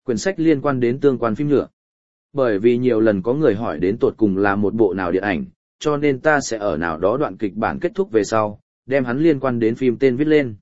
Quyển sách liên quan đến tương quan phim nhựa. Bởi vì nhiều lần có người hỏi đến tột cùng là một bộ nào điện ảnh, cho nên ta sẽ ở nào đó đoạn kịch bản kết thúc về sau, đem hắn liên quan đến phim tên viết lên.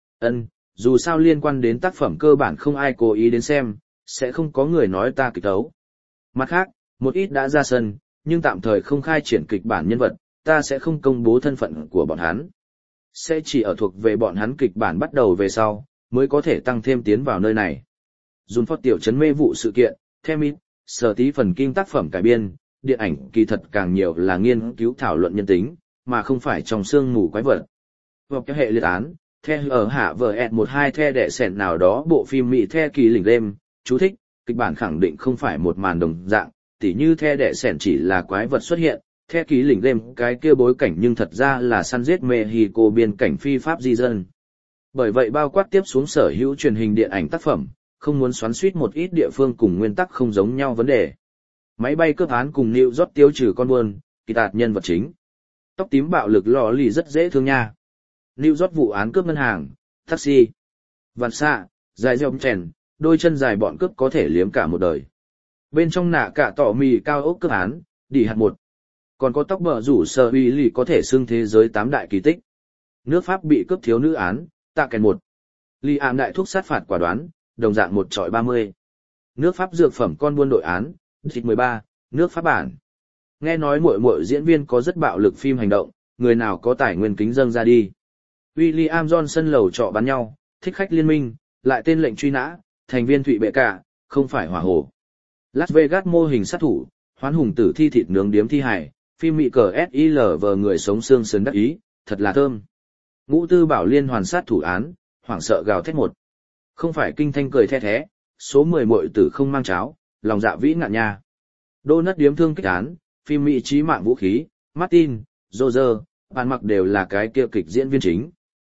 Dù sao liên quan đến tác phẩm cơ bản không ai cố ý đến xem, sẽ không có người nói ta kịch tấu. Mặt khác, một ít đã ra sân, nhưng tạm thời không khai triển kịch bản nhân vật, ta sẽ không công bố thân phận của bọn hắn. Sẽ chỉ ở thuộc về bọn hắn kịch bản bắt đầu về sau, mới có thể tăng thêm tiến vào nơi này. Dùn phót tiểu trấn mê vụ sự kiện, Themit, sở tí phần kinh tác phẩm cải biên, điện ảnh kỳ thật càng nhiều là nghiên cứu thảo luận nhân tính, mà không phải trong xương mù quái vật. Hoặc cái hệ liệt án, the ở hạ vở ẹt 1-2 the đẻ sẹn nào đó bộ phim Mỹ the kỳ lỉnh đêm, chú thích, kịch bản khẳng định không phải một màn đồng dạng, tỉ như the đẻ sẹn chỉ là quái vật xuất hiện, the kỳ lỉnh đêm cái kia bối cảnh nhưng thật ra là săn giết Mexico biên cảnh phi pháp di dân. Bởi vậy bao quát tiếp xuống sở hữu truyền hình điện ảnh tác phẩm, không muốn xoắn suýt một ít địa phương cùng nguyên tắc không giống nhau vấn đề. Máy bay cướp án cùng New York tiêu trừ con buôn, kỳ tạt nhân vật chính. Tóc tím bạo lực lò lì rất dễ thương nha. New York vụ án cướp ngân hàng, taxi, vạn xạ, dài dòng chèn, đôi chân dài bọn cướp có thể liếm cả một đời. Bên trong nạ cả tỏ mì cao ốc cướp án, đi hạt một. Còn có tóc bờ rủ sờ uy lì có thể xưng thế giới 8 đại kỳ tích. Nước Pháp bị cướp thiếu nữ án, tạ kèn một. Li ám đại thúc sát phạt quả đoán, đồng dạng 1/30. Nước Pháp dược phẩm con buôn đội án, dịch 13, nước Pháp bản. Nghe nói muội diễn viên có rất bạo lực phim hành động, người nào có tài nguyên kính dâng ra đi. William Johnson lầu trọ bắn nhau, thích khách liên minh, lại tên lệnh truy nã, thành viên Thụy Bệ Cả, không phải hỏa hổ. Las Vegas mô hình sát thủ, hoán hùng tử thi thịt nướng điếm thi hải, phim mị cờ SILV người sống xương sườn đắc ý, thật là thơm. Ngũ Tư Bảo liên hoàn sát thủ án, hoảng sợ gào thét một. Không phải kinh thanh cười the thế, số 10 muội tử không mang cháo, lòng dạ vĩ ngạn nha. Đô nất điếm thương kích án, phim mỹ chí mạng vũ khí, Martin, Roger, bạn mặc đều là cái kia kịch diễn viên chính.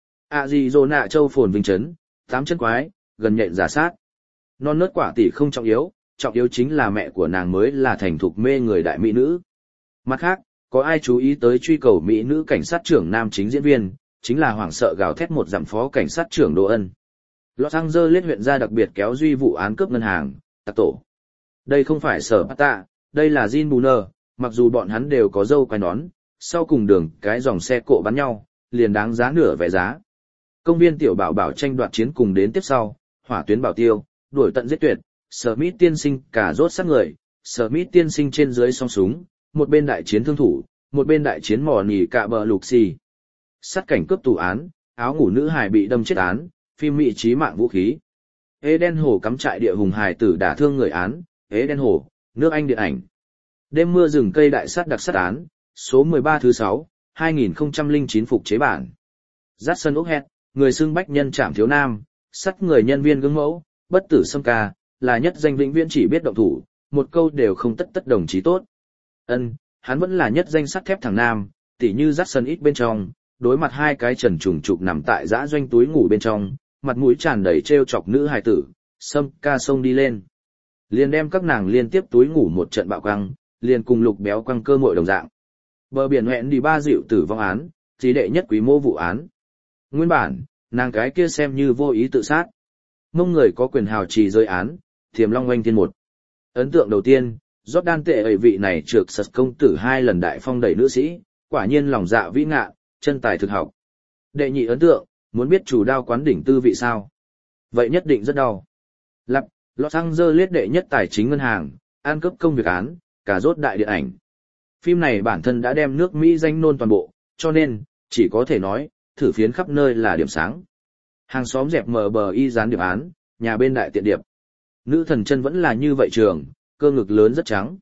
Arizona châu phồn vinh trấn, 8 chân quái, gần nhện giả sát. Non nớt quả tỷ không trọng yếu chính là mẹ của nàng mới là thành thục mê người đại mỹ nữ. Mặt khác, có ai chú ý tới truy cầu mỹ nữ cảnh sát trưởng nam chính diễn viên, chính là hoảng sợ gào thét một dặm phó cảnh sát trưởng Đỗ Ân. Los Angeles huyện ra đặc biệt kéo duy vụ án cướp ngân hàng, tạc tổ. Đây không phải sở Pata, đây là Jin Buner, mặc dù bọn hắn đều có râu quai nón, sau cùng đường cái dòng xe cộ bắn nhau, liền đáng giá nửa vé giá. Công viên tiểu bảo bảo tranh đoạt chiến cùng đến tiếp sau, hỏa tuyến bảo tiêu, đuổi tận giết tuyệt, Smith tiên sinh cả rốt sát người, Smith tiên sinh trên dưới song súng, một bên đại chiến thương thủ, một bên đại chiến mò nỉ cả bờ lục xì. Sát cảnh cướp tù án, áo ngủ nữ hài bị đâm chết án, phim mỹ chí mạng vũ khí. Eden Hồ cắm trại địa hùng hài tử đả thương người án, Eden Hồ, nước Anh điện ảnh. Đêm mưa rừng cây đại sát đặc sát án, số 13 thứ 6, 2009 phục chế bản. Jackson Oakhead, người xưng bách nhân trảm thiếu nam, sát người nhân viên gương mẫu, bất tử xâm ca, là nhất danh vĩnh viễn chỉ biết động thủ, một câu đều không tất đồng chí tốt. Hắn vẫn là nhất danh sắt thép thằng nam, tỉ như Jackson ít bên trong, đối mặt hai cái trần trùng trục nằm tại dã doanh túi ngủ bên trong, mặt mũi tràn đầy trêu chọc nữ hài tử, xâm ca xông đi lên. Liền đem các nàng liên tiếp túi ngủ một trận bạo quăng, liền cùng lục béo quăng cơ mội đồng dạng. Bờ biển hẹn đi 3 dịu tử vong án, chỉ đệ nhất quý mô vụ án. Nguyên bản, nàng cái kia xem như vô ý tự sát. Mông người có quyền hào trì rơi án, Thiềm Long Oanh Thiên 1. Ấn tượng đầu tiên, Jordan tệ ấy vị này trược sật công tử 2 lần đại phong đẩy nữ sĩ, quả nhiên lòng dạ vĩ ngạ, chân tài thực học. Đệ nhị ấn tượng, muốn biết chủ đao quán đỉnh tư vị sao? Vậy nhất định rất đau. Lặp, Los Angeles đệ nhất tài chính ngân hàng, an cấp công việc án, cả rốt đại điện ảnh. Phim này bản thân đã đem nước Mỹ danh nôn toàn bộ, cho nên, chỉ có thể nói, thử phiến khắp nơi là điểm sáng. Hàng xóm dẹp mờ bờ y dán điệp án, nhà bên đại tiện điệp. Nữ thần chân vẫn là như vậy trường, cơ ngực lớn rất trắng.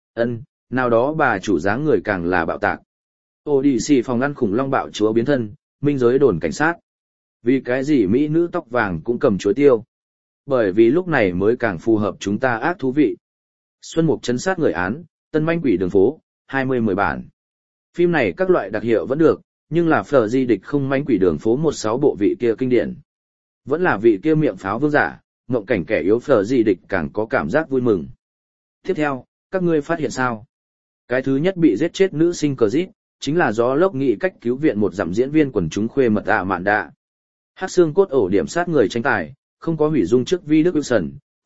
Nào đó bà chủ dáng người càng là bạo tạc. Odyssey phòng ngăn khủng long bạo chúa biến thân, minh giới đồn cảnh sát. Vì cái gì Mỹ nữ tóc vàng cũng cầm chuối tiêu? Bởi vì lúc này mới càng phù hợp chúng ta ác thú vị. Xuân Mục trấn sát người án, tân manh quỷ đường phố, 20-10 bản. Phim này các loại đặc hiệu vẫn được, nhưng là phở di địch không manh quỷ đường phố 16 bộ vị kia kinh điển. Vẫn là vị kia miệng pháo vương giả, mộng cảnh kẻ yếu phở di địch càng có cảm giác vui mừng. Tiếp theo, các ngươi phát hiện sao? Cái thứ nhất bị giết chết nữ sinh cờ dít, chính là gió lốc nghị cách cứu viện một dặm diễn viên quần chúng khuê mật mạn đạ. Hắc xương cốt ổ điểm sát người tranh tài, không có hủy dung trước vi Đức Wilson,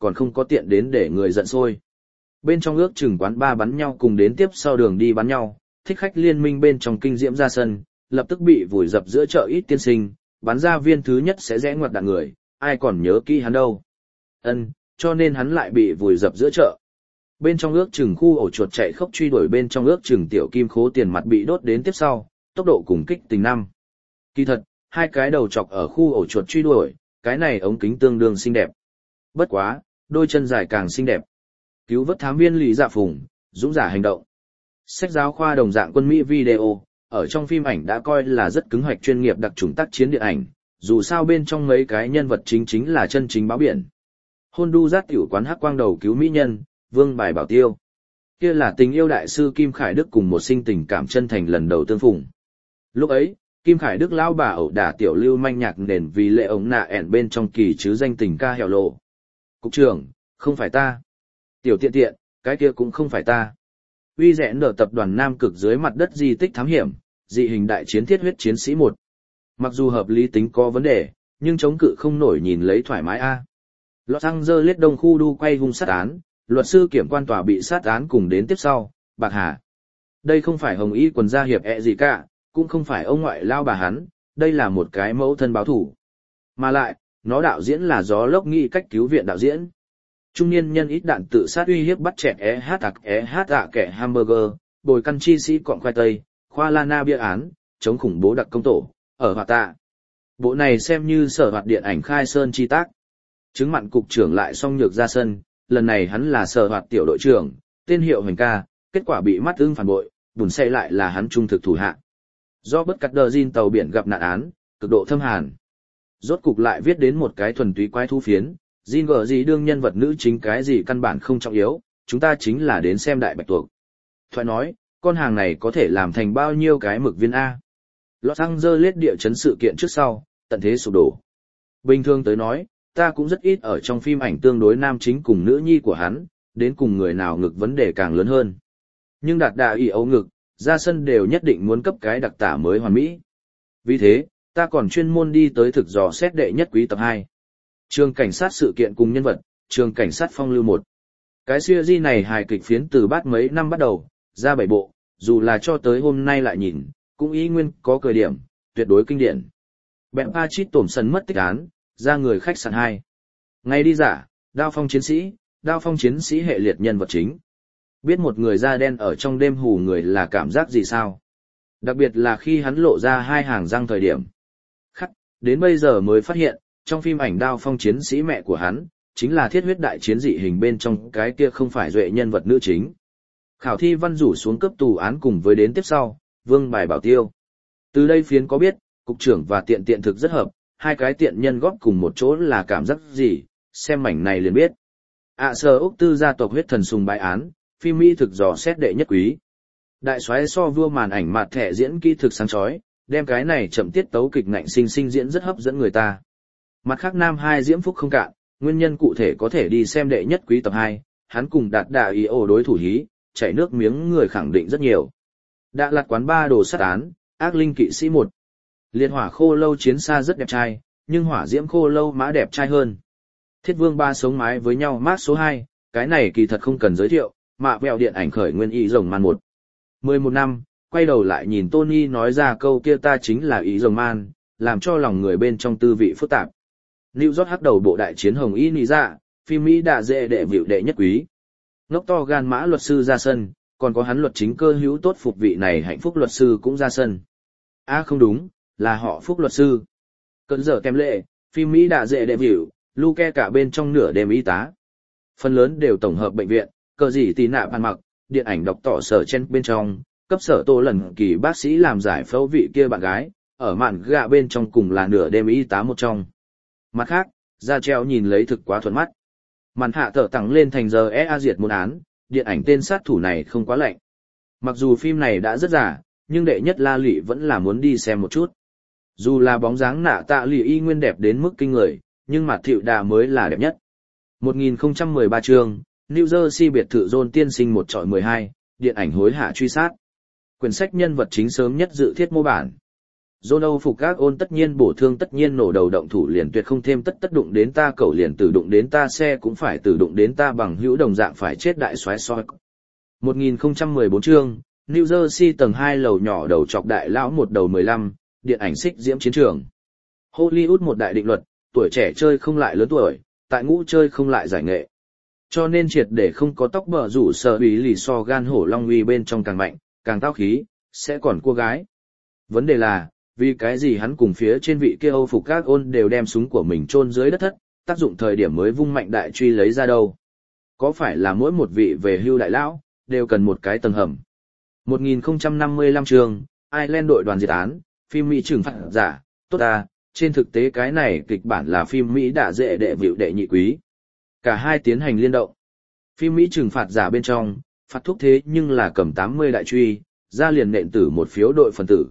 còn không có tiện đến để người giận sôi. Bên trong ước chừng quán ba bắn nhau cùng đến tiếp sau đường đi bắn nhau, thích khách liên minh bên trong kinh diễm ra sân, lập tức bị vùi dập giữa chợ ít tiên sinh, bắn ra viên thứ nhất sẽ rẽ ngoặt đạn người, ai còn nhớ kỹ hắn đâu. Cho nên hắn lại bị vùi dập giữa chợ. Bên trong ước chừng khu ổ chuột chạy khốc truy đuổi bên trong ước chừng tiểu kim khố tiền mặt bị đốt đến tiếp sau, tốc độ cùng kích tình năm. Kỳ thật, hai cái đầu chọc ở khu ổ chuột truy đuổi, cái này ống kính tương đương xinh đẹp. Bất quá, đôi chân dài càng xinh đẹp. Cứu vớt thám viên Lý Dạ Phùng, dũng giả hành động. Sách giáo khoa đồng dạng quân Mỹ video, ở trong phim ảnh đã coi là rất cứng hoạch chuyên nghiệp đặc trùng tác chiến điện ảnh, dù sao bên trong mấy cái nhân vật chính là chân chính báo biển. Honduras tiểu quán hắc quang đầu cứu mỹ nhân, Vương Bài Bảo Tiêu. Kia là tình yêu đại sư Kim Khải Đức cùng một sinh tình cảm chân thành lần đầu tương phùng. Lúc ấy, Kim Khải Đức lão bà ẩu đả tiểu lưu manh nhạc nền vì lệ ống nạ ẻn bên trong kỳ chứ danh tình ca hẻo lộ. Cục trưởng, không phải ta. Tiểu tiện tiện, cái kia cũng không phải ta. Uy rẽn ở tập đoàn Nam Cực dưới mặt đất di tích thám hiểm, dị hình đại chiến thiết huyết chiến sĩ 1. Mặc dù hợp lý tính có vấn đề, nhưng chống cự không nổi nhìn lấy thoải mái a. Los Angeles đông khu đu quay hung sát án, luật sư kiểm quan tòa bị sát án cùng đến tiếp sau, Bạc Hà. Đây không phải hồng y quần gia hiệp gì cả, cũng không phải ông ngoại lao bà hắn, đây là một cái mẫu thân báo thủ. Mà lại, nó đạo diễn là gió lốc nghĩ cách cứu viện đạo diễn. Trung niên nhân ít đạn tự sát uy hiếp bắt trẻ kẻ hamburger, bồi căn chi sĩ cọng khoai tây, khoa lana bia án, chống khủng bố đặc công tổ, ở Hòa Tạ. Bộ này xem như sở hoạt điện ảnh khai sơn chi tác. Chứng mặn cục trưởng lại song nhược ra sân, lần này hắn là sở hoạt tiểu đội trưởng, tên hiệu Hoành ca, kết quả bị mắt ưng phản bội, bùn xe lại là hắn trung thực thủ hạ. Do bất cắt đờ Jin tàu biển gặp nạn án, cực độ thâm hàn. Rốt cục lại viết đến một cái thuần túy quái thú phiến, Jin gở gì đương nhân vật nữ chính cái gì căn bản không trọng yếu, chúng ta chính là đến xem đại bạch tuộc. Thoại nói, con hàng này có thể làm thành bao nhiêu cái mực viên A. Los Angeles địa chấn sự kiện trước sau, tận thế sụp đổ. Bình thường tới nói, ta cũng rất ít ở trong phim ảnh tương đối nam chính cùng nữ nhi của hắn, đến cùng người nào ngực vấn đề càng lớn hơn. Nhưng đạt đà ý ấu ngực, ra sân đều nhất định muốn cấp cái đặc tả mới hoàn mỹ. Vì thế, ta còn chuyên môn đi tới thực dò xét đệ nhất quý tập 2. Trường cảnh sát sự kiện cùng nhân vật, trường cảnh sát phong lưu 1. Cái series này hài kịch phiến từ bát mấy năm bắt đầu, ra 7 bộ, dù là cho tới hôm nay lại nhìn, cũng ý nguyên có cười điểm, tuyệt đối kinh điển. Bẹn Pachit tổm sân mất tích án, ra người khách sạn 2. Ngày đi giả, đao phong chiến sĩ hệ liệt nhân vật chính. Biết một người da đen ở trong đêm hù người là cảm giác gì sao? Đặc biệt là khi hắn lộ ra hai hàng răng thời điểm. Khắc, đến bây giờ mới phát hiện, trong phim ảnh đao phong chiến sĩ mẹ của hắn, chính là thiết huyết đại chiến dị hình bên trong cái kia không phải duệ nhân vật nữ chính. Khảo thi văn rủ xuống cấp tù án cùng với đến tiếp sau, Vương Bài Bảo Tiêu. Từ đây phiến có biết, cục trưởng và tiện tiện thực rất hợp, hai cái tiện nhân góp cùng một chỗ là cảm giác gì, xem mảnh này liền biết. Sở Úc Tư gia tộc huyết thần sùng bái án, phim Mỹ thực dò xét đệ nhất quý. Đại soái so vua màn ảnh mặt thẻ diễn kỹ thực sáng chói, đem cái này chậm tiết tấu kịch ngạnh sinh diễn rất hấp dẫn người ta. Mặt khác nam hai diễm phúc không cạn, nguyên nhân cụ thể có thể đi xem đệ nhất quý tập 2, hắn cùng đạt đà ý ổ đối thủ hí, chảy nước miếng người khẳng định rất nhiều. Đạ Lạt quán ba đồ sát án, ác linh kỵ sĩ 1. Liệt hỏa khô lâu chiến xa rất đẹp trai, nhưng hỏa diễm khô lâu mã đẹp trai hơn. Thiết vương ba sống mái với nhau mát số 2, cái này kỳ thật không cần giới thiệu, mạ vẹo điện ảnh khởi nguyên ý rồng man 1. 11 năm, quay đầu lại nhìn Tony nói ra câu kia ta chính là ý rồng man, làm cho lòng người bên trong tư vị phức tạp. New York hắc đầu bộ đại chiến hồng y nị dạ, phim Mỹ đã dễ đệ vịu đệ nhất quý. Ngốc to gan mã luật sư ra sân, còn có hắn luật chính cơ hữu tốt phục vị này hạnh phúc luật sư cũng ra sân. Không đúng, là họ phúc luật sư. Cơn giờ kèm lệ, phim Mỹ đã dễ đệ vịu, Luke cả bên trong nửa đêm y tá. Phần lớn đều tổng hợp bệnh viện, cờ gì tì nạ bàn mặc, điện ảnh đọc tỏ sở chen bên trong, cấp sở tô lần kỳ bác sĩ làm giải phẫu vị kia bạn gái, ở mạn gạ bên trong cùng là nửa đêm y tá một trong. Mặt khác, ra treo nhìn lấy thực quá thuận mắt. Màn hạ thở tăng lên thành giờ diệt một án, điện ảnh tên sát thủ này không quá lạnh. Mặc dù phim này đã rất giả, nhưng đệ nhất La Lị vẫn là muốn đi xem một chút. Dù là bóng dáng nạ tạ lì y nguyên đẹp đến mức kinh người, nhưng mặt thiệu đà mới là đẹp nhất. 1013 chương, New Jersey biệt thự John tiên sinh một trọi 12, điện ảnh hối hả truy sát. Quyển sách nhân vật chính sớm nhất dự thiết mô bản. John Âu phục các ôn tất nhiên bổ thương tất nhiên nổ đầu động thủ liền tuyệt không thêm tất đụng đến ta cậu liền tử đụng đến ta xe cũng phải tử đụng đến ta bằng hữu đồng dạng phải chết đại soái soi. 1014 chương, New Jersey tầng 2 lầu nhỏ đầu chọc đại lão một đầu 15, điện ảnh xích diễm chiến trường. Hollywood một đại định luật, tuổi trẻ chơi không lại lớn tuổi, tại ngũ chơi không lại giải nghệ. Cho nên triệt để không có tóc bờ rủ sợ ủy lì so gan hổ long uy bên trong càng mạnh, càng tao khí, sẽ còn cua gái. Vấn đề là, vì cái gì hắn cùng phía trên vị kia Âu phục các ôn đều đem súng của mình chôn dưới đất thất, tác dụng thời điểm mới vung mạnh đại truy lấy ra đâu. Có phải là mỗi một vị về hưu đại lão, đều cần một cái tầng hầm. 1055 chương, Ireland đội đoàn diệt án, phim Mỹ trừng phạt giả, tốt à, trên thực tế cái này kịch bản là phim Mỹ đã dễ đệ vịu đệ nhị quý. Cả hai tiến hành liên động. Phim Mỹ trừng phạt giả bên trong, phạt thuốc thế nhưng là cầm 80 đại truy, ra liền nện tử một phiếu đội phần tử.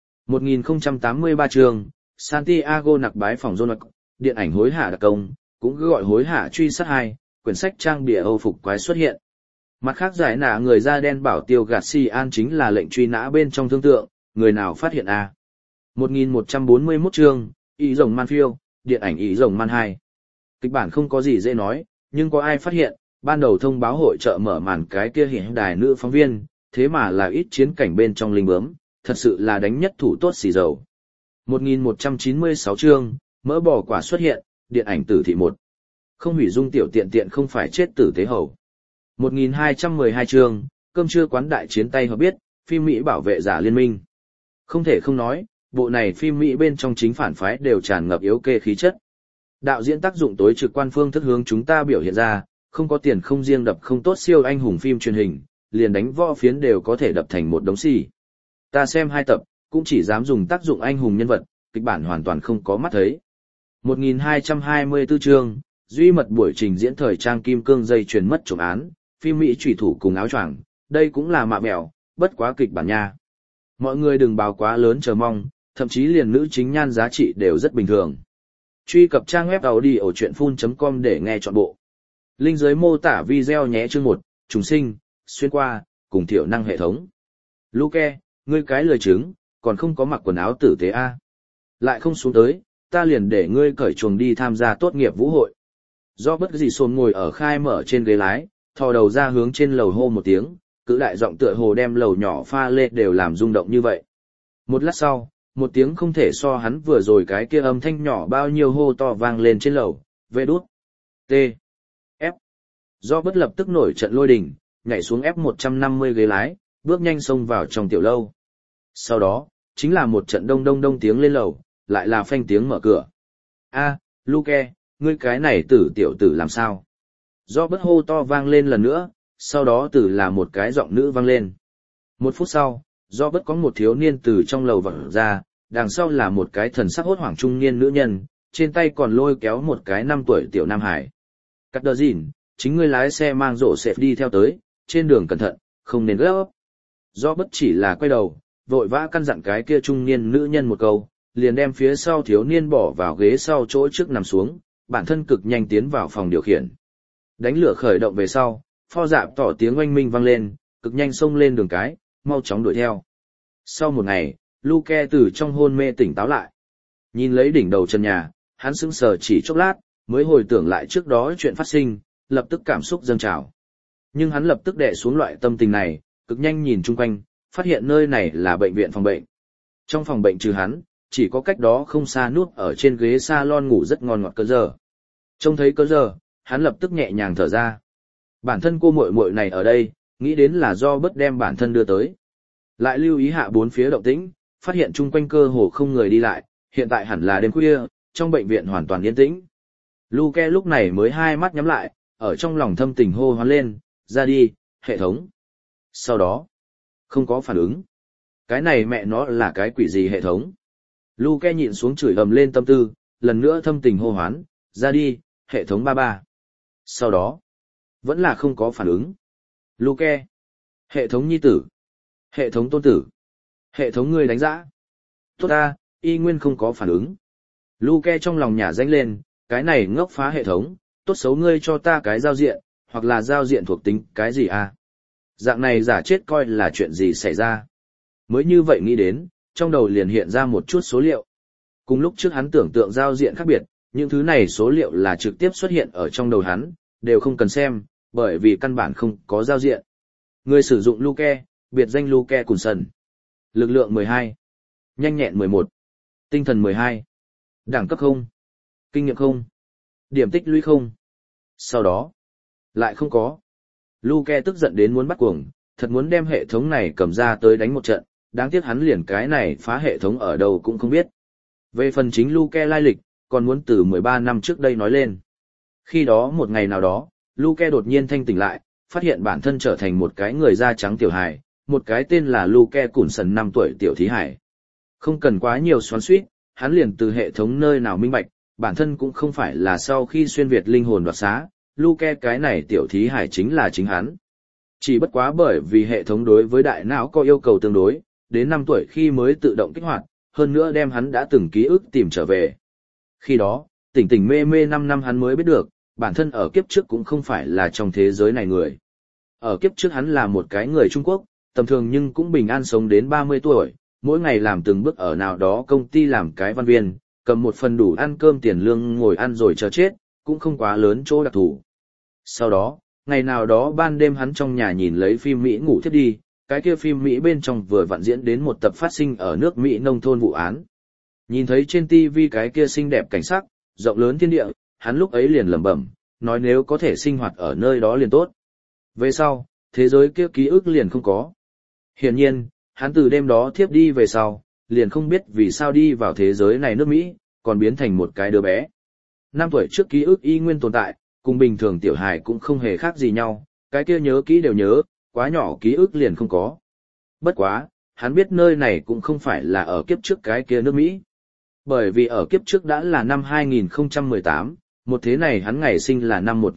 1083 chương, Santiago nặc bái phòng John điện ảnh hối hả đặc công, cũng gọi hối hả truy sát 2, quyển sách trang bìa Âu phục quái xuất hiện. Mặt khác giải nã người da đen bảo tiêu Garcia chính là lệnh truy nã bên trong thương tượng, người nào phát hiện a? 1141 chương, Ý rồng man phiêu, điện ảnh Ý rồng man 2. Kịch bản không có gì dễ nói, nhưng có ai phát hiện, ban đầu thông báo hội chợ mở màn cái kia hiện đài nữ phóng viên, thế mà là ít chiến cảnh bên trong linh bướm, thật sự là đánh nhất thủ tốt xì dầu. 1196 chương, mỡ bò quả xuất hiện, điện ảnh tử thị 1. Không hủy dung tiểu tiện tiện không phải chết tử tế hầu. 1212 chương, cơm trưa quán đại chiến tay hợp biết, phim Mỹ bảo vệ giả liên minh. Không thể không nói, bộ này phim Mỹ bên trong chính phản phái đều tràn ngập yếu kê khí chất. Đạo diễn tác dụng tối trực quan phương thức hướng chúng ta biểu hiện ra, không có tiền không riêng đập không tốt siêu anh hùng phim truyền hình, liền đánh võ phiến đều có thể đập thành một đống xì. Ta xem 2 tập, cũng chỉ dám dùng tác dụng anh hùng nhân vật, kịch bản hoàn toàn không có mắt thấy. 1224 chương, duy mật buổi trình diễn thời trang kim cương dây chuyền mất trộm án, phim Mỹ chủy thủ cùng áo choàng, đây cũng là mạ mẹo, bất quá kịch bản nha. Mọi người đừng báo quá lớn chờ mong, thậm chí liền nữ chính nhan giá trị đều rất bình thường. Truy cập trang web audiochuyenphun.com để nghe trọn bộ. Link dưới mô tả video nhé. Chương 1, trùng sinh, xuyên qua, cùng thiểu năng hệ thống. Luke, ngươi cái lười trứng, còn không có mặc quần áo tử tế a. Lại không xuống tới, ta liền để ngươi cởi chuồng đi tham gia tốt nghiệp vũ hội. Do bất gì xôn ngồi ở khai mở trên ghế lái, thò đầu ra hướng trên lầu hô một tiếng, cự đại giọng tựa hồ đem lầu nhỏ pha lê đều làm rung động như vậy. Một lát sau, một tiếng không thể so hắn vừa rồi cái kia âm thanh nhỏ bao nhiêu hô to vang lên trên lầu, vê đút, t, f. Do bất lập tức nổi trận lôi đình, nhảy xuống F150 ghế lái, bước nhanh xông vào trong tiểu lâu. Sau đó, chính là một trận đông đông đông tiếng lên lầu, lại là phanh tiếng mở cửa. A, Luke, ngươi cái này tiểu tử làm sao? Do bất hô to vang lên lần nữa, sau đó từ là một cái giọng nữ vang lên. Một phút sau, do bất có một thiếu niên từ trong lầu vọt ra, đằng sau là một cái thần sắc hốt hoảng trung niên nữ nhân, trên tay còn lôi kéo một cái 5 tuổi tiểu nam hải. Cắt đờ dìn, chính ngươi lái xe mang rổ xẹp đi theo tới, trên đường cẩn thận, không nên gấp. Do bất chỉ là quay đầu, vội vã căn dặn cái kia trung niên nữ nhân một câu, liền đem phía sau thiếu niên bỏ vào ghế sau chỗ trước nằm xuống, bản thân cực nhanh tiến vào phòng điều khiển. Đánh lửa khởi động về sau, pho dạp tỏ tiếng oanh minh vang lên, cực nhanh xông lên đường cái, mau chóng đuổi theo. Sau một ngày, Luke từ trong hôn mê tỉnh táo lại. Nhìn lấy đỉnh đầu trần nhà, hắn sững sờ chỉ chốc lát, mới hồi tưởng lại trước đó chuyện phát sinh, lập tức cảm xúc dâng trào. Nhưng hắn lập tức đè xuống loại tâm tình này, cực nhanh nhìn chung quanh, phát hiện nơi này là bệnh viện phòng bệnh. Trong phòng bệnh trừ hắn, chỉ có cách đó không xa núp ở trên ghế salon ngủ rất ngon ngọt Cơ Giờ. Trông thấy Cơ Giờ, hắn lập tức nhẹ nhàng thở ra. Bản thân cô muội muội này ở đây, nghĩ đến là do bất đem bản thân đưa tới. Lại lưu ý hạ bốn phía động tĩnh, phát hiện chung quanh cơ hồ không người đi lại, hiện tại hẳn là đêm khuya, trong bệnh viện hoàn toàn yên tĩnh. Luke lúc này mới hai mắt nhắm lại, ở trong lòng thâm tình hô hoán lên, ra đi, hệ thống. Sau đó, không có phản ứng. Cái này mẹ nó là cái quỷ gì hệ thống? Luke nhịn xuống chửi ầm lên tâm tư, lần nữa thâm tình hô hoán, ra đi, hệ thống ba ba. Sau đó, vẫn là không có phản ứng. Luke, hệ thống nhi tử, hệ thống tôn tử, hệ thống ngươi đánh giã. Tốt ta, y nguyên không có phản ứng. Luke trong lòng nhả danh lên, cái này ngốc phá hệ thống, tốt xấu ngươi cho ta cái giao diện, hoặc là giao diện thuộc tính cái gì à? Dạng này giả chết coi là chuyện gì xảy ra. Mới như vậy nghĩ đến, trong đầu liền hiện ra một chút số liệu. Cùng lúc trước hắn tưởng tượng giao diện khác biệt, những thứ này số liệu là trực tiếp xuất hiện ở trong đầu hắn, đều không cần xem, bởi vì căn bản không có giao diện. Người sử dụng Luke, biệt danh Luke Coulson. Lực lượng 12. Nhanh nhẹn 11. Tinh thần 12. Đẳng cấp 0. Kinh nghiệm 0. Điểm tích lũy 0. Sau đó, lại không có. Luke tức giận đến muốn bắt cuồng, thật muốn đem hệ thống này cầm ra tới đánh một trận, đáng tiếc hắn liền cái này phá hệ thống ở đâu cũng không biết. Về phần chính Luke lai lịch, còn muốn từ 13 năm trước đây nói lên. Khi đó một ngày nào đó, Luke đột nhiên thanh tỉnh lại, phát hiện bản thân trở thành một cái người da trắng tiểu hài, một cái tên là Luke Coulson 5 tuổi tiểu thí hải. Không cần quá nhiều xoắn xuýt, hắn liền từ hệ thống nơi nào minh bạch, bản thân cũng không phải là sau khi xuyên việt linh hồn đoạt xá, Luke cái này tiểu thí hải chính là chính hắn. Chỉ bất quá bởi vì hệ thống đối với đại não có yêu cầu tương đối, đến 5 tuổi khi mới tự động kích hoạt, hơn nữa đem hắn đã từng ký ức tìm trở về. Khi đó, tỉnh tỉnh mê mê 5 năm hắn mới biết được, bản thân ở kiếp trước cũng không phải là trong thế giới này người. Ở kiếp trước hắn là một cái người Trung Quốc, tầm thường nhưng cũng bình an sống đến 30 tuổi, mỗi ngày làm từng bước ở nào đó công ty làm cái văn viên, cầm một phần đủ ăn cơm tiền lương ngồi ăn rồi chờ chết, cũng không quá lớn chỗ đặc thù. Sau đó, ngày nào đó ban đêm hắn trong nhà nhìn lấy phim Mỹ ngủ thiếp đi, cái kia phim Mỹ bên trong vừa vặn diễn đến một tập phát sinh ở nước Mỹ nông thôn vụ án. Nhìn thấy trên TV cái kia xinh đẹp cảnh sắc, rộng lớn thiên địa, hắn lúc ấy liền lẩm bẩm, nói nếu có thể sinh hoạt ở nơi đó liền tốt. Về sau, thế giới kia ký ức liền không có. Hiển nhiên, hắn từ đêm đó thiếp đi về sau, liền không biết vì sao đi vào thế giới này nước Mỹ, còn biến thành một cái đứa bé. 5 tuổi trước ký ức y nguyên tồn tại, cùng bình thường tiểu hài cũng không hề khác gì nhau, cái kia nhớ kỹ đều nhớ, quá nhỏ ký ức liền không có. Bất quá, hắn biết nơi này cũng không phải là ở kiếp trước cái kia nước Mỹ. Bởi vì ở kiếp trước đã là năm 2018, một thế này hắn ngày sinh là năm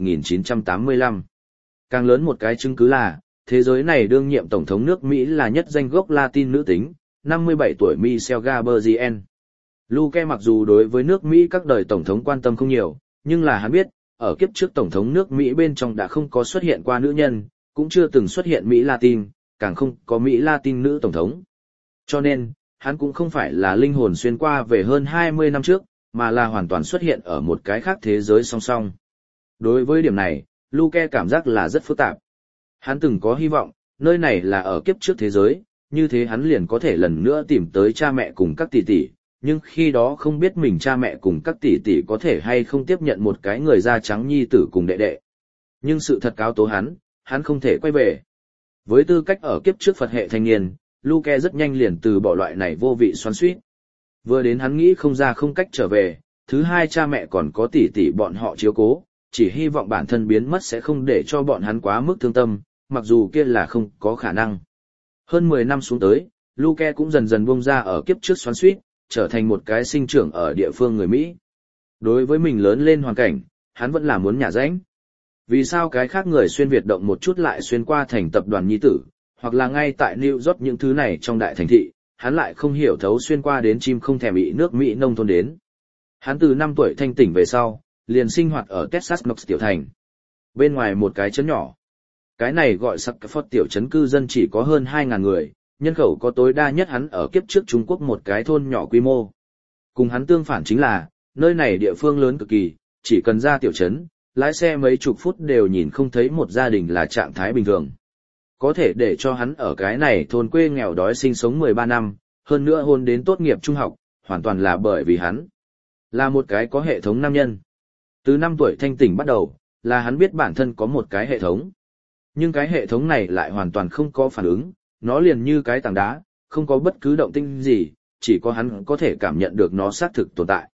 1985. Càng lớn một cái chứng cứ là, thế giới này đương nhiệm tổng thống nước Mỹ là nhất danh gốc Latin nữ tính, 57 tuổi Michelle Gaberzien. Luke mặc dù đối với nước Mỹ các đời tổng thống quan tâm không nhiều, nhưng là hắn biết, ở kiếp trước tổng thống nước Mỹ bên trong đã không có xuất hiện qua nữ nhân, cũng chưa từng xuất hiện Mỹ Latin, càng không có Mỹ Latin nữ tổng thống. Cho nên, hắn cũng không phải là linh hồn xuyên qua về hơn 20 năm trước, mà là hoàn toàn xuất hiện ở một cái khác thế giới song song. Đối với điểm này, Luke cảm giác là rất phức tạp. Hắn từng có hy vọng, nơi này là ở kiếp trước thế giới, như thế hắn liền có thể lần nữa tìm tới cha mẹ cùng các tỷ tỷ, nhưng khi đó không biết mình cha mẹ cùng các tỷ tỷ có thể hay không tiếp nhận một cái người da trắng nhi tử cùng đệ đệ. Nhưng sự thật cáo tố hắn không thể quay về. Với tư cách ở kiếp trước Phật hệ thanh niên, Luke rất nhanh liền từ bỏ loại này vô vị xoắn xuýt. Vừa đến hắn nghĩ không ra không cách trở về, thứ hai cha mẹ còn có tỷ tỷ bọn họ chiếu cố, chỉ hy vọng bản thân biến mất sẽ không để cho bọn hắn quá mức thương tâm, mặc dù kia là không có khả năng. Hơn 10 năm xuống tới, Luke cũng dần dần buông ra ở kiếp trước xoắn xuýt, trở thành một cái sinh trưởng ở địa phương người Mỹ. Đối với mình lớn lên hoàn cảnh, hắn vẫn là muốn nhả rãnh. Vì sao cái khác người xuyên Việt động một chút lại xuyên qua thành tập đoàn nhi tử, hoặc là ngay tại New York những thứ này trong đại thành thị, hắn lại không hiểu thấu xuyên qua đến chim không thèm bị nước Mỹ nông thôn đến. Hắn từ 5 tuổi thanh tỉnh về sau, liền sinh hoạt ở Texas Knox tiểu thành. Bên ngoài một cái trấn nhỏ. Cái này gọi Sackford tiểu trấn cư dân chỉ có hơn 2.000 người, nhân khẩu có tối đa nhất hắn ở kiếp trước Trung Quốc một cái thôn nhỏ quy mô. Cùng hắn tương phản chính là, nơi này địa phương lớn cực kỳ, chỉ cần ra tiểu trấn, lái xe mấy chục phút đều nhìn không thấy một gia đình là trạng thái bình thường. Có thể để cho hắn ở cái này thôn quê nghèo đói sinh sống 13 năm, hơn nữa hôn đến tốt nghiệp trung học, hoàn toàn là bởi vì hắn là một cái có hệ thống nam nhân. Từ 5 tuổi thanh tỉnh bắt đầu, là hắn biết bản thân có một cái hệ thống. Nhưng cái hệ thống này lại hoàn toàn không có phản ứng, nó liền như cái tảng đá, không có bất cứ động tĩnh gì, chỉ có hắn có thể cảm nhận được nó xác thực tồn tại.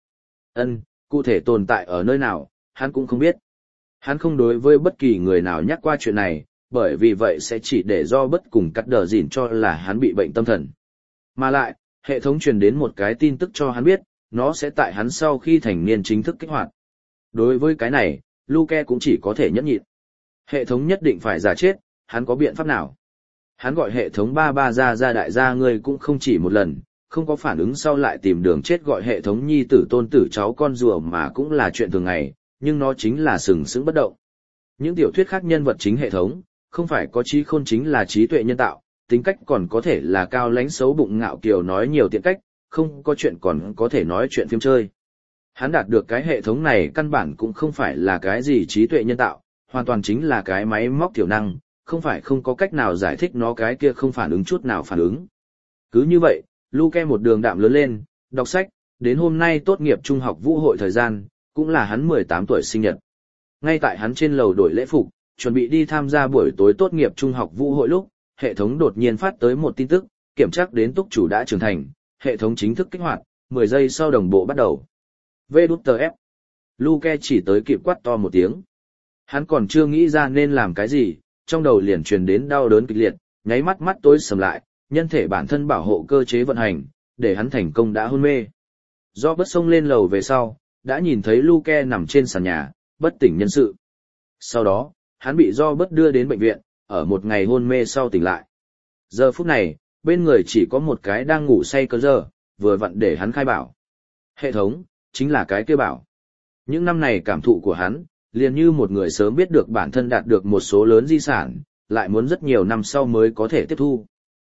Cụ thể tồn tại ở nơi nào, hắn cũng không biết. Hắn không đối với bất kỳ người nào nhắc qua chuyện này, bởi vì vậy sẽ chỉ để do bất cùng cắt đờ dỉn cho là hắn bị bệnh tâm thần. Mà lại, hệ thống truyền đến một cái tin tức cho hắn biết, nó sẽ tại hắn sau khi thành niên chính thức kích hoạt. Đối với cái này, Luke cũng chỉ có thể nhẫn nhịn. Hệ thống nhất định phải giả chết, hắn có biện pháp nào? Hắn gọi hệ thống ba ra đại gia ngươi cũng không chỉ một lần, không có phản ứng sau lại tìm đường chết gọi hệ thống nhi tử tôn tử cháu con rùa mà cũng là chuyện thường ngày, nhưng nó chính là sừng sững bất động. Những tiểu thuyết khác nhân vật chính hệ thống, không phải có trí khôn chính là trí tuệ nhân tạo, tính cách còn có thể là cao lãnh xấu bụng ngạo kiều nói nhiều tiện cách, không có chuyện còn có thể nói chuyện phim chơi. Hắn đạt được cái hệ thống này căn bản cũng không phải là cái gì trí tuệ nhân tạo, hoàn toàn chính là cái máy móc thiểu năng, không phải không có cách nào giải thích nó cái kia không phản ứng chút nào phản ứng. Cứ như vậy, Luke một đường đạm lớn lên, đọc sách, đến hôm nay tốt nghiệp trung học vũ hội thời gian, cũng là hắn 18 tuổi sinh nhật. Ngay tại hắn trên lầu đổi lễ phục, chuẩn bị đi tham gia buổi tối tốt nghiệp trung học vũ hội lúc, hệ thống đột nhiên phát tới một tin tức, kiểm tra đến túc chủ đã trưởng thành, hệ thống chính thức kích hoạt, 10 giây sau đồng bộ bắt đầu. VđF. Luke chỉ tới kịp quát to một tiếng. Hắn còn chưa nghĩ ra nên làm cái gì, trong đầu liền truyền đến đau đớn kịch liệt, nháy mắt mắt tối sầm lại, nhân thể bản thân bảo hộ cơ chế vận hành, để hắn thành công đã hôn mê. Do bất xông lên lầu về sau, đã nhìn thấy Luke nằm trên sàn nhà, bất tỉnh nhân sự. Sau đó, hắn bị do bất đưa đến bệnh viện, ở một ngày hôn mê sau tỉnh lại. Giờ phút này, bên người chỉ có một cái đang ngủ say cơ giờ, vừa vặn để hắn khai bảo. Hệ thống, chính là cái kia bảo. Những năm này cảm thụ của hắn, liền như một người sớm biết được bản thân đạt được một số lớn di sản, lại muốn rất nhiều năm sau mới có thể tiếp thu.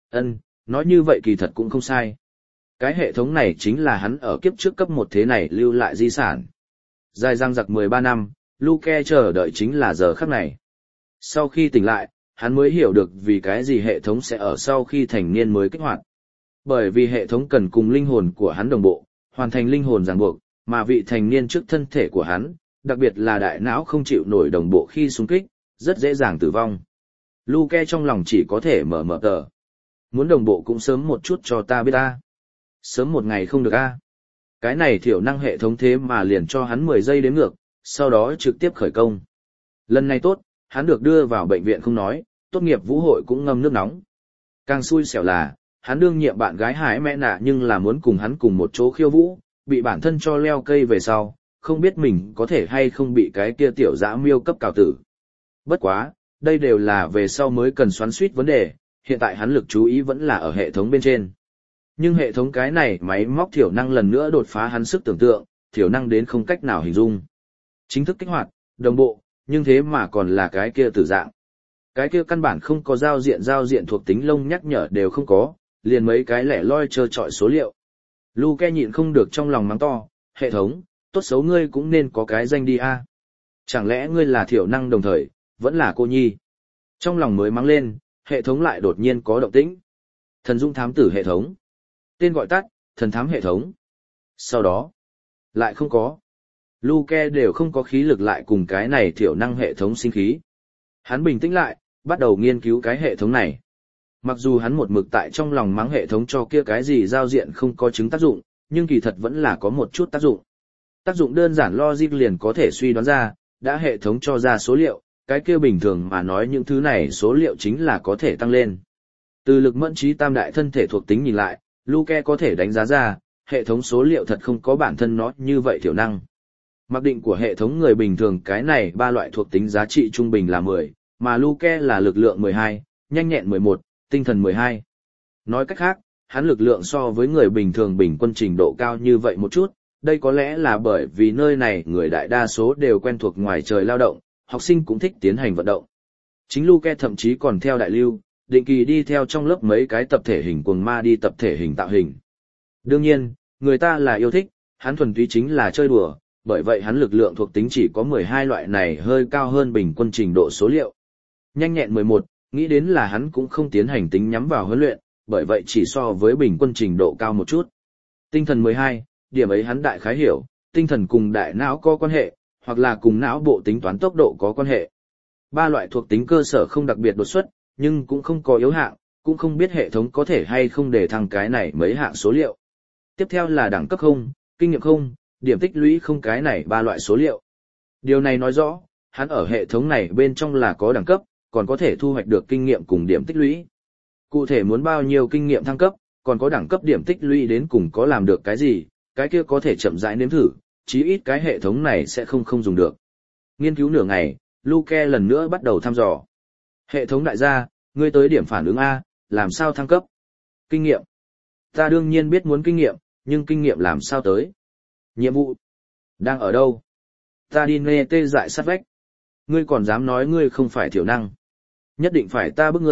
Nói như vậy kỳ thật cũng không sai. Cái hệ thống này chính là hắn ở kiếp trước cấp một thế này lưu lại di sản. Dài dằng dặc 13 năm, Luke chờ đợi chính là giờ khắc này. Sau khi tỉnh lại, hắn mới hiểu được vì cái gì hệ thống sẽ ở sau khi thành niên mới kích hoạt. Bởi vì hệ thống cần cùng linh hồn của hắn đồng bộ, hoàn thành linh hồn ràng buộc, mà vị thành niên trước thân thể của hắn, đặc biệt là đại não không chịu nổi đồng bộ khi xung kích, rất dễ dàng tử vong. Luke trong lòng chỉ có thể mở tờ. Muốn đồng bộ cũng sớm một chút cho ta biết ta. Sớm một ngày không được a. Cái này thiểu năng hệ thống thế mà liền cho hắn 10 giây đếm ngược, sau đó trực tiếp khởi công. Lần này tốt, hắn được đưa vào bệnh viện không nói, tốt nghiệp vũ hội cũng ngâm nước nóng. Càng xui xẻo là, hắn đương nhiệm bạn gái hái mẹ nạ nhưng là muốn cùng hắn cùng một chỗ khiêu vũ, bị bản thân cho leo cây về sau, không biết mình có thể hay không bị cái kia tiểu dã miêu cấp cào tử. Bất quá, đây đều là về sau mới cần xoắn suýt vấn đề, hiện tại hắn lực chú ý vẫn là ở hệ thống bên trên. Nhưng hệ thống cái này máy móc thiểu năng lần nữa đột phá hắn sức tưởng tượng, thiểu năng đến không cách nào hình dung. Chính thức kích hoạt, đồng bộ, nhưng thế mà còn là cái kia tử dạng. Cái kia căn bản không có giao diện thuộc tính lông nhắc nhở đều không có, liền mấy cái lẻ loi trơ trọi số liệu. Luke nhịn không được trong lòng mắng to, hệ thống, tốt xấu ngươi cũng nên có cái danh đi a. Chẳng lẽ ngươi là thiểu năng đồng thời, vẫn là cô nhi. Trong lòng mới mắng lên, hệ thống lại đột nhiên có động tĩnh. Thần dung thám tử hệ thống. Tên gọi tắt, thần thám hệ thống. Sau đó, lại không có. Luke đều không có khí lực lại cùng cái này thiểu năng hệ thống sinh khí. Hắn bình tĩnh lại, bắt đầu nghiên cứu cái hệ thống này. Mặc dù hắn một mực tại trong lòng mắng hệ thống cho kia cái gì giao diện không có chứng tác dụng, nhưng kỳ thật vẫn là có một chút tác dụng. Tác dụng đơn giản logic liền có thể suy đoán ra, đã hệ thống cho ra số liệu, cái kia bình thường mà nói những thứ này số liệu chính là có thể tăng lên. Từ lực mẫn trí tam đại thân thể thuộc tính nhìn lại, Luke có thể đánh giá ra, hệ thống số liệu thật không có bản thân nó như vậy thiểu năng. Mặc định của hệ thống người bình thường cái này ba loại thuộc tính giá trị trung bình là 10, mà Luke là lực lượng 12, nhanh nhẹn 11, tinh thần 12. Nói cách khác, hắn lực lượng so với người bình thường bình quân trình độ cao như vậy một chút, đây có lẽ là bởi vì nơi này người đại đa số đều quen thuộc ngoài trời lao động, học sinh cũng thích tiến hành vận động. Chính Luke thậm chí còn theo đại lưu, định kỳ đi theo trong lớp mấy cái tập thể hình cuồng ma đi tập thể hình tạo hình. Đương nhiên, người ta là yêu thích, hắn thuần túy chính là chơi đùa, bởi vậy hắn lực lượng thuộc tính chỉ có 12 loại này hơi cao hơn bình quân trình độ số liệu. Nhanh nhẹn 11, nghĩ đến là hắn cũng không tiến hành tính nhắm vào huấn luyện, bởi vậy chỉ so với bình quân trình độ cao một chút. Tinh thần 12, điểm ấy hắn đại khái hiểu, tinh thần cùng đại não có quan hệ, hoặc là cùng não bộ tính toán tốc độ có quan hệ. Ba loại thuộc tính cơ sở không đặc biệt đột xuất, nhưng cũng không có yếu hạng, cũng không biết hệ thống có thể hay không để thăng cái này mấy hạng số liệu. Tiếp theo là đẳng cấp không, kinh nghiệm không, điểm tích lũy không cái này ba loại số liệu. Điều này nói rõ, hắn ở hệ thống này bên trong là có đẳng cấp, còn có thể thu hoạch được kinh nghiệm cùng điểm tích lũy. Cụ thể muốn bao nhiêu kinh nghiệm thăng cấp, còn có đẳng cấp điểm tích lũy đến cùng có làm được cái gì, cái kia có thể chậm rãi nếm thử, chí ít cái hệ thống này sẽ không dùng được. Nghiên cứu nửa ngày, Luke lần nữa bắt đầu thăm dò. Hệ thống đại gia, ngươi tới điểm phản ứng A, làm sao thăng cấp? Kinh nghiệm. Ta đương nhiên biết muốn kinh nghiệm, nhưng kinh nghiệm làm sao tới? Nhiệm vụ. Đang ở đâu? Ta đi nê tê dại sát vách. Ngươi còn dám nói ngươi không phải thiểu năng. Nhất định phải ta bức ngươi,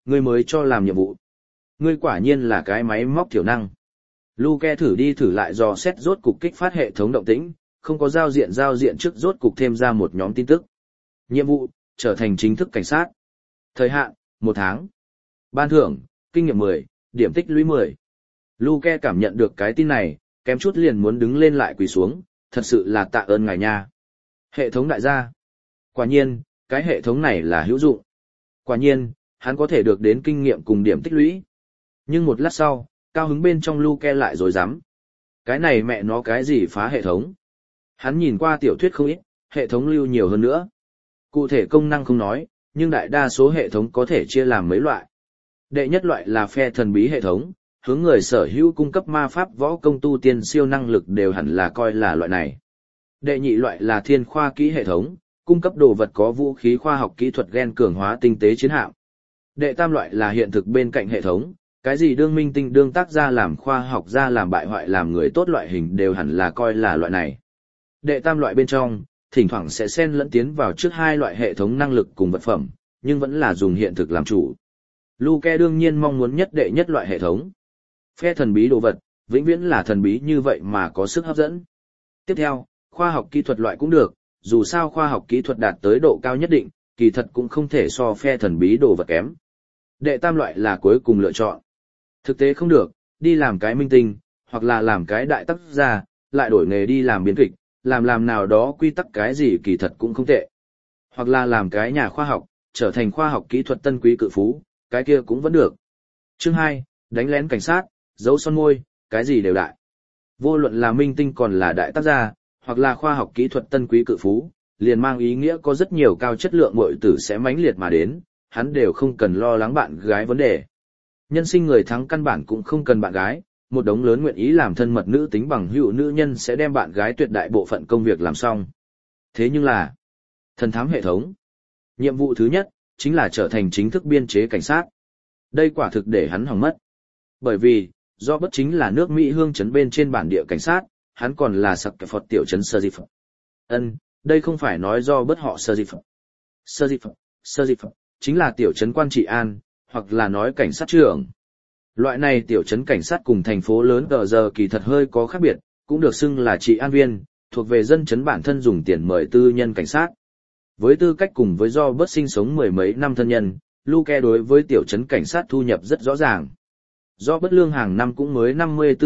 ngươi mới cho làm nhiệm vụ. Ngươi quả nhiên là cái máy móc thiểu năng. Luke thử đi thử lại dò xét rốt cục kích phát hệ thống động tĩnh, không có giao diện trước rốt cục thêm ra một nhóm tin tức. Nhiệm vụ, trở thành chính thức cảnh sát. Thời hạn, 1 tháng. Ban thưởng, kinh nghiệm 10, điểm tích lũy 10. Luke cảm nhận được cái tin này, kém chút liền muốn đứng lên lại quỳ xuống, thật sự là tạ ơn ngài nha. Hệ thống đại gia. Quả nhiên, cái hệ thống này là hữu dụng. Quả nhiên, hắn có thể được đến kinh nghiệm cùng điểm tích lũy. Nhưng một lát sau, cao hứng bên trong Luke lại rối rắm. Cái này mẹ nó cái gì phá hệ thống? Hắn nhìn qua tiểu thuyết không ít, hệ thống lưu nhiều hơn nữa. Cụ thể công năng không nói, nhưng đại đa số hệ thống có thể chia làm mấy loại. Đệ nhất loại là phe thần bí hệ thống, hướng người sở hữu cung cấp ma pháp võ công tu tiên siêu năng lực đều hẳn là coi là loại này. Đệ nhị loại là thiên khoa kỹ hệ thống, cung cấp đồ vật có vũ khí khoa học kỹ thuật gen cường hóa tinh tế chiến hạm. Đệ tam loại là hiện thực bên cạnh hệ thống, cái gì đương minh tinh đương tác gia làm khoa học gia làm bại hoại làm người tốt loại hình đều hẳn là coi là loại này. Đệ tam loại bên trong, thỉnh thoảng sẽ xen lẫn tiến vào trước hai loại hệ thống năng lực cùng vật phẩm, nhưng vẫn là dùng hiện thực làm chủ. Luke đương nhiên mong muốn nhất đệ nhất loại hệ thống. Phe thần bí đồ vật, vĩnh viễn là thần bí như vậy mà có sức hấp dẫn. Tiếp theo, khoa học kỹ thuật loại cũng được, dù sao khoa học kỹ thuật đạt tới độ cao nhất định, kỳ thật cũng không thể so phe thần bí đồ vật kém. Đệ tam loại là cuối cùng lựa chọn. Thực tế không được, đi làm cái minh tinh, hoặc là làm cái đại tác gia, lại đổi nghề đi làm biên kịch, làm nào đó quy tắc cái gì kỳ thật cũng không tệ. Hoặc là làm cái nhà khoa học, trở thành khoa học kỹ thuật tân quý cự phú, cái kia cũng vẫn được. Chương 2, đánh lén cảnh sát, giấu son môi, cái gì đều đại. Vô luận là minh tinh còn là đại tác gia, hoặc là khoa học kỹ thuật tân quý cự phú, liền mang ý nghĩa có rất nhiều cao chất lượng muội tử sẽ mãnh liệt mà đến, hắn đều không cần lo lắng bạn gái vấn đề. Nhân sinh người thắng căn bản cũng không cần bạn gái, một đống lớn nguyện ý làm thân mật nữ tính bằng hữu nữ nhân sẽ đem bạn gái tuyệt đại bộ phận công việc làm xong. Thế nhưng là, thần thám hệ thống. Nhiệm vụ thứ nhất, chính là trở thành chính thức biên chế cảnh sát. Đây quả thực để hắn hỏng mất. Bởi vì, do bất chính là nước Mỹ hương trấn bên trên bản địa cảnh sát, hắn còn là sặc kẻ phọt tiểu trấn Sơ Di Phật. Đây không phải nói do bất họ Sơ Di Phật. Sơ Di Phật, chính là tiểu trấn quan trị an, hoặc là nói cảnh sát trưởng. Loại này tiểu trấn cảnh sát cùng thành phố lớn tờ giờ kỳ thật hơi có khác biệt, cũng được xưng là trị an viên, thuộc về dân trấn bản thân dùng tiền mời tư nhân cảnh sát. Với tư cách cùng với do bớt sinh sống mười mấy năm thân nhân, Luke đối với tiểu trấn cảnh sát thu nhập rất rõ ràng. Do bất lương hàng năm cũng mới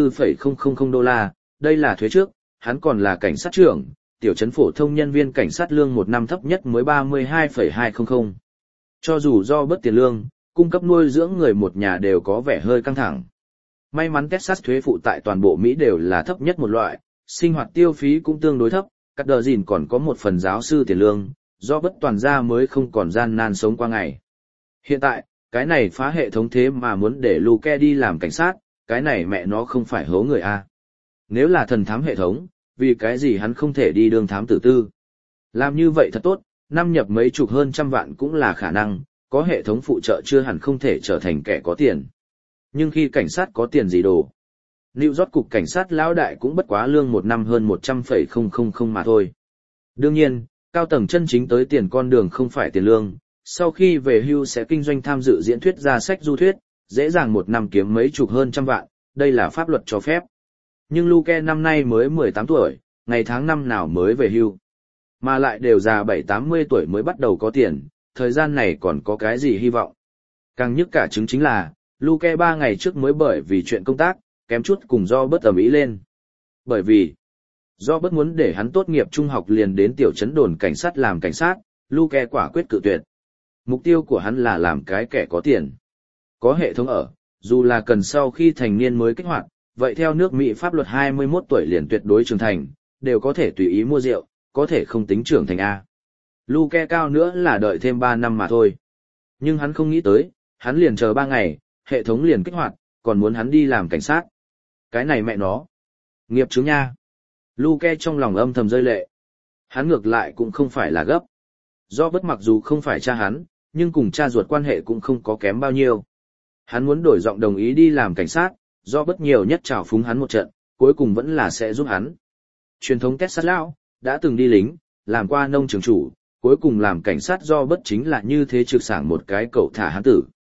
$54,000, đây là thuế trước, hắn còn là cảnh sát trưởng, tiểu trấn phổ thông nhân viên cảnh sát lương một năm thấp nhất mới $32,200. Cho dù do bớt tiền lương, cung cấp nuôi dưỡng người một nhà đều có vẻ hơi căng thẳng. May mắn Texas thuế phụ tại toàn bộ Mỹ đều là thấp nhất một loại, sinh hoạt tiêu phí cũng tương đối thấp, các đờ dìn còn có một phần giáo sư tiền lương, do bất toàn ra mới không còn gian nan sống qua ngày. Hiện tại, cái này phá hệ thống thế mà muốn để Luke đi làm cảnh sát, cái này mẹ nó không phải hố người a. Nếu là thần thám hệ thống, vì cái gì hắn không thể đi đương thám tử tư. Làm như vậy thật tốt, năm nhập mấy chục hơn trăm vạn cũng là khả năng, có hệ thống phụ trợ chưa hẳn không thể trở thành kẻ có tiền. Nhưng khi cảnh sát có tiền gì đồ? New York cục cảnh sát lão đại cũng bất quá lương một năm hơn 100,000 mà thôi. Đương nhiên, cao tầng chân chính tới tiền con đường không phải tiền lương, sau khi về hưu sẽ kinh doanh tham dự diễn thuyết ra sách du thuyết, dễ dàng một năm kiếm mấy chục hơn trăm vạn, đây là pháp luật cho phép. Nhưng Luke năm nay mới 18 tuổi, ngày tháng năm nào mới về hưu. Mà lại đều già 7-80 tuổi mới bắt đầu có tiền, thời gian này còn có cái gì hy vọng. Càng nhức cả chứng chính là, Luke 3 ngày trước mới bởi vì chuyện công tác, kém chút cùng do bớt ầm ĩ lên. Bởi vì, do bớt muốn để hắn tốt nghiệp trung học liền đến tiểu trấn đồn cảnh sát làm cảnh sát, Luke quả quyết cự tuyệt. Mục tiêu của hắn là làm cái kẻ có tiền. Có hệ thống ở, dù là cần sau khi thành niên mới kích hoạt, vậy theo nước Mỹ pháp luật 21 tuổi liền tuyệt đối trưởng thành, đều có thể tùy ý mua rượu, có thể không tính trưởng thành A. Luke cao nữa là đợi thêm 3 năm mà thôi. Nhưng hắn không nghĩ tới, hắn liền chờ 3 ngày, hệ thống liền kích hoạt, còn muốn hắn đi làm cảnh sát. Cái này mẹ nó. Nghiệp chứng nha. Luke trong lòng âm thầm rơi lệ. Hắn ngược lại cũng không phải là gấp. Do bất mặc dù không phải cha hắn, nhưng cùng cha ruột quan hệ cũng không có kém bao nhiêu. Hắn muốn đổi giọng đồng ý đi làm cảnh sát, do bất nhiều nhất trào phúng hắn một trận, cuối cùng vẫn là sẽ giúp hắn. Truyền thống Texas lão, đã từng đi lính, làm qua nông trường chủ, cuối cùng làm cảnh sát do bất chính là như thế trực sảng một cái cậu thả hắn tử.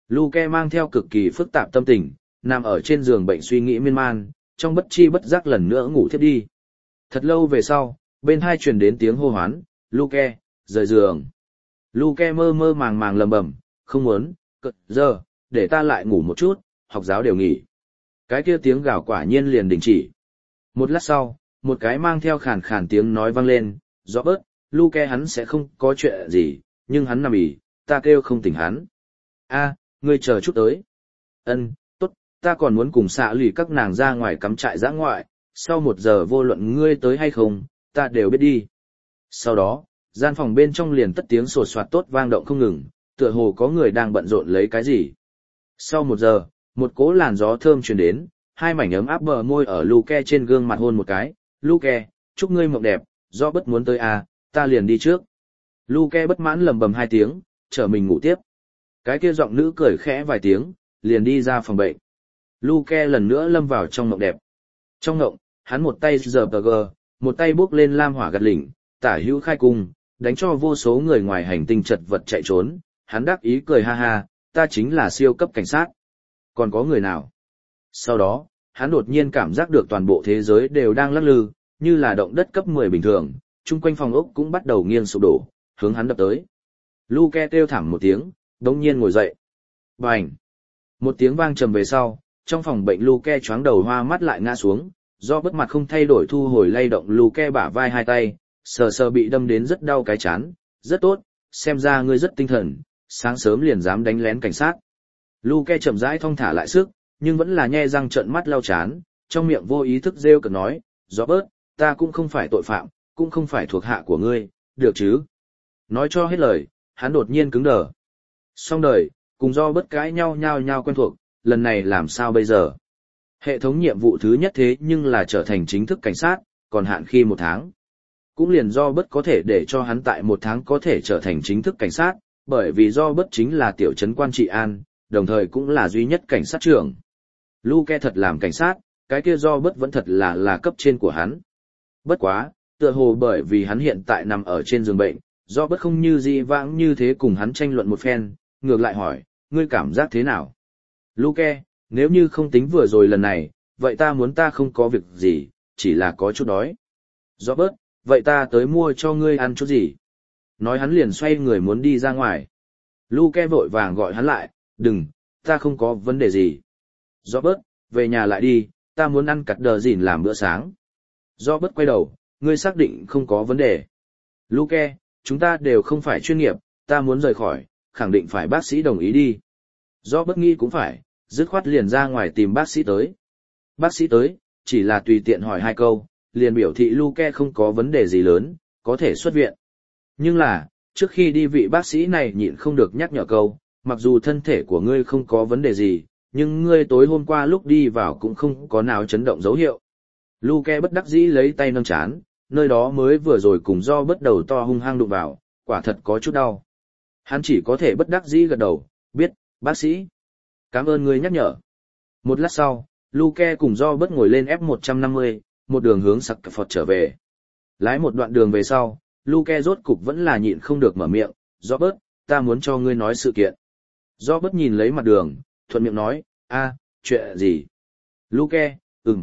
Luke mang theo cực kỳ phức tạp tâm tình, nằm ở trên giường bệnh suy nghĩ miên man, trong bất chi bất giác lần nữa ngủ thiếp đi. Thật lâu về sau, bên hai truyền đến tiếng hô hoán, Luke, rời giường. Luke mơ mơ màng màng lầm bầm, không muốn, giờ, để ta lại ngủ một chút, học giáo đều nghỉ. Cái kia tiếng gào quả nhiên liền đình chỉ. Một lát sau, một cái mang theo khàn khàn tiếng nói vang lên, rõ bớt, Luke hắn sẽ không có chuyện gì, nhưng hắn nằm ỉ, ta kêu không tỉnh hắn. A, ngươi chờ chút tới. Ân, tốt, ta còn muốn cùng xạ lì các nàng ra ngoài cắm trại dã ngoại, sau 1 giờ vô luận ngươi tới hay không, ta đều biết đi. Sau đó, gian phòng bên trong liền tất tiếng sột soạt tốt vang động không ngừng, tựa hồ có người đang bận rộn lấy cái gì. Sau 1 giờ, một cỗ làn gió thơm truyền đến, hai mảnh ấm áp bờ môi ở Luke trên gương mặt hôn một cái. Luke, chúc ngươi mộng đẹp, do bất muốn tới à, ta liền đi trước. Luke bất mãn lầm bầm 2 tiếng, trở mình ngủ tiếp. Cái kia giọng nữ cười khẽ vài tiếng, liền đi ra phòng bệnh. Luke lần nữa lâm vào trong mộng đẹp. Trong mộng, hắn một tay giở tờ gờ, một tay bước lên lam hỏa gạt lỉnh, tả hữu khai cung, đánh cho vô số người ngoài hành tinh chật vật chạy trốn. Hắn đắc ý cười ha ha, ta chính là siêu cấp cảnh sát. Còn có người nào? Sau đó, hắn đột nhiên cảm giác được toàn bộ thế giới đều đang lắc lư, như là động đất cấp 10 bình thường, chung quanh phòng ốc cũng bắt đầu nghiêng sụp đổ, hướng hắn đập tới. Luke kêu thảm một tiếng, đống nhiên ngồi dậy. Bành! Một tiếng vang trầm về sau, trong phòng bệnh Luke choáng đầu hoa mắt lại ngã xuống, do bất mặt không thay đổi thu hồi lay động Luke bả vai hai tay, sờ sờ bị đâm đến rất đau cái chán, rất tốt, xem ra ngươi rất tinh thần, sáng sớm liền dám đánh lén cảnh sát. Luke chậm rãi thong thả lại sức, nhưng vẫn là nhe răng trợn mắt lau chán, trong miệng vô ý thức rêu cợt nói, Robert, ta cũng không phải tội phạm, cũng không phải thuộc hạ của ngươi, được chứ? Nói cho hết lời, hắn đột nhiên cứng đờ. Xong đời, cùng Robert cãi nhau quen thuộc, lần này làm sao bây giờ? Hệ thống nhiệm vụ thứ nhất thế nhưng là trở thành chính thức cảnh sát, còn hạn khi 1 tháng. Cũng liền Robert có thể để cho hắn tại 1 tháng có thể trở thành chính thức cảnh sát, bởi vì Robert chính là tiểu trấn quan trị an, đồng thời cũng là duy nhất cảnh sát trưởng. Luke thật làm cảnh sát, cái kia Robert vẫn thật là cấp trên của hắn. Bất quá, tựa hồ bởi vì hắn hiện tại nằm ở trên giường bệnh, Robert không như dĩ vãng như thế cùng hắn tranh luận một phen, ngược lại hỏi, ngươi cảm giác thế nào? Luke, nếu như không tính vừa rồi lần này, vậy ta không có việc gì, chỉ là có chút đói. Robert, vậy ta tới mua cho ngươi ăn chút gì? Nói hắn liền xoay người muốn đi ra ngoài. Luke vội vàng gọi hắn lại, đừng, ta không có vấn đề gì. Robert, về nhà lại đi, ta muốn ăn cắt đờ dìn làm bữa sáng. Robert quay đầu, ngươi xác định không có vấn đề. Luke, chúng ta đều không phải chuyên nghiệp, ta muốn rời khỏi, khẳng định phải bác sĩ đồng ý đi. Robert nghĩ cũng phải, dứt khoát liền ra ngoài tìm bác sĩ tới. Bác sĩ tới, chỉ là tùy tiện hỏi 2 câu, liền biểu thị Luke không có vấn đề gì lớn, có thể xuất viện. Nhưng là, trước khi đi vị bác sĩ này nhịn không được nhắc nhở câu, mặc dù thân thể của ngươi không có vấn đề gì, nhưng ngươi tối hôm qua lúc đi vào cũng không có nào chấn động dấu hiệu. Luke bất đắc dĩ lấy tay nâng chán, nơi đó mới vừa rồi cùng do bất đầu to hung hăng đụng vào, quả thật có chút đau. Hắn chỉ có thể bất đắc dĩ gật đầu, biết, bác sĩ. Cảm ơn ngươi nhắc nhở. Một lát sau, Luke cùng do bất ngồi lên F150, một đường hướng sặc phọt trở về. Lái một đoạn đường về sau, Luke rốt cục vẫn là nhịn không được mở miệng, Robert, ta muốn cho ngươi nói sự kiện. Robert nhìn lấy mặt đường, thuận miệng nói, chuyện gì? Luke,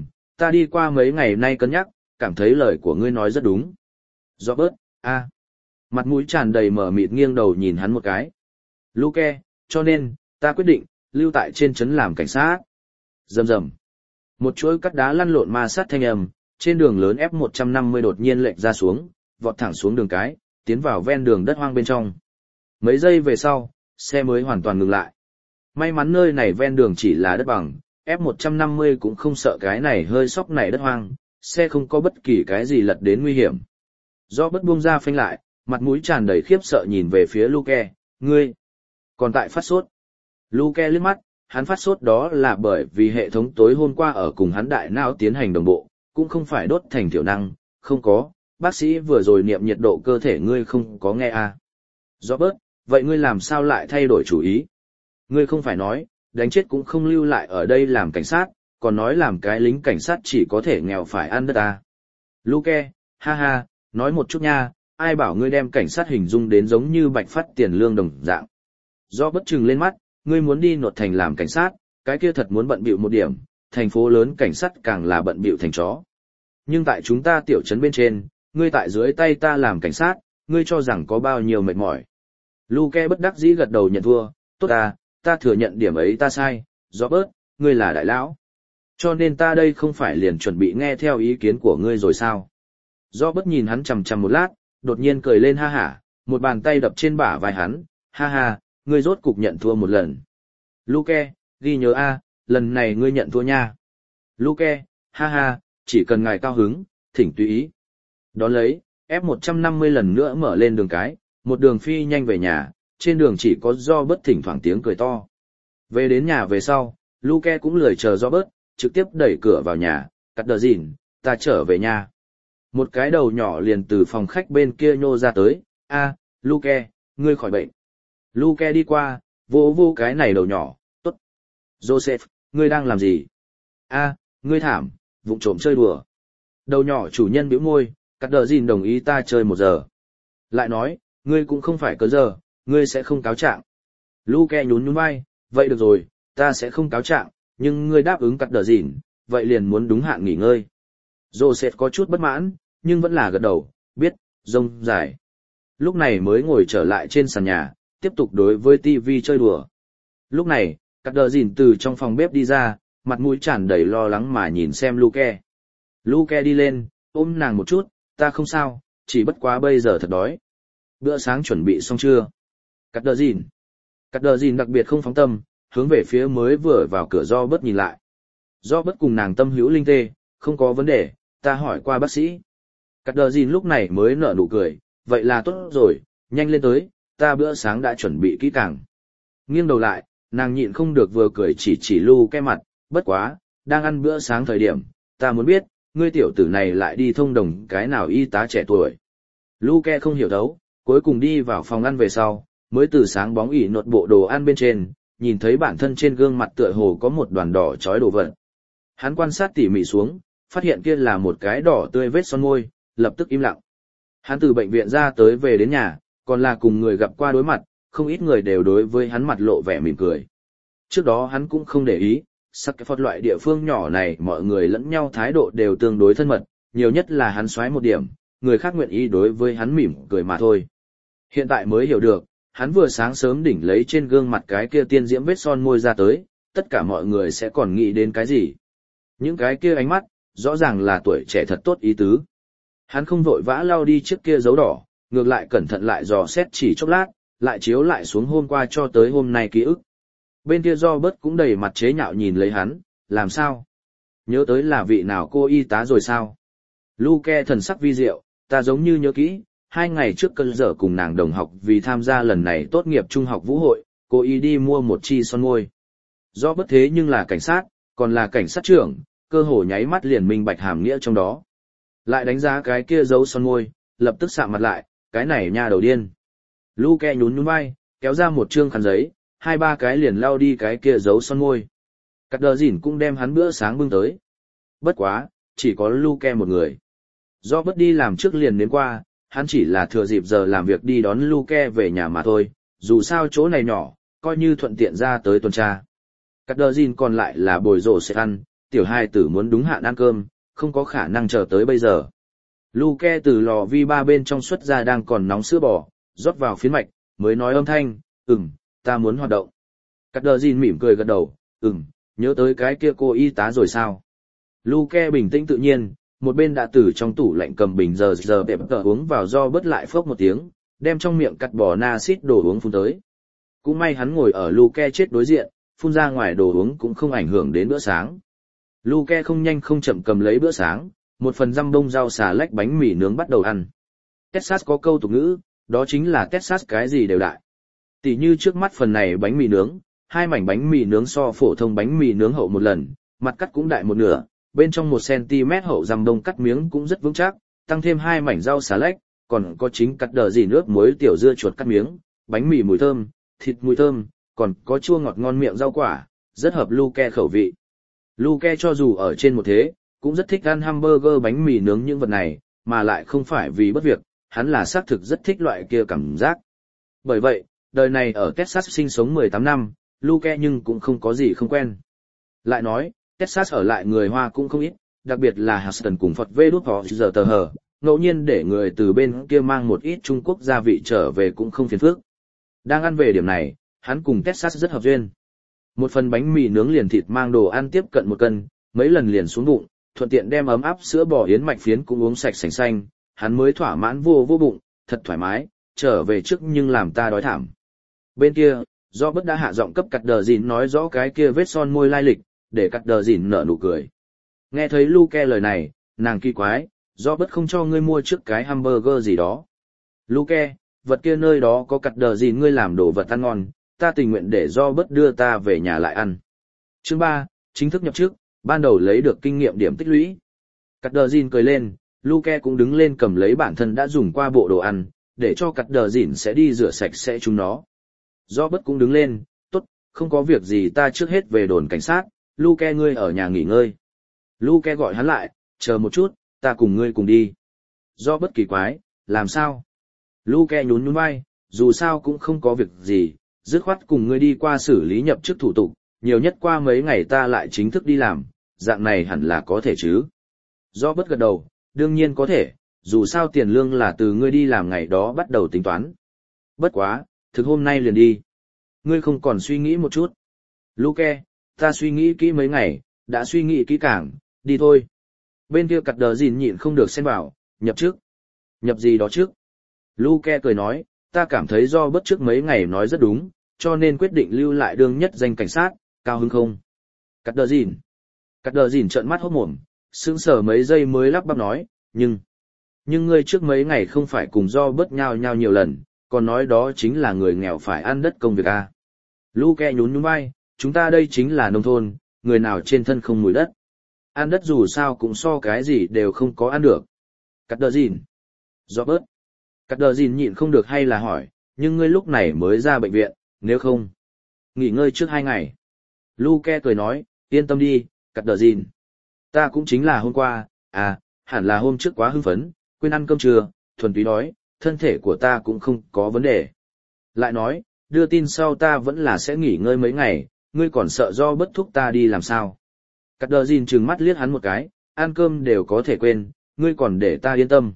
ta đi qua mấy ngày nay cân nhắc, cảm thấy lời của ngươi nói rất đúng. Robert, mặt mũi tràn đầy mở mịt nghiêng đầu nhìn hắn một cái. Luke, cho nên, ta quyết định, lưu tại trên trấn làm cảnh sát. Rầm rầm. Một chuỗi cắt đá lăn lộn ma sát thanh âm, trên đường lớn F150 đột nhiên lệch ra xuống, vọt thẳng xuống đường cái, tiến vào ven đường đất hoang bên trong. Mấy giây về sau, xe mới hoàn toàn ngừng lại. May mắn nơi này ven đường chỉ là đất bằng, F150 cũng không sợ cái này hơi sóc này đất hoang, xe không có bất kỳ cái gì lật đến nguy hiểm. Do bất buông ra phanh lại, mặt mũi tràn đầy khiếp sợ nhìn về phía Luke, ngươi, còn tại phát sốt. Luke liếc mắt, hắn phát sốt đó là bởi vì hệ thống tối hôm qua ở cùng hắn đại não tiến hành đồng bộ, cũng không phải đốt thành thiểu năng, không có, bác sĩ vừa rồi niệm nhiệt độ cơ thể ngươi không có nghe à. Robert, vậy ngươi làm sao lại thay đổi chủ ý? Ngươi không phải nói, đánh chết cũng không lưu lại ở đây làm cảnh sát, còn nói làm cái lính cảnh sát chỉ có thể nghèo phải ăn đất à. Luke, ha ha, nói một chút nha, ai bảo ngươi đem cảnh sát hình dung đến giống như bạch phát tiền lương đồng dạng. Do bất chừng lên mắt, ngươi muốn đi nội thành làm cảnh sát, cái kia thật muốn bận bịu một điểm, thành phố lớn cảnh sát càng là bận bịu thành chó. Nhưng tại chúng ta tiểu trấn bên trên, ngươi tại dưới tay ta làm cảnh sát, ngươi cho rằng có bao nhiêu mệt mỏi. Luke bất đắc dĩ gật đầu nhận thua, tốt ta thừa nhận điểm ấy ta sai, Robert, ngươi là đại lão. Cho nên ta đây không phải liền chuẩn bị nghe theo ý kiến của ngươi rồi sao? Robert nhìn hắn chằm chằm một lát, đột nhiên cười lên ha hả, một bàn tay đập trên bả vai hắn, ha ha, ngươi rốt cục nhận thua một lần. Luke, ghi nhớ lần này ngươi nhận thua nha. Luke, ha ha, chỉ cần ngài cao hứng, thỉnh tùy ý. Đón lấy, F150 lần nữa mở lên đường cái, một đường phi nhanh về nhà, trên đường chỉ có Robert thỉnh thoảng tiếng cười to. Về đến nhà về sau, Luke cũng lười chờ Robert, trực tiếp đẩy cửa vào nhà, cắt đờ dìn, ta trở về nhà. Một cái đầu nhỏ liền từ phòng khách bên kia nhô ra tới, Luke, ngươi khỏi bệnh. Luke đi qua, vô cái này đầu nhỏ, tốt. Joseph, ngươi đang làm gì? Ngươi thảm, vụng trộm chơi đùa. Đầu nhỏ chủ nhân bĩu môi, cắt đờ dìn đồng ý ta chơi 1 giờ. Lại nói, ngươi cũng không phải cớ giờ, ngươi sẽ không cáo trạng. Luke nhún vai, vậy được rồi, ta sẽ không cáo trạng, nhưng ngươi đáp ứng cắt đờ dìn, vậy liền muốn đúng hạn nghỉ ngơi. Joseph có chút bất mãn, nhưng vẫn là gật đầu, biết, rông dài. Lúc này mới ngồi trở lại trên sàn nhà, tiếp tục đối với TV chơi đùa. Lúc này, cắt đờ dìn từ trong phòng bếp đi ra, mặt mũi tràn đầy lo lắng mà nhìn xem Luke. Luke đi lên, ôm nàng một chút, ta không sao, chỉ bất quá bây giờ thật đói. Bữa sáng chuẩn bị xong chưa? Cắt đờ dìn đặc biệt không phóng tâm, hướng về phía mới vừa vào cửa Robert nhìn lại. Robert cùng nàng tâm hữu linh tê, không có vấn đề, ta hỏi qua bác sĩ. Cắt đờ dìn lúc này mới nở nụ cười, vậy là tốt rồi, nhanh lên tới, ta bữa sáng đã chuẩn bị kỹ càng. Nghiêng đầu lại, nàng nhịn không được vừa cười chỉ Luke mặt, bất quá, đang ăn bữa sáng thời điểm, ta muốn biết, ngươi tiểu tử này lại đi thông đồng cái nào y tá trẻ tuổi. Luke không hiểu thấu, cuối cùng đi vào phòng ăn về sau, mới từ sáng bóng ỉ nột bộ đồ ăn bên trên, nhìn thấy bản thân trên gương mặt tựa hồ có một đoàn đỏ chói đồ vật. Hắn quan sát tỉ mỉ xuống, phát hiện kia là một cái đỏ tươi vết son môi, lập tức im lặng. Hắn từ bệnh viện ra tới về đến nhà, còn là cùng người gặp qua đối mặt, không ít người đều đối với hắn mặt lộ vẻ mỉm cười. Trước đó hắn cũng không để ý, sắc cái phật loại địa phương nhỏ này mọi người lẫn nhau thái độ đều tương đối thân mật, nhiều nhất là hắn xoáy một điểm, người khác nguyện ý đối với hắn mỉm cười mà thôi. Hiện tại mới hiểu được, hắn vừa sáng sớm đỉnh lấy trên gương mặt cái kia tiên diễm vết son môi ra tới, tất cả mọi người sẽ còn nghĩ đến cái gì. Những cái kia ánh mắt, rõ ràng là tuổi trẻ thật tốt ý tứ. Hắn không vội vã lau đi trước kia dấu đỏ, ngược lại cẩn thận lại dò xét chỉ chốc lát, lại chiếu lại xuống hôm qua cho tới hôm nay ký ức. Bên kia Robert cũng đầy mặt chế nhạo nhìn lấy hắn, làm sao? Nhớ tới là vị nào cô y tá rồi sao? Luke thần sắc vi diệu, ta giống như nhớ kỹ, 2 ngày trước cơn giờ cùng nàng đồng học vì tham gia lần này tốt nghiệp trung học vũ hội, cô y đi mua một chi son môi. Robert thế nhưng là cảnh sát, còn là cảnh sát trưởng, cơ hồ nháy mắt liền minh bạch hàm nghĩa trong đó. Lại đánh giá cái kia dấu son môi, lập tức sạm mặt lại, cái này nha đầu điên. Luke nhún vai, kéo ra một trương khăn giấy, 2-3 cái liền lau đi cái kia dấu son môi. Cắt đờ dìn cũng đem hắn bữa sáng bưng tới. Bất quá, chỉ có Luke một người. Robert đi làm trước liền đến qua, hắn chỉ là thừa dịp giờ làm việc đi đón Luke về nhà mà thôi, dù sao chỗ này nhỏ, coi như thuận tiện ra tới tuần tra. Cắt đờ dìn còn lại là bồi rổ sẽ ăn, tiểu hai tử muốn đúng hạn ăn cơm, không có khả năng chờ tới bây giờ. Luke từ lò vi ba bên trong xuất ra đang còn nóng sữa bò, rót vào phiến mạch, mới nói âm thanh, ta muốn hoạt động. Cắt đờ dìn mỉm cười gật đầu, nhớ tới cái kia cô y tá rồi sao. Luke bình tĩnh tự nhiên, một bên đã từ trong tủ lạnh cầm bình giờ bẹp tờ uống vào do bớt lại phốc một tiếng, đem trong miệng cắt bò na xít đồ uống phun tới. Cũng may hắn ngồi ở Luke chết đối diện, phun ra ngoài đồ uống cũng không ảnh hưởng đến bữa sáng. Luke không nhanh không chậm cầm lấy bữa sáng, một phần răm bông rau xà lách bánh mì nướng bắt đầu ăn. Texas có câu tục ngữ, đó chính là Texas cái gì đều đại. Tỷ như trước mắt phần này bánh mì nướng, 2 mảnh bánh mì nướng so phổ thông bánh mì nướng hậu một lần, mặt cắt cũng đại một nửa, bên trong 1 cm hậu răm đông cắt miếng cũng rất vững chắc, tăng thêm 2 mảnh rau xà lách, còn có chính cắt đờ gì nước muối tiểu dưa chuột cắt miếng, bánh mì mùi thơm, thịt mùi thơm, còn có chua ngọt ngon miệng rau quả, rất hợp Luke khẩu vị. Luke cho dù ở trên một thế, cũng rất thích ăn hamburger bánh mì nướng những vật này, mà lại không phải vì bất việc, hắn là xác thực rất thích loại kia cảm giác. Bởi vậy, đời này ở Texas sinh sống 18 năm, Luke nhưng cũng không có gì không quen. Lại nói, Texas ở lại người Hoa cũng không ít, đặc biệt là Houston cùng Phật Vê Đút họ giờ tờ hờ, ngẫu nhiên để người từ bên kia mang một ít Trung Quốc gia vị trở về cũng không phiền phức. Đang ăn về điểm này, hắn cùng Texas rất hợp duyên. Một phần bánh mì nướng liền thịt mang đồ ăn tiếp cận 1 cân, mấy lần liền xuống bụng, thuận tiện đem ấm áp sữa bò yến mạch phiến cũng uống sạch sành xanh, hắn mới thỏa mãn vô bụng, thật thoải mái, trở về trước nhưng làm ta đói thảm. Bên kia, do bất đã hạ giọng cấp cắt đờ dìn nói rõ cái kia vết son môi lai lịch, để cắt đờ dìn nở nụ cười. Nghe thấy Luke lời này, nàng kỳ quái, do bất không cho ngươi mua trước cái hamburger gì đó. Luke, vật kia nơi đó có cắt đờ dìn ngươi làm đồ vật ăn ngon, ta tình nguyện để do bất đưa ta về nhà lại ăn. Chương 3, chính thức nhập chức, ban đầu lấy được kinh nghiệm điểm tích lũy. Cắt đờ dìn cười lên, Luke cũng đứng lên cầm lấy bản thân đã dùng qua bộ đồ ăn, để cho cắt đờ dìn sẽ đi rửa sạch sẽ chúng nó. Do bất cũng đứng lên, tốt, không có việc gì ta trước hết về đồn cảnh sát, Luke ngươi ở nhà nghỉ ngơi. Luke gọi hắn lại, chờ một chút, ta cùng ngươi cùng đi. Do bất kỳ quái, làm sao? Luke nhún nhún vai, dù sao cũng không có việc gì, dứt khoát cùng ngươi đi qua xử lý nhập chức thủ tục, nhiều nhất qua mấy ngày ta lại chính thức đi làm, dạng này hẳn là có thể chứ. Do bất gật đầu, đương nhiên có thể, dù sao tiền lương là từ ngươi đi làm ngày đó bắt đầu tính toán. Bất quá, thực hôm nay liền đi. Ngươi không còn suy nghĩ một chút. Luke, ta suy nghĩ kỹ mấy ngày, đã suy nghĩ kỹ càng, đi thôi. Bên kia cắt đờ gìn nhịn không được xen vào, nhập trước. Nhập gì đó trước? Luke cười nói, ta cảm thấy do bất trước mấy ngày nói rất đúng, cho nên quyết định lưu lại đương nhất danh cảnh sát, cao hứng không? Cắt đờ gìn. Cắt đờ gìn trợn mắt hốt mồm, sững sờ mấy giây mới lắp bắp nói, nhưng ngươi trước mấy ngày không phải cùng do bất nhau nhiều lần, còn nói đó chính là người nghèo phải ăn đất công việc à. Luke nhún nhún vai, chúng ta đây chính là nông thôn, người nào trên thân không mùi đất. Ăn đất dù sao cũng so cái gì đều không có ăn được. Cắt đờ gìn. Do bớt. Cắt đờ gìn nhịn không được hay là hỏi, nhưng ngươi lúc này mới ra bệnh viện, nếu không nghỉ ngơi trước 2 ngày. Luke cười nói, yên tâm đi, cắt đờ gìn. Ta cũng chính là hôm qua, hẳn là hôm trước quá hưng phấn, quên ăn cơm trưa, thuần túy đói, thân thể của ta cũng không có vấn đề. Lại nói, đưa tin sau ta vẫn là sẽ nghỉ ngơi mấy ngày, ngươi còn sợ do bất thúc ta đi làm sao. Cắt đờ gìn trừng mắt liếc hắn một cái, ăn cơm đều có thể quên, ngươi còn để ta yên tâm.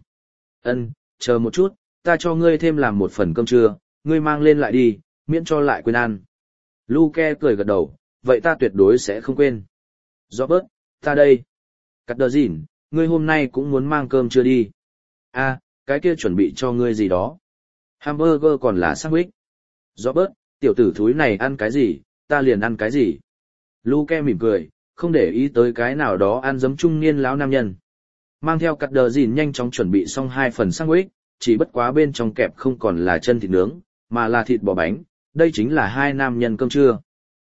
Chờ một chút, ta cho ngươi thêm làm 1 phần cơm trưa, ngươi mang lên lại đi, miễn cho lại quên ăn. Luke cười gật đầu, vậy ta tuyệt đối sẽ không quên. Robert, ta đây. Cắt đờ gìn, ngươi hôm nay cũng muốn mang cơm trưa đi. Cái kia chuẩn bị cho ngươi gì đó. Hamburger còn là sandwich. Robert, tiểu tử thúi này ăn cái gì, ta liền ăn cái gì. Luke mỉm cười, không để ý tới cái nào đó ăn giấm trung niên lão nam nhân. Mang theo cắt đờ gìn nhanh chóng chuẩn bị xong 2 phần sandwich, chỉ bất quá bên trong kẹp không còn là chân thịt nướng, mà là thịt bò bánh, đây chính là 2 nam nhân cơm trưa.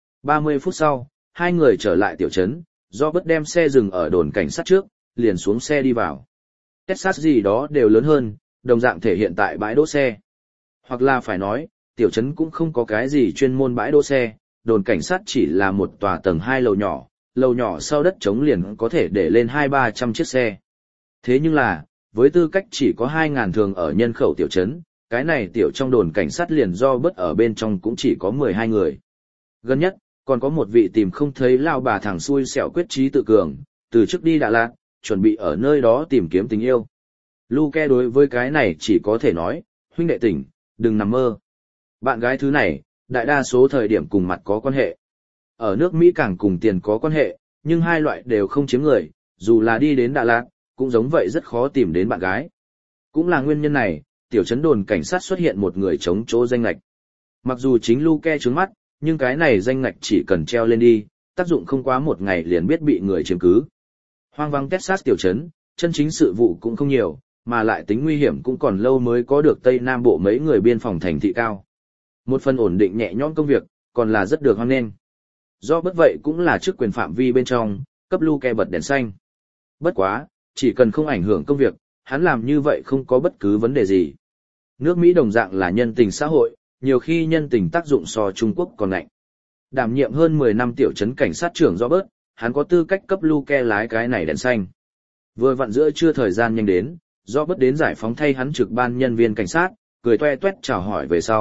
30 phút sau, 2 người trở lại tiểu trấn, Robert đem xe dừng ở đồn cảnh sát trước, liền xuống xe đi vào. Texas gì đó đều lớn hơn, đồng dạng thể hiện tại bãi đỗ xe. Hoặc là phải nói, tiểu trấn cũng không có cái gì chuyên môn bãi đỗ xe, đồn cảnh sát chỉ là một tòa tầng 2 lầu nhỏ sau đất trống liền có thể để lên 200-300 chiếc xe. Thế nhưng là, với tư cách chỉ có 2.000 thường ở nhân khẩu tiểu trấn, cái này tiểu trong đồn cảnh sát liền do bất ở bên trong cũng chỉ có 12 người. Gần nhất, còn có một vị tìm không thấy lao bà thằng xui xẻo quyết chí tự cường, từ trước đi Đà Lạt, chuẩn bị ở nơi đó tìm kiếm tình yêu. Luke đối với cái này chỉ có thể nói, huynh đệ tỉnh, đừng nằm mơ. Bạn gái thứ này, đại đa số thời điểm cùng mặt có quan hệ. Ở nước Mỹ càng cùng tiền có quan hệ, nhưng hai loại đều không chiếm người, dù là đi đến Đà Lạt, cũng giống vậy rất khó tìm đến bạn gái. Cũng là nguyên nhân này, tiểu trấn đồn cảnh sát xuất hiện một người chống chỗ danh lạch. Mặc dù chính Luke trướng mắt, nhưng cái này danh ngạch chỉ cần treo lên đi, tác dụng không quá 1 ngày liền biết bị người chiếm cứ. Hoang vắng Texas tiểu trấn, chân chính sự vụ cũng không nhiều, mà lại tính nguy hiểm cũng còn lâu mới có được Tây Nam Bộ mấy người biên phòng thành thị cao. Một phần ổn định nhẹ nhõm công việc, còn là rất được hoan nghênh. Do bất vậy cũng là chức quyền phạm vi bên trong, cấp Luke bật đèn xanh. Bất quá, chỉ cần không ảnh hưởng công việc, hắn làm như vậy không có bất cứ vấn đề gì. Nước Mỹ đồng dạng là nhân tình xã hội, nhiều khi nhân tình tác dụng so Trung Quốc còn mạnh. Đảm nhiệm hơn 10 năm tiểu trấn cảnh sát trưởng Robert, hắn có tư cách cấp Luke lái cái này đèn xanh. Vừa vặn giữa trưa thời gian nhanh đến, Robert đến giải phóng thay hắn trực ban nhân viên cảnh sát, cười toe toét chào hỏi về sau,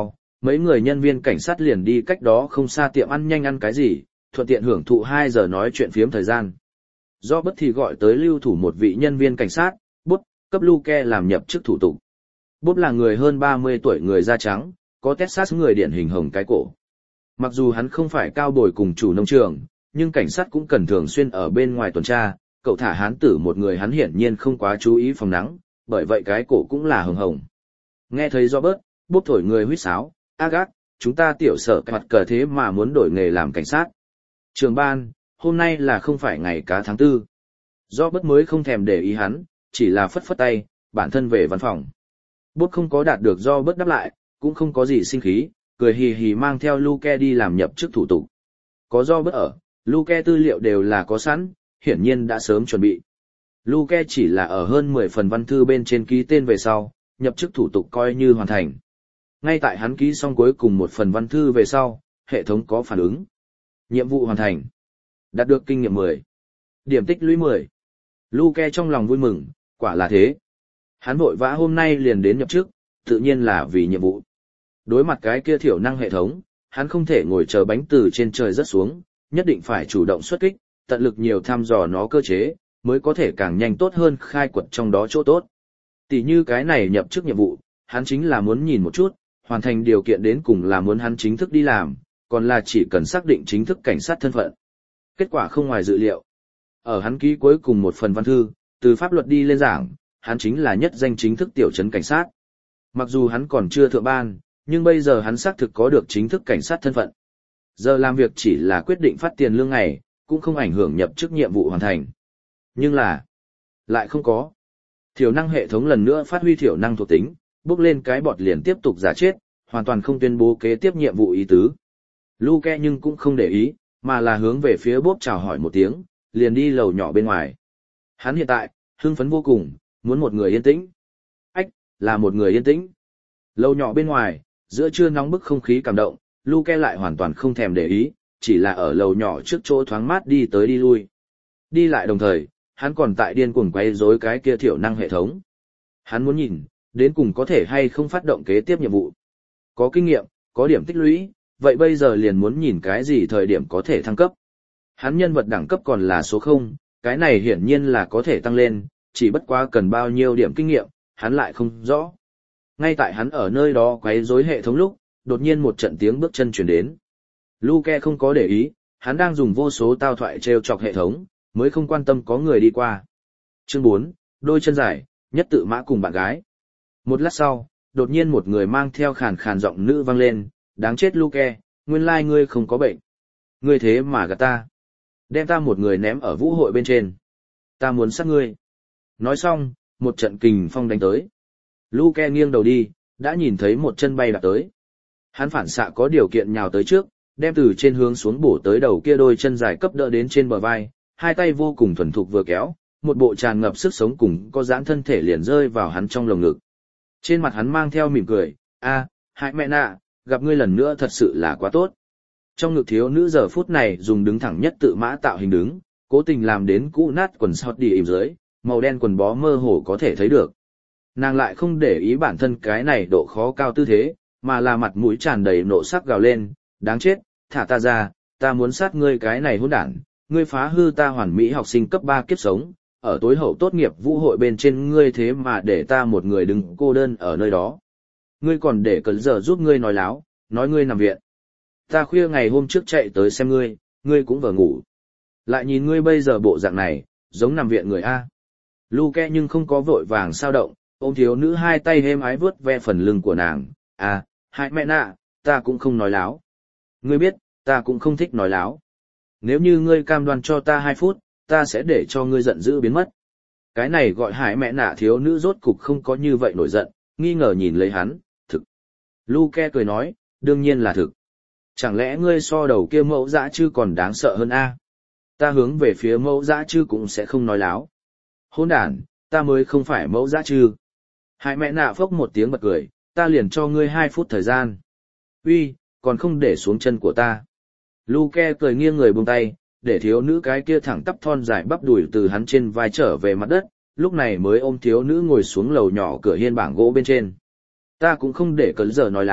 Mấy người nhân viên cảnh sát liền đi cách đó không xa tiệm ăn nhanh ăn cái gì, thuận tiện hưởng thụ 2 giờ nói chuyện phiếm thời gian. Do bất thì gọi tới lưu thủ một vị nhân viên cảnh sát, Bob, cấp Luke làm nhập chức thủ tục. Bob là người hơn 30 tuổi người da trắng, có Texas người điển hình hồng cái cổ. Mặc dù hắn không phải cao bồi cùng chủ nông trường, nhưng cảnh sát cũng cần thường xuyên ở bên ngoài tuần tra, cậu thả hán tử một người hắn hiển nhiên không quá chú ý phòng nắng, bởi vậy cái cổ cũng là hồng hồng. Nghe thấy Robert, Bob thổi người huýt sáo, Agat, chúng ta tiểu sở cái mặt cờ thế mà muốn đổi nghề làm cảnh sát. Trường ban, hôm nay là không phải ngày cá tháng 4. Robert mới không thèm để ý hắn, chỉ là phất phất tay, bản thân về văn phòng. Bob không có đạt được Robert đáp lại, cũng không có gì sinh khí, cười hì hì mang theo Luke đi làm nhập chức thủ tục. Có Robert ở, Luke tư liệu đều là có sẵn, hiển nhiên đã sớm chuẩn bị. Luke chỉ là ở hơn 10 phần văn thư bên trên ký tên về sau, nhập chức thủ tục coi như hoàn thành. Ngay tại hắn ký xong cuối cùng một phần văn thư về sau, hệ thống có phản ứng. Nhiệm vụ hoàn thành. Đạt được kinh nghiệm 10. Điểm tích lũy 10. Luke trong lòng vui mừng, quả là thế. Hắn vội vã hôm nay liền đến nhập chức, tự nhiên là vì nhiệm vụ. Đối mặt cái kia thiểu năng hệ thống, hắn không thể ngồi chờ bánh từ trên trời rớt xuống, nhất định phải chủ động xuất kích, tận lực nhiều thăm dò nó cơ chế, mới có thể càng nhanh tốt hơn khai quật trong đó chỗ tốt. Tỷ như cái này nhập chức nhiệm vụ, hắn chính là muốn nhìn một chút, hoàn thành điều kiện đến cùng là muốn hắn chính thức đi làm, còn là chỉ cần xác định chính thức cảnh sát thân phận. Kết quả không ngoài dự liệu. Ở hắn ký cuối cùng một phần văn thư, từ pháp luật đi lên giảng, hắn chính là nhất danh chính thức tiểu trấn cảnh sát. Mặc dù hắn còn chưa thượng ban, nhưng bây giờ hắn xác thực có được chính thức cảnh sát thân phận. Giờ làm việc chỉ là quyết định phát tiền lương ngày, cũng không ảnh hưởng nhập chức nhiệm vụ hoàn thành. Nhưng là, lại không có. Thiểu năng hệ thống lần nữa phát huy thiểu năng thuộc tính, bước lên cái bọt liền tiếp tục giả chết, hoàn toàn không tuyên bố kế tiếp nhiệm vụ ý tứ. Luke nhưng cũng không để ý, mà là hướng về phía Bob chào hỏi một tiếng, liền đi lầu nhỏ bên ngoài. Hắn hiện tại, hưng phấn vô cùng, muốn một người yên tĩnh. Ách, là một người yên tĩnh. Lầu nhỏ bên ngoài, giữa trưa nóng bức không khí cảm động, Luke lại hoàn toàn không thèm để ý, chỉ là ở lầu nhỏ trước chỗ thoáng mát đi tới đi lui. Đi lại đồng thời, hắn còn tại điên cuồng quay rối cái kia thiểu năng hệ thống. Hắn muốn nhìn, đến cùng có thể hay không phát động kế tiếp nhiệm vụ. Có kinh nghiệm, có điểm tích lũy, vậy bây giờ liền muốn nhìn cái gì thời điểm có thể thăng cấp. Hắn nhân vật đẳng cấp còn là số 0, cái này hiển nhiên là có thể tăng lên, chỉ bất quá cần bao nhiêu điểm kinh nghiệm, hắn lại không rõ. Ngay tại hắn ở nơi đó quấy rối hệ thống lúc, đột nhiên một trận tiếng bước chân truyền đến. Luke không có để ý, hắn đang dùng vô số tao thoại trêu chọc hệ thống, mới không quan tâm có người đi qua. Chương 4, đôi chân dài, nhất tự mã cùng bạn gái. Một lát sau, đột nhiên một người mang theo khàn khàn giọng nữ vang lên, đáng chết Luke, nguyên lai ngươi không có bệnh. Ngươi thế mà gạt ta. Đem ta một người ném ở vũ hội bên trên. Ta muốn sát ngươi. Nói xong, một trận kình phong đánh tới. Luke nghiêng đầu đi, đã nhìn thấy một chân bay đạp tới. Hắn phản xạ có điều kiện nhào tới trước, đem từ trên hướng xuống bổ tới đầu kia đôi chân dài cấp đỡ đến trên bờ vai, hai tay vô cùng thuần thục vừa kéo, một bộ tràn ngập sức sống cùng có giãn thân thể liền rơi vào hắn trong lồng ngực. Trên mặt hắn mang theo mỉm cười, hại mẹ nạ, gặp ngươi lần nữa thật sự là quá tốt. Trong ngực thiếu nữ giờ phút này dùng đứng thẳng nhất tự mã tạo hình đứng, cố tình làm đến cũ nát quần sọt đi ìm dưới, màu đen quần bó mơ hồ có thể thấy được. Nàng lại không để ý bản thân cái này độ khó cao tư thế, mà là mặt mũi tràn đầy nộ sắc gào lên, đáng chết, thả ta ra, ta muốn sát ngươi cái này hỗn đản, ngươi phá hư ta hoàn mỹ học sinh cấp 3 kiếp sống, ở tối hậu tốt nghiệp vũ hội bên trên ngươi thế mà để ta một người đứng cô đơn ở nơi đó. Ngươi còn để cẩn giờ giúp ngươi nói láo, nói ngươi nằm viện. Ta khuya ngày hôm trước chạy tới xem ngươi, ngươi cũng vừa ngủ. Lại nhìn ngươi bây giờ bộ dạng này, giống nằm viện người A. Luke nhưng không có vội vàng sao động, ôm thiếu nữ hai tay êm ái vướt ve phần lưng của nàng. Hại mẹ nạ, ta cũng không nói láo. Ngươi biết, ta cũng không thích nói láo. Nếu như ngươi cam đoan cho ta 2 phút, ta sẽ để cho ngươi giận dữ biến mất. Cái này gọi hại mẹ nạ thiếu nữ rốt cục không có như vậy nổi giận, nghi ngờ nhìn lấy hắn, thực. Luke cười nói, đương nhiên là thực. Chẳng lẽ ngươi so đầu kia mẫu dã chư còn đáng sợ hơn a? Ta hướng về phía mẫu dã chư cũng sẽ không nói láo. Hỗn đản, ta mới không phải mẫu dã chư. Hại mẹ nạ phốc một tiếng bật cười, ta liền cho ngươi 2 phút thời gian. Uy, còn không để xuống chân của ta. Luke cười nghiêng người buông tay, để thiếu nữ cái kia thẳng tắp thon dài bắp đùi từ hắn trên vai trở về mặt đất, lúc này mới ôm thiếu nữ ngồi xuống lầu nhỏ cửa hiên bảng gỗ bên trên. Ta cũng không để cấn giờ nói láo,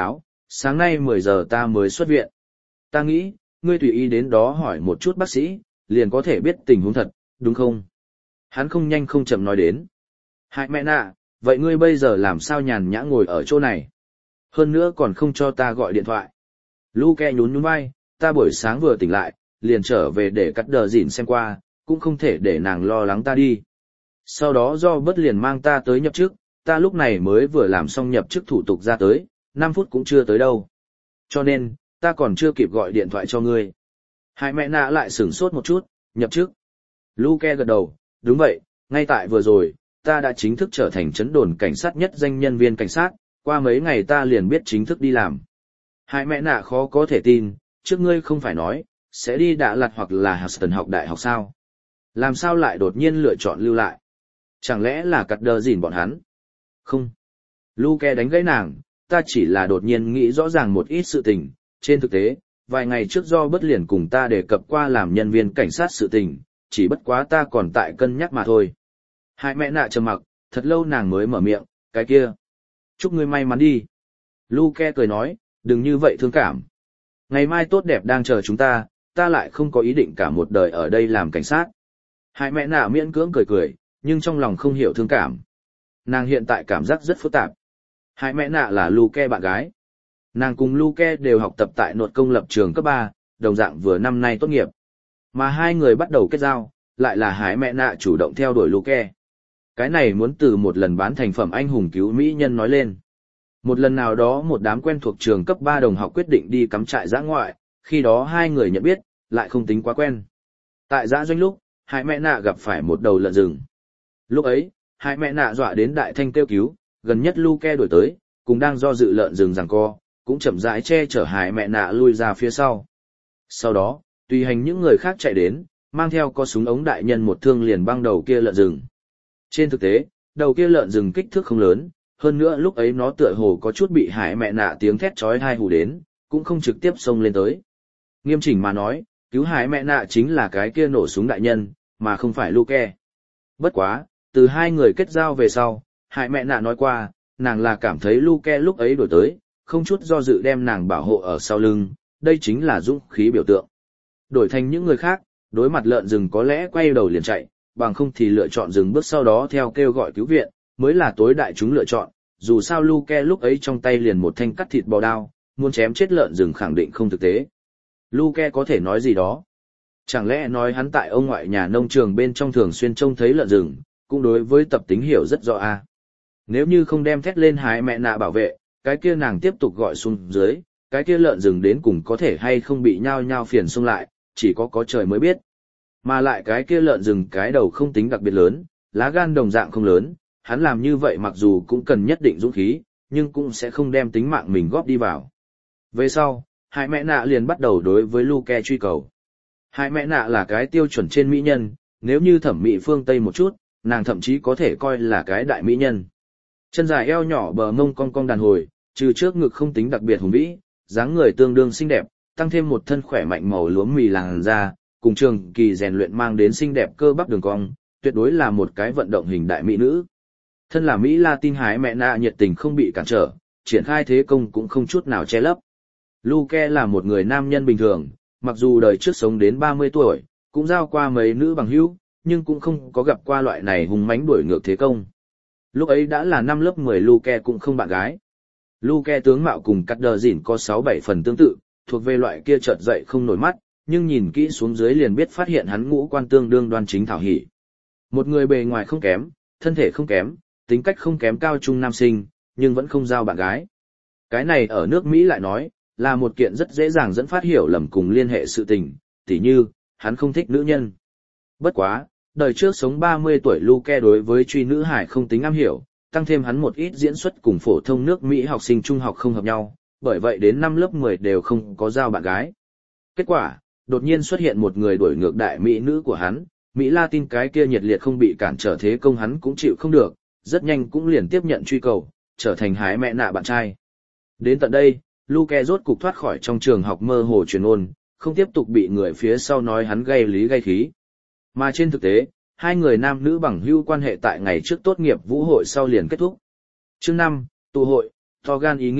sáng nay 10 giờ ta mới xuất viện. Ta nghĩ, ngươi tùy ý đến đó hỏi một chút bác sĩ, liền có thể biết tình huống thật, đúng không? Hắn không nhanh không chậm nói đến. Hại mẹ nạ, vậy ngươi bây giờ làm sao nhàn nhã ngồi ở chỗ này? Hơn nữa còn không cho ta gọi điện thoại. Luke nhún nhún vai, ta buổi sáng vừa tỉnh lại, liền trở về để cắt đờ dỉn xem qua, cũng không thể để nàng lo lắng ta đi. Sau đó do bất liền mang ta tới nhập chức, ta lúc này mới vừa làm xong nhập chức thủ tục ra tới, 5 phút cũng chưa tới đâu. Cho nên, ta còn chưa kịp gọi điện thoại cho ngươi. Hai mẹ nạ lại sửng sốt một chút, nhập chức. Luke gật đầu, đúng vậy, ngay tại vừa rồi, ta đã chính thức trở thành trấn đồn cảnh sát nhất danh nhân viên cảnh sát, qua mấy ngày ta liền biết chính thức đi làm. Hai mẹ nạ khó có thể tin, trước ngươi không phải nói, sẽ đi Đà Lạt hoặc là Houston học đại học sao? Làm sao lại đột nhiên lựa chọn lưu lại? Chẳng lẽ là cắt đờ dỉn bọn hắn? Không. Luke đánh gãy nàng, ta chỉ là đột nhiên nghĩ rõ ràng một ít sự tình, trên thực tế, vài ngày trước do bất liền cùng ta đề cập qua làm nhân viên cảnh sát sự tình, chỉ bất quá ta còn tại cân nhắc mà thôi. Hai mẹ nạ trầm mặc, thật lâu nàng mới mở miệng, cái kia. Chúc ngươi may mắn đi. Luke cười nói, đừng như vậy thương cảm. Ngày mai tốt đẹp đang chờ chúng ta lại không có ý định cả một đời ở đây làm cảnh sát. Hai mẹ nạ miễn cưỡng cười cười, nhưng trong lòng không hiểu thương cảm. Nàng hiện tại cảm giác rất phức tạp. Hai mẹ nạ là Luke bạn gái. Nàng cùng Luke đều học tập tại nội công lập trường cấp 3, đồng dạng vừa năm nay tốt nghiệp. Mà hai người bắt đầu kết giao, lại là hai mẹ nạ chủ động theo đuổi Luke. Cái này muốn từ một lần bán thành phẩm anh hùng cứu mỹ nhân nói lên. Một lần nào đó một đám quen thuộc trường cấp 3 đồng học quyết định đi cắm trại dã ngoại, khi đó hai người nhận biết, lại không tính quá quen. Tại dã doanh lúc, hai mẹ nạ gặp phải một đầu lợn rừng. Lúc ấy, hai mẹ nạ dọa đến đại thanh kêu cứu, gần nhất Luke đuổi tới, cùng đang do dự lợn rừng giằng co, cũng chậm rãi che chở hai mẹ nạ lui ra phía sau. Sau đó, tùy hành những người khác chạy đến, mang theo có súng ống đại nhân một thương liền băng đầu kia lợn rừng. Trên thực tế, đầu kia lợn rừng kích thước không lớn, hơn nữa lúc ấy nó tựa hồ có chút bị hải mẹ nạ tiếng thét chói tai hù đến, cũng không trực tiếp xông lên tới. Nghiêm chỉnh mà nói, cứu hải mẹ nạ chính là cái kia nổ súng đại nhân, mà không phải Luke. Bất quá, từ hai người kết giao về sau, hải mẹ nạ nói qua, nàng là cảm thấy Luke lúc ấy đổi tới, không chút do dự đem nàng bảo hộ ở sau lưng, đây chính là dũng khí biểu tượng. Đổi thành những người khác, đối mặt lợn rừng có lẽ quay đầu liền chạy, bằng không thì lựa chọn dừng bước sau đó theo kêu gọi cứu viện, mới là tối đại chúng lựa chọn, dù sao Luke lúc ấy trong tay liền một thanh cắt thịt bò đao, muốn chém chết lợn rừng khẳng định không thực tế. Luke có thể nói gì đó? Chẳng lẽ nói hắn tại ông ngoại nhà nông trường bên trong thường xuyên trông thấy lợn rừng, cũng đối với tập tính hiểu rất rõ à. Nếu như không đem thét lên hái mẹ nạ bảo vệ, cái kia nàng tiếp tục gọi xuống dưới, cái kia lợn rừng đến cùng có thể hay không bị nhao nhao phiền xung lại, chỉ có trời mới biết. Mà lại cái kia lợn rừng cái đầu không tính đặc biệt lớn, lá gan đồng dạng không lớn, hắn làm như vậy mặc dù cũng cần nhất định dũng khí, nhưng cũng sẽ không đem tính mạng mình góp đi vào. Về sau, hai mẹ nạ liền bắt đầu đối với Luke truy cầu. Hai mẹ nạ là cái tiêu chuẩn trên mỹ nhân, nếu như thẩm mỹ phương Tây một chút, nàng thậm chí có thể coi là cái đại mỹ nhân. Chân dài eo nhỏ bờ mông cong cong đàn hồi, trừ trước ngực không tính đặc biệt hùng vĩ, dáng người tương đương xinh đẹp, tăng thêm một thân khỏe mạnh màu lúa mì làn da, cùng trường kỳ rèn luyện mang đến xinh đẹp cơ bắp đường cong, tuyệt đối là một cái vận động hình đại mỹ nữ. Thân là Mỹ Latin hái mẹ nạ nhiệt tình không bị cản trở, triển khai thế công cũng không chút nào che lấp. Luke là một người nam nhân bình thường, mặc dù đời trước sống đến 30 tuổi, cũng giao qua mấy nữ bằng hữu, nhưng cũng không có gặp qua loại này hùng mãnh đuổi ngược thế công. Lúc ấy đã là năm lớp 10 Luke cũng không bạn gái. Luke tướng mạo cùng cắt đờ dỉn có 6-7 phần tương tự, thuộc về loại kia chợt dậy không nổi mắt, nhưng nhìn kỹ xuống dưới liền biết phát hiện hắn ngũ quan tương đương đoan chính thảo hỉ. Một người bề ngoài không kém, thân thể không kém, tính cách không kém cao trung nam sinh, nhưng vẫn không giao bạn gái. Cái này ở nước Mỹ lại nói, là một kiện rất dễ dàng dẫn phát hiểu lầm cùng liên hệ sự tình, tỉ như, hắn không thích nữ nhân. Bất quá, đời trước sống 30 tuổi Luke đối với truy nữ hải không tính am hiểu, tăng thêm hắn một ít diễn xuất cùng phổ thông nước Mỹ học sinh trung học không hợp nhau, bởi vậy đến năm lớp 10 đều không có giao bạn gái. Kết quả, đột nhiên xuất hiện một người đuổi ngược đại Mỹ nữ của hắn, Mỹ Latin cái kia nhiệt liệt không bị cản trở thế công hắn cũng chịu không được, rất nhanh cũng liền tiếp nhận truy cầu, trở thành hái mẹ nạ bạn trai. Đến tận đây, Luke rốt cục thoát khỏi trong trường học mơ hồ truyền ôn, không tiếp tục bị người phía sau nói hắn gây lý gây khí. Mà trên thực tế, hai người nam nữ bằng hữu quan hệ tại ngày trước tốt nghiệp vũ hội sau liền kết thúc. Chương 5, tụ hội, to gan ý nghĩ,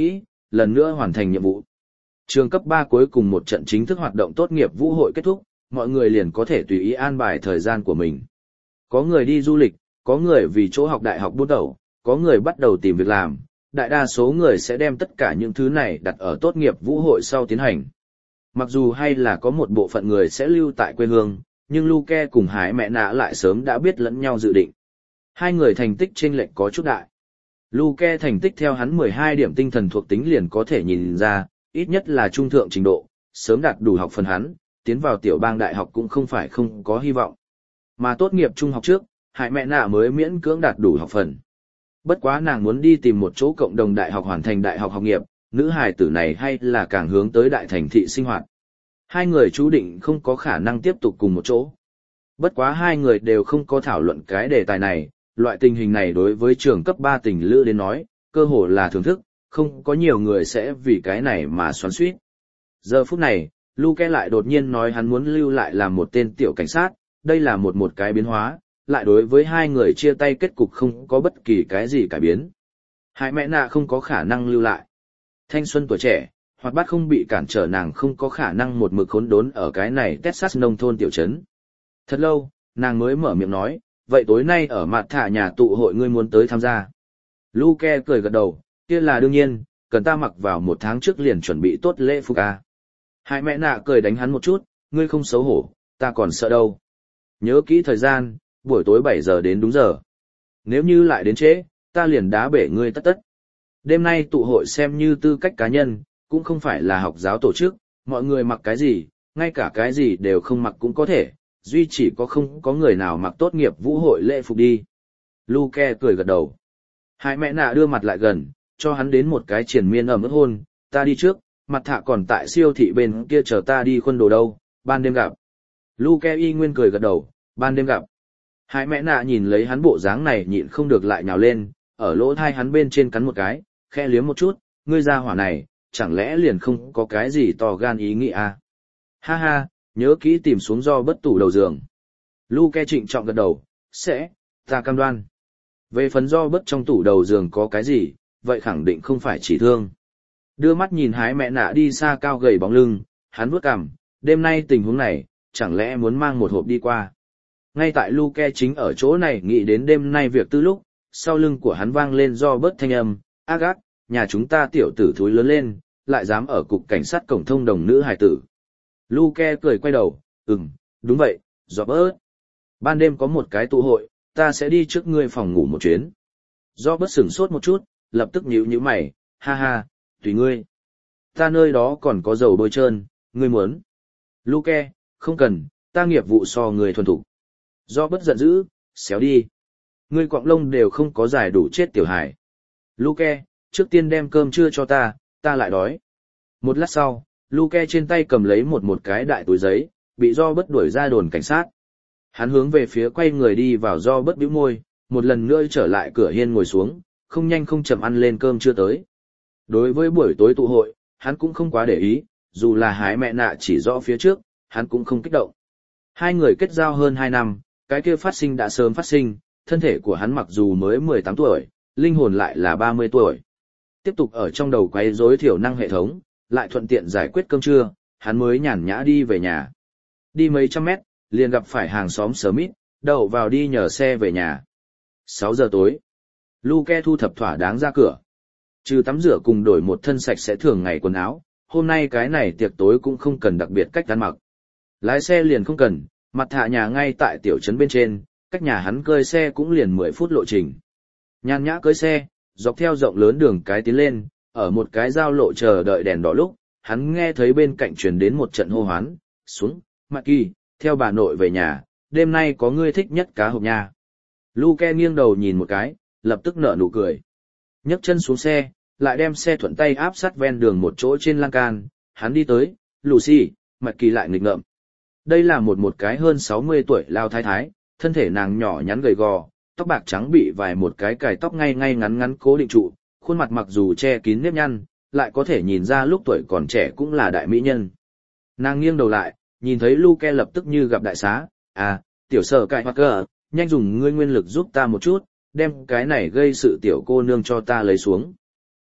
lần nữa hoàn thành nhiệm vụ. Trường cấp 3 cuối cùng một trận chính thức hoạt động tốt nghiệp vũ hội kết thúc, mọi người liền có thể tùy ý an bài thời gian của mình. Có người đi du lịch, có người vì chỗ học đại học buôn đầu, có người bắt đầu tìm việc làm, đại đa số người sẽ đem tất cả những thứ này đặt ở tốt nghiệp vũ hội sau tiến hành. Mặc dù hay là có một bộ phận người sẽ lưu tại quê hương, nhưng Luke cùng Hải Mẹ Nạ lại sớm đã biết lẫn nhau dự định. Hai người thành tích chênh lệch có chút đại. Luke thành tích theo hắn 12 điểm tinh thần thuộc tính liền có thể nhìn ra, ít nhất là trung thượng trình độ, sớm đạt đủ học phần hắn, tiến vào tiểu bang đại học cũng không phải không có hy vọng. Mà tốt nghiệp trung học trước, Hải Mẹ Nạ mới miễn cưỡng đạt đủ học phần. Bất quá nàng muốn đi tìm một chỗ cộng đồng đại học hoàn thành đại học học nghiệp, nữ hài tử này hay là càng hướng tới đại thành thị sinh hoạt. Hai người chú định không có khả năng tiếp tục cùng một chỗ. Bất quá hai người đều không có thảo luận cái đề tài này, loại tình hình này đối với trường cấp 3 tình lữ đến nói, cơ hồ là thưởng thức, không có nhiều người sẽ vì cái này mà xoắn xuýt. Giờ phút này, Luke lại đột nhiên nói hắn muốn lưu lại làm một tên tiểu cảnh sát, đây là một cái biến hóa, lại đối với hai người chia tay kết cục không có bất kỳ cái gì cải biến. Hải Mẹ Nạ không có khả năng lưu lại. Thanh xuân tuổi trẻ, hoạt bát không bị cản trở, nàng không có khả năng một mực khốn đốn ở cái này Texas nông thôn tiểu trấn. Thật lâu, nàng mới mở miệng nói, vậy tối nay ở mặt thả nhà tụ hội ngươi muốn tới tham gia. Luke cười gật đầu, kia là đương nhiên, cần ta mặc vào 1 tháng trước liền chuẩn bị tốt lễ phục à. Hải Mẹ Nạ cười đánh hắn một chút, ngươi không xấu hổ, ta còn sợ đâu. Nhớ kỹ thời gian, buổi tối 7 giờ đến đúng giờ. Nếu như lại đến trễ, ta liền đá bể ngươi tất tất. Đêm nay tụ hội xem như tư cách cá nhân, cũng không phải là học giáo tổ chức, mọi người mặc cái gì, ngay cả cái gì đều không mặc cũng có thể, duy chỉ có không có người nào mặc tốt nghiệp vũ hội lễ phục đi. Luke cười gật đầu. Hải Mẹ Nạ đưa mặt lại gần, cho hắn đến một cái triền miên ẩm ướt hôn, ta đi trước, mặt thạ còn tại siêu thị bên kia chờ ta đi khuân đồ đâu, ban đêm gặp. Luke y nguyên cười gật đầu, ban đêm gặp. Hải Mẹ Nạ nhìn lấy hắn bộ dáng này nhịn không được lại nhào lên, ở lỗ thai hắn bên trên cắn một cái, khe liếm một chút, ngươi ra hỏa này, chẳng lẽ liền không có cái gì to gan ý nghĩ à? Ha ha, nhớ kỹ tìm xuống do bất tủ đầu giường. Luke trịnh trọng gật đầu, sẽ, ta cam đoan. Về phần do bất trong tủ đầu giường có cái gì, vậy khẳng định không phải chỉ thương. Đưa mắt nhìn Hải Mẹ Nạ đi xa cao gầy bóng lưng, hắn vuốt cằm, đêm nay tình huống này, chẳng lẽ muốn mang một hộp đi qua. Ngay tại Luke chính ở chỗ này nghĩ đến đêm nay việc tư lúc, sau lưng của hắn vang lên do bớt thanh âm, ác, nhà chúng ta tiểu tử thúi lớn lên, lại dám ở cục cảnh sát cổng thông đồng nữ hài tử. Luke cười quay đầu, đúng vậy, do bớt. Ban đêm có một cái tụ hội, ta sẽ đi trước ngươi phòng ngủ một chuyến. Do bớt sửng sốt một chút, lập tức nhíu mày, ha ha, tùy ngươi. Ta nơi đó còn có dầu bôi trơn, ngươi muốn. Luke, không cần, ta nghiệp vụ so người thuần thục. Do bất giận dữ, xéo đi. Ngươi quọng lông đều không có giải đủ chết tiểu hải. Luke, trước tiên đem cơm trưa cho ta lại đói. Một lát sau, Luke trên tay cầm lấy một cái đại túi giấy, bị do bất đuổi ra đồn cảnh sát. Hắn hướng về phía quay người đi vào do bất bĩu môi, một lần nữa trở lại cửa hiên ngồi xuống, không nhanh không chậm ăn lên cơm trưa tới. Đối với buổi tối tụ hội, hắn cũng không quá để ý, dù là Hải Mẹ Nạ chỉ rõ phía trước, hắn cũng không kích động. Hai người kết giao hơn 2 năm, cái kia phát sinh đã sớm phát sinh, thân thể của hắn mặc dù mới 18 tuổi, linh hồn lại là 30 tuổi. Tiếp tục ở trong đầu quấy rối thiểu năng hệ thống, lại thuận tiện giải quyết cơm trưa, hắn mới nhàn nhã đi về nhà. Đi mấy trăm mét, liền gặp phải hàng xóm Smith, đậu vào đi nhờ xe về nhà. 6 giờ tối, Luke thu thập thỏa đáng ra cửa. Trừ tắm rửa cùng đổi một thân sạch sẽ thường ngày quần áo, hôm nay cái này tiệc tối cũng không cần đặc biệt cách ăn mặc. Lái xe liền không cần, mặt thạ nhà ngay tại tiểu trấn bên trên, cách nhà hắn cơi xe cũng liền 10 phút lộ trình. Nhàn nhã cưới xe, dọc theo rộng lớn đường cái tiến lên, ở một cái giao lộ chờ đợi đèn đỏ lúc, hắn nghe thấy bên cạnh truyền đến một trận hô hoán, xuống, Mạc Kỳ, theo bà nội về nhà, đêm nay có ngươi thích nhất cá hộp nha. Luke nghiêng đầu nhìn một cái, lập tức nở nụ cười. Nhấc chân xuống xe, lại đem xe thuận tay áp sát ven đường một chỗ trên lan can, hắn đi tới, Lucy, Mạc Kỳ lại nghịch ngợm. Đây là một cái hơn 60 tuổi lao thái thái, thân thể nàng nhỏ nhắn gầy gò, tóc bạc trắng bị vài một cái cài tóc ngay ngắn ngắn cố định trụ, khuôn mặt mặc dù che kín nếp nhăn, lại có thể nhìn ra lúc tuổi còn trẻ cũng là đại mỹ nhân. Nàng nghiêng đầu lại, nhìn thấy Luke lập tức như gặp đại xá, tiểu sở cài hoặc cờ, nhanh dùng ngươi nguyên lực giúp ta một chút, đem cái này gây sự tiểu cô nương cho ta lấy xuống.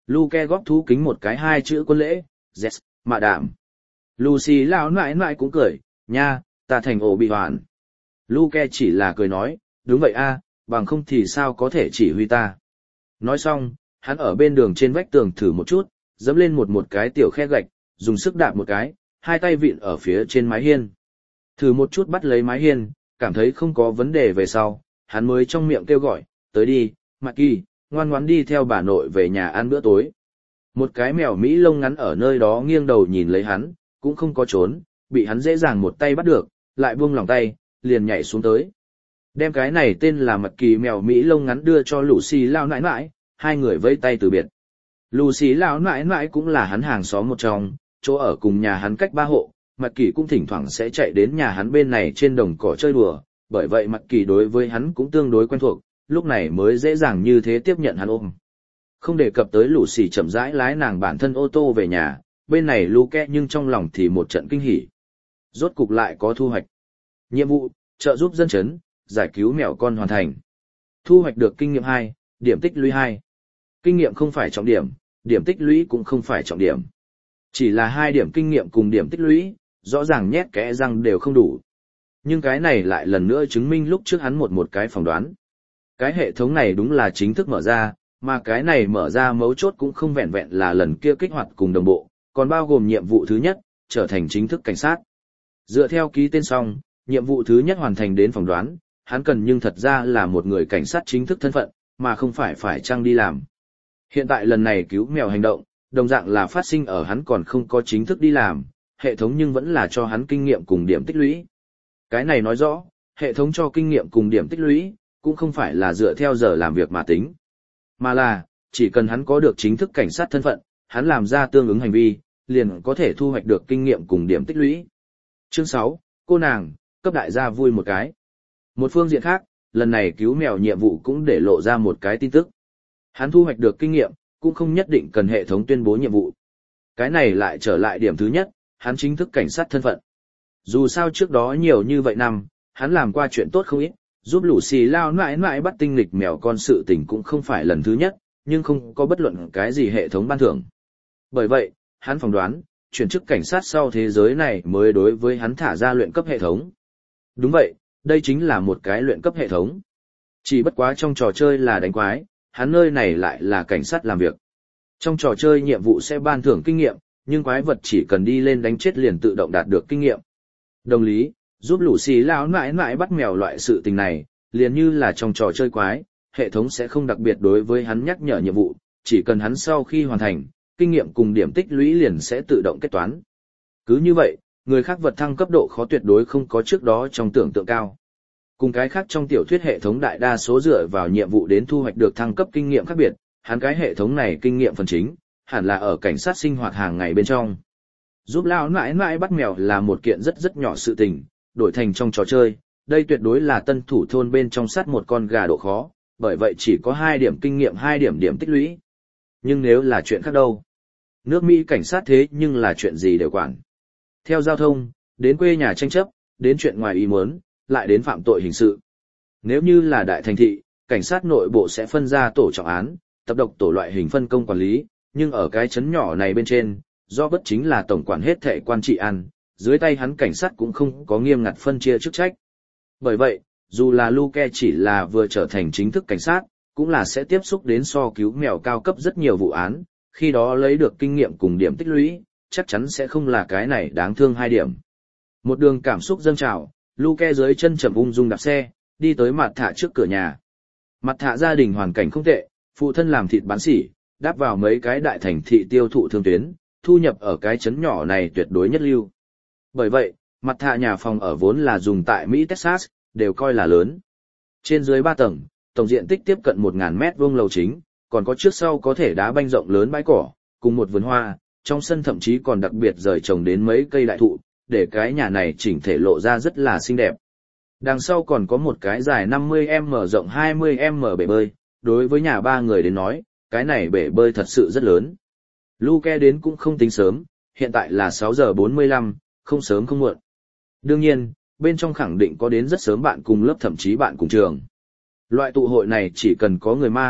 Luke góp thú kính một cái hai chữ quân lễ, yes, mạ đảm. Lucy lão nãi nãi cũng cười, nha, ta thành ổ bị hoàn. Luke chỉ là cười nói, đúng vậy a, bằng không thì sao có thể chỉ huy ta. Nói xong, hắn ở bên đường trên vách tường thử một chút, dẫm lên một cái tiểu khe gạch, dùng sức đạp một cái, hai tay vịn ở phía trên mái hiên. Thử một chút bắt lấy mái hiên, cảm thấy không có vấn đề về sau, hắn mới trong miệng kêu gọi, tới đi, Mạc Kỳ, ngoan ngoãn đi theo bà nội về nhà ăn bữa tối. Một cái mèo Mỹ lông ngắn ở nơi đó nghiêng đầu nhìn lấy hắn, cũng không có trốn, bị hắn dễ dàng một tay bắt được, lại buông lòng tay, liền nhảy xuống tới. Đem cái này tên là Mạc Kỳ mèo Mỹ lông ngắn đưa cho Lucy lao nãi nãi, hai người vẫy tay từ biệt. Lucy lao nãi nãi cũng là hắn hàng xóm một trong, chỗ ở cùng nhà hắn cách 3 hộ, Mạc Kỳ cũng thỉnh thoảng sẽ chạy đến nhà hắn bên này trên đồng cỏ chơi đùa, bởi vậy Mạc Kỳ đối với hắn cũng tương đối quen thuộc, lúc này mới dễ dàng như thế tiếp nhận hắn ôm. Không đề cập tới Lucy chậm rãi lái nàng bản thân ô tô về nhà, bên này Luke nhưng trong lòng thì một trận kinh hỉ. Rốt cục lại có thu hoạch. Nhiệm vụ, trợ giúp dân chấn, giải cứu mèo con hoàn thành. Thu hoạch được kinh nghiệm 2, điểm tích lũy 2. Kinh nghiệm không phải trọng điểm, điểm tích lũy cũng không phải trọng điểm. Chỉ là 2 điểm kinh nghiệm cùng điểm tích lũy, rõ ràng nhét kẽ răng đều không đủ. Nhưng cái này lại lần nữa chứng minh lúc trước hắn một cái phỏng đoán. Cái hệ thống này đúng là chính thức mở ra, mà cái này mở ra mấu chốt cũng không vẹn vẹn là lần kia kích hoạt cùng đồng bộ, còn bao gồm nhiệm vụ thứ nhất, trở thành chính thức cảnh sát. Dựa theo ký tên xong, nhiệm vụ thứ nhất hoàn thành đến phỏng đoán, hắn cần nhưng thật ra là một người cảnh sát chính thức thân phận, mà không phải chăng đi làm. Hiện tại lần này cứu mèo hành động, đồng dạng là phát sinh ở hắn còn không có chính thức đi làm, hệ thống nhưng vẫn là cho hắn kinh nghiệm cùng điểm tích lũy. Cái này nói rõ, hệ thống cho kinh nghiệm cùng điểm tích lũy, cũng không phải là dựa theo giờ làm việc mà tính, mà là, chỉ cần hắn có được chính thức cảnh sát thân phận, hắn làm ra tương ứng hành vi, liền có thể thu hoạch được kinh nghiệm cùng điểm tích lũy. Chương 6, cô nàng, cấp đại gia vui một cái. Một phương diện khác, lần này cứu mèo nhiệm vụ cũng để lộ ra một cái tin tức. Hắn thu hoạch được kinh nghiệm, cũng không nhất định cần hệ thống tuyên bố nhiệm vụ. Cái này lại trở lại điểm thứ nhất, hắn chính thức cảnh sát thân phận. Dù sao trước đó nhiều như vậy năm, hắn làm qua chuyện tốt không ít, giúp Lucy lao mãi mãi bắt tinh nghịch mèo con sự tình cũng không phải lần thứ nhất, nhưng không có bất luận cái gì hệ thống ban thưởng. Bởi vậy, hắn phỏng đoán, chuyển chức cảnh sát sau thế giới này mới đối với hắn thả ra luyện cấp hệ thống. Đúng vậy, đây chính là một cái luyện cấp hệ thống. Chỉ bất quá trong trò chơi là đánh quái, hắn nơi này lại là cảnh sát làm việc. Trong trò chơi nhiệm vụ sẽ ban thưởng kinh nghiệm, nhưng quái vật chỉ cần đi lên đánh chết liền tự động đạt được kinh nghiệm. Đồng lý, giúp Lucy lão nãi nãi bắt mèo loại sự tình này, liền như là trong trò chơi quái, hệ thống sẽ không đặc biệt đối với hắn nhắc nhở nhiệm vụ, chỉ cần hắn sau khi hoàn thành, kinh nghiệm cùng điểm tích lũy liền sẽ tự động kết toán. Cứ như vậy, người khác vật thăng cấp độ khó tuyệt đối không có trước đó trong tưởng tượng cao. Cùng cái khác trong tiểu thuyết hệ thống đại đa số dựa vào nhiệm vụ đến thu hoạch được thăng cấp kinh nghiệm khác biệt, hắn cái hệ thống này kinh nghiệm phần chính, hẳn là ở cảnh sát sinh hoạt hàng ngày bên trong. Giúp lão nãi nãi bắt mèo là một kiện rất nhỏ sự tình, đổi thành trong trò chơi, đây tuyệt đối là tân thủ thôn bên trong sát một con gà độ khó, bởi vậy chỉ có 2 điểm kinh nghiệm 2 điểm tích lũy. Nhưng nếu là chuyện khác đâu? Nước Mỹ cảnh sát thế nhưng là chuyện gì đều quản. Theo giao thông, đến quê nhà tranh chấp, đến chuyện ngoài ý muốn, lại đến phạm tội hình sự. Nếu như là đại thành thị, cảnh sát nội bộ sẽ phân ra tổ trọng án, tập độc tổ loại hình phân công quản lý, nhưng ở cái chấn nhỏ này bên trên, do bất chính là tổng quản hết thệ quan trị an, dưới tay hắn cảnh sát cũng không có nghiêm ngặt phân chia chức trách. Bởi vậy, dù là Luke chỉ là vừa trở thành chính thức cảnh sát, cũng là sẽ tiếp xúc đến so cứu mèo cao cấp rất nhiều vụ án, khi đó lấy được kinh nghiệm cùng điểm tích lũy, chắc chắn sẽ không là cái này đáng thương 2 điểm. Một đường cảm xúc dâng trào, Luke dưới chân chậm ung dung đạp xe, đi tới mặt thạ trước cửa nhà. Mặt thạ gia đình hoàn cảnh không tệ, phụ thân làm thịt bán sỉ, đáp vào mấy cái đại thành thị tiêu thụ thương tuyến, thu nhập ở cái chấn nhỏ này tuyệt đối nhất lưu. Bởi vậy, mặt thạ nhà phòng ở vốn là dùng tại Mỹ Texas, đều coi là lớn. Trên dưới 3 tầng, tổng diện tích tiếp cận 1.000 mét vuông lầu chính, còn có trước sau có thể đá banh rộng lớn bãi cỏ, cùng một vườn hoa, trong sân thậm chí còn đặc biệt rời trồng đến mấy cây đại thụ, để cái nhà này chỉnh thể lộ ra rất là xinh đẹp. Đằng sau còn có một cái dài 50m rộng 20m bể bơi, đối với nhà 3 người đến nói, cái này bể bơi thật sự rất lớn. Luke đến cũng không tính sớm, hiện tại là 6 giờ 45, không sớm không muộn. Đương nhiên, bên trong khẳng định có đến rất sớm bạn cùng lớp thậm chí bạn cùng trường. Loại tụ hội này chỉ cần có người mang,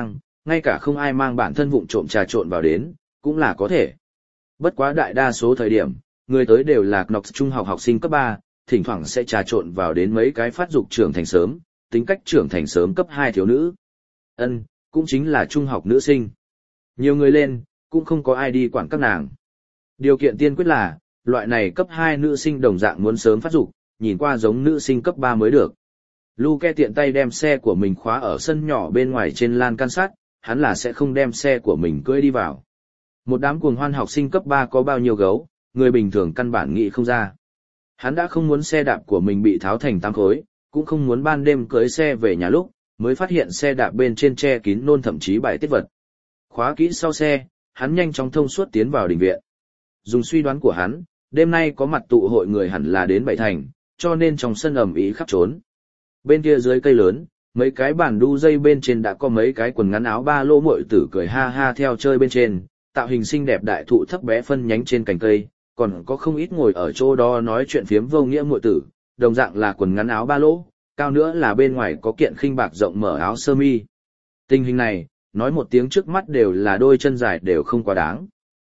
ngay cả không ai mang bản thân vụng trộm trà trộn vào đến, cũng là có thể. Bất quá đại đa số thời điểm, người tới đều là Knox trung học học sinh cấp 3, thỉnh thoảng sẽ trà trộn vào đến mấy cái phát dục trưởng thành sớm, tính cách trưởng thành sớm cấp 2 thiếu nữ. Cũng chính là trung học nữ sinh. Nhiều người lên, cũng không có ai đi quản các nàng. Điều kiện tiên quyết là, loại này cấp 2 nữ sinh đồng dạng muốn sớm phát dục, nhìn qua giống nữ sinh cấp 3 mới được. Luke tiện tay đem xe của mình khóa ở sân nhỏ bên ngoài trên lan can sắt, hắn là sẽ không đem xe của mình cưỡi đi vào. Một đám cuồng hoan học sinh cấp 3 có bao nhiêu gấu, người bình thường căn bản nghĩ không ra. Hắn đã không muốn xe đạp của mình bị tháo thành 8 khối, cũng không muốn ban đêm cưỡi xe về nhà lúc, mới phát hiện xe đạp bên trên che kín nôn thậm chí bài tiết vật. Khóa kỹ sau xe, hắn nhanh chóng thông suốt tiến vào đình viện. Dùng suy đoán của hắn, đêm nay có mặt tụ hội người hẳn là đến 7 thành, cho nên trong sân ầm ĩ khắp trốn. Bên kia dưới cây lớn, mấy cái bàn đu dây bên trên đã có mấy cái quần ngắn áo ba lô muội tử cười ha ha theo chơi bên trên, tạo hình xinh đẹp đại thụ thấp bé phân nhánh trên cành cây, còn có không ít ngồi ở chỗ đó nói chuyện phiếm vô nghĩa muội tử, đồng dạng là quần ngắn áo ba lô, cao nữa là bên ngoài có kiện khinh bạc rộng mở áo sơ mi. Tình hình này, nói một tiếng trước mắt đều là đôi chân dài đều không quá đáng.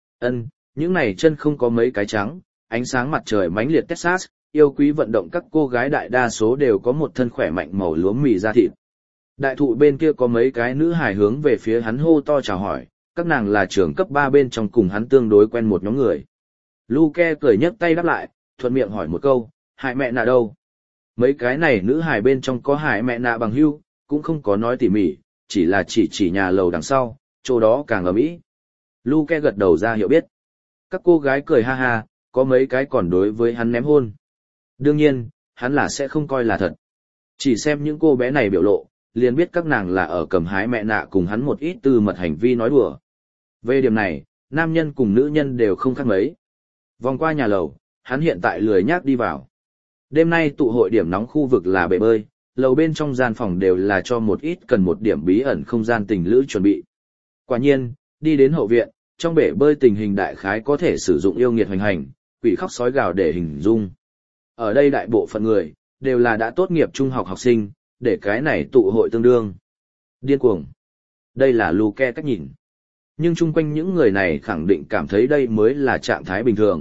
Những này chân không có mấy cái trắng, ánh sáng mặt trời mãnh liệt Texas, yêu quý vận động các cô gái đại đa số đều có một thân khỏe mạnh màu lúa mì da thịt. Đại thụ bên kia có mấy cái nữ hài hướng về phía hắn hô to chào hỏi, các nàng là trưởng cấp 3 bên trong cùng hắn tương đối quen một nhóm người. Luke cười nhấc tay đáp lại, thuận miệng hỏi một câu, Hải mẹ nạ đâu? Mấy cái này nữ hài bên trong có Hải mẹ nạ bằng hữu, cũng không có nói tỉ mỉ, chỉ là chỉ nhà lầu đằng sau, chỗ đó càng ầm ĩ. Luke gật đầu ra hiểu biết. Các cô gái cười ha ha, có mấy cái còn đối với hắn ném hôn. Đương nhiên, hắn là sẽ không coi là thật. Chỉ xem những cô bé này biểu lộ, liền biết các nàng là ở cầm hái mẹ nạ cùng hắn một ít tư mật hành vi nói đùa. Về điểm này, nam nhân cùng nữ nhân đều không khác mấy. Vòng qua nhà lầu, hắn hiện tại lười nhác đi vào. Đêm nay tụ hội điểm nóng khu vực là bể bơi, lầu bên trong gian phòng đều là cho một ít cần một điểm bí ẩn không gian tình lữ chuẩn bị. Quả nhiên, đi đến hậu viện, trong bể bơi tình hình đại khái có thể sử dụng yêu nghiệt hoành hành, quỷ khóc sói gào để hình dung. Ở đây đại bộ phận người, đều là đã tốt nghiệp trung học học sinh, để cái này tụ hội tương đương. Điên cuồng. Đây là Luke cách nhìn. Nhưng chung quanh những người này khẳng định cảm thấy đây mới là trạng thái bình thường.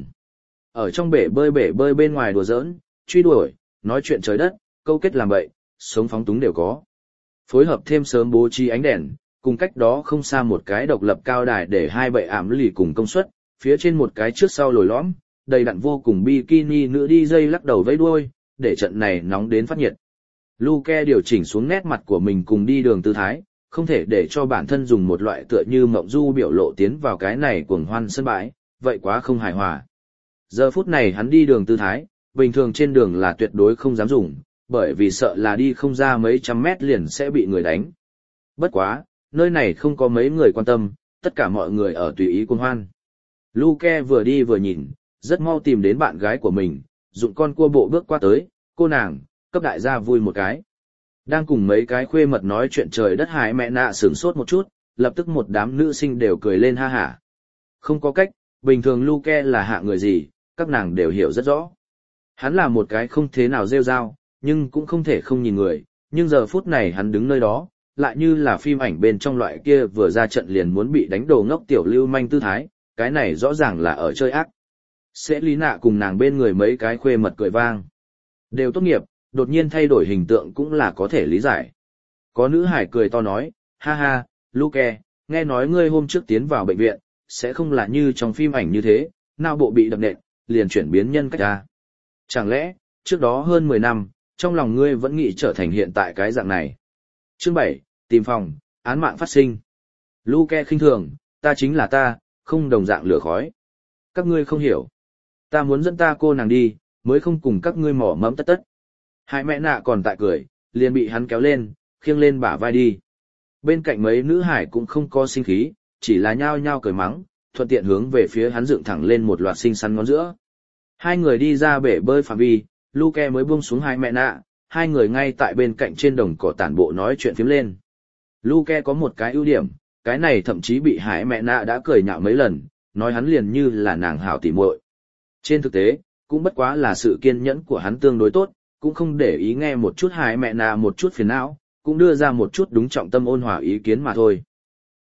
Ở trong bể bơi bên ngoài đùa giỡn, truy đuổi, nói chuyện trời đất, câu kết làm bậy, sống phóng túng đều có. Phối hợp thêm sớm bố trí ánh đèn, cùng cách đó không xa một cái độc lập cao đài để hai bệ ảm lì cùng công suất, phía trên một cái trước sau lồi lõm, đầy đặn vô cùng bikini nữ đi dây lắc đầu vẫy đuôi, để trận này nóng đến phát nhiệt. Luke điều chỉnh xuống nét mặt của mình cùng đi đường tư thái, không thể để cho bản thân dùng một loại tựa như mộng du biểu lộ tiến vào cái này cuồng hoan sân bãi, vậy quá không hài hòa. Giờ phút này hắn đi đường tư thái, bình thường trên đường là tuyệt đối không dám dùng, bởi vì sợ là đi không ra mấy trăm mét liền sẽ bị người đánh. Bất quá, nơi này không có mấy người quan tâm, tất cả mọi người ở tùy ý cuồng hoan. Luke vừa đi vừa nhìn, rất mau tìm đến bạn gái của mình, dụng con cua bộ bước qua tới, cô nàng, cấp đại gia vui một cái. Đang cùng mấy cái khuê mật nói chuyện trời đất Hải mẹ nạ sửng sốt một chút, lập tức một đám nữ sinh đều cười lên ha hả. Không có cách, bình thường Luke là hạ người gì, các nàng đều hiểu rất rõ. Hắn là một cái không thế nào rêu rao, nhưng cũng không thể không nhìn người, nhưng giờ phút này hắn đứng nơi đó, lại như là phim ảnh bên trong loại kia vừa ra trận liền muốn bị đánh đồ ngốc tiểu lưu manh tư thái, cái này rõ ràng là ở chơi ác. Sẽ lý nạ cùng nàng bên người mấy cái khuê mật cười vang. Đều tốt nghiệp, đột nhiên thay đổi hình tượng cũng là có thể lý giải. Có nữ hải cười to nói, ha ha, Luke, nghe nói ngươi hôm trước tiến vào bệnh viện, sẽ không là như trong phim ảnh như thế, não bộ bị đập nện, liền chuyển biến nhân cách ra. Chẳng lẽ, trước đó hơn 10 năm, trong lòng ngươi vẫn nghĩ trở thành hiện tại cái dạng này. Chương 7, tìm phòng, án mạng phát sinh. Luke khinh thường, ta chính là ta, không đồng dạng lửa khói. Các ngươi không hiểu. Ta muốn dẫn ta cô nàng đi, mới không cùng các ngươi mỏ mẫm tất tất. Hai mẹ nạ còn tại cười, liền bị hắn kéo lên, khiêng lên bả vai đi. Bên cạnh mấy nữ hải cũng không có sinh khí, chỉ là nhao nhao cười mắng, thuận tiện hướng về phía hắn dựng thẳng lên một loạt xinh xắn ngón giữa. Hai người đi ra bể bơi phạm vi, Luke mới buông xuống hai mẹ nạ, hai người ngay tại bên cạnh trên đồng cỏ tản bộ nói chuyện phiếm lên. Luke có một cái ưu điểm, cái này thậm chí bị hải mẹ nạ đã cười nhạo mấy lần, nói hắn liền như là nàng hảo tỉ muội. Trên thực tế, cũng bất quá là sự kiên nhẫn của hắn tương đối tốt, cũng không để ý nghe một chút hải mẹ nạ một chút phiền não, cũng đưa ra một chút đúng trọng tâm ôn hòa ý kiến mà thôi.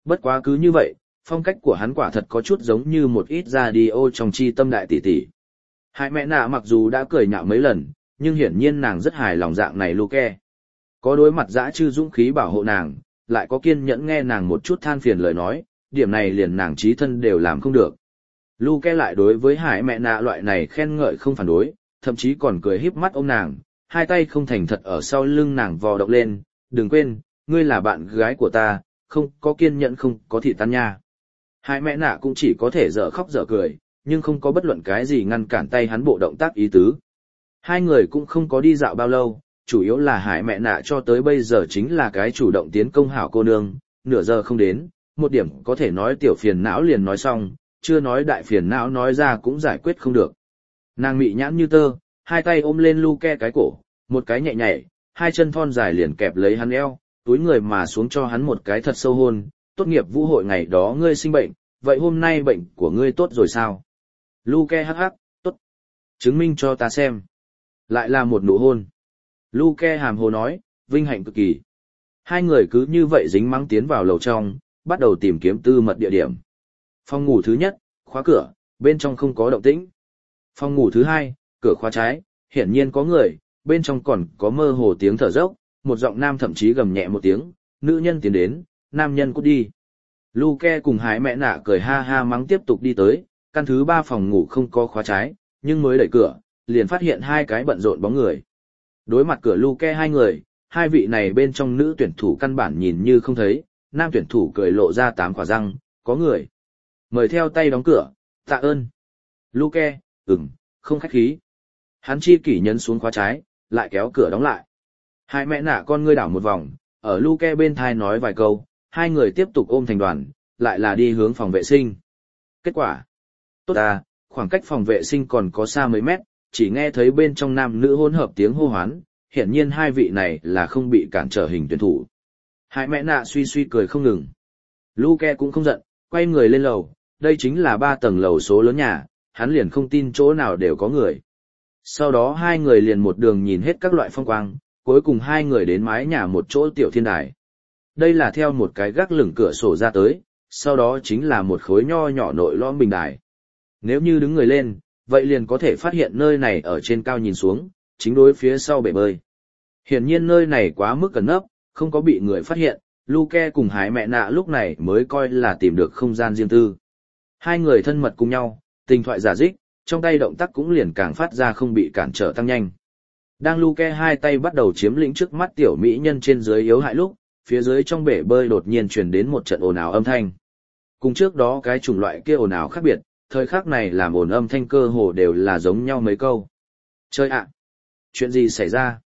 Bất quá cứ như vậy, phong cách của hắn quả thật có chút giống như một ít radio trong chi tâm đại tỷ tỷ. Hai mẹ nạ mặc dù đã cười nhạo mấy lần, nhưng hiển nhiên nàng rất hài lòng dạng này Luke. Có đối mặt dã chư dũng khí bảo hộ nàng, lại có kiên nhẫn nghe nàng một chút than phiền lời nói, điểm này liền nàng trí thân đều làm không được. Luke lại đối với hải mẹ nạ loại này khen ngợi không phản đối, thậm chí còn cười híp mắt ôm nàng, hai tay không thành thật ở sau lưng nàng vò động lên, đừng quên, ngươi là bạn gái của ta, không có kiên nhẫn không có thị tan nha. Hải mẹ nạ cũng chỉ có thể dở khóc dở cười, nhưng không có bất luận cái gì ngăn cản tay hắn bộ động tác ý tứ. Hai người cũng không có đi dạo bao lâu, chủ yếu là hải mẹ nạ cho tới bây giờ chính là cái chủ động tiến công hảo cô nương, nửa giờ không đến, một điểm có thể nói tiểu phiền não liền nói xong, chưa nói đại phiền não nói ra cũng giải quyết không được. Nàng mị nhãn như tơ, hai tay ôm lên Luke cái cổ, một cái nhẹ nhảy, hai chân thon dài liền kẹp lấy hắn eo, túi người mà xuống cho hắn một cái thật sâu hôn, tốt nghiệp vũ hội ngày đó ngươi sinh bệnh, vậy hôm nay bệnh của ngươi tốt rồi sao? Luke hắc hắc, tốt. Chứng minh cho ta xem. Lại là một nụ hôn. Luke hàm hồ nói, vinh hạnh cực kỳ. Hai người cứ như vậy dính mắng tiến vào lầu trong, bắt đầu tìm kiếm tư mật địa điểm. Phòng ngủ thứ nhất, khóa cửa, bên trong không có động tĩnh. Phòng ngủ thứ hai, cửa khóa trái, hiển nhiên có người, bên trong còn có mơ hồ tiếng thở dốc, một giọng nam thậm chí gầm nhẹ một tiếng, nữ nhân tiến đến, nam nhân cút đi. Luke cùng hái mẹ nạ cười ha ha mắng tiếp tục đi tới, căn thứ ba phòng ngủ không có khóa trái, nhưng mới đẩy cửa, liền phát hiện hai cái bận rộn bóng người. Đối mặt cửa Luke hai người, hai vị này bên trong nữ tuyển thủ căn bản nhìn như không thấy, nam tuyển thủ cười lộ ra 8 khỏa răng, có người. Mời theo tay đóng cửa, tạ ơn. Luke, không khách khí. Hắn chi kỷ nhấn xuống khóa trái, lại kéo cửa đóng lại. Hai mẹ nạ con ngươi đảo một vòng, ở Luke bên thai nói vài câu, hai người tiếp tục ôm thành đoàn, lại là đi hướng phòng vệ sinh. Kết quả. Tốt à, khoảng cách phòng vệ sinh còn có xa mấy mét, chỉ nghe thấy bên trong nam nữ hỗn hợp tiếng hô hoán, hiển nhiên hai vị này là không bị cản trở hình tuyển thủ. Hai mẹ nạ suy suy cười không ngừng. Luke cũng không giận, quay người lên lầu, đây chính là 3 tầng lầu số lớn nhà, hắn liền không tin chỗ nào đều có người. Sau đó hai người liền một đường nhìn hết các loại phong quang, cuối cùng hai người đến mái nhà một chỗ tiểu thiên đài. Đây là theo một cái gác lửng cửa sổ ra tới, sau đó chính là một khối nho nhỏ nội lõm bình đài. Nếu như đứng người lên, vậy liền có thể phát hiện nơi này ở trên cao nhìn xuống, chính đối phía sau bể bơi. Hiển nhiên nơi này quá mức cẩn nấp, không có bị người phát hiện, Luke cùng hái mẹ nạ lúc này mới coi là tìm được không gian riêng tư. Hai người thân mật cùng nhau, tình thoại giả dích, trong tay động tác cũng liền càng phát ra không bị cản trở tăng nhanh. Đang Luke hai tay bắt đầu chiếm lĩnh trước mắt tiểu mỹ nhân trên dưới yếu hại lúc, phía dưới trong bể bơi đột nhiên truyền đến một trận ồn ào âm thanh. Cùng trước đó cái chủng loại kia ồn ào khác biệt, thời khắc này làm ồn âm thanh cơ hồ đều là giống nhau mấy câu. Chơi ạ! Chuyện gì xảy ra?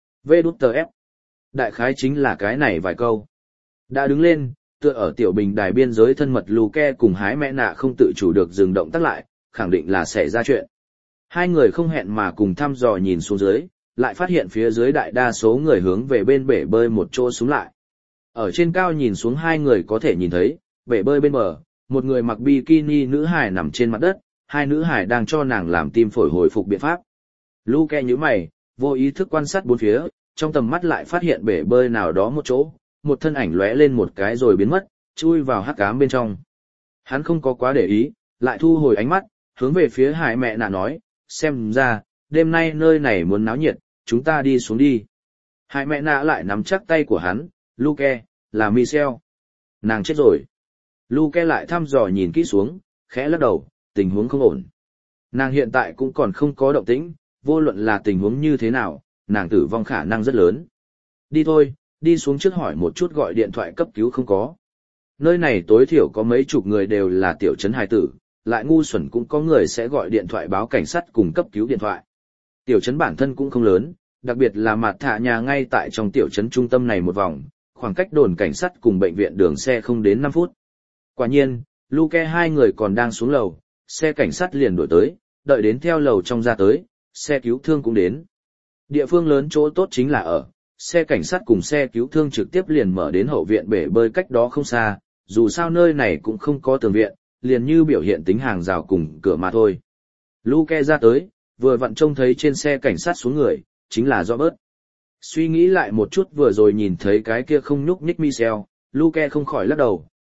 VđF. Đại khái chính là cái này vài câu. Đã đứng lên, tựa ở tiểu bình đài biên giới thân mật Luke cùng hái mẹ nạ không tự chủ được dừng động tác lại, khẳng định là xảy ra chuyện. Hai người không hẹn mà cùng thăm dò nhìn xuống dưới, lại phát hiện phía dưới đại đa số người hướng về bên bể bơi một chỗ xuống lại. Ở trên cao nhìn xuống hai người có thể nhìn thấy, bể bơi bên bờ, một người mặc bikini nữ hải nằm trên mặt đất, hai nữ hải đang cho nàng làm tim phổi hồi phục biện pháp. Luke nhíu mày, vô ý thức quan sát bốn phía, trong tầm mắt lại phát hiện bể bơi nào đó một chỗ, một thân ảnh lóe lên một cái rồi biến mất, chui vào hắc ám bên trong. Hắn không có quá để ý, lại thu hồi ánh mắt, hướng về phía hải mẹ nạ nói, xem ra, đêm nay nơi này muốn náo nhiệt, chúng ta đi xuống đi. Hải mẹ nạ lại nắm chắc tay của hắn, Luke, là Michelle. Nàng chết rồi. Luke lại thăm dò nhìn kỹ xuống, khẽ lắc đầu, tình huống không ổn. Nàng hiện tại cũng còn không có động tĩnh, vô luận là tình huống như thế nào, nàng tử vong khả năng rất lớn. Đi thôi, đi xuống trước hỏi một chút gọi điện thoại cấp cứu không có. Nơi này tối thiểu có mấy chục người đều là tiểu trấn hài tử, lại ngu xuẩn cũng có người sẽ gọi điện thoại báo cảnh sát cùng cấp cứu điện thoại. Tiểu trấn bản thân cũng không lớn, đặc biệt là mặt thả nhà ngay tại trong tiểu trấn trung tâm này một vòng, khoảng cách đồn cảnh sát cùng bệnh viện đường xe không đến 5 phút. Quả nhiên, Luke hai người còn đang xuống lầu, xe cảnh sát liền đuổi tới, đợi đến theo lầu trong ra tới, xe cứu thương cũng đến. Địa phương lớn chỗ tốt chính là ở, xe cảnh sát cùng xe cứu thương trực tiếp liền mở đến hậu viện bể bơi cách đó không xa, dù sao nơi này cũng không có tường viện, liền như biểu hiện tính hàng rào cùng cửa mà thôi. Luke ra tới, vừa vặn trông thấy trên xe cảnh sát xuống người, chính là Robert. Suy nghĩ lại một chút vừa rồi nhìn thấy cái kia không nhúc nhích Michelle, Luke không khỏi lắc đầu,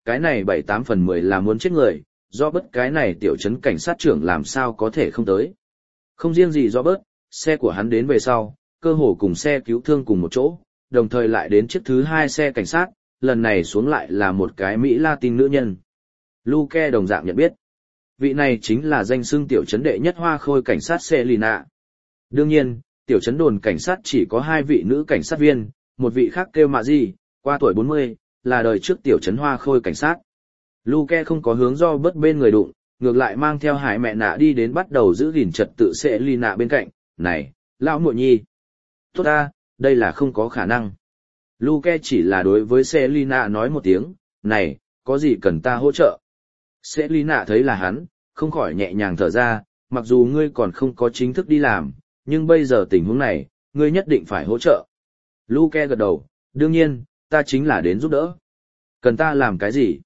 cái này 7/8 phần 10 là muốn chết người, do bất cái này tiểu trấn cảnh sát trưởng làm sao có thể không tới. Không riêng gì do bớt, xe của hắn đến về sau, cơ hồ cùng xe cứu thương cùng một chỗ, đồng thời lại đến chiếc thứ 2 xe cảnh sát, lần này xuống lại là một cái Mỹ Latin nữ nhân. Luke đồng dạng nhận biết. Vị này chính là danh xưng tiểu trấn đệ nhất hoa khôi cảnh sát Selina. Đương nhiên, tiểu trấn đồn cảnh sát chỉ có 2 vị nữ cảnh sát viên, một vị khác kêu Mạ Di, qua tuổi 40, là đời trước tiểu trấn hoa khôi cảnh sát. Luke không có hướng do bớt bên người đụng, ngược lại mang theo Hải mẹ nạ đi đến bắt đầu giữ gìn trật tự Selina bên cạnh. Này, lão muội nhi. Tốt ta, đây là không có khả năng. Luke chỉ là đối với Selina nói một tiếng, này, có gì cần ta hỗ trợ? Selina thấy là hắn, không khỏi nhẹ nhàng thở ra, mặc dù ngươi còn không có chính thức đi làm, nhưng bây giờ tình huống này, ngươi nhất định phải hỗ trợ. Luke gật đầu, đương nhiên, ta chính là đến giúp đỡ. Cần ta làm cái gì?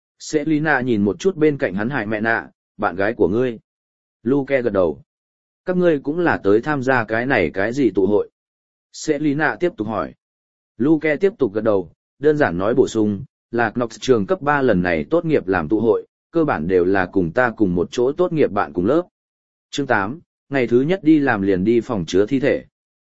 Selina nhìn một chút bên cạnh hắn Hải mẹ nạ, bạn gái của ngươi. Luke gật đầu. Các ngươi cũng là tới tham gia cái này cái gì tụ hội? Selina tiếp tục hỏi. Luke tiếp tục gật đầu, đơn giản nói bổ sung, là Knox trường cấp 3 lần này tốt nghiệp làm tụ hội, cơ bản đều là cùng ta cùng một chỗ tốt nghiệp bạn cùng lớp. Chương 8, ngày thứ nhất đi làm liền đi phòng chứa thi thể.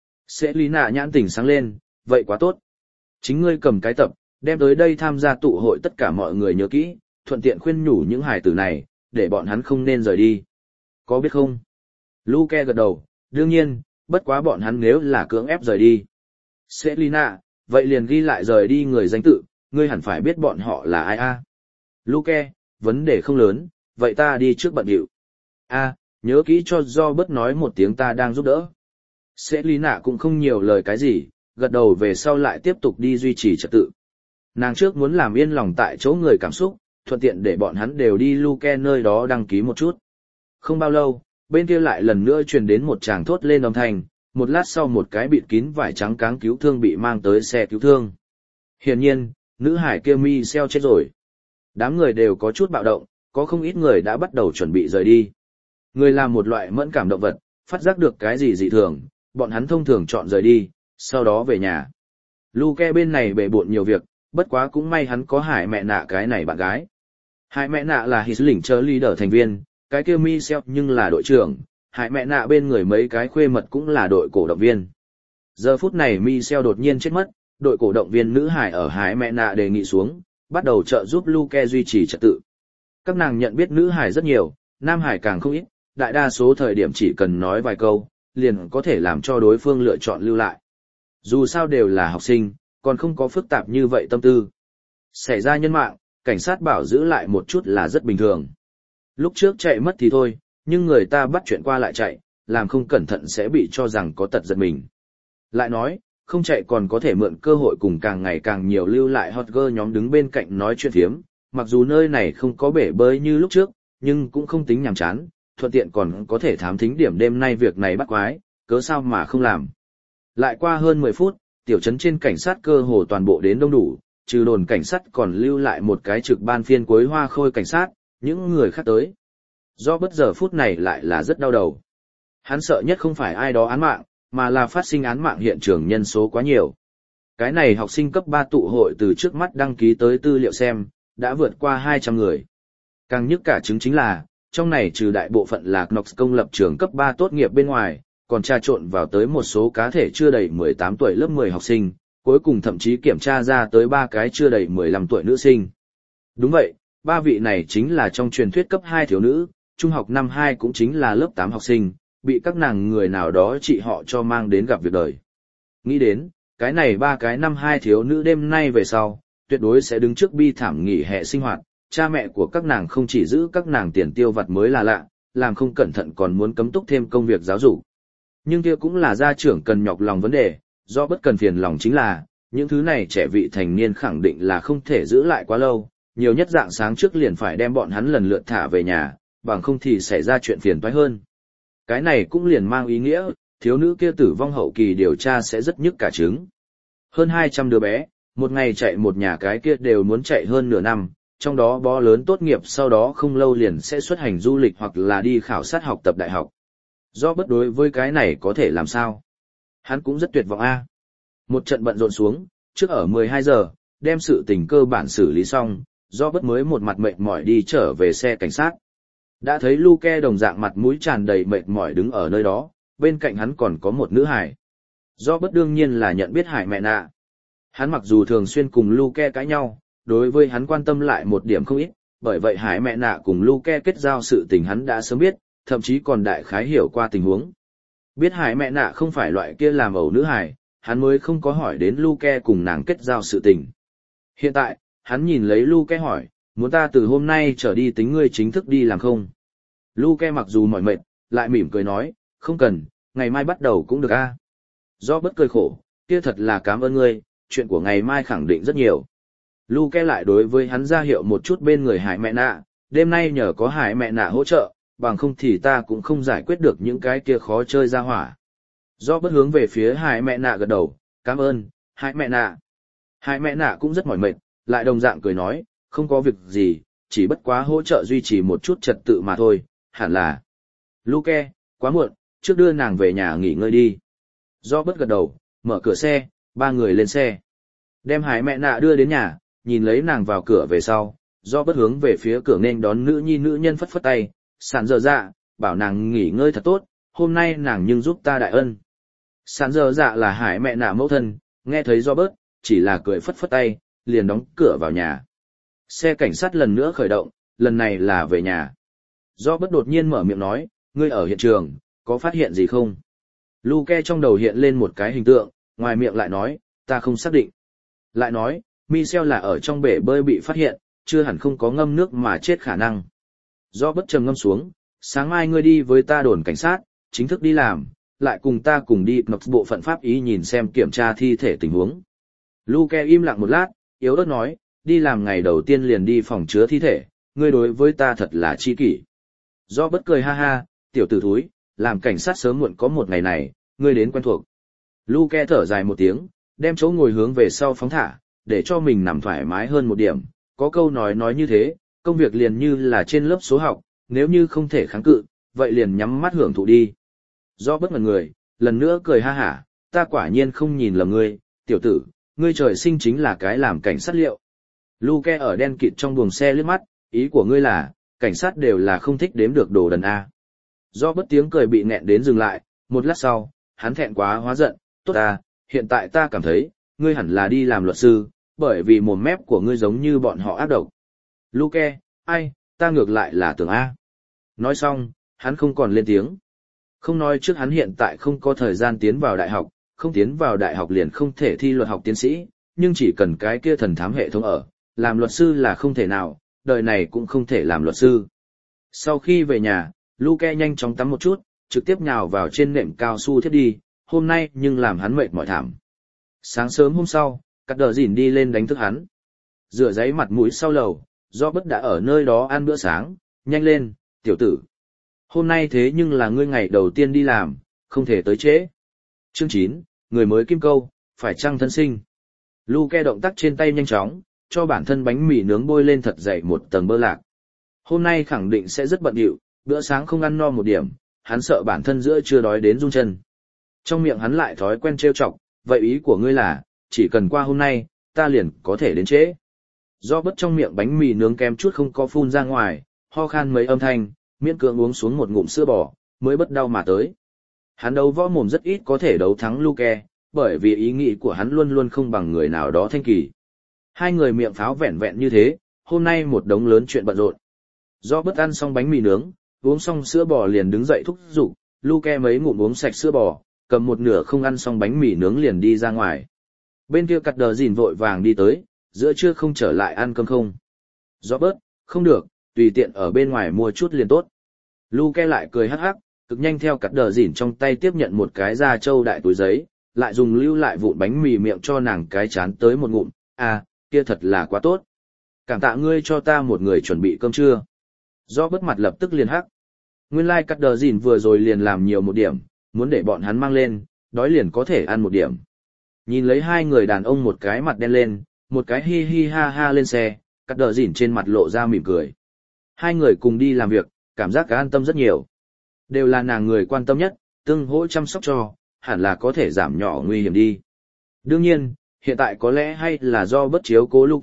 Selina nhãn tỉnh sáng lên, vậy quá tốt. Chính ngươi cầm cái tập, đem tới đây tham gia tụ hội tất cả mọi người nhớ kỹ, thuận tiện khuyên nhủ những hài tử này, để bọn hắn không nên rời đi. Có biết không? Luke gật đầu, đương nhiên, bất quá bọn hắn nếu là cưỡng ép rời đi. Selina, vậy liền ghi lại rời đi người danh tự, ngươi hẳn phải biết bọn họ là ai a. Luke, vấn đề không lớn, vậy ta đi trước bận điệu. Nhớ kỹ cho do bớt nói một tiếng ta đang giúp đỡ. Selina cũng không nhiều lời cái gì, gật đầu về sau lại tiếp tục đi duy trì trật tự. Nàng trước muốn làm yên lòng tại chỗ người cảm xúc, thuận tiện để bọn hắn đều đi Luke nơi đó đăng ký một chút. Không bao lâu, bên kia lại lần nữa truyền đến một tràng thốt lên âm thanh, một lát sau một cái bịt kín vải trắng cáng cứu thương bị mang tới xe cứu thương. Hiển nhiên, nữ hải kia Michelle chết rồi. Đám người đều có chút bạo động, có không ít người đã bắt đầu chuẩn bị rời đi. Người là một loại mẫn cảm động vật, phát giác được cái gì dị thường, bọn hắn thông thường chọn rời đi, sau đó về nhà. Luke bên này bề bộn nhiều việc, bất quá cũng may hắn có Hải mẹ nạ cái này bạn gái. Hải mẹ nạ là his lĩnh chớ leader thành viên, cái kia Michelle nhưng là đội trưởng, Hải mẹ nạ bên người mấy cái khuê mật cũng là đội cổ động viên. Giờ phút này Michelle đột nhiên chết mất, đội cổ động viên nữ Hải ở Hải mẹ nạ đề nghị xuống, bắt đầu trợ giúp Luke duy trì trật tự. Các nàng nhận biết nữ Hải rất nhiều, nam Hải càng không ít, đại đa số thời điểm chỉ cần nói vài câu, liền có thể làm cho đối phương lựa chọn lưu lại. Dù sao đều là học sinh, còn không có phức tạp như vậy tâm tư. Xảy ra nhân mạng, cảnh sát bảo giữ lại một chút là rất bình thường. Lúc trước chạy mất thì thôi, nhưng người ta bắt chuyện qua lại chạy, làm không cẩn thận sẽ bị cho rằng có tật giật mình. Lại nói, không chạy còn có thể mượn cơ hội cùng càng ngày càng nhiều lưu lại hot girl nhóm đứng bên cạnh nói chuyện thiếm, mặc dù nơi này không có bể bơi như lúc trước, nhưng cũng không tính nhàm chán, thuận tiện còn có thể thám thính điểm đêm nay việc này bắt quái, cớ sao mà không làm. Lại qua hơn 10 phút, tiểu trấn trên cảnh sát cơ hồ toàn bộ đến đông đủ, trừ đồn cảnh sát còn lưu lại một cái trực ban phiên cuối hoa khôi cảnh sát, những người khác tới. Do bất giờ phút này lại là rất đau đầu. Hắn sợ nhất không phải ai đó án mạng, mà là phát sinh án mạng hiện trường nhân số quá nhiều. Cái này học sinh cấp 3 tụ hội từ trước mắt đăng ký tới tư liệu xem, đã vượt qua 200 người. Càng nhức cả chứng chính là, trong này trừ đại bộ phận là Knox công lập trường cấp 3 tốt nghiệp bên ngoài, còn tra trộn vào tới một số cá thể chưa đầy 18 tuổi lớp 10 học sinh, cuối cùng thậm chí kiểm tra ra tới 3 cái chưa đầy 15 tuổi nữ sinh. Đúng vậy, 3 vị này chính là trong truyền thuyết cấp 2 thiếu nữ, trung học năm 2 cũng chính là lớp 8 học sinh, bị các nàng người nào đó chị họ cho mang đến gặp việc đời. Nghĩ đến, cái này 3 cái năm 2 thiếu nữ đêm nay về sau, tuyệt đối sẽ đứng trước bi thảm nghỉ hè sinh hoạt, cha mẹ của các nàng không chỉ giữ các nàng tiền tiêu vặt mới là lạ, làm không cẩn thận còn muốn cấm túc thêm công việc giáo dục. Nhưng kia cũng là gia trưởng cần nhọc lòng vấn đề, do bất cần phiền lòng chính là, những thứ này trẻ vị thành niên khẳng định là không thể giữ lại quá lâu, nhiều nhất dạng sáng trước liền phải đem bọn hắn lần lượt thả về nhà, bằng không thì xảy ra chuyện phiền toái hơn. Cái này cũng liền mang ý nghĩa, thiếu nữ kia tử vong hậu kỳ điều tra sẽ rất nhức cả trứng. Hơn 200 đứa bé, một ngày chạy một nhà cái kia đều muốn chạy hơn nửa năm, trong đó bó lớn tốt nghiệp sau đó không lâu liền sẽ xuất hành du lịch hoặc là đi khảo sát học tập đại học. Do bất đối với cái này có thể làm sao? Hắn cũng rất tuyệt vọng a. Một trận bận rộn xuống, trước ở 12 giờ, đem sự tình cơ bản xử lý xong, Do bất mới một mặt mệt mỏi đi trở về xe cảnh sát. Đã thấy Luke đồng dạng mặt mũi tràn đầy mệt mỏi đứng ở nơi đó, bên cạnh hắn còn có một nữ hài. Do bất đương nhiên là nhận biết Hải mẹ nạ. Hắn mặc dù thường xuyên cùng Luke cãi nhau, đối với hắn quan tâm lại một điểm không ít, bởi vậy Hải mẹ nạ cùng Luke kết giao sự tình hắn đã sớm biết, thậm chí còn đại khái hiểu qua tình huống. Biết Hải mẹ nạ không phải loại kia làm ẩu nữ hài, hắn mới không có hỏi đến Luke cùng nàng kết giao sự tình. Hiện tại, hắn nhìn lấy Luke hỏi, muốn ta từ hôm nay trở đi tính ngươi chính thức đi làm không? Luke mặc dù mỏi mệt, lại mỉm cười nói, không cần, ngày mai bắt đầu cũng được a. Do bất cười khổ, kia thật là cảm ơn ngươi, chuyện của ngày mai khẳng định rất nhiều. Luke lại đối với hắn ra hiệu một chút bên người Hải mẹ nạ, đêm nay nhờ có Hải mẹ nạ hỗ trợ, bằng không thì ta cũng không giải quyết được những cái kia khó chơi ra hỏa. Do bất hướng về phía Hải mẹ nạ gật đầu, cảm ơn, Hải mẹ nạ. Hải mẹ nạ cũng rất mỏi mệt, lại đồng dạng cười nói, không có việc gì, chỉ bất quá hỗ trợ duy trì một chút trật tự mà thôi, hẳn là. Luke, quá muộn, trước đưa nàng về nhà nghỉ ngơi đi. Do bất gật đầu, mở cửa xe, ba người lên xe. Đem Hải mẹ nạ đưa đến nhà, nhìn lấy nàng vào cửa về sau, do bất hướng về phía cửa nên đón nữ nhi nữ nhân phất phất tay, sàn dở dạ, bảo nàng nghỉ ngơi thật tốt, hôm nay nàng nhưng giúp ta đại ân. Sàn dở dạ là Hải mẹ nạ mẫu thân, nghe thấy do bớt, chỉ là cười phất phất tay, liền đóng cửa vào nhà. Xe cảnh sát lần nữa khởi động, lần này là về nhà. Do bất đột nhiên mở miệng nói, ngươi ở hiện trường, có phát hiện gì không? Luke trong đầu hiện lên một cái hình tượng, ngoài miệng lại nói, ta không xác định. Lại nói, Michelle là ở trong bể bơi bị phát hiện, chưa hẳn không có ngâm nước mà chết khả năng. Do bất trầm ngâm xuống, sáng mai ngươi đi với ta đồn cảnh sát, chính thức đi làm, lại cùng ta cùng đi nộp bộ phận pháp ý nhìn xem kiểm tra thi thể tình huống. Luke im lặng một lát, yếu ớt nói, đi làm ngày đầu tiên liền đi phòng chứa thi thể, ngươi đối với ta thật là chi kỷ. Do bất cười ha ha, tiểu tử thúi, làm cảnh sát sớm muộn có một ngày này, ngươi đến quen thuộc. Luke thở dài một tiếng, đem chỗ ngồi hướng về sau phóng thả, để cho mình nằm thoải mái hơn một điểm. Có câu nói như thế, công việc liền như là trên lớp số học, nếu như không thể kháng cự, vậy liền nhắm mắt hưởng thụ đi. Do bất ngờ người, lần nữa cười ha hả, ta quả nhiên không nhìn lầm ngươi, tiểu tử, ngươi trời sinh chính là cái làm cảnh sát liệu. Luke ở đen kịt trong buồng xe liếc mắt, ý của ngươi là, cảnh sát đều là không thích đếm được đồ đần A. Do bất tiếng cười bị nghẹn đến dừng lại, một lát sau, hắn thẹn quá hóa giận, tốt à, hiện tại ta cảm thấy, ngươi hẳn là đi làm luật sư, bởi vì mồm mép của ngươi giống như bọn họ ác độc. Luke, ai, ta ngược lại là tưởng A. Nói xong, hắn không còn lên tiếng. Không nói trước hắn hiện tại không có thời gian tiến vào đại học, không tiến vào đại học liền không thể thi luật học tiến sĩ, nhưng chỉ cần cái kia thần thám hệ thống ở, làm luật sư là không thể nào, đời này cũng không thể làm luật sư. Sau khi về nhà, Luke nhanh chóng tắm một chút, trực tiếp nhào vào trên nệm cao su thiết đi, hôm nay nhưng làm hắn mệt mỏi thảm. Sáng sớm hôm sau, Cắt Đờ Dìn đi lên đánh thức hắn. Rửa giấy mặt mũi sau lầu, do bất đã ở nơi đó ăn bữa sáng, nhanh lên, tiểu tử. Hôm nay thế nhưng là ngươi ngày đầu tiên đi làm, không thể tới trễ. Chương 9, người mới kim câu, phải chăng thân sinh. Luke động tác trên tay nhanh chóng, cho bản thân bánh mì nướng bôi lên thật dày một tầng bơ lạc. Hôm nay khẳng định sẽ rất bận rộn, bữa sáng không ăn no một điểm, hắn sợ bản thân giữa chưa đói đến run chân. Trong miệng hắn lại thói quen trêu chọc, vậy ý của ngươi là, chỉ cần qua hôm nay, ta liền có thể đến trễ. Do bất trong miệng bánh mì nướng kém chút không có phun ra ngoài, ho khan mấy âm thanh, miễn cưỡng uống xuống một ngụm sữa bò, mới bất đau mà tới. Hắn đấu võ mồm rất ít có thể đấu thắng Luke, bởi vì ý nghĩ của hắn luôn luôn không bằng người nào đó thanh kỳ. Hai người miệng pháo vẹn vẹn như thế, hôm nay một đống lớn chuyện bận rộn. Do bất ăn xong bánh mì nướng, uống xong sữa bò liền đứng dậy thúc giục, Luke mấy ngụm uống sạch sữa bò, cầm một nửa không ăn xong bánh mì nướng liền đi ra ngoài. Bên kia Cắt Đờ Dìn vội vàng đi tới, giữa trưa không trở lại ăn cơm không. Do bớt, không được, tùy tiện ở bên ngoài mua chút liền tốt. Luke lại cười hắc hắc, cực nhanh theo Cắt Đờ Dìn trong tay tiếp nhận một cái da trâu đại túi giấy, lại dùng lưu lại vụn bánh mì miệng cho nàng cái chán tới một ngụm, à, kia thật là quá tốt. Cảm tạ ngươi cho ta một người chuẩn bị cơm trưa. Do bất mặt lập tức liền hắc. Nguyên lai Cắt Đờ Dìn vừa rồi liền làm nhiều một điểm, muốn để bọn hắn mang lên, đói liền có thể ăn một điểm. Nhìn lấy hai người đàn ông một cái mặt đen lên, một cái hi hi ha ha lên xe, Cắt Đờ Dìn trên mặt lộ ra mỉm cười. Hai người cùng đi làm việc, cảm giác cả an tâm rất nhiều. Đều là nàng người quan tâm nhất, tương hỗ chăm sóc cho, hẳn là có thể giảm nhỏ nguy hiểm đi. Đương nhiên, hiện tại có lẽ hay là do bất chiếu cố Luke,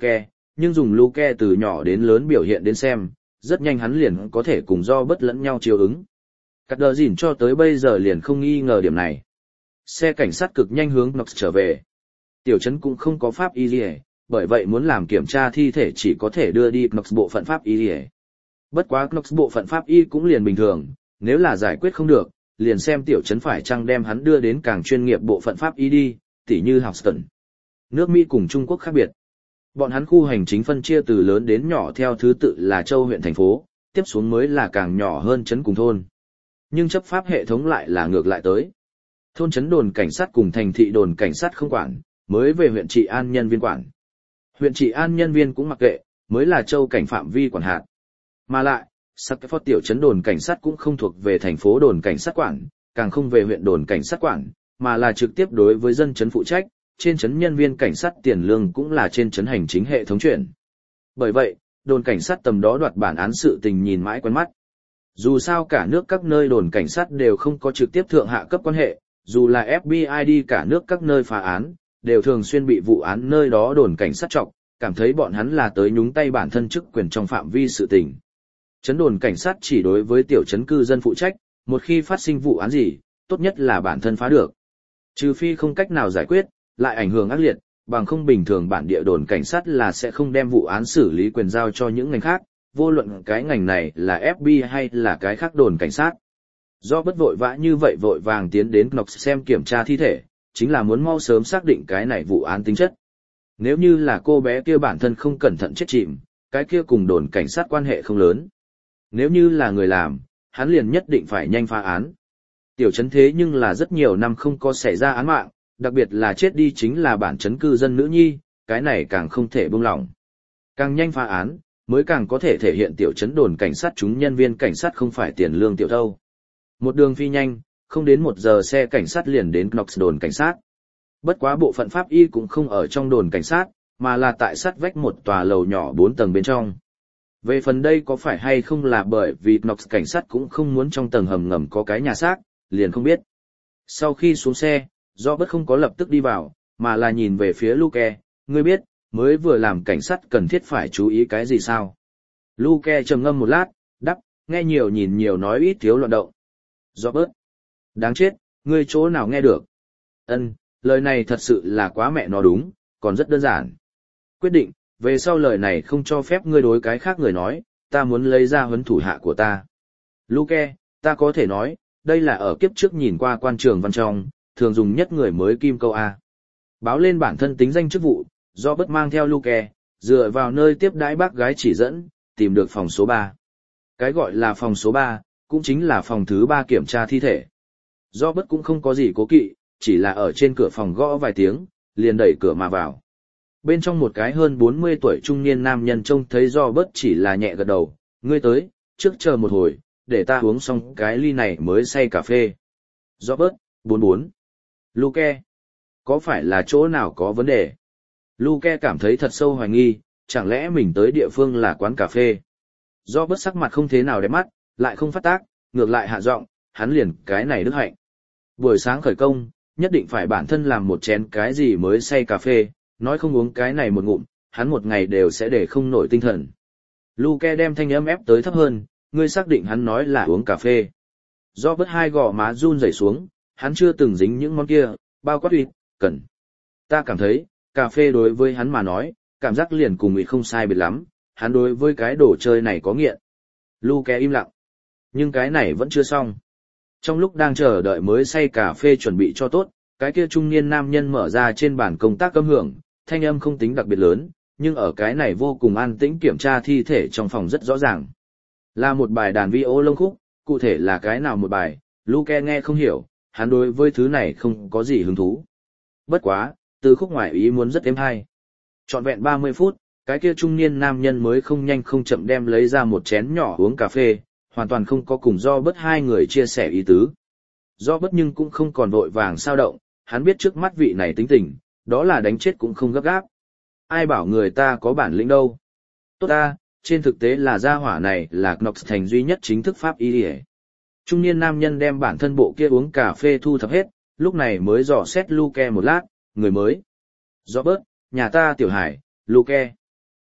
nhưng dùng Luke từ nhỏ đến lớn biểu hiện đến xem, rất nhanh hắn liền có thể cùng do bất lẫn nhau chiều ứng. Cắt đờ dỉn cho tới bây giờ liền không nghi ngờ điểm này. Xe cảnh sát cực nhanh hướng Knox trở về. Tiểu trấn cũng không có pháp y liề, bởi vậy muốn làm kiểm tra thi thể chỉ có thể đưa đi Knox bộ phận pháp y liề. Bất quá Knox bộ phận pháp y cũng liền bình thường, nếu là giải quyết không được, liền xem tiểu trấn phải chăng đem hắn đưa đến càng chuyên nghiệp bộ phận pháp y đi, tỉ như Houston. Nước Mỹ cùng Trung Quốc khác biệt. Bọn hắn khu hành chính phân chia từ lớn đến nhỏ theo thứ tự là châu huyện thành phố, tiếp xuống mới là càng nhỏ hơn trấn cùng thôn. Nhưng chấp pháp hệ thống lại là ngược lại tới. Thôn trấn đồn cảnh sát cùng thành thị đồn cảnh sát không quản, mới về huyện trị an nhân viên quản. Huyện trị an nhân viên cũng mặc kệ, mới là châu cảnh phạm vi quản hạt. Mà lại, Sackford tiểu trấn đồn cảnh sát cũng không thuộc về thành phố đồn cảnh sát quản, càng không về huyện đồn cảnh sát quản, mà là trực tiếp đối với dân trấn phụ trách, trên trấn nhân viên cảnh sát tiền lương cũng là trên trấn hành chính hệ thống chuyển. Bởi vậy, đồn cảnh sát tầm đó đoạt bản án sự tình nhìn mãi quen mắt. Dù sao cả nước các nơi đồn cảnh sát đều không có trực tiếp thượng hạ cấp quan hệ, dù là FBI đi cả nước các nơi phá án, đều thường xuyên bị vụ án nơi đó đồn cảnh sát trọc, cảm thấy bọn hắn là tới nhúng tay bản thân chức quyền trong phạm vi sự tình. Trấn đồn cảnh sát chỉ đối với tiểu trấn cư dân phụ trách, một khi phát sinh vụ án gì, tốt nhất là bản thân phá được. Trừ phi không cách nào giải quyết, lại ảnh hưởng ác liệt, bằng không bình thường bản địa đồn cảnh sát là sẽ không đem vụ án xử lý quyền giao cho những ngành khác, vô luận cái ngành này là FBI hay là cái khác đồn cảnh sát. Do bất vội vã như vậy vội vàng tiến đến Knox xem kiểm tra thi thể, chính là muốn mau sớm xác định cái này vụ án tính chất. Nếu như là cô bé kia bản thân không cẩn thận chết chìm, cái kia cùng đồn cảnh sát quan hệ không lớn. Nếu như là người làm, hắn liền nhất định phải nhanh phá án. Tiểu trấn thế nhưng là rất nhiều năm không có xảy ra án mạng, đặc biệt là chết đi chính là bản trấn cư dân nữ nhi, cái này càng không thể buông lỏng. Càng nhanh phá án, mới càng có thể thể hiện tiểu trấn đồn cảnh sát chúng nhân viên cảnh sát không phải tiền lương tiểu thâu. Một đường phi nhanh, không đến 1 giờ xe cảnh sát liền đến Knox đồn cảnh sát. Bất quá bộ phận pháp y cũng không ở trong đồn cảnh sát, mà là tại sát vách một tòa lầu nhỏ 4 tầng bên trong. Về phần đây có phải hay không là bởi vì Knox cảnh sát cũng không muốn trong tầng hầm ngầm có cái nhà xác, liền không biết. Sau khi xuống xe, do bất không có lập tức đi vào, mà là nhìn về phía Luke, ngươi biết, mới vừa làm cảnh sát cần thiết phải chú ý cái gì sao? Luke trầm ngâm một lát, đáp, nghe nhiều nhìn nhiều nói ít thiếu loạn động. Do bớt. Đáng chết, ngươi chỗ nào nghe được? Ân, lời này thật sự là quá mẹ nó đúng, còn rất đơn giản. Quyết định, về sau lời này không cho phép ngươi đối cái khác người nói, ta muốn lấy ra huấn thủ hạ của ta. Luke, ta có thể nói, đây là ở kiếp trước nhìn qua quan trường văn trong, thường dùng nhất người mới kim câu A. Báo lên bản thân tính danh chức vụ, do bất mang theo Luke, dựa vào nơi tiếp đãi bác gái chỉ dẫn, tìm được phòng số 3. Cái gọi là phòng số 3, cũng chính là phòng thứ 3 kiểm tra thi thể. Do bất cũng không có gì cố kỵ, chỉ là ở trên cửa phòng gõ vài tiếng, liền đẩy cửa mà vào. Bên trong một cái hơn 40 tuổi trung niên nam nhân trông thấy do bất chỉ là nhẹ gật đầu, ngươi tới, trước chờ một hồi, để ta uống xong cái ly này mới say cà phê. Do bớt, 44. Luke, có phải là chỗ nào có vấn đề? Luke cảm thấy thật sâu hoài nghi, chẳng lẽ mình tới địa phương là quán cà phê? Do bớt sắc mặt không thế nào đẹp mắt, lại không phát tác, ngược lại hạ giọng, hắn liền cái này đức hạnh. Buổi sáng khởi công, nhất định phải bản thân làm một chén cái gì mới say cà phê, nói không uống cái này một ngụm, hắn một ngày đều sẽ để không nổi tinh thần. Luke đem thanh âm ép tới thấp hơn, ngươi xác định hắn nói là uống cà phê. Do bớt hai gò má run rẩy xuống, hắn chưa từng dính những món kia, bao quát uyệt, cần. Ta cảm thấy, cà phê đối với hắn mà nói, cảm giác liền cùng uyệt không sai biệt lắm, hắn đối với cái đồ chơi này có nghiện. Luke im lặng. Nhưng cái này vẫn chưa xong. Trong lúc đang chờ đợi mới say cà phê chuẩn bị cho tốt, cái kia trung niên nam nhân mở ra trên bàn công tác âm hưởng, thanh âm không tính đặc biệt lớn, nhưng ở cái này vô cùng an tĩnh kiểm tra thi thể trong phòng rất rõ ràng. Là một bài đàn vi ô lông khúc, cụ thể là cái nào một bài, Luke nghe không hiểu, hắn đối với thứ này không có gì hứng thú. Bất quá, từ khúc ngoại ý muốn rất êm hay. Trọn vẹn 30 phút, cái kia trung niên nam nhân mới không nhanh không chậm đem lấy ra một chén nhỏ uống cà phê, hoàn toàn không có cùng do bất hai người chia sẻ ý tứ. Do bất nhưng cũng không còn vội vàng sao động, hắn biết trước mắt vị này tính tình, đó là đánh chết cũng không gấp gáp. Ai bảo người ta có bản lĩnh đâu. Tốt ta, trên thực tế là gia hỏa này là Knox thành duy nhất chính thức pháp y. Trung niên nam nhân đem bản thân bộ kia uống cà phê thu thập hết, lúc này mới dò xét Luke một lát, người mới. Robert, nhà ta tiểu hải, Luke.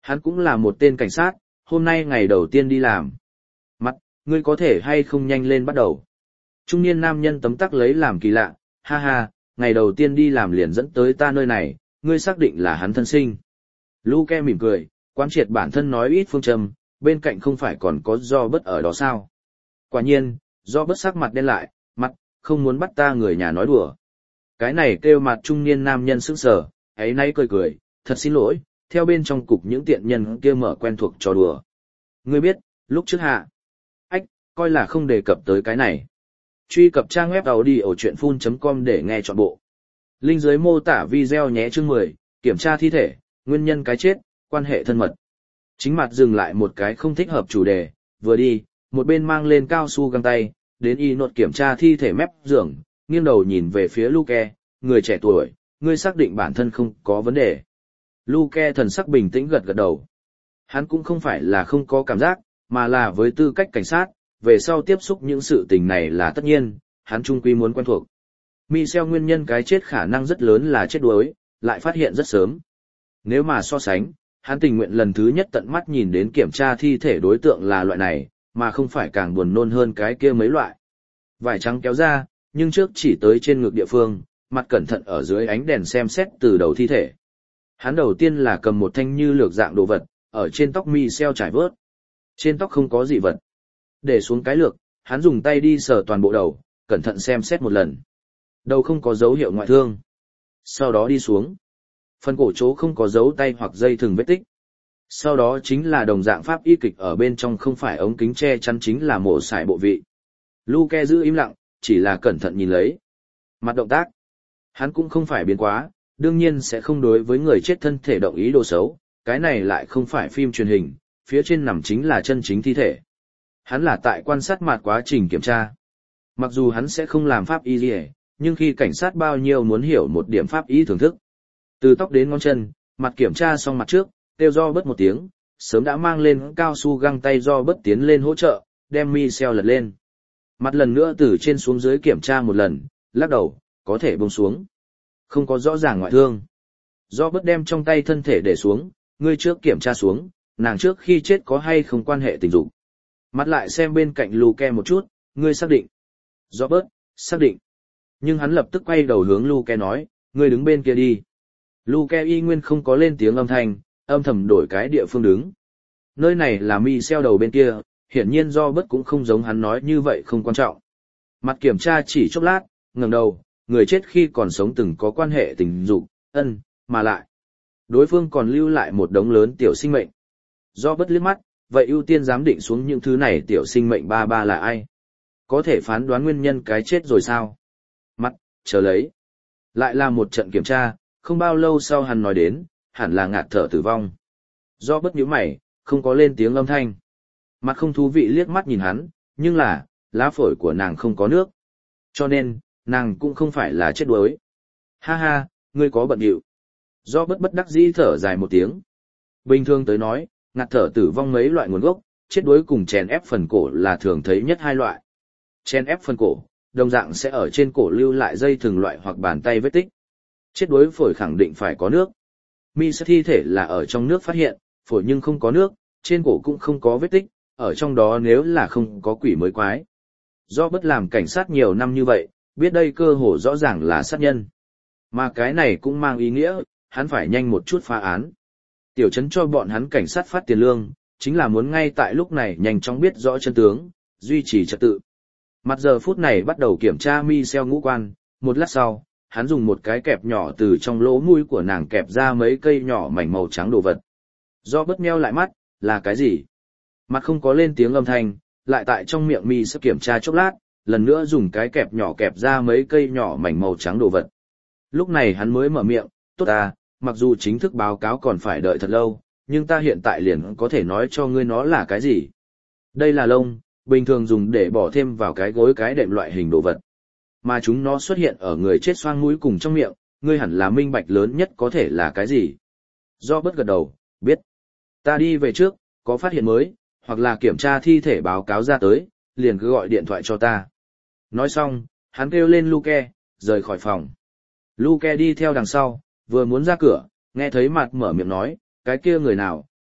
Hắn cũng là một tên cảnh sát, hôm nay ngày đầu tiên đi làm. Mặt, ngươi có thể hay không nhanh lên bắt đầu. Trung niên nam nhân tấm tắc lấy làm kỳ lạ, ha ha, ngày đầu tiên đi làm liền dẫn tới ta nơi này, ngươi xác định là hắn thân sinh. Luke mỉm cười, quán triệt bản thân nói ít phương châm, bên cạnh không phải còn có do bất ở đó sao. Quả nhiên, do bất sắc mặt đen lại, mặt, không muốn bắt ta người nhà nói đùa. Cái này kêu mặt trung niên nam nhân sững sờ, ấy nay cười cười, thật xin lỗi, theo bên trong cục những tiện nhân kia mở quen thuộc trò đùa. Ngươi biết, lúc trước hạ. Ách, coi là không đề cập tới cái này. Truy cập trang web audiochuyenphun.com để nghe trọn bộ. Link dưới mô tả video nhé chương 10, kiểm tra thi thể, nguyên nhân cái chết, quan hệ thân mật. Chính mặt dừng lại một cái không thích hợp chủ đề, vừa đi, một bên mang lên cao su găng tay, đến y nột kiểm tra thi thể mép giường, nghiêng đầu nhìn về phía Luke, người trẻ tuổi, ngươi xác định bản thân không có vấn đề. Luke thần sắc bình tĩnh gật gật đầu. Hắn cũng không phải là không có cảm giác, mà là với tư cách cảnh sát, về sau tiếp xúc những sự tình này là tất nhiên, hắn trung quy muốn quen thuộc. Michel nguyên nhân cái chết khả năng rất lớn là chết đuối, lại phát hiện rất sớm. Nếu mà so sánh, hắn tình nguyện lần thứ nhất tận mắt nhìn đến kiểm tra thi thể đối tượng là loại này, mà không phải càng buồn nôn hơn cái kia mấy loại. Vải trắng kéo ra, nhưng trước chỉ tới trên ngực địa phương, mặt cẩn thận ở dưới ánh đèn xem xét từ đầu thi thể. Hắn đầu tiên là cầm một thanh như lược dạng đồ vật, ở trên tóc Michel trải vớt. Trên tóc không có gì vật. Để xuống cái lược, hắn dùng tay đi sờ toàn bộ đầu, cẩn thận xem xét một lần. Đầu không có dấu hiệu ngoại thương. Sau đó đi xuống. Phần cổ chỗ không có dấu tay hoặc dây thừng vết tích. Sau đó chính là đồng dạng pháp y kịch ở bên trong không phải ống kính che chắn chính là mổ xài bộ vị. Luke giữ im lặng, chỉ là cẩn thận nhìn lấy. Mặt động tác. Hắn cũng không phải biến quá, đương nhiên sẽ không đối với người chết thân thể động ý đồ xấu, cái này lại không phải phim truyền hình, phía trên nằm chính là chân chính thi thể. Hắn là tại quan sát mặt quá trình kiểm tra. Mặc dù hắn sẽ không làm pháp y gì, nhưng khi cảnh sát bao nhiêu muốn hiểu một điểm pháp y thưởng thức. Từ tóc đến ngón chân, mặt kiểm tra xong mặt trước, kêu do bớt một tiếng, sớm đã mang lên cao su găng tay do bớt tiến lên hỗ trợ, đem Michel lật lên. Mặt lần nữa từ trên xuống dưới kiểm tra một lần, lắc đầu, có thể buông xuống. Không có rõ ràng ngoại thương. Do bớt đem trong tay thân thể để xuống, ngươi trước kiểm tra xuống, nàng trước khi chết có hay không quan hệ tình dục. Mặt lại xem bên cạnh Luke một chút, ngươi xác định. Do bớt, xác định. Nhưng hắn lập tức quay đầu hướng Luke nói, ngươi đứng bên kia đi. Luke y nguyên không có lên tiếng âm thanh, âm thầm đổi cái địa phương đứng. Nơi này là Michel đầu bên kia, hiển nhiên do bớt cũng không giống hắn nói như vậy không quan trọng. Mặt kiểm tra chỉ chốc lát, ngẩng đầu, người chết khi còn sống từng có quan hệ tình dục, mà lại. Đối phương còn lưu lại một đống lớn tiểu sinh mệnh. Do bớt liếc mắt, vậy ưu tiên giám định xuống những thứ này tiểu sinh mệnh ba là ai? Có thể phán đoán nguyên nhân cái chết rồi sao? Mắt, chờ lấy. Lại là một trận kiểm tra, không bao lâu sau hắn nói đến, hẳn là ngạt thở tử vong. Do bất nhíu mày, không có lên tiếng âm thanh. Mặt không thú vị liếc mắt nhìn hắn, nhưng là, lá phổi của nàng không có nước. Cho nên, nàng cũng không phải là chết đuối. Ha ha, ngươi có bận điệu. Do bất đắc dĩ thở dài một tiếng. Bình thường tới nói, ngạt thở tử vong mấy loại nguồn gốc, chết đuối cùng chèn ép phần cổ là thường thấy nhất hai loại. Chèn ép phần cổ, đồng dạng sẽ ở trên cổ lưu lại dây thừng loại hoặc bàn tay vết tích. Chết đuối phổi khẳng định phải có nước. Michel thi thể là ở trong nước phát hiện, phổi nhưng không có nước, trên cổ cũng không có vết tích, ở trong đó nếu là không có quỷ mới quái. Do bất làm cảnh sát nhiều năm như vậy, biết đây cơ hồ rõ ràng là sát nhân. Mà cái này cũng mang ý nghĩa, hắn phải nhanh một chút phá án. Tiểu trấn cho bọn hắn cảnh sát phát tiền lương, chính là muốn ngay tại lúc này nhanh chóng biết rõ chân tướng, duy trì trật tự. Mặt giờ phút này bắt đầu kiểm tra Michel ngũ quan, một lát sau, hắn dùng một cái kẹp nhỏ từ trong lỗ mũi của nàng kẹp ra mấy cây nhỏ mảnh màu trắng đồ vật. Do bất meo lại mắt, là cái gì? Mặt không có lên tiếng âm thanh, lại tại trong miệng Michel kiểm tra chốc lát, lần nữa dùng cái kẹp nhỏ kẹp ra mấy cây nhỏ mảnh màu trắng đồ vật. Lúc này hắn mới mở miệng, tốt à, mặc dù chính thức báo cáo còn phải đợi thật lâu, nhưng ta hiện tại liền có thể nói cho ngươi nó là cái gì. Đây là lông, bình thường dùng để bỏ thêm vào cái gối cái đệm loại hình đồ vật. Mà chúng nó xuất hiện ở người chết xoang mũi cùng trong miệng, ngươi hẳn là minh bạch lớn nhất có thể là cái gì. Do bất gật đầu, biết. Ta đi về trước, có phát hiện mới, hoặc là kiểm tra thi thể báo cáo ra tới, liền cứ gọi điện thoại cho ta. Nói xong, hắn kêu lên Luke, rời khỏi phòng. Luke đi theo đằng sau, vừa muốn ra cửa, nghe thấy mặt mở miệng nói, cái kia người nào,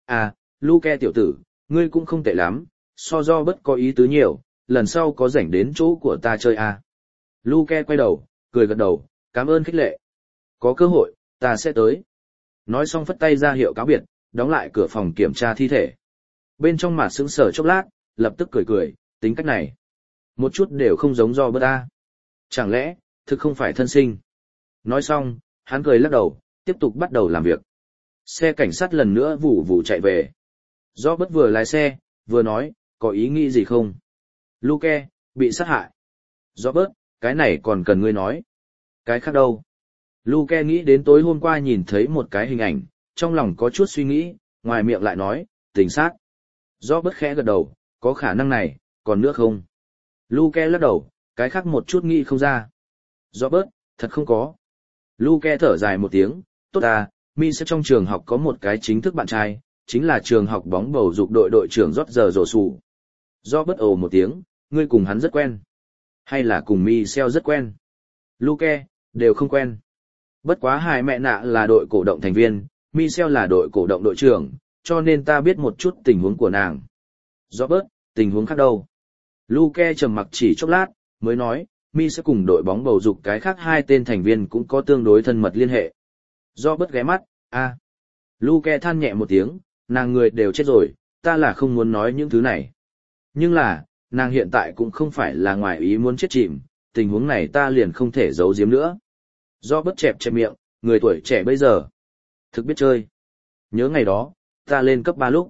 À, Luke tiểu tử, ngươi cũng không tệ lắm, so do bất có ý tứ nhiều, lần sau có rảnh đến chỗ của ta chơi à. Luke quay đầu, cười gật đầu, cảm ơn khích lệ. Có cơ hội, ta sẽ tới. Nói xong phất tay ra hiệu cáo biệt, đóng lại cửa phòng kiểm tra thi thể. Bên trong mà sững sờ chốc lát, lập tức cười cười, tính cách này. Một chút đều không giống do bất ta. Chẳng lẽ, thực không phải thân sinh. Nói xong, hắn cười lắc đầu, tiếp tục bắt đầu làm việc. Xe cảnh sát lần nữa vù vù chạy về. Do bất vừa lái xe, vừa nói, có ý nghĩ gì không? Luke, bị sát hại. Do bớt, cái này còn cần ngươi nói. Cái khác đâu? Luke nghĩ đến tối hôm qua nhìn thấy một cái hình ảnh, trong lòng có chút suy nghĩ, ngoài miệng lại nói, tình sát. Do bớt khẽ gật đầu, có khả năng này, còn nữa không? Luke lắc đầu, cái khác một chút nghĩ không ra. Do bớt, thật không có. Luke thở dài một tiếng, tốt à, mi sẽ trong trường học có một cái chính thức bạn trai, chính là trường học bóng bầu dục đội đội trưởng rót giờ rổ sủ. Do bớt ồ một tiếng, ngươi cùng hắn rất quen. Hay là cùng Michelle rất quen? Luke, đều không quen. Bất quá hai mẹ nạ là đội cổ động thành viên, Michelle là đội cổ động đội trưởng, cho nên ta biết một chút tình huống của nàng. Robert, tình huống khác đâu? Luke trầm mặc chỉ chốc lát, mới nói, Mi sẽ cùng đội bóng bầu dục cái khác hai tên thành viên cũng có tương đối thân mật liên hệ. Robert ghé mắt, a. Luke than nhẹ một tiếng, nàng người đều chết rồi, ta là không muốn nói những thứ này. Nhưng là, nàng hiện tại cũng không phải là ngoài ý muốn chết chìm, tình huống này ta liền không thể giấu giếm nữa. Robert chẹp chẹp miệng, người tuổi trẻ bây giờ. Thực biết chơi. Nhớ ngày đó, ta lên cấp 3 lúc.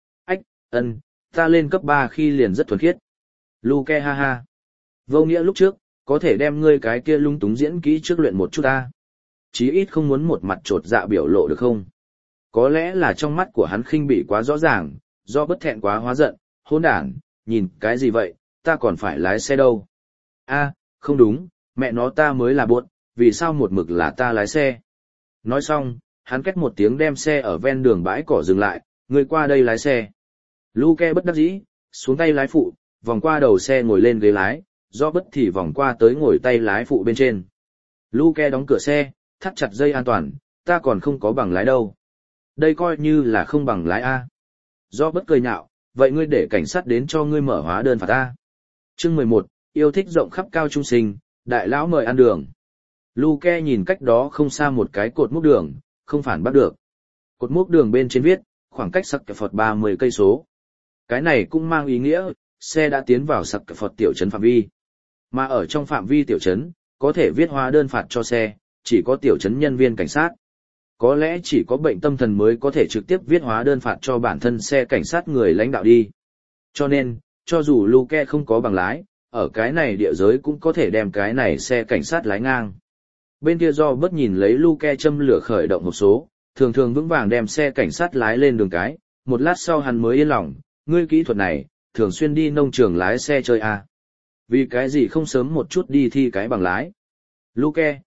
Ta lên cấp 3 khi liền rất thuần khiết. Luke ha ha. Vô nghĩa lúc trước, có thể đem ngươi cái kia lung túng diễn kỹ trước luyện một chút ta. Chí ít không muốn một mặt trột dạ biểu lộ được không? Có lẽ là trong mắt của hắn khinh bỉ quá rõ ràng, do bất thẹn quá hóa giận, hỗn đản, nhìn cái gì vậy, ta còn phải lái xe đâu. A, không đúng, mẹ nó ta mới là buốt, vì sao một mực là ta lái xe. Nói xong, hắn két một tiếng đem xe ở ven đường bãi cỏ dừng lại, ngươi qua đây lái xe. Luke bất đắc dĩ, xuống tay lái phụ, vòng qua đầu xe ngồi lên ghế lái, do bất thì vòng qua tới ngồi tay lái phụ bên trên. Luke đóng cửa xe, thắt chặt dây an toàn, ta còn không có bằng lái đâu. Đây coi như là không bằng lái A. Do bất cười nhạo, vậy ngươi để cảnh sát đến cho ngươi mở hóa đơn phạt A. Chương 11, yêu thích rộng khắp cao trung sinh, đại lão mời ăn đường. Luke nhìn cách đó không xa một cái cột mốc đường, không phản bắt được. Cột mốc đường bên trên viết, khoảng cách sặc Phật 30 cây số. Cái này cũng mang ý nghĩa, xe đã tiến vào sặc Phật tiểu trấn phạm vi. Mà ở trong phạm vi tiểu trấn, có thể viết hóa đơn phạt cho xe, chỉ có tiểu trấn nhân viên cảnh sát. Có lẽ chỉ có bệnh tâm thần mới có thể trực tiếp viết hóa đơn phạt cho bản thân xe cảnh sát người lãnh đạo đi. Cho nên, cho dù Luke không có bằng lái, ở cái này địa giới cũng có thể đem cái này xe cảnh sát lái ngang. Bên kia do bất nhìn lấy Luke châm lửa khởi động hộp số, thường thường vững vàng đem xe cảnh sát lái lên đường cái, một lát sau hắn mới yên lòng, ngươi kỹ thuật này, thường xuyên đi nông trường lái xe chơi à. Vì cái gì không sớm một chút đi thi cái bằng lái. Luke,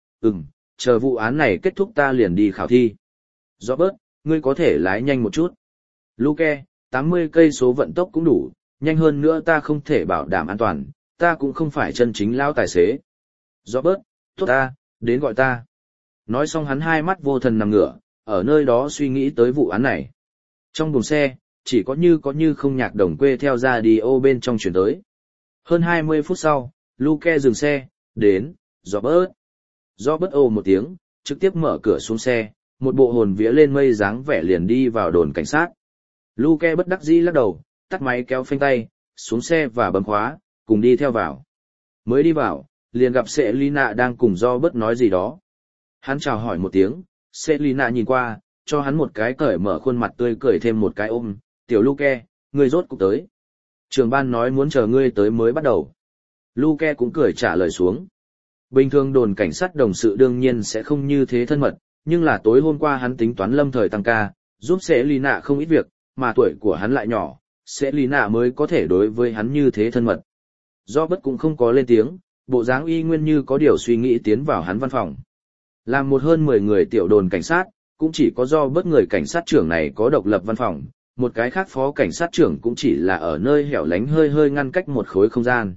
chờ vụ án này kết thúc ta liền đi khảo thi. Robert, ngươi có thể lái nhanh một chút. Luke, 80 cây số vận tốc cũng đủ, nhanh hơn nữa ta không thể bảo đảm an toàn, ta cũng không phải chân chính lão tài xế. Robert, tốt ta, đến gọi ta. Nói xong hắn hai mắt vô thần nằm ngửa, ở nơi đó suy nghĩ tới vụ án này. Trong buồng xe, chỉ có như không nhạc đồng quê theo radio bên trong chuyển tới. Hơn 20 phút sau, Luke dừng xe, đến, Robert. Robert ồ một tiếng, trực tiếp mở cửa xuống xe, một bộ hồn vía lên mây dáng vẻ liền đi vào đồn cảnh sát. Luke bất đắc dĩ lắc đầu, tắt máy kéo phanh tay, xuống xe và bấm khóa, cùng đi theo vào. Mới đi vào, liền gặp Selina đang cùng Robert nói gì đó. Hắn chào hỏi một tiếng, Selina nhìn qua, cho hắn một cái cởi mở khuôn mặt tươi cười thêm một cái ôm, tiểu Luke, ngươi rốt cuộc tới. Trường ban nói muốn chờ ngươi tới mới bắt đầu. Luke cũng cười trả lời xuống. Bình thường đồn cảnh sát đồng sự đương nhiên sẽ không như thế thân mật, nhưng là tối hôm qua hắn tính toán lâm thời tăng ca, giúp Selina không ít việc, mà tuổi của hắn lại nhỏ, Selina mới có thể đối với hắn như thế thân mật. Do bất cũng không có lên tiếng, bộ dáng y nguyên như có điều suy nghĩ tiến vào hắn văn phòng. Làm một hơn 10 người tiểu đồn cảnh sát, cũng chỉ có do bất người cảnh sát trưởng này có độc lập văn phòng, một cái khác phó cảnh sát trưởng cũng chỉ là ở nơi hẻo lánh hơi ngăn cách một khối không gian.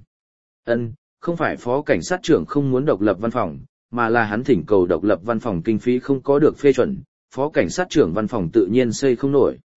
Không phải phó cảnh sát trưởng không muốn độc lập văn phòng, mà là hắn thỉnh cầu độc lập văn phòng kinh phí không có được phê chuẩn, phó cảnh sát trưởng văn phòng tự nhiên xây không nổi.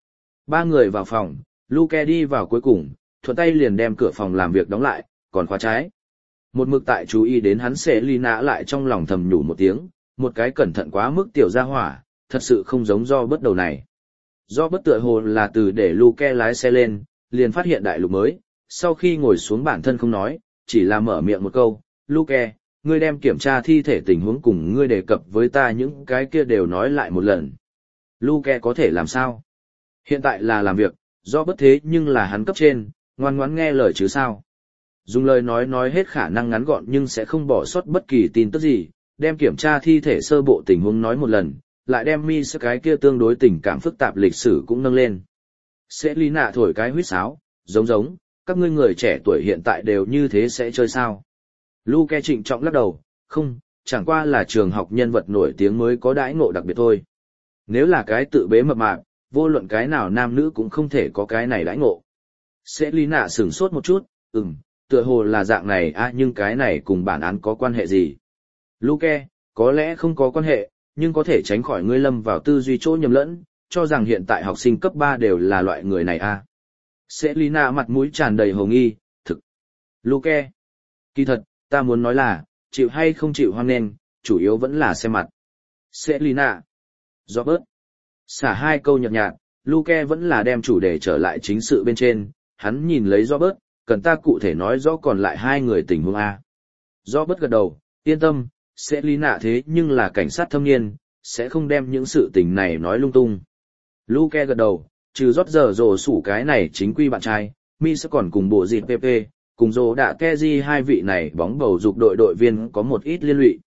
Ba người vào phòng, Luke đi vào cuối cùng, thuận tay liền đem cửa phòng làm việc đóng lại, còn khóa trái. Một mực tại chú ý đến hắn sẽ ly nã lại trong lòng thầm nhủ một tiếng, một cái cẩn thận quá mức tiểu gia hỏa, thật sự không giống do bất đầu này. Do bất tựa hồ là từ để Luke lái xe lên, liền phát hiện đại lục mới, sau khi ngồi xuống bản thân không nói, chỉ là mở miệng một câu, Luke, ngươi đem kiểm tra thi thể tình huống cùng ngươi đề cập với ta những cái kia đều nói lại một lần. Luke có thể làm sao? Hiện tại là làm việc, do bất thế nhưng là hắn cấp trên, ngoan ngoãn nghe lời chứ sao. Dùng lời nói hết khả năng ngắn gọn nhưng sẽ không bỏ sót bất kỳ tin tức gì, đem kiểm tra thi thể sơ bộ tình huống nói một lần, lại đem mi cái kia tương đối tình cảm phức tạp lịch sử cũng nâng lên. Sẽ lý nạ thổi cái huýt sáo, giống, các ngươi người trẻ tuổi hiện tại đều như thế sẽ chơi sao? Luke trịnh trọng lắc đầu, không, chẳng qua là trường học nhân vật nổi tiếng mới có đãi ngộ đặc biệt thôi. Nếu là cái tự bế mập mạp, vô luận cái nào nam nữ cũng không thể có cái này đãi ngộ. Sẽ lý nạ sửng sốt một chút, tựa hồ là dạng này nhưng cái này cùng bản án có quan hệ gì? Luke, có lẽ không có quan hệ, nhưng có thể tránh khỏi ngươi lâm vào tư duy chỗ nhầm lẫn, cho rằng hiện tại học sinh cấp 3 đều là loại người này Sẽ lý nạ mặt mũi tràn đầy hồ nghi, thực. Luke, kỳ thật, ta muốn nói là, chịu hay không chịu hoan nghênh, chủ yếu vẫn là xem mặt. Sẽ lý nạ, do bớt. Xả hai câu nhợt nhạt, Luke vẫn là đem chủ đề trở lại chính sự bên trên, hắn nhìn lấy do bớt, cần ta cụ thể nói rõ còn lại hai người tình huống Do bớt gật đầu, yên tâm, sẽ lý nạ thế nhưng là cảnh sát thâm niên, sẽ không đem những sự tình này nói lung tung. Luke gật đầu, trừ rót giờ rồ sủ cái này chính quy bạn trai, mi sẽ còn cùng bộ dịt PP, cùng rồ đạ Keji hai vị này bóng bầu dục đội viên có một ít liên lụy.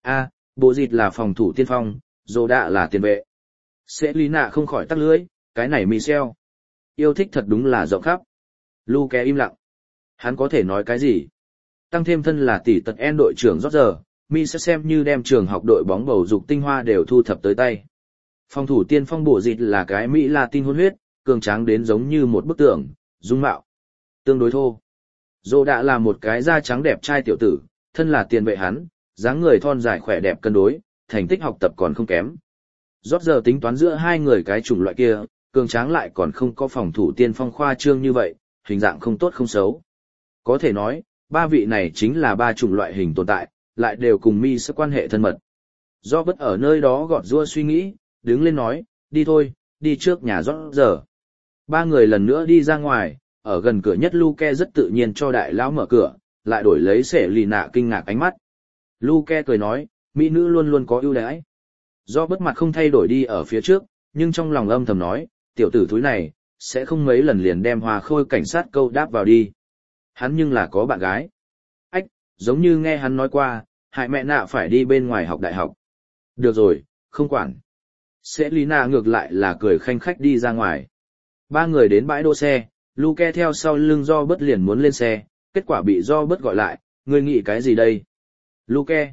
Bộ dịt là phòng thủ tiên phong, rồ đạ là tiền vệ. Sẽ lý nạ không khỏi tắc lưỡi, cái này Michel. Yêu thích thật đúng là rộng khắp. Luke im lặng. Hắn có thể nói cái gì? Tăng thêm thân là tỷ tật En đội trưởng rót giờ, mi sẽ xem như đem trường học đội bóng bầu dục tinh hoa đều thu thập tới tay. Phòng thủ tiên phong bộ dịt là cái Mỹ Latin hôn huyết, cường tráng đến giống như một bức tượng, dung mạo tương đối thô. Dô đã là một cái da trắng đẹp trai tiểu tử, thân là tiền vệ hắn, dáng người thon dài khỏe đẹp cân đối, thành tích học tập còn không kém. Rót giờ tính toán giữa hai người cái chủng loại kia, cường tráng lại còn không có phòng thủ tiên phong khoa trương như vậy, hình dạng không tốt không xấu. Có thể nói, ba vị này chính là ba chủng loại hình tồn tại, lại đều cùng mi sẽ quan hệ thân mật. Do bất ở nơi đó gọt giũa suy nghĩ, đứng lên nói, đi thôi, đi trước nhà rót giờ. Ba người lần nữa đi ra ngoài, ở gần cửa nhất Luke rất tự nhiên cho đại lão mở cửa, lại đổi lấy sẽ lì nạ kinh ngạc ánh mắt. Luke cười nói, mỹ nữ luôn luôn có ưu đãi. Do bất mặt không thay đổi đi ở phía trước, nhưng trong lòng âm thầm nói, tiểu tử thúi này, sẽ không mấy lần liền đem Hòa Khôi cảnh sát câu đáp vào đi. Hắn nhưng là có bạn gái. Ách, giống như nghe hắn nói qua, hại mẹ nạ phải đi bên ngoài học đại học. Được rồi, không quản. Sẽ lý nạ ngược lại là cười khanh khách đi ra ngoài. Ba người đến bãi đỗ xe, Luke theo sau lưng do bất liền muốn lên xe, kết quả bị do bất gọi lại, ngươi nghĩ cái gì đây? Luke,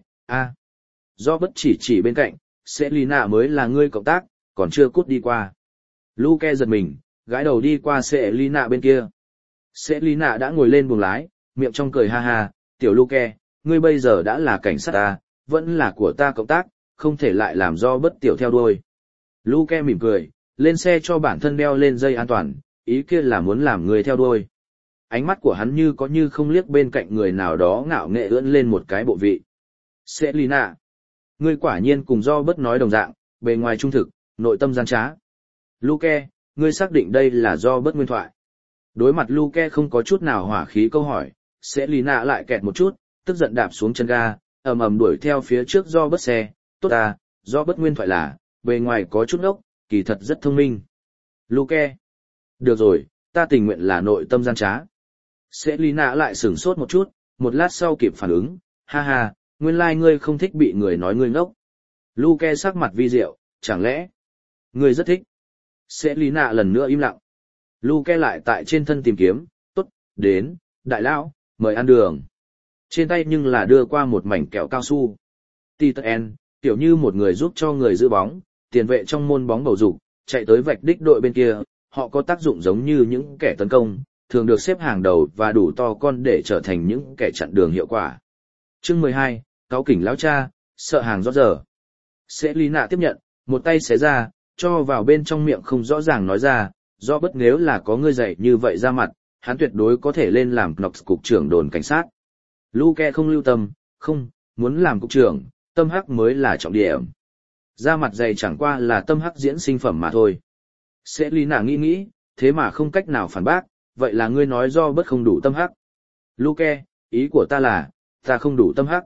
do bất chỉ bên cạnh, sẽ lý nạ mới là ngươi cộng tác, còn chưa cút đi qua. Luke giật mình, gãi đầu đi qua sẽ lý nạ bên kia. Sẽ lý nạ đã ngồi lên buồng lái, miệng trong cười ha ha, tiểu Luke, ngươi bây giờ đã là cảnh sát vẫn là của ta cộng tác, không thể lại làm do bất tiểu theo đuôi. Luke mỉm cười, lên xe cho bản thân đeo lên dây an toàn, ý kia là muốn làm người theo đuôi. Ánh mắt của hắn như có như không liếc bên cạnh người nào đó ngạo nghệ ưỡn lên một cái bộ vị. Sẽ lý nạ, ngươi quả nhiên cùng do bất nói đồng dạng, bề ngoài trung thực, nội tâm gian trá. Luke, ngươi xác định đây là do bất nguyên thoại. Đối mặt Luke không có chút nào hỏa khí câu hỏi, sẽ lý nạ lại kẹt một chút, tức giận đạp xuống chân ga, ầm ầm đuổi theo phía trước do bất xe, tốt do bất nguyên thoại là, bề ngoài có chút ốc, kỳ thật rất thông minh. Luke, được rồi, ta tình nguyện là nội tâm gian trá. Sẽ lý nạ lại sửng sốt một chút, một lát sau kịp phản ứng, ha ha, nguyên lai ngươi không thích bị người nói ngươi ngốc. Luke sắc mặt vi diệu, chẳng lẽ, ngươi rất thích. Sẽ lý nạ lần nữa im lặng. Luke lại tại trên thân tìm kiếm, tốt, đến, đại lão, mời ăn đường. Trên tay nhưng là đưa qua một mảnh kẹo cao su. Titen, kiểu như một người giúp cho người giữ bóng, tiền vệ trong môn bóng bầu dục, chạy tới vạch đích đội bên kia, họ có tác dụng giống như những kẻ tấn công, thường được xếp hàng đầu và đủ to con để trở thành những kẻ chặn đường hiệu quả. Chương 12, cáu kỉnh lão cha, sợ hàng rót giờ. Sẽ lý nạ tiếp nhận, một tay xé ra, cho vào bên trong miệng không rõ ràng nói ra, do bất nếu là có ngươi dạy như vậy ra mặt, hắn tuyệt đối có thể lên làm Knox cục trưởng đồn cảnh sát. Luke không lưu tâm, không, muốn làm cục trưởng, tâm hắc mới là trọng điểm. Ra mặt dày chẳng qua là tâm hắc diễn sinh phẩm mà thôi. Selina nghĩ, thế mà không cách nào phản bác, vậy là ngươi nói do bất không đủ tâm hắc. Luke, ý của ta là, ta không đủ tâm hắc.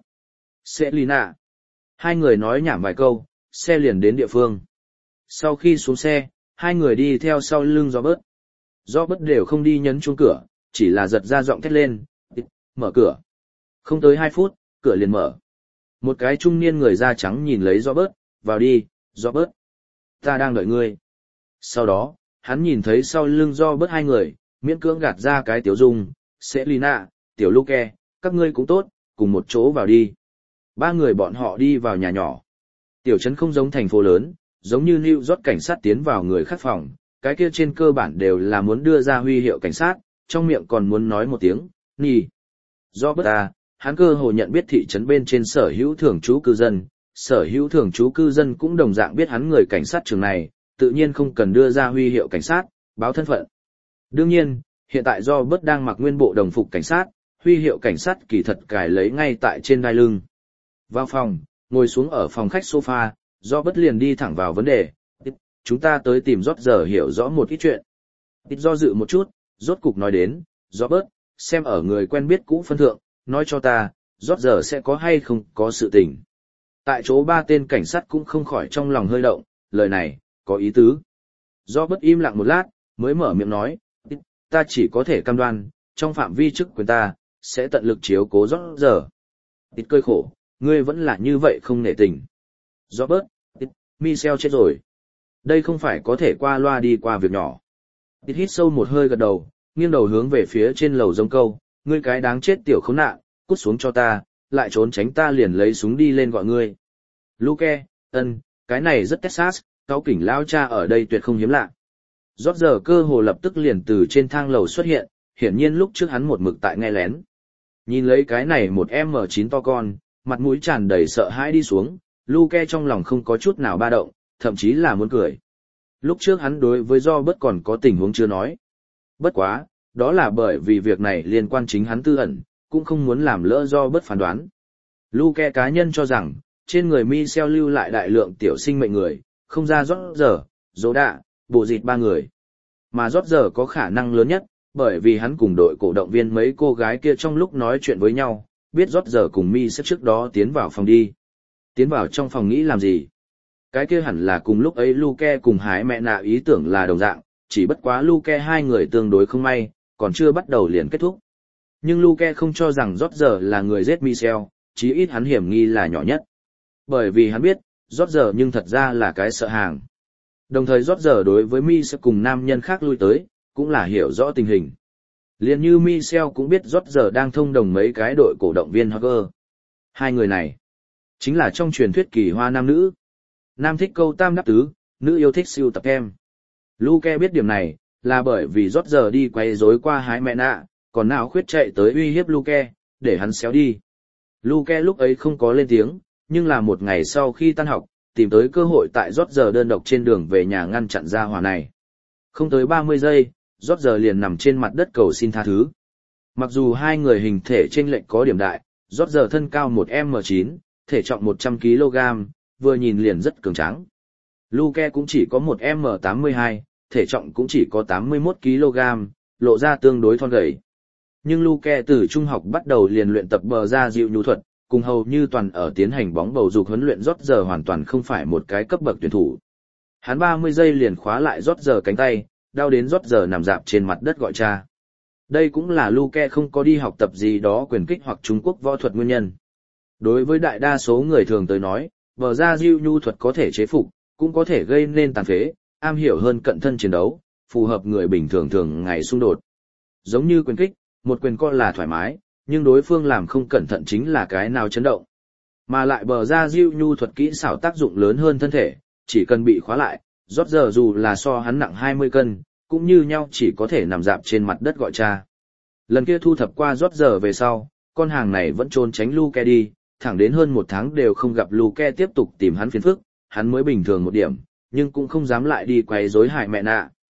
Selina. Hai người nói nhảm vài câu, xe liền đến địa phương. Sau khi xuống xe, hai người đi theo sau lưng Robert. Robert đều không đi nhấn chuông cửa, chỉ là giật ra giọng thét lên, mở cửa. Không tới 2 phút, cửa liền mở. Một cái trung niên người da trắng nhìn lấy Robert, vào đi, Robert. Ta đang đợi ngươi. Sau đó, hắn nhìn thấy sau lưng Robert hai người, miễn cưỡng gạt ra cái tiểu dung, Selina, tiểu Luke, các ngươi cũng tốt, cùng một chỗ vào đi. 3 người bọn họ đi vào nhà nhỏ. Tiểu trấn không giống thành phố lớn, giống như New York cảnh sát tiến vào người khác phòng, cái kia trên cơ bản đều là muốn đưa ra huy hiệu cảnh sát, trong miệng còn muốn nói một tiếng, nì. Robert ta, hắn cơ hồ nhận biết thị trấn bên trên sở hữu thường trú cư dân, sở hữu thường trú cư dân cũng đồng dạng biết hắn người cảnh sát trường này, tự nhiên không cần đưa ra huy hiệu cảnh sát, báo thân phận. Đương nhiên, hiện tại Robert đang mặc nguyên bộ đồng phục cảnh sát, huy hiệu cảnh sát kỳ thật cài lấy ngay tại trên đai lưng. Vào phòng, ngồi xuống ở phòng khách sofa, Robert liền đi thẳng vào vấn đề. Chúng ta tới tìm Roger hiểu rõ một ít chuyện. Ít do dự một chút, rốt cục nói đến, Robert, xem ở người quen biết cũ phân thượng, nói cho ta, Roger sẽ có hay không có sự tình. Tại chỗ 3 tên cảnh sát cũng không khỏi trong lòng hơi động, lời này, có ý tứ. Robert im lặng một lát, mới mở miệng nói, ta chỉ có thể cam đoan, trong phạm vi chức quyền ta, sẽ tận lực chiếu cố Roger. Ít cơi khổ, ngươi vẫn là như vậy không nể tình. Robert, Michel chết rồi. Đây không phải có thể qua loa đi qua việc nhỏ. Ít hít sâu một hơi gật đầu, nghiêng đầu hướng về phía trên lầu giống câu, ngươi cái đáng chết tiểu khốn nạn, cút xuống cho ta, lại trốn tránh ta liền lấy súng đi lên gọi ngươi. Luke, cái này rất Texas, cáo kỉnh lao cha ở đây tuyệt không hiếm lạ. Roger cơ hồ lập tức liền từ trên thang lầu xuất hiện, hiển nhiên lúc trước hắn một mực tại nghe lén. Nhìn lấy cái này một M9 to con, mặt mũi tràn đầy sợ hãi đi xuống, Luke trong lòng không có chút nào ba động, thậm chí là muốn cười. Lúc trước hắn đối với Robert còn có tình huống chưa nói. Bất quá, đó là bởi vì việc này liên quan chính hắn tư ẩn, cũng không muốn làm lỡ Robert phán đoán. Luke cá nhân cho rằng, trên người Michel lưu lại đại lượng tiểu sinh mệnh người, không ra Roger, dỗ đạ, bộ dịt 3 người. Mà Roger có khả năng lớn nhất, bởi vì hắn cùng đội cổ động viên mấy cô gái kia trong lúc nói chuyện với nhau, biết Roger cùng Michel trước đó tiến vào phòng đi. Tiến vào trong phòng nghĩ làm gì? Cái kia hẳn là cùng lúc ấy Luke cùng hái mẹ nạ ý tưởng là đồng dạng, chỉ bất quá Luke hai người tương đối không may, còn chưa bắt đầu liền kết thúc. Nhưng Luke không cho rằng Roger là người giết Michel, chí ít hắn hiểm nghi là nhỏ nhất. Bởi vì hắn biết, Roger nhưng thật ra là cái sợ hàng. Đồng thời Roger đối với Michel cùng nam nhân khác lui tới, cũng là hiểu rõ tình hình. Liền như Michel cũng biết Roger đang thông đồng mấy cái đội cổ động viên Hager. Hai người này, chính là trong truyền thuyết kỳ hoa nam nữ. Nam thích câu tam đáp tứ, nữ yêu thích siêu tập em. Luke biết điểm này, là bởi vì Roger đi quay rối qua hái mẹ nạ, còn nào khuyết chạy tới uy hiếp Luke, để hắn xéo đi. Luke lúc ấy không có lên tiếng, nhưng là một ngày sau khi tan học, tìm tới cơ hội tại Roger đơn độc trên đường về nhà ngăn chặn ra hỏa này. Không tới 30 giây, Roger liền nằm trên mặt đất cầu xin tha thứ. Mặc dù hai người hình thể chênh lệch có điểm đại, Roger thân cao 1m9, thể trọng 100 kg, vừa nhìn liền rất cường tráng. Luke cũng chỉ có 1m82, thể trọng cũng chỉ có 81 kg, lộ ra tương đối thon gầy. Nhưng Luke từ trung học bắt đầu liền luyện tập bờ ra dịu nhu thuật, cùng hầu như toàn ở tiến hành bóng bầu dục huấn luyện Roger hoàn toàn không phải một cái cấp bậc tuyển thủ. Hắn 30 giây liền khóa lại Roger cánh tay, đau đến Roger nằm rạp trên mặt đất gọi cha. Đây cũng là Luke không có đi học tập gì đó quyền kích hoặc Trung Quốc võ thuật nguyên nhân. Đối với đại đa số người thường tới nói, bờ ra dịu nhu thuật có thể chế phục, cũng có thể gây nên tàn phế, am hiểu hơn cận thân chiến đấu, phù hợp người bình thường thường ngày xung đột. Giống như quyền kích, một quyền co là thoải mái, nhưng đối phương làm không cẩn thận chính là cái nào chấn động. Mà lại bờ ra dịu nhu thuật kỹ xảo tác dụng lớn hơn thân thể, chỉ cần bị khóa lại, Roger dù là so hắn nặng 20 cân, cũng như nhau chỉ có thể nằm dạp trên mặt đất gọi cha. Lần kia thu thập qua Roger về sau, con hàng này vẫn trốn tránh Luke đi, thẳng đến hơn 1 tháng đều không gặp Luke tiếp tục tìm hắn phiền phức, hắn mới bình thường một điểm, nhưng cũng không dám lại đi quấy rối hại mẹ nạ.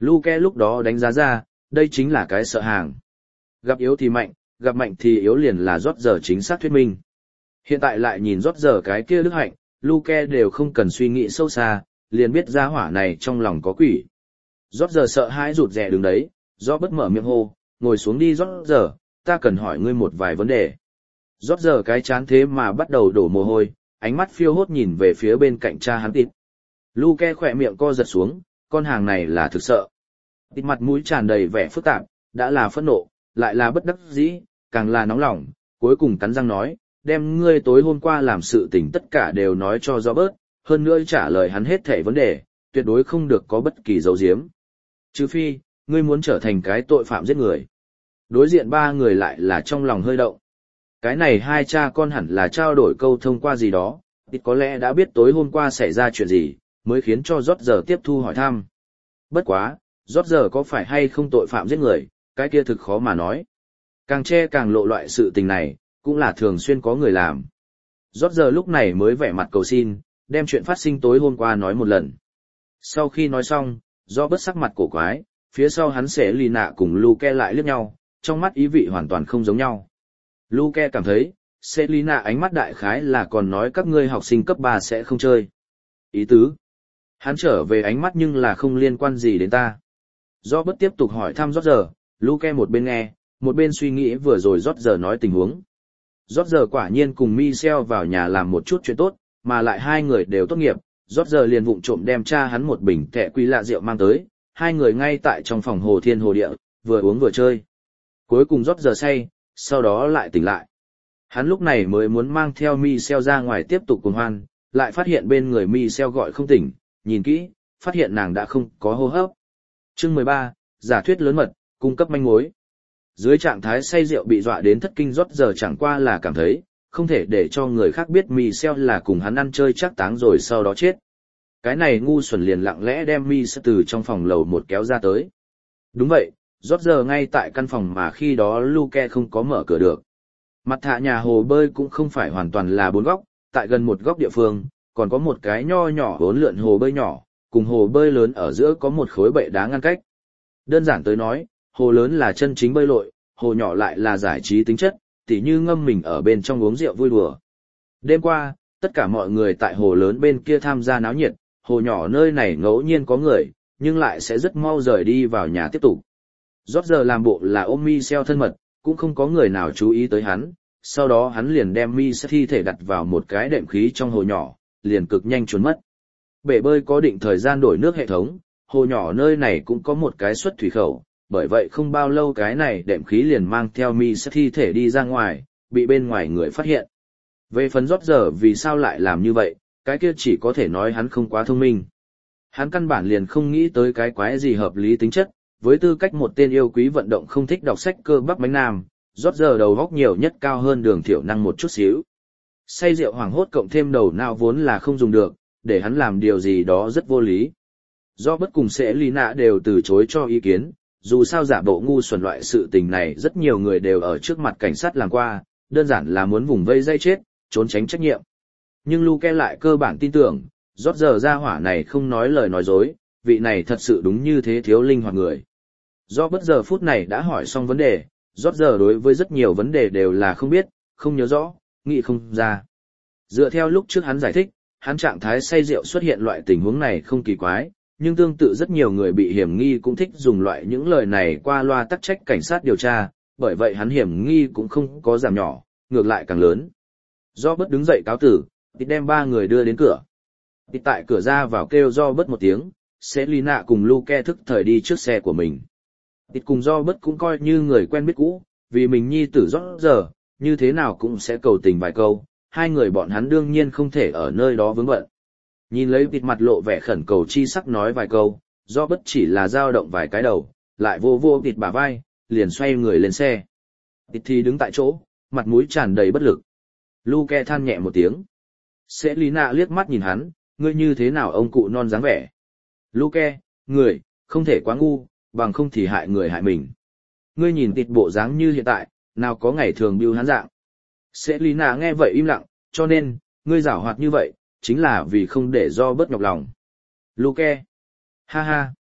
Luke lúc đó đánh giá ra, đây chính là cái sợ hàng. Gặp yếu thì mạnh, gặp mạnh thì yếu liền là rót giờ chính xác thuyết minh. Hiện tại lại nhìn rót giờ cái kia đức hạnh, Luke đều không cần suy nghĩ sâu xa, liền biết ra hỏa này trong lòng có quỷ. Rót giờ sợ hãi rụt rè đứng đấy, do bất mở miệng hô, ngồi xuống đi rót giờ, ta cần hỏi ngươi một vài vấn đề. Rót giờ cái chán thế mà bắt đầu đổ mồ hôi, ánh mắt phiêu hốt nhìn về phía bên cạnh cha hắn Tịt. Luke khỏe miệng co giật xuống, con hàng này là thực sợ. Tịt mặt mũi tràn đầy vẻ phức tạp, đã là phẫn nộ, lại là bất đắc dĩ, càng là nóng lòng, cuối cùng cắn răng nói, đem ngươi tối hôm qua làm sự tình tất cả đều nói cho Robert, hơn nữa trả lời hắn hết thảy vấn đề, tuyệt đối không được có bất kỳ dấu diếm. Trừ phi, ngươi muốn trở thành cái tội phạm giết người. Đối diện ba người lại là trong lòng hơi động. Cái này hai cha con hẳn là trao đổi câu thông qua gì đó, ít có lẽ đã biết tối hôm qua xảy ra chuyện gì, mới khiến cho rót giờ tiếp thu hỏi thăm. Bất quá, rót giờ có phải hay không tội phạm giết người, cái kia thực khó mà nói. Càng che càng lộ loại sự tình này, cũng là thường xuyên có người làm. Rót giờ lúc này mới vẻ mặt cầu xin, đem chuyện phát sinh tối hôm qua nói một lần. Sau khi nói xong, do bất sắc mặt cổ quái, phía sau hắn sẽ lì nạ cùng Luke lại liếc nhau, trong mắt ý vị hoàn toàn không giống nhau. Luke cảm thấy, Selina ánh mắt đại khái là còn nói các ngươi học sinh cấp 3 sẽ không chơi. Ý tứ. Hắn trở về ánh mắt nhưng là không liên quan gì đến ta. Do bất tiếp tục hỏi thăm rót giờ, Luke một bên nghe, một bên suy nghĩ vừa rồi rót giờ nói tình huống. Rót giờ quả nhiên cùng Michel vào nhà làm một chút chuyện tốt, mà lại hai người đều tốt nghiệp, rót giờ liền vụng trộm đem cha hắn một bình tệ quý lạ rượu mang tới, hai người ngay tại trong phòng hồ thiên hồ địa, vừa uống vừa chơi. Cuối cùng rót giờ say, sau đó lại tỉnh lại. Hắn lúc này mới muốn mang theo Michel ra ngoài tiếp tục cùng hoan, lại phát hiện bên người Michel gọi không tỉnh, nhìn kỹ, phát hiện nàng đã không có hô hấp. Chương 13, giả thuyết lớn mật, cung cấp manh mối. Dưới trạng thái say rượu bị dọa đến thất kinh rót giờ chẳng qua là cảm thấy, không thể để cho người khác biết Michel là cùng hắn ăn chơi chắc táng rồi sau đó chết. Cái này ngu xuẩn liền lặng lẽ đem Michel từ trong phòng lầu một kéo ra tới. Đúng vậy, rót giờ ngay tại căn phòng mà khi đó Luke không có mở cửa được. Mặt thạ nhà hồ bơi cũng không phải hoàn toàn là bốn góc, tại gần một góc địa phương, còn có một cái nho nhỏ bốn lượn hồ bơi nhỏ, cùng hồ bơi lớn ở giữa có một khối bệ đá ngăn cách. Đơn giản tới nói, hồ lớn là chân chính bơi lội, hồ nhỏ lại là giải trí tính chất, tỉ như ngâm mình ở bên trong uống rượu vui đùa. Đêm qua, tất cả mọi người tại hồ lớn bên kia tham gia náo nhiệt, hồ nhỏ nơi này ngẫu nhiên có người, nhưng lại sẽ rất mau rời đi vào nhà tiếp tục. Rót giờ làm bộ là ôm Michel thân mật, cũng không có người nào chú ý tới hắn, sau đó hắn liền đem Michel thi thể đặt vào một cái đệm khí trong hồ nhỏ, liền cực nhanh trốn mất. Bể bơi có định thời gian đổi nước hệ thống, hồ nhỏ nơi này cũng có một cái xuất thủy khẩu, bởi vậy không bao lâu cái này đệm khí liền mang theo Michel thi thể đi ra ngoài, bị bên ngoài người phát hiện. Về phần rót giờ vì sao lại làm như vậy, cái kia chỉ có thể nói hắn không quá thông minh. Hắn căn bản liền không nghĩ tới cái quái gì hợp lý tính chất, với tư cách một tên yêu quý vận động không thích đọc sách cơ bắp bánh nam, rót giờ đầu góc nhiều nhất cao hơn Đường Thiệu Năng một chút xíu. Say rượu hoảng hốt cộng thêm đầu não vốn là không dùng được, để hắn làm điều gì đó rất vô lý. Do bất cùng sẽ lý nạ đều từ chối cho ý kiến, dù sao giả bộ ngu xuẩn loại sự tình này rất nhiều người đều ở trước mặt cảnh sát làm qua, đơn giản là muốn vùng vây dây chết, trốn tránh trách nhiệm. Nhưng Luke lại cơ bản tin tưởng, rót giờ ra hỏa này không nói lời nói dối, vị này thật sự đúng như thế thiếu linh hoạt người. Do bất giờ phút này đã hỏi xong vấn đề, rót giờ đối với rất nhiều vấn đề đều là không biết, không nhớ rõ, nghĩ không ra. Dựa theo lúc trước hắn giải thích, hắn trạng thái say rượu xuất hiện loại tình huống này không kỳ quái, nhưng tương tự rất nhiều người bị hiểm nghi cũng thích dùng loại những lời này qua loa tắc trách cảnh sát điều tra, bởi vậy hắn hiểm nghi cũng không có giảm nhỏ, ngược lại càng lớn. Do bất đứng dậy cáo tử, thì đem ba người đưa đến cửa. Thì tại cửa ra vào kêu do bất một tiếng, Selina cùng Luke thức thời đi trước xe của mình. Thì cùng do bất cũng coi như người quen biết cũ, vì mình nhi tử rót giờ, như thế nào cũng sẽ cầu tình vài câu, hai người bọn hắn đương nhiên không thể ở nơi đó vướng bận. Nhìn lấy vịt mặt lộ vẻ khẩn cầu chi sắc nói vài câu, do bất chỉ là dao động vài cái đầu, lại vô vô vịt bả vai, liền xoay người lên xe. Vịt thì đứng tại chỗ, mặt mũi tràn đầy bất lực. Luke than nhẹ một tiếng. Selina liếc mắt nhìn hắn, ngươi như thế nào ông cụ non dáng vẻ. Luke, người, không thể quá ngu, bằng không thì hại người hại mình. Ngươi nhìn tịt bộ dáng như hiện tại, nào có ngày thường biêu hắn dạng. Selina nghe vậy im lặng, cho nên, ngươi giảo hoạt như vậy, chính là vì không để do bớt nhọc lòng. Luke. Ha ha.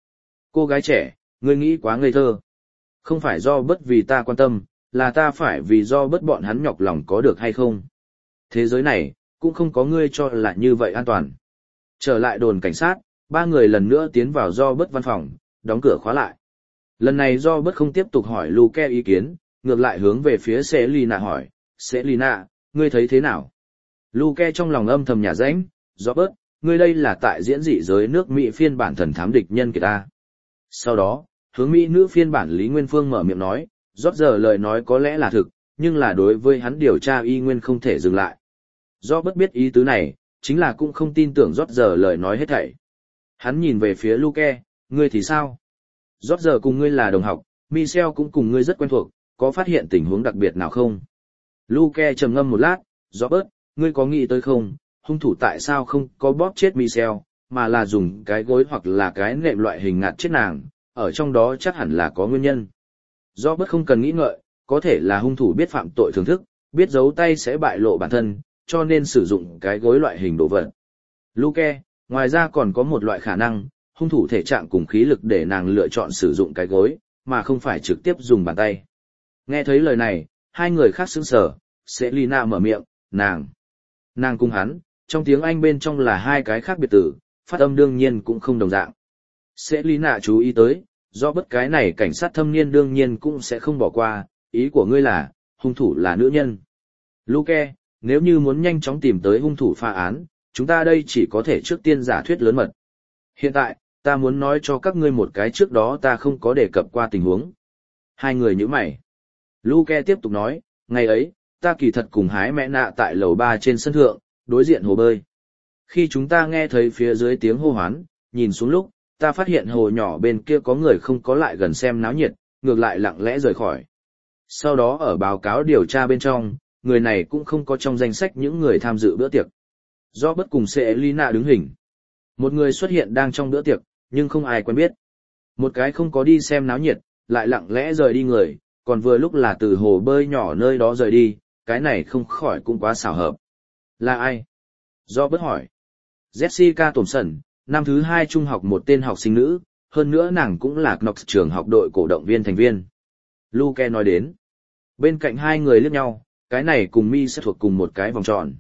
Cô gái trẻ, ngươi nghĩ quá ngây thơ. Không phải do bất vì ta quan tâm, là ta phải vì do bất bọn hắn nhọc lòng có được hay không. Thế giới này, cũng không có ngươi cho là như vậy an toàn. Trở lại đồn cảnh sát, ba người lần nữa tiến vào do bất văn phòng, đóng cửa khóa lại. Lần này do bất không tiếp tục hỏi Luke ý kiến, ngược lại hướng về phía Selina hỏi, Selina, ngươi thấy thế nào? Luke trong lòng âm thầm nhà rãnh, do bất, ngươi đây là tại diễn dị giới nước Mỹ phiên bản thần thám địch nhân kìa ta. Sau đó, hướng Mỹ nữ phiên bản Lý Nguyên Phương mở miệng nói, rót giờ lời nói có lẽ là thực, nhưng là đối với hắn điều tra y nguyên không thể dừng lại. Do bất biết ý tứ này, chính là cũng không tin tưởng rót giờ lời nói hết thảy. Hắn nhìn về phía Luke, ngươi thì sao? Rót giờ cùng ngươi là đồng học, Michel cũng cùng ngươi rất quen thuộc, có phát hiện tình huống đặc biệt nào không? Luke trầm ngâm một lát, rõ bớt, ngươi có nghĩ tới không, hung thủ tại sao không có bóp chết Michel, mà là dùng cái gối hoặc là cái nệm loại hình ngạt chết nàng, ở trong đó chắc hẳn là có nguyên nhân. Rõ bớt không cần nghĩ ngợi, có thể là hung thủ biết phạm tội thưởng thức, biết giấu tay sẽ bại lộ bản thân, cho nên sử dụng cái gối loại hình đồ vật. Luke, ngoài ra còn có một loại khả năng, hung thủ thể trạng cùng khí lực để nàng lựa chọn sử dụng cái gối, mà không phải trực tiếp dùng bàn tay. Nghe thấy lời này, hai người khác sững sờ, Selina mở miệng, nàng cùng hắn, trong tiếng Anh bên trong là hai cái khác biệt từ, phát âm đương nhiên cũng không đồng dạng. Selina chú ý tới, do bất cái này cảnh sát thâm niên đương nhiên cũng sẽ không bỏ qua, ý của ngươi là, hung thủ là nữ nhân. Luke, nếu như muốn nhanh chóng tìm tới hung thủ phá án, chúng ta đây chỉ có thể trước tiên giả thuyết lớn mật. Hiện tại, ta muốn nói cho các ngươi một cái trước đó ta không có đề cập qua tình huống. Hai người nhíu mày. Luke tiếp tục nói, ngày ấy, ta kỳ thật cùng hái mẹ nạ tại lầu 3 trên sân thượng, đối diện hồ bơi. Khi chúng ta nghe thấy phía dưới tiếng hô hoán, nhìn xuống lúc, ta phát hiện hồ nhỏ bên kia có người không có lại gần xem náo nhiệt, ngược lại lặng lẽ rời khỏi. Sau đó ở báo cáo điều tra bên trong, người này cũng không có trong danh sách những người tham dự bữa tiệc. Do bất cùng Selina đứng hình. Một người xuất hiện đang trong bữa tiệc, nhưng không ai quen biết. Một cái không có đi xem náo nhiệt, lại lặng lẽ rời đi người, còn vừa lúc là từ hồ bơi nhỏ nơi đó rời đi, cái này không khỏi cũng quá xảo hợp. Là ai? Do bất hỏi. Jessica Thompson, năm thứ 2 trung học một tên học sinh nữ, hơn nữa nàng cũng là Knox trường học đội cổ động viên thành viên. Luke nói đến. Bên cạnh hai người liếc nhau, cái này cùng Mi sẽ thuộc cùng một cái vòng tròn.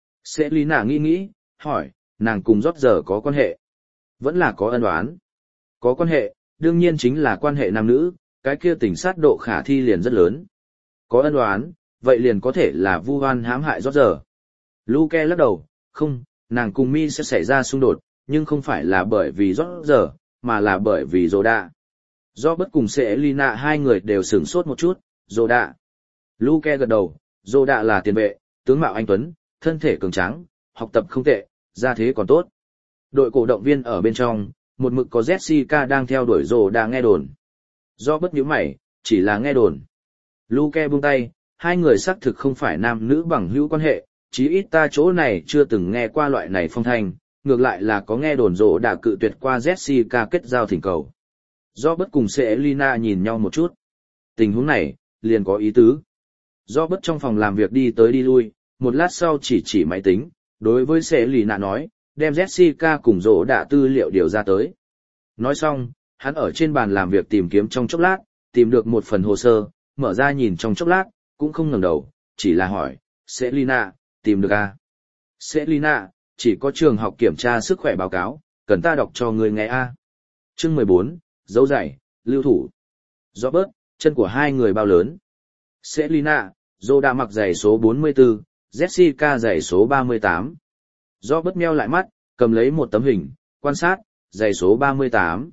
Selina nghĩ, hỏi, nàng cùng rót giờ có quan hệ? Vẫn là có ân oán. Có quan hệ, đương nhiên chính là quan hệ nam nữ, cái kia tình sát độ khả thi liền rất lớn. Có ân oán, vậy liền có thể là vu oan hãm hại rót giờ. Luke lắc đầu, không, nàng cùng Mi sẽ xảy ra xung đột, nhưng không phải là bởi vì rót giờ, mà là bởi vì Rhoda. Do bất cùng Selina hai người đều sửng sốt một chút, Rhoda. Luke gật đầu, Rhoda là tiền vệ, tướng mạo anh tuấn, thân thể cường tráng, học tập không tệ, gia thế còn tốt. Đội cổ động viên ở bên trong, một mực có Jessica đang theo đuổi Rhoda nghe đồn. Do bất nhíu mày, chỉ là nghe đồn. Luke buông tay, hai người xác thực không phải nam nữ bằng hữu quan hệ, chí ít ta chỗ này chưa từng nghe qua loại này phong thanh, ngược lại là có nghe đồn Rhoda cự tuyệt qua Jessica kết giao thỉnh cầu. Do bất cùng Selina nhìn nhau một chút. Tình huống này, liền có ý tứ. Do bất trong phòng làm việc đi tới đi lui, một lát sau chỉ máy tính, đối với Selina nói, đem Jessica cùng Rhoda tư liệu điều ra tới. Nói xong, hắn ở trên bàn làm việc tìm kiếm trong chốc lát, tìm được một phần hồ sơ, mở ra nhìn trong chốc lát, cũng không ngẩng đầu, chỉ là hỏi, Selina, tìm được à? Selina, chỉ có trường học kiểm tra sức khỏe báo cáo, cần ta đọc cho người nghe a. Chương 14, dấu giày, lưu thủ. Do bớt, chân của hai người bao lớn. Selina, Rhoda mặc giày số 44, Jessica giày số 38. Do bớt meo lại mắt, cầm lấy một tấm hình, quan sát, giày số 38.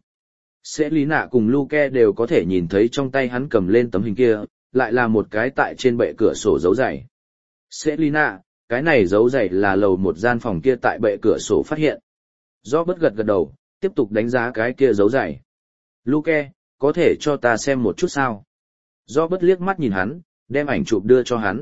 Selina cùng Luke đều có thể nhìn thấy trong tay hắn cầm lên tấm hình kia, lại là một cái tại trên bệ cửa sổ dấu giày. Selina, cái này dấu giày là lầu một gian phòng kia tại bệ cửa sổ phát hiện. Do bất gật đầu, tiếp tục đánh giá cái kia dấu giày. Luke, có thể cho ta xem một chút sao? Do bất liếc mắt nhìn hắn, đem ảnh chụp đưa cho hắn.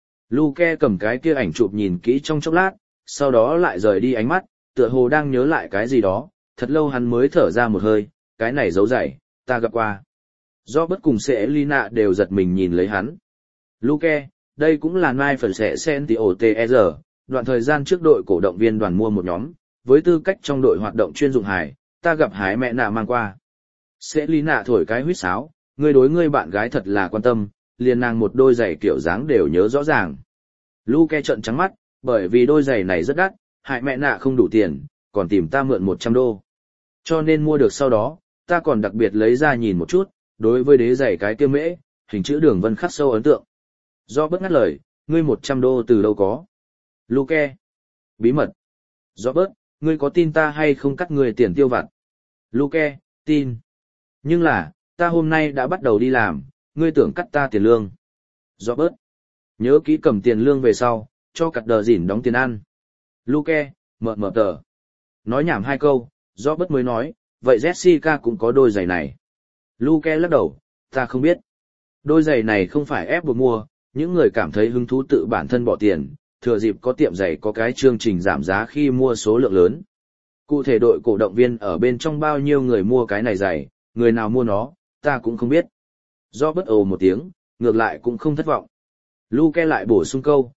Luke cầm cái kia ảnh chụp nhìn kỹ trong chốc lát, sau đó lại rời đi ánh mắt, tựa hồ đang nhớ lại cái gì đó, thật lâu hắn mới thở ra một hơi, cái này dấu giày, ta gặp qua. Do bất cùng Selina đều giật mình nhìn lấy hắn. Luke, đây cũng là Nai phần sẽ CNTOTR, đoạn thời gian trước đội cổ động viên đoàn mua một nhóm, với tư cách trong đội hoạt động chuyên dụng hải, ta gặp hái mẹ nạ mang qua. Sẽ lý nạ thổi cái huýt sáo, ngươi đối ngươi bạn gái thật là quan tâm, liền nàng một đôi giày kiểu dáng đều nhớ rõ ràng. Luke trợn trắng mắt, bởi vì đôi giày này rất đắt, hại mẹ nạ không đủ tiền, còn tìm ta mượn 100 đô. Cho nên mua được sau đó, ta còn đặc biệt lấy ra nhìn một chút, đối với đế giày cái kia mễ, hình chữ đường vân khắc sâu ấn tượng. Do bớt ngắt lời, ngươi 100 đô từ đâu có? Luke. Bí mật. Do bớt, ngươi có tin ta hay không cắt ngươi tiền tiêu vặt? Luke, tin. Nhưng là, ta hôm nay đã bắt đầu đi làm, ngươi tưởng cắt ta tiền lương. Do bớt. Nhớ kỹ cầm tiền lương về sau, cho cắt đờ dỉn đóng tiền ăn. Luke, mờ tờ. Nói nhảm 2 câu, do bớt mới nói, vậy Jessica cũng có đôi giày này. Luke lắc đầu, ta không biết. Đôi giày này không phải ép buộc mua, những người cảm thấy hứng thú tự bản thân bỏ tiền, thừa dịp có tiệm giày có cái chương trình giảm giá khi mua số lượng lớn. Cụ thể đội cổ động viên ở bên trong bao nhiêu người mua cái này giày, người nào mua nó, ta cũng không biết. Do bất ồ một tiếng, ngược lại cũng không thất vọng. Luke lại bổ sung câu,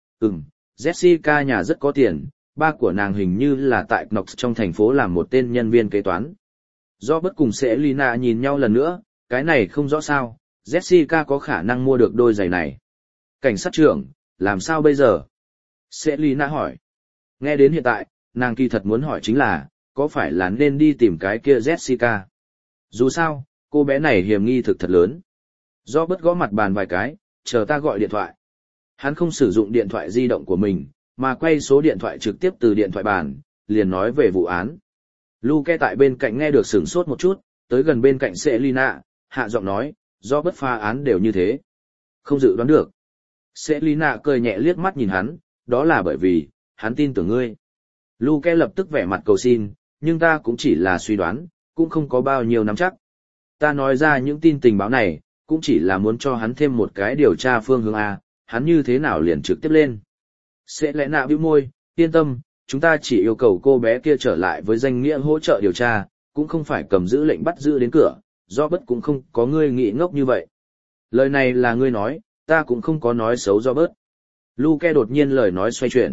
Jessica nhà rất có tiền, ba của nàng hình như là tại Knox trong thành phố làm một tên nhân viên kế toán. Do bất cùng sẽ Lina nhìn nhau lần nữa, cái này không rõ sao, Jessica có khả năng mua được đôi giày này. Cảnh sát trưởng, làm sao bây giờ? Sẽ Lina hỏi. Nghe đến hiện tại, nàng kỳ thật muốn hỏi chính là, có phải là nên đi tìm cái kia Jessica? Dù sao, cô bé này hiểm nghi thực thật lớn. Do bất gõ mặt bàn vài cái, chờ ta gọi điện thoại. Hắn không sử dụng điện thoại di động của mình, mà quay số điện thoại trực tiếp từ điện thoại bàn, liền nói về vụ án. Luke tại bên cạnh nghe được sửng sốt một chút, tới gần bên cạnh Selina, hạ giọng nói, do bất pha án đều như thế. Không dự đoán được. Selina cười nhẹ liếc mắt nhìn hắn, đó là bởi vì, hắn tin tưởng ngươi. Luke lập tức vẻ mặt cầu xin, nhưng ta cũng chỉ là suy đoán, cũng không có bao nhiêu nắm chắc. Ta nói ra những tin tình báo này, cũng chỉ là muốn cho hắn thêm một cái điều tra phương hướng A, hắn như thế nào liền trực tiếp lên. Selina bĩu môi, yên tâm, chúng ta chỉ yêu cầu cô bé kia trở lại với danh nghĩa hỗ trợ điều tra, cũng không phải cầm giữ lệnh bắt giữ đến cửa, do bất cũng không có ngươi nghĩ ngốc như vậy. Lời này là ngươi nói, ta cũng không có nói xấu do bớt. Luke đột nhiên lời nói xoay chuyển.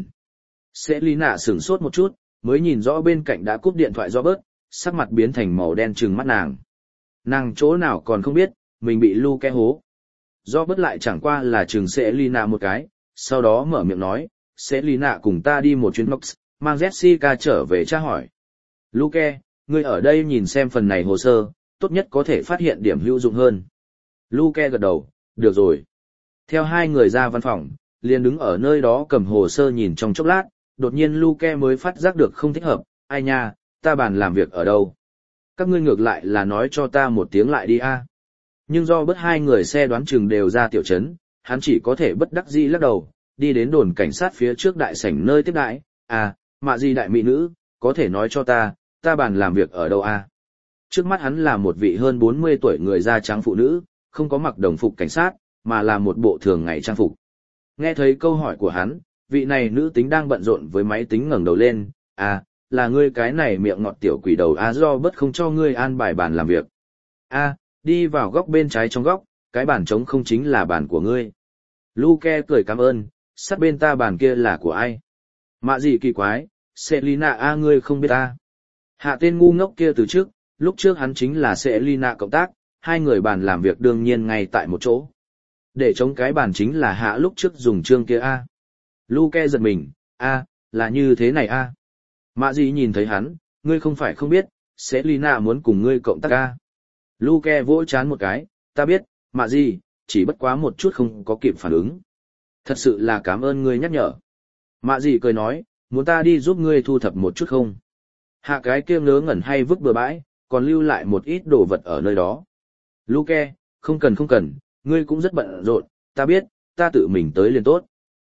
Selina sửng sốt một chút, mới nhìn rõ bên cạnh đã cúp điện thoại do bớt, sắc mặt biến thành màu đen trừng mắt nàng. Nàng chỗ nào còn không biết, mình bị Luke hố. Do bớt lại chẳng qua là trừng Selina một cái, sau đó mở miệng nói, Selina cùng ta đi một chuyến Knox, mang Jessica trở về tra hỏi. Luke, ngươi ở đây nhìn xem phần này hồ sơ, tốt nhất có thể phát hiện điểm hữu dụng hơn. Luke gật đầu, được rồi. Theo hai người ra văn phòng, liền đứng ở nơi đó cầm hồ sơ nhìn trong chốc lát, đột nhiên Luke mới phát giác được không thích hợp, ai nha, ta bàn làm việc ở đâu? Các ngươi ngược lại là nói cho ta một tiếng lại đi a. Nhưng do bất hai người xe đoán chừng đều ra tiểu trấn, hắn chỉ có thể bất đắc dĩ lắc đầu, đi đến đồn cảnh sát phía trước đại sảnh nơi tiếp đãi, mạ gì đại mỹ nữ, có thể nói cho ta bàn làm việc ở đâu a? Trước mắt hắn là một vị hơn 40 tuổi người da trắng phụ nữ, không có mặc đồng phục cảnh sát, mà là một bộ thường ngày trang phục. Nghe thấy câu hỏi của hắn, vị này nữ tính đang bận rộn với máy tính ngẩng đầu lên, là ngươi cái này miệng ngọt tiểu quỷ đầu do bất không cho ngươi an bài bàn làm việc. Đi vào góc bên trái trong góc, cái bàn trống không chính là bàn của ngươi. Luke cười cảm ơn, sát bên ta bàn kia là của ai? Mạ gì kỳ quái, Selina ngươi không biết ta. Hạ tên ngu ngốc kia từ trước, lúc trước hắn chính là Selina cộng tác, hai người bàn làm việc đương nhiên ngay tại một chỗ. Để chống cái bàn chính là hạ lúc trước dùng chương kia a. Luke giật mình, là như thế này a. Mạ gì nhìn thấy hắn, ngươi không phải không biết, Selina muốn cùng ngươi cộng tác a. Luke vỗ chán một cái, ta biết, mạ gì, chỉ bất quá một chút không có kịp phản ứng. Thật sự là cảm ơn ngươi nhắc nhở. Mạ gì cười nói, muốn ta đi giúp ngươi thu thập một chút không? Hạ cái kia ngớ ngẩn hay vứt bừa bãi, còn lưu lại một ít đồ vật ở nơi đó. Luke, không cần, ngươi cũng rất bận rộn, ta biết, ta tự mình tới liền tốt.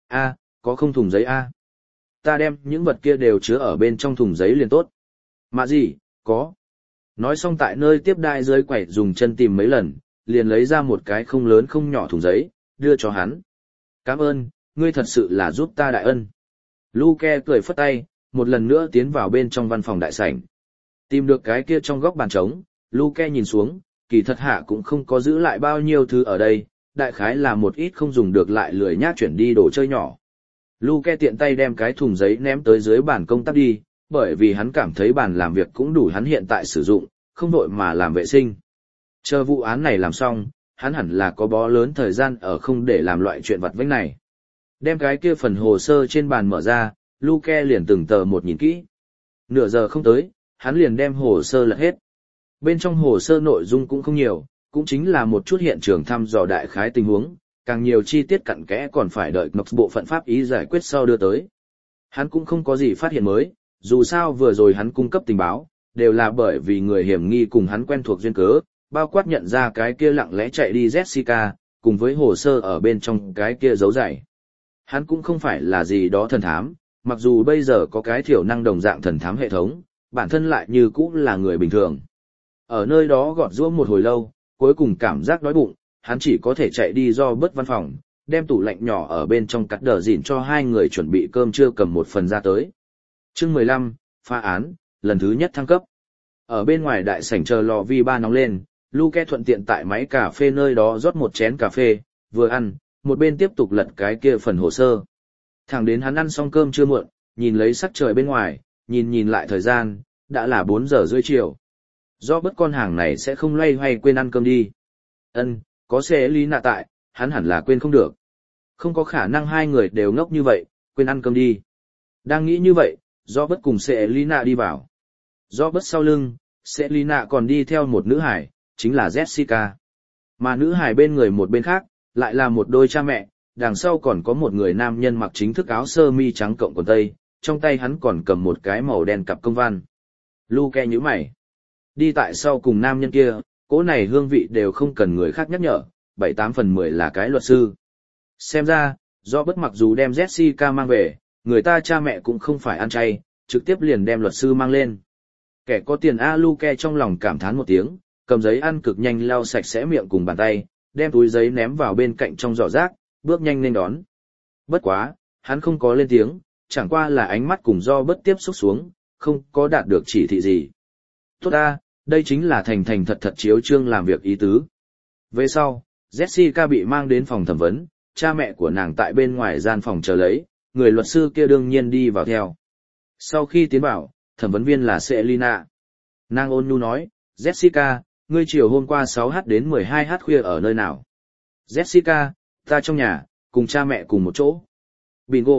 Có không thùng giấy a? Ta đem những vật kia đều chứa ở bên trong thùng giấy liền tốt. Mạ gì, có. Nói xong tại nơi tiếp đai dưới quầy dùng chân tìm mấy lần, liền lấy ra một cái không lớn không nhỏ thùng giấy, đưa cho hắn. Cảm ơn, ngươi thật sự là giúp ta đại ân. Luke cười phất tay, một lần nữa tiến vào bên trong văn phòng đại sảnh. Tìm được cái kia trong góc bàn trống, Luke nhìn xuống, kỳ thật hạ cũng không có giữ lại bao nhiêu thứ ở đây, đại khái là một ít không dùng được lại lười nhác chuyển đi đồ chơi nhỏ. Luke tiện tay đem cái thùng giấy ném tới dưới bàn công tác đi, bởi vì hắn cảm thấy bàn làm việc cũng đủ hắn hiện tại sử dụng, không vội mà làm vệ sinh. Chờ vụ án này làm xong, hắn hẳn là có bó lớn thời gian ở không để làm loại chuyện vặt vãnh này. Đem cái kia phần hồ sơ trên bàn mở ra, Luke liền từng tờ một nhìn kỹ. Nửa giờ không tới, hắn liền đem hồ sơ lật hết. Bên trong hồ sơ nội dung cũng không nhiều, cũng chính là một chút hiện trường thăm dò đại khái tình huống, càng nhiều chi tiết cặn kẽ còn phải đợi Knox bộ phận pháp ý giải quyết sau đưa tới. Hắn cũng không có gì phát hiện mới, dù sao vừa rồi hắn cung cấp tình báo, đều là bởi vì người hiểm nghi cùng hắn quen thuộc duyên cớ, bao quát nhận ra cái kia lặng lẽ chạy đi Jessica, cùng với hồ sơ ở bên trong cái kia dấu dày. Hắn cũng không phải là gì đó thần thám, mặc dù bây giờ có cái thiểu năng đồng dạng thần thám hệ thống, bản thân lại như cũng là người bình thường. Ở nơi đó gọt giũa một hồi lâu, cuối cùng cảm giác đói bụng, hắn chỉ có thể chạy đi do bớt văn phòng, đem tủ lạnh nhỏ ở bên trong cắt đờ dịn cho hai người chuẩn bị cơm trưa cầm một phần ra tới. Chương 15, phá án, lần thứ nhất thăng cấp. Ở bên ngoài đại sảnh chờ lò vi ba nóng lên, Luke thuận tiện tại máy cà phê nơi đó rót một chén cà phê, vừa ăn, một bên tiếp tục lật cái kia phần hồ sơ. Thẳng đến hắn ăn xong cơm trưa muộn, nhìn lấy sắc trời bên ngoài, nhìn lại thời gian, đã là 4 giờ rưỡi chiều. Do bất con hàng này sẽ không loay hoay quên ăn cơm đi. Có xe lý nạ tại, hắn hẳn là quên không được. Không có khả năng hai người đều ngốc như vậy, quên ăn cơm đi. Đang nghĩ như vậy, do bất cùng xe lý nạ đi vào. Do bất sau lưng, xe lý nạ còn đi theo một nữ hải, chính là Jessica. Mà nữ hải bên người một bên khác, lại là một đôi cha mẹ, đằng sau còn có một người nam nhân mặc chính thức áo sơ mi trắng cộng quần tây, trong tay hắn còn cầm một cái màu đen cặp công văn. Luke nhíu mày. Đi tại sau cùng nam nhân kia, cỗ này hương vị đều không cần người khác nhắc nhở, 7-8 phần 10 là cái luật sư. Xem ra, do bất mặc dù đem Jessica mang về, người ta cha mẹ cũng không phải ăn chay, trực tiếp liền đem luật sư mang lên. Kẻ có tiền Luke trong lòng cảm thán một tiếng, cầm giấy ăn cực nhanh lau sạch sẽ miệng cùng bàn tay, đem túi giấy ném vào bên cạnh trong giỏ rác, bước nhanh lên đón. Bất quá, hắn không có lên tiếng, chẳng qua là ánh mắt cùng do bất tiếp xúc xuống, không có đạt được chỉ thị gì. Tốt ta, đây chính là thành thành thật thật chiếu chương làm việc ý tứ. Về sau, Jessica bị mang đến phòng thẩm vấn, cha mẹ của nàng tại bên ngoài gian phòng chờ lấy, người luật sư kia đương nhiên đi vào theo. Sau khi tiến vào, thẩm vấn viên là Selina. Nàng ôn nhu nói, Jessica, ngươi chiều hôm qua 6h đến 12h khuya ở nơi nào? Jessica, ta trong nhà, cùng cha mẹ cùng một chỗ. Bingo.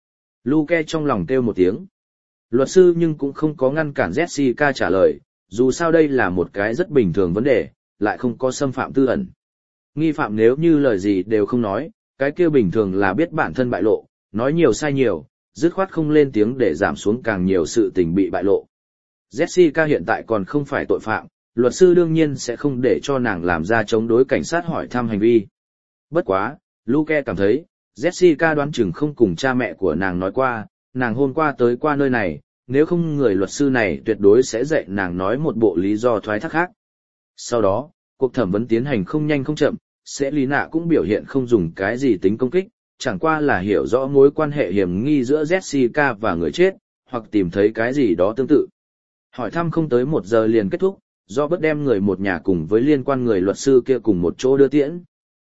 Luke trong lòng kêu một tiếng. Luật sư nhưng cũng không có ngăn cản Jessica trả lời, dù sao đây là một cái rất bình thường vấn đề, lại không có xâm phạm tư ẩn. Nghi phạm nếu như lời gì đều không nói, cái kia bình thường là biết bản thân bại lộ, nói nhiều sai nhiều, dứt khoát không lên tiếng để giảm xuống càng nhiều sự tình bị bại lộ. Jessica hiện tại còn không phải tội phạm, luật sư đương nhiên sẽ không để cho nàng làm ra chống đối cảnh sát hỏi thăm hành vi. Bất quá, Luke cảm thấy, Jessica đoán chừng không cùng cha mẹ của nàng nói qua, nàng hôm qua tới qua nơi này, nếu không người luật sư này tuyệt đối sẽ dạy nàng nói một bộ lý do thoái thác khác. Sau đó, cuộc thẩm vấn tiến hành không nhanh không chậm, Selina cũng biểu hiện không dùng cái gì tính công kích, chẳng qua là hiểu rõ mối quan hệ hiểm nghi giữa Jessica và người chết, hoặc tìm thấy cái gì đó tương tự. Hỏi thăm không tới 1 giờ liền kết thúc, do bất đem người một nhà cùng với liên quan người luật sư kia cùng một chỗ đưa tiễn.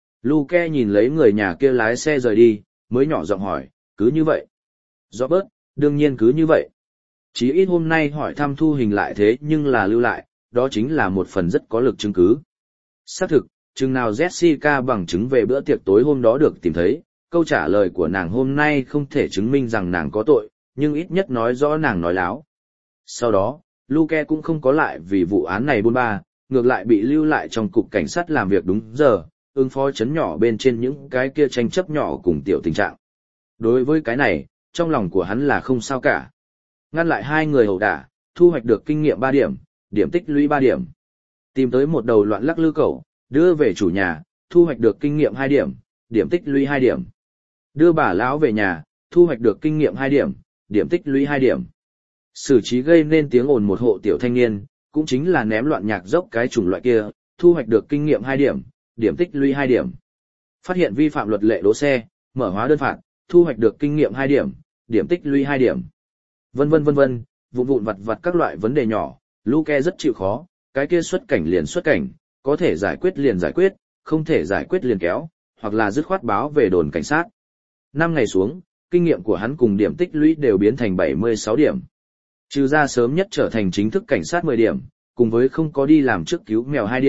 Luke nhìn lấy người nhà kia lái xe rời đi, mới nhỏ giọng hỏi, cứ như vậy. Robert, đương nhiên cứ như vậy. Chí ít hôm nay hỏi thăm thu hình lại thế nhưng là lưu lại, đó chính là một phần rất có lực chứng cứ. Xác thực, chừng nào Jessica bằng chứng về bữa tiệc tối hôm đó được tìm thấy, câu trả lời của nàng hôm nay không thể chứng minh rằng nàng có tội, nhưng ít nhất nói rõ nàng nói láo. Sau đó, Luke cũng không có lại vì vụ án này bôn ba, ngược lại bị lưu lại trong cục cảnh sát làm việc đúng giờ, ứng phó chấn nhỏ bên trên những cái kia tranh chấp nhỏ cùng tiểu tình trạng. Đối với cái này, trong lòng của hắn là không sao cả. Ngăn lại hai người ẩu đả, thu hoạch được kinh nghiệm 3 điểm, điểm tích lũy 3 điểm. Tìm tới một đầu loạn lắc lư cẩu, đưa về chủ nhà, thu hoạch được kinh nghiệm 2 điểm, điểm tích lũy 2 điểm. Đưa bà lão về nhà, thu hoạch được kinh nghiệm 2 điểm, điểm tích lũy 2 điểm. Xử trí gây nên tiếng ồn một hộ tiểu thanh niên, cũng chính là ném loạn nhạc dốc cái chủng loại kia, thu hoạch được kinh nghiệm 2 điểm, điểm tích lũy 2 điểm. Phát hiện vi phạm luật lệ đỗ xe, mở hóa đơn phạt, thu hoạch được kinh nghiệm 2 điểm, điểm tích lũy 2 điểm. Vân vân, vụn vụn vặt vặt các loại vấn đề nhỏ, Luke rất chịu khó, cái kia xuất cảnh liền xuất cảnh, có thể giải quyết liền giải quyết, không thể giải quyết liền kéo, hoặc là dứt khoát báo về đồn cảnh sát. 5 ngày xuống, kinh nghiệm của hắn cùng điểm tích lũy đều biến thành 76 điểm. Trừ ra sớm nhất trở thành chính thức cảnh sát 10 điểm, cùng với không có đi làm trước cứu mèo 2 điểm,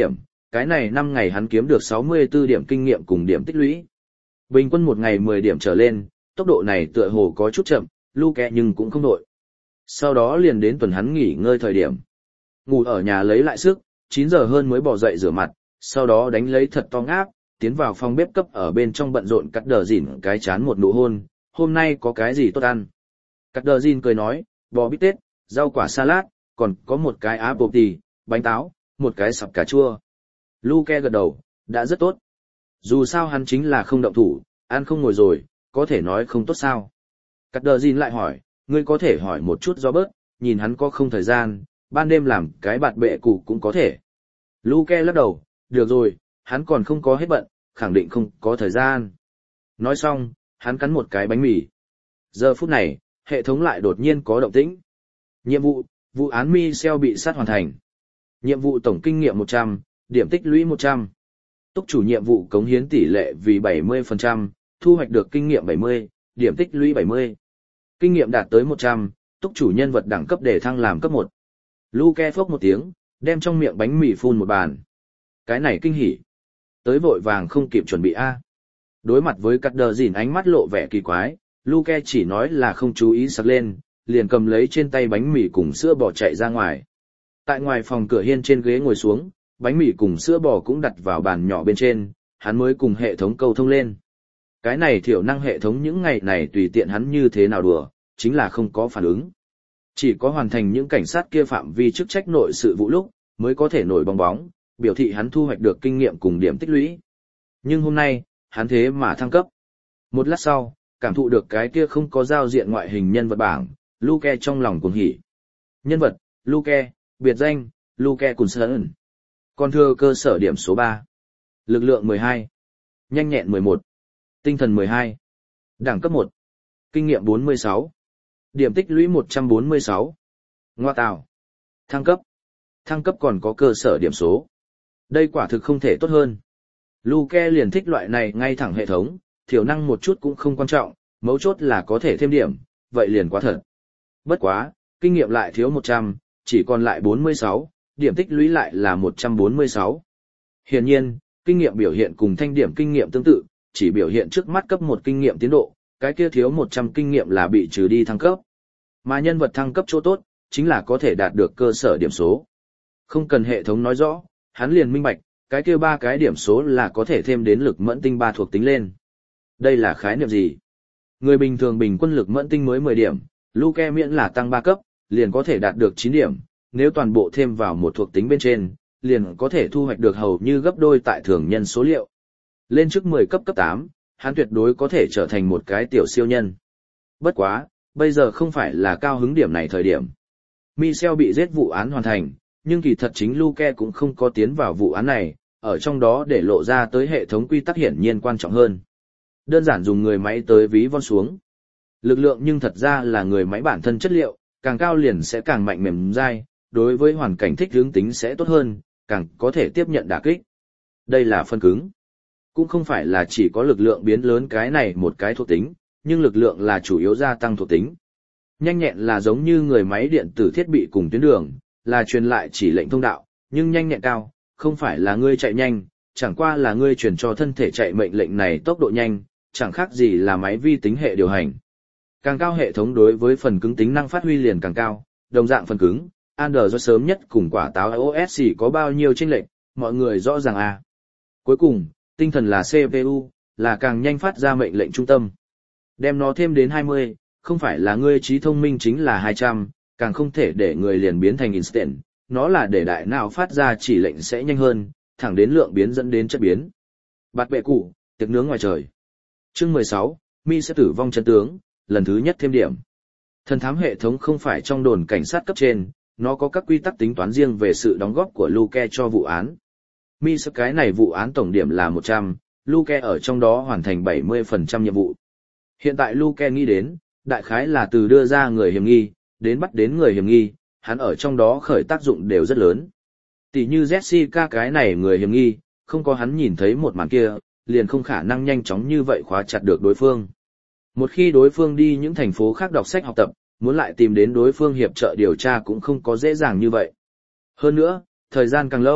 cái này 5 ngày hắn kiếm được 64 điểm kinh nghiệm cùng điểm tích lũy. Bình quân một ngày 10 điểm trở lên, tốc độ này tựa hồ có chút chậm, Luke nhưng cũng không đội. Sau đó liền đến tuần hắn nghỉ ngơi thời điểm. Ngủ ở nhà lấy lại sức, 9 giờ hơn mới bỏ dậy rửa mặt, sau đó đánh lấy thật to ngáp, tiến vào phòng bếp cấp ở bên trong bận rộn cắt đờ dỉn cái chán một nụ hôn, hôm nay có cái gì tốt ăn. Cắt đờ dỉn cười nói, bò bít tết, rau quả salad, còn có một cái apple tì, bánh táo, một cái sập cà chua. Luke gật đầu, đã rất tốt. Dù sao hắn chính là không động thủ, ăn không ngồi rồi, có thể nói không tốt sao. Cắt đờ dỉn lại hỏi, ngươi có thể hỏi một chút do bớt, nhìn hắn có không thời gian, ban đêm làm cái bạt bệ cụ cũng có thể. Luke lắc đầu, được rồi, hắn còn không có hết bận, khẳng định không có thời gian. Nói xong, hắn cắn một cái bánh mì. Giờ phút này, hệ thống lại đột nhiên có động tĩnh. Nhiệm vụ, vụ án Michelle bị sát hoàn thành. Nhiệm vụ tổng kinh nghiệm 100, điểm tích lũy 100. Túc chủ nhiệm vụ cống hiến tỷ lệ vì 70%, thu hoạch được kinh nghiệm 70, điểm tích lũy 70. Kinh nghiệm đạt tới 100, túc chủ nhân vật đẳng cấp để thăng làm cấp 1. Luke phốc một tiếng, đem trong miệng bánh mì phun một bàn. Cái này kinh hỉ. Tới vội vàng không kịp chuẩn bị A. Đối mặt với cắt đờ dỉn ánh mắt lộ vẻ kỳ quái, Luke chỉ nói là không chú ý sặc lên, liền cầm lấy trên tay bánh mì cùng sữa bò chạy ra ngoài. Tại ngoài phòng cửa hiên trên ghế ngồi xuống, bánh mì cùng sữa bò cũng đặt vào bàn nhỏ bên trên, hắn mới cùng hệ thống câu thông lên. Cái này thiểu năng hệ thống những ngày này tùy tiện hắn như thế nào đùa, chính là không có phản ứng. Chỉ có hoàn thành những cảnh sát kia phạm vi chức trách nội sự vụ lúc, mới có thể nổi bong bóng, biểu thị hắn thu hoạch được kinh nghiệm cùng điểm tích lũy. Nhưng hôm nay, hắn thế mà thăng cấp. Một lát sau, cảm thụ được cái kia không có giao diện ngoại hình nhân vật bảng, Luke trong lòng cuồng hỉ. Nhân vật, Luke, biệt danh, Luke Coulson. Còn thừa cơ sở điểm số 3. Lực lượng 12. Nhanh nhẹn 11. Tinh thần 12. Đẳng cấp 1. Kinh nghiệm 46. Điểm tích lũy 146. Ngoa tào. Thăng cấp. Thăng cấp còn có cơ sở điểm số. Đây quả thực không thể tốt hơn. Luke liền thích loại này ngay thẳng hệ thống, thiểu năng một chút cũng không quan trọng, mấu chốt là có thể thêm điểm, vậy liền quá thật. Bất quá, kinh nghiệm lại thiếu 100, chỉ còn lại 46, điểm tích lũy lại là 146. Hiển nhiên, kinh nghiệm biểu hiện cùng thanh điểm kinh nghiệm tương tự, chỉ biểu hiện trước mắt cấp 1 kinh nghiệm tiến độ, cái kia thiếu 100 kinh nghiệm là bị trừ đi thăng cấp. Mà nhân vật thăng cấp chỗ tốt, chính là có thể đạt được cơ sở điểm số. Không cần hệ thống nói rõ, hắn liền minh bạch, cái kia 3 cái điểm số là có thể thêm đến lực mẫn tinh 3 thuộc tính lên. Đây là khái niệm gì? Người bình thường bình quân lực mẫn tinh mới 10 điểm, Luke miễn là tăng 3 cấp, liền có thể đạt được 9 điểm, nếu toàn bộ thêm vào một thuộc tính bên trên, liền có thể thu hoạch được hầu như gấp đôi tại thường nhân số liệu. Lên trước 10 cấp cấp 8, hắn tuyệt đối có thể trở thành một cái tiểu siêu nhân. Bất quá, bây giờ không phải là cao hứng điểm này thời điểm. Michelle bị giết vụ án hoàn thành, nhưng kỳ thật chính Luke cũng không có tiến vào vụ án này, ở trong đó để lộ ra tới hệ thống quy tắc hiển nhiên quan trọng hơn. Đơn giản dùng người máy tới ví von xuống. Lực lượng nhưng thật ra là người máy bản thân chất liệu, càng cao liền sẽ càng mạnh mềm dai, đối với hoàn cảnh thích ứng tính sẽ tốt hơn, càng có thể tiếp nhận đả kích. Đây là phân cứng. Cũng không phải là chỉ có lực lượng biến lớn cái này một cái thuộc tính, nhưng lực lượng là chủ yếu gia tăng thuộc tính. Nhanh nhẹn là giống như người máy điện tử thiết bị cùng tuyến đường, là truyền lại chỉ lệnh thông đạo, nhưng nhanh nhẹn cao, không phải là ngươi chạy nhanh, chẳng qua là ngươi truyền cho thân thể chạy mệnh lệnh này tốc độ nhanh, chẳng khác gì là máy vi tính hệ điều hành. Càng cao hệ thống đối với phần cứng tính năng phát huy liền càng cao, đồng dạng phần cứng, Android sớm nhất cùng quả táo iOS có bao nhiêu chênh lệch, mọi người rõ ràng à. Cuối cùng, tinh thần là CPU, là càng nhanh phát ra mệnh lệnh trung tâm. Đem nó thêm đến 20, không phải là ngươi trí thông minh chính là 200, càng không thể để người liền biến thành instant, nó là để đại não phát ra chỉ lệnh sẽ nhanh hơn, thẳng đến lượng biến dẫn đến chất biến. Bạt bệ cụ, tiệc nướng ngoài trời. Chương 16, Mi sẽ tử vong chân tướng, lần thứ nhất thêm điểm. Thần thám hệ thống không phải trong đồn cảnh sát cấp trên, nó có các quy tắc tính toán riêng về sự đóng góp của Luke cho vụ án. Mi sẽ cái này vụ án tổng điểm là 100, Luke ở trong đó hoàn thành 70% nhiệm vụ. Hiện tại Luke nghĩ đến, đại khái là từ đưa ra người hiểm nghi, đến bắt đến người hiểm nghi, hắn ở trong đó khởi tác dụng đều rất lớn. Tỷ như Jessica cái này người hiểm nghi, không có hắn nhìn thấy một màn kia, liền không khả năng nhanh chóng như vậy khóa chặt được đối phương. Một khi đối phương đi những thành phố khác đọc sách học tập, muốn lại tìm đến đối phương hiệp trợ điều tra cũng không có dễ dàng như vậy. Hơn nữa, thời gian càng lâu,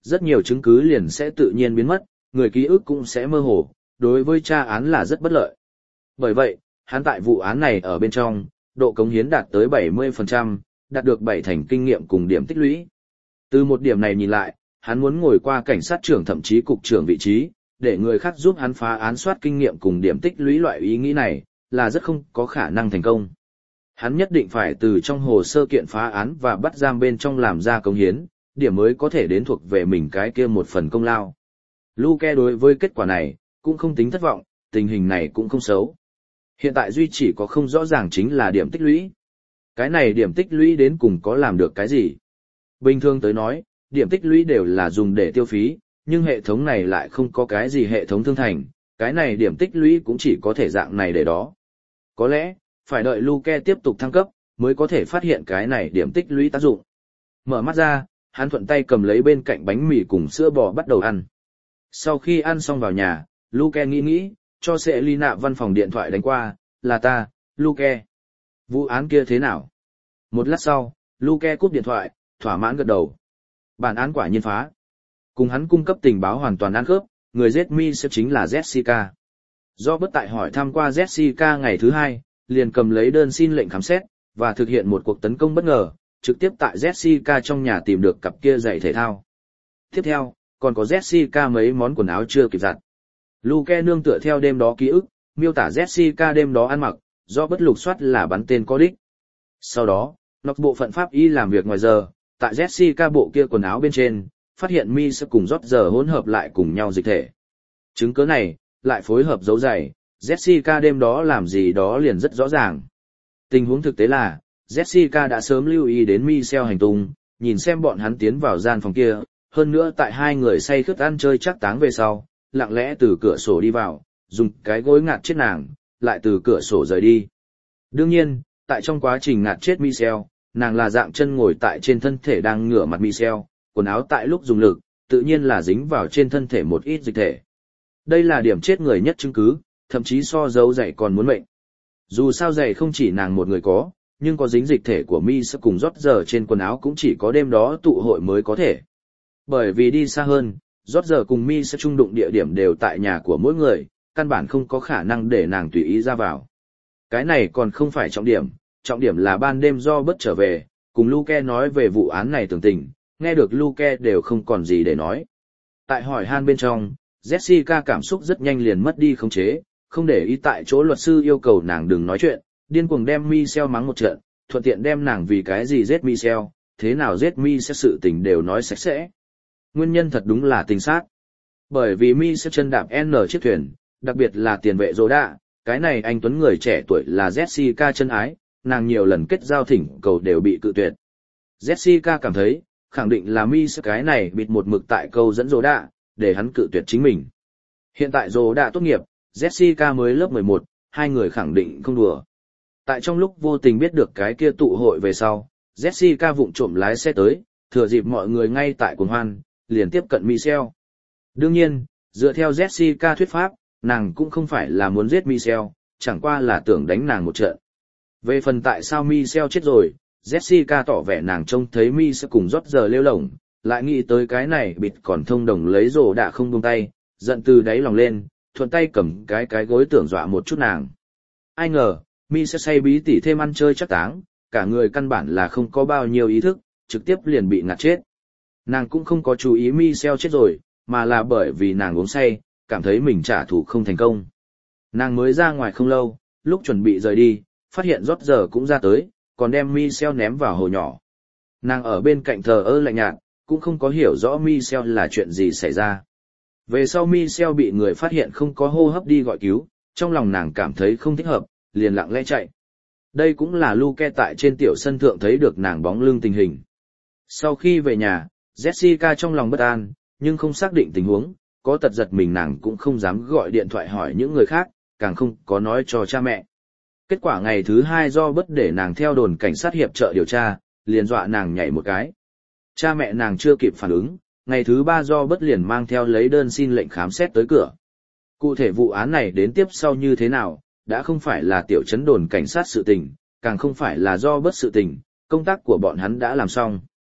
rất nhiều chứng cứ liền sẽ tự nhiên biến mất, người ký ức cũng sẽ mơ hồ, đối với tra án là rất bất lợi. Bởi vậy, hắn tại vụ án này ở bên trong, độ cống hiến đạt tới 70%, đạt được 7 thành kinh nghiệm cùng điểm tích lũy. Từ một điểm này nhìn lại, hắn muốn ngồi qua cảnh sát trưởng thậm chí cục trưởng vị trí, để người khác giúp hắn phá án soát kinh nghiệm cùng điểm tích lũy loại ý nghĩ này, là rất không có khả năng thành công. Hắn nhất định phải từ trong hồ sơ kiện phá án và bắt giam bên trong làm ra cống hiến, điểm mới có thể đến thuộc về mình cái kia một phần công lao. Luke đối với kết quả này, cũng không tính thất vọng, tình hình này cũng không xấu. Hiện tại duy chỉ có không rõ ràng chính là điểm tích lũy. Cái này điểm tích lũy đến cùng có làm được cái gì? Bình thường tới nói, điểm tích lũy đều là dùng để tiêu phí, nhưng hệ thống này lại không có cái gì hệ thống thương thành, cái này điểm tích lũy cũng chỉ có thể dạng này để đó. Có lẽ, phải đợi Luke tiếp tục thăng cấp, mới có thể phát hiện cái này điểm tích lũy tác dụng. Mở mắt ra, hắn thuận tay cầm lấy bên cạnh bánh mì cùng sữa bò bắt đầu ăn. Sau khi ăn xong vào nhà, Luke nghĩ, cho Selina văn phòng điện thoại đánh qua, là ta, Luke. Vụ án kia thế nào? Một lát sau, Luke cúp điện thoại, thỏa mãn gật đầu. Bản án quả nhiên phá. Cùng hắn cung cấp tình báo hoàn toàn ăn khớp, người giết mi sẽ chính là Jessica. Do bất tại hỏi thăm qua Jessica ngày thứ 2, liền cầm lấy đơn xin lệnh khám xét, và thực hiện một cuộc tấn công bất ngờ, trực tiếp tại Jessica trong nhà tìm được cặp kia giày thể thao. Tiếp theo, còn có Jessica mấy món quần áo chưa kịp giặt. Luke nương tựa theo đêm đó ký ức, miêu tả Jessica đêm đó ăn mặc, do bất lục soát là bắn tên có đích. Sau đó, nọc bộ phận pháp y làm việc ngoài giờ, tại Jessica bộ kia quần áo bên trên, phát hiện mi sẽ cùng rót giờ hỗn hợp lại cùng nhau dịch thể. Chứng cứ này, lại phối hợp dấu giày, Jessica đêm đó làm gì đó liền rất rõ ràng. Tình huống thực tế là, Jessica đã sớm lưu ý đến Michelle hành tung, nhìn xem bọn hắn tiến vào gian phòng kia, hơn nữa tại hai người say khướt ăn chơi chắc táng về sau, lặng lẽ từ cửa sổ đi vào, dùng cái gối ngạt chết nàng, lại từ cửa sổ rời đi. Đương nhiên, tại trong quá trình ngạt chết Michelle, nàng là dạng chân ngồi tại trên thân thể đang ngửa mặt Michelle, quần áo tại lúc dùng lực, tự nhiên là dính vào trên thân thể một ít dịch thể. Đây là điểm chết người nhất chứng cứ, thậm chí so dấu giày còn muốn mệnh. Dù sao giày không chỉ nàng một người có, nhưng có dính dịch thể của mi sẽ cùng rót giờ trên quần áo cũng chỉ có đêm đó tụ hội mới có thể. Bởi vì đi xa hơn, rót giờ cùng mi sẽ chung đụng địa điểm đều tại nhà của mỗi người, căn bản không có khả năng để nàng tùy ý ra vào. Cái này còn không phải trọng điểm là ban đêm do bất trở về, cùng Luke nói về vụ án này tường tình, nghe được Luke đều không còn gì để nói. Tại hỏi han bên trong, Jessica cảm xúc rất nhanh liền mất đi khống chế, không để ý tại chỗ luật sư yêu cầu nàng đừng nói chuyện, điên cuồng đem Michelle mắng một trận, thuận tiện đem nàng vì cái gì giết Michelle, thế nào giết Michelle sự tình đều nói sạch sẽ. Nguyên nhân thật đúng là tình sát. Bởi vì Michelle chân đạp N chiếc thuyền, đặc biệt là tiền vệ Rô Đạ, cái này anh tuấn người trẻ tuổi là Jessica chân ái, nàng nhiều lần kết giao thỉnh cầu đều bị cự tuyệt. Jessica cảm thấy, khẳng định là Michelle cái này bịt một mực tại câu dẫn Rô Đạ, để hắn cự tuyệt chính mình. Hiện tại Rô Đạ tốt nghiệp, Jessica mới lớp 11, hai người khẳng định không đùa. Tại trong lúc vô tình biết được cái kia tụ hội về sau, Jessica vụng trộm lái xe tới, thừa dịp mọi người ngay tại cuồng hoan, liền tiếp cận Michelle. Đương nhiên, dựa theo Jessica thuyết pháp, nàng cũng không phải là muốn giết Michelle, chẳng qua là tưởng đánh nàng một trận. Về phần tại sao Michelle chết rồi, Jessica tỏ vẻ nàng trông thấy Mi sẽ cùng rót giờ lêu lổng, lại nghĩ tới cái này bịt còn thông đồng lấy rổ đã không buông tay, giận từ đáy lòng lên, thuận tay cầm cái gối tưởng dọa một chút nàng. Ai ngờ, Mi sẽ say bí tỉ thêm ăn chơi chắc táng, cả người căn bản là không có bao nhiêu ý thức, trực tiếp liền bị ngạt chết. Nàng cũng không có chú ý Michelle chết rồi, mà là bởi vì nàng uống say, cảm thấy mình trả thù không thành công. Nàng mới ra ngoài không lâu, lúc chuẩn bị rời đi, phát hiện rót giờ cũng ra tới, còn đem Michelle ném vào hồ nhỏ. Nàng ở bên cạnh thờ ơ lạnh nhạt, cũng không có hiểu rõ Michelle là chuyện gì xảy ra. Về sau Michelle bị người phát hiện không có hô hấp đi gọi cứu, trong lòng nàng cảm thấy không thích hợp, liền lặng lẽ chạy. Đây cũng là Luke tại trên tiểu sân thượng thấy được nàng bóng lưng tình hình. Sau khi về nhà, Jessica trong lòng bất an, nhưng không xác định tình huống, có tật giật mình nàng cũng không dám gọi điện thoại hỏi những người khác, càng không có nói cho cha mẹ. Kết quả ngày thứ 2 do bất để nàng theo đồn cảnh sát hiệp trợ điều tra, liền dọa nàng nhảy một cái. Cha mẹ nàng chưa kịp phản ứng, ngày thứ 3 do bất liền mang theo lấy đơn xin lệnh khám xét tới cửa. Cụ thể vụ án này đến tiếp sau như thế nào, đã không phải là tiểu trấn đồn cảnh sát sự tình, càng không phải là do bất sự tình, công tác của bọn hắn đã làm xong.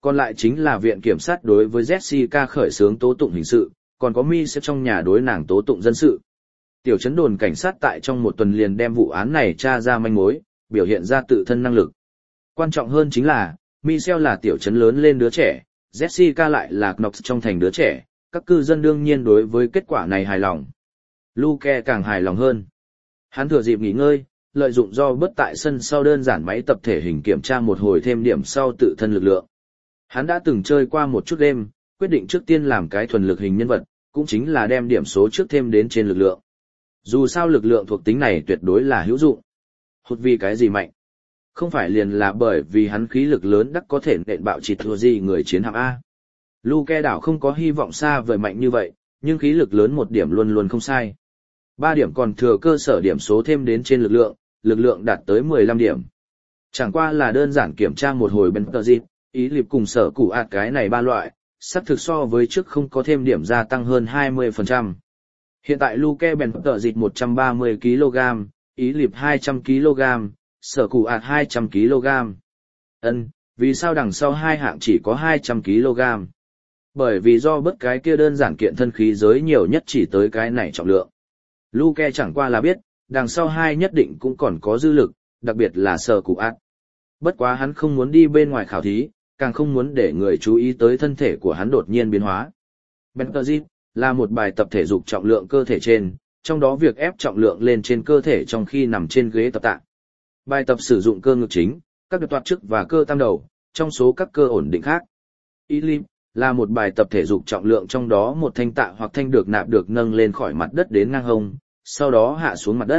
Còn lại chính là viện kiểm sát đối với Jessica khởi xướng tố tụng hình sự, còn có Mi sẽ trong nhà đối nàng tố tụng dân sự. Tiểu trấn đồn cảnh sát tại trong một tuần liền đem vụ án này tra ra manh mối, biểu hiện ra tự thân năng lực. Quan trọng hơn chính là, Michelle là tiểu trấn lớn lên đứa trẻ, Jessica lại là Knox trong thành đứa trẻ, các cư dân đương nhiên đối với kết quả này hài lòng. Luke càng hài lòng hơn. Hắn thừa dịp nghỉ ngơi, lợi dụng do bất tại sân sau đơn giản máy tập thể hình kiểm tra một hồi thêm điểm sau tự thân lực lượng. Hắn đã từng chơi qua một chút game, quyết định trước tiên làm cái thuần lực hình nhân vật, cũng chính là đem điểm số trước thêm đến trên lực lượng. Dù sao lực lượng thuộc tính này tuyệt đối là hữu dụng. Hụt vì cái gì mạnh? Không phải liền là bởi vì hắn khí lực lớn đắc có thể nện bạo chỉ thua gì người chiến hạm A. Luke đảo không có hy vọng xa vời mạnh như vậy, nhưng khí lực lớn một điểm luôn luôn không sai. 3 điểm còn thừa cơ sở điểm số thêm đến trên lực lượng đạt tới 15 điểm. Chẳng qua là đơn giản kiểm tra một hồi bên tờ dịp, ý liệp cùng sở củ ạt cái này 3 loại, xác thực so với trước không có thêm điểm gia tăng hơn 20%. Hiện tại Luke bèn tờ dịp 130kg, ý liệp 200kg, sở củ ạt 200kg. Vì sao đằng sau hai hạng chỉ có 200kg? Bởi vì do bất cái kia đơn giản kiện thân khí giới nhiều nhất chỉ tới cái này trọng lượng. Luke chẳng qua là biết, đằng sau hai nhất định cũng còn có dư lực, đặc biệt là sở cụ ác. Bất quá hắn không muốn đi bên ngoài khảo thí, càng không muốn để người chú ý tới thân thể của hắn đột nhiên biến hóa. Benterzit là một bài tập thể dục trọng lượng cơ thể trên, trong đó việc ép trọng lượng lên trên cơ thể trong khi nằm trên ghế tập tạ. Bài tập sử dụng cơ ngực chính, các đợt toát trước và cơ tam đầu, trong số các cơ ổn định khác. Elim là một bài tập thể dục trọng lượng trong đó một thanh tạ hoặc thanh được nạp được nâng lên khỏi mặt đất đến ngang hông, sau đó hạ xuống mặt đất.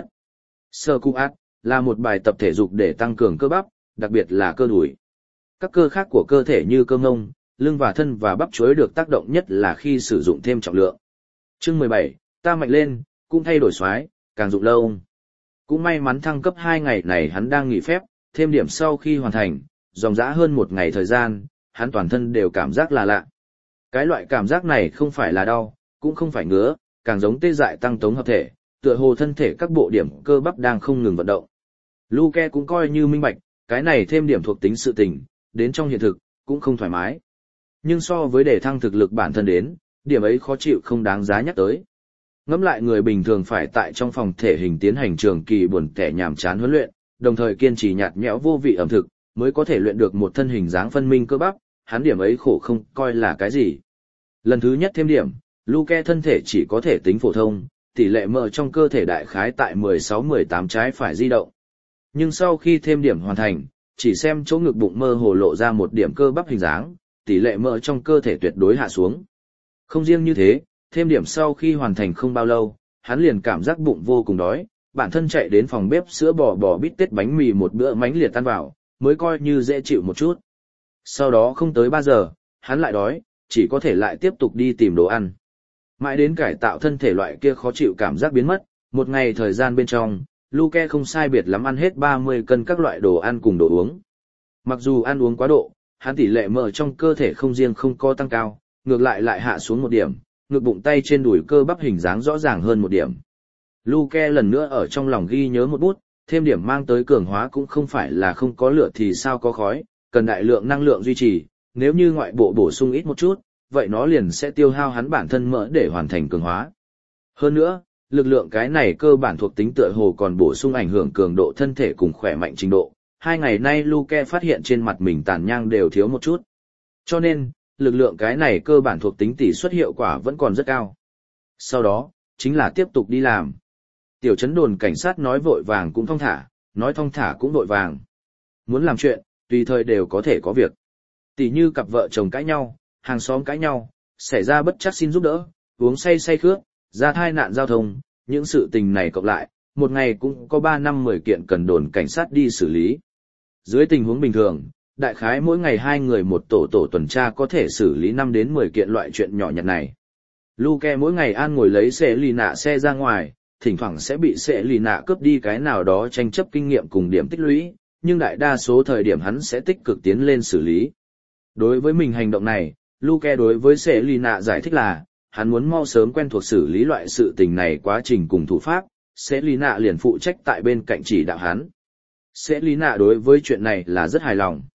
Squat là một bài tập thể dục để tăng cường cơ bắp, đặc biệt là cơ đùi. Các cơ khác của cơ thể như cơ ngông, lưng và thân và bắp chuối được tác động nhất là khi sử dụng thêm trọng lượng. Chương 17, ta mạnh lên, cũng thay đổi xoái, càng dụng lâu. Cũng may mắn thăng cấp 2 ngày này hắn đang nghỉ phép, thêm điểm sau khi hoàn thành, dòng dã hơn 1 ngày thời gian, hắn toàn thân đều cảm giác là lạ. Cái loại cảm giác này không phải là đau, cũng không phải ngứa, càng giống tê dại tăng tống hợp thể, tựa hồ thân thể các bộ điểm cơ bắp đang không ngừng vận động. Luke cũng coi như minh bạch, cái này thêm điểm thuộc tính sự tình, đến trong hiện thực, cũng không thoải mái. Nhưng so với để thăng thực lực bản thân đến, điểm ấy khó chịu không đáng giá nhắc tới. Ngẫm lại người bình thường phải tại trong phòng thể hình tiến hành trường kỳ buồn tẻ nhàm chán huấn luyện, đồng thời kiên trì nhạt nhẽo vô vị ẩm thực, mới có thể luyện được một thân hình dáng phân minh cơ bắp, hắn điểm ấy khổ không coi là cái gì. Lần thứ nhất thêm điểm, Luke thân thể chỉ có thể tính phổ thông, tỷ lệ mỡ trong cơ thể đại khái tại 16-18 trái phải di động. Nhưng sau khi thêm điểm hoàn thành, chỉ xem chỗ ngực bụng mơ hồ lộ ra một điểm cơ bắp hình dáng, tỷ lệ mỡ trong cơ thể tuyệt đối hạ xuống. Không riêng như thế, thêm điểm sau khi hoàn thành không bao lâu, hắn liền cảm giác bụng vô cùng đói, bản thân chạy đến phòng bếp sữa bò bít tết bánh mì một bữa mánh liệt tan vào, mới coi như dễ chịu một chút. Sau đó không tới 3 giờ, hắn lại đói, chỉ có thể lại tiếp tục đi tìm đồ ăn. Mãi đến cải tạo thân thể loại kia khó chịu cảm giác biến mất, một ngày thời gian bên trong, Luke không sai biệt lắm ăn hết 30 cân các loại đồ ăn cùng đồ uống. Mặc dù ăn uống quá độ, hắn tỷ lệ mỡ trong cơ thể không riêng không có tăng cao, ngược lại hạ xuống một điểm, ngực bụng tay trên đùi cơ bắp hình dáng rõ ràng hơn một điểm. Luke lần nữa ở trong lòng ghi nhớ một bút, thêm điểm mang tới cường hóa cũng không phải là không có lửa thì sao có khói, cần đại lượng năng lượng duy trì, nếu như ngoại bộ bổ sung ít một chút, vậy nó liền sẽ tiêu hao hắn bản thân mỡ để hoàn thành cường hóa. Hơn nữa, lực lượng cái này cơ bản thuộc tính tựa hồ còn bổ sung ảnh hưởng cường độ thân thể cùng khỏe mạnh trình độ. 2 ngày nay Luke phát hiện trên mặt mình tàn nhang đều thiếu một chút. Cho nên, lực lượng cái này cơ bản thuộc tính tỷ suất hiệu quả vẫn còn rất cao. Sau đó, chính là tiếp tục đi làm. Tiểu trấn đồn cảnh sát nói vội vàng cũng thong thả, nói thong thả cũng vội vàng. Muốn làm chuyện, tùy thời đều có thể có việc. Tỷ như cặp vợ chồng cãi nhau, hàng xóm cãi nhau, xảy ra bất trắc xin giúp đỡ, uống say khước, ra tai nạn giao thông, những sự tình này cộng lại, một ngày cũng có 3-5-10 kiện cần đồn cảnh sát đi xử lý. Dưới tình huống bình thường, đại khái mỗi ngày 2 người một tổ tuần tra có thể xử lý 5-10 kiện loại chuyện nhỏ nhặt này. Luke mỗi ngày an ngồi lấy xe lì nạ xe ra ngoài, thỉnh thoảng sẽ bị xe lì nạ cướp đi cái nào đó tranh chấp kinh nghiệm cùng điểm tích lũy, nhưng đại đa số thời điểm hắn sẽ tích cực tiến lên xử lý. Đối với mình hành động này, Luke đối với xe lì nạ giải thích là, hắn muốn mau sớm quen thuộc xử lý loại sự tình này quá trình cùng thủ pháp, sẽ lý nạ liền phụ trách tại bên cạnh chỉ đạo hắn. Sẽ lý nạ đối với chuyện này là rất hài lòng.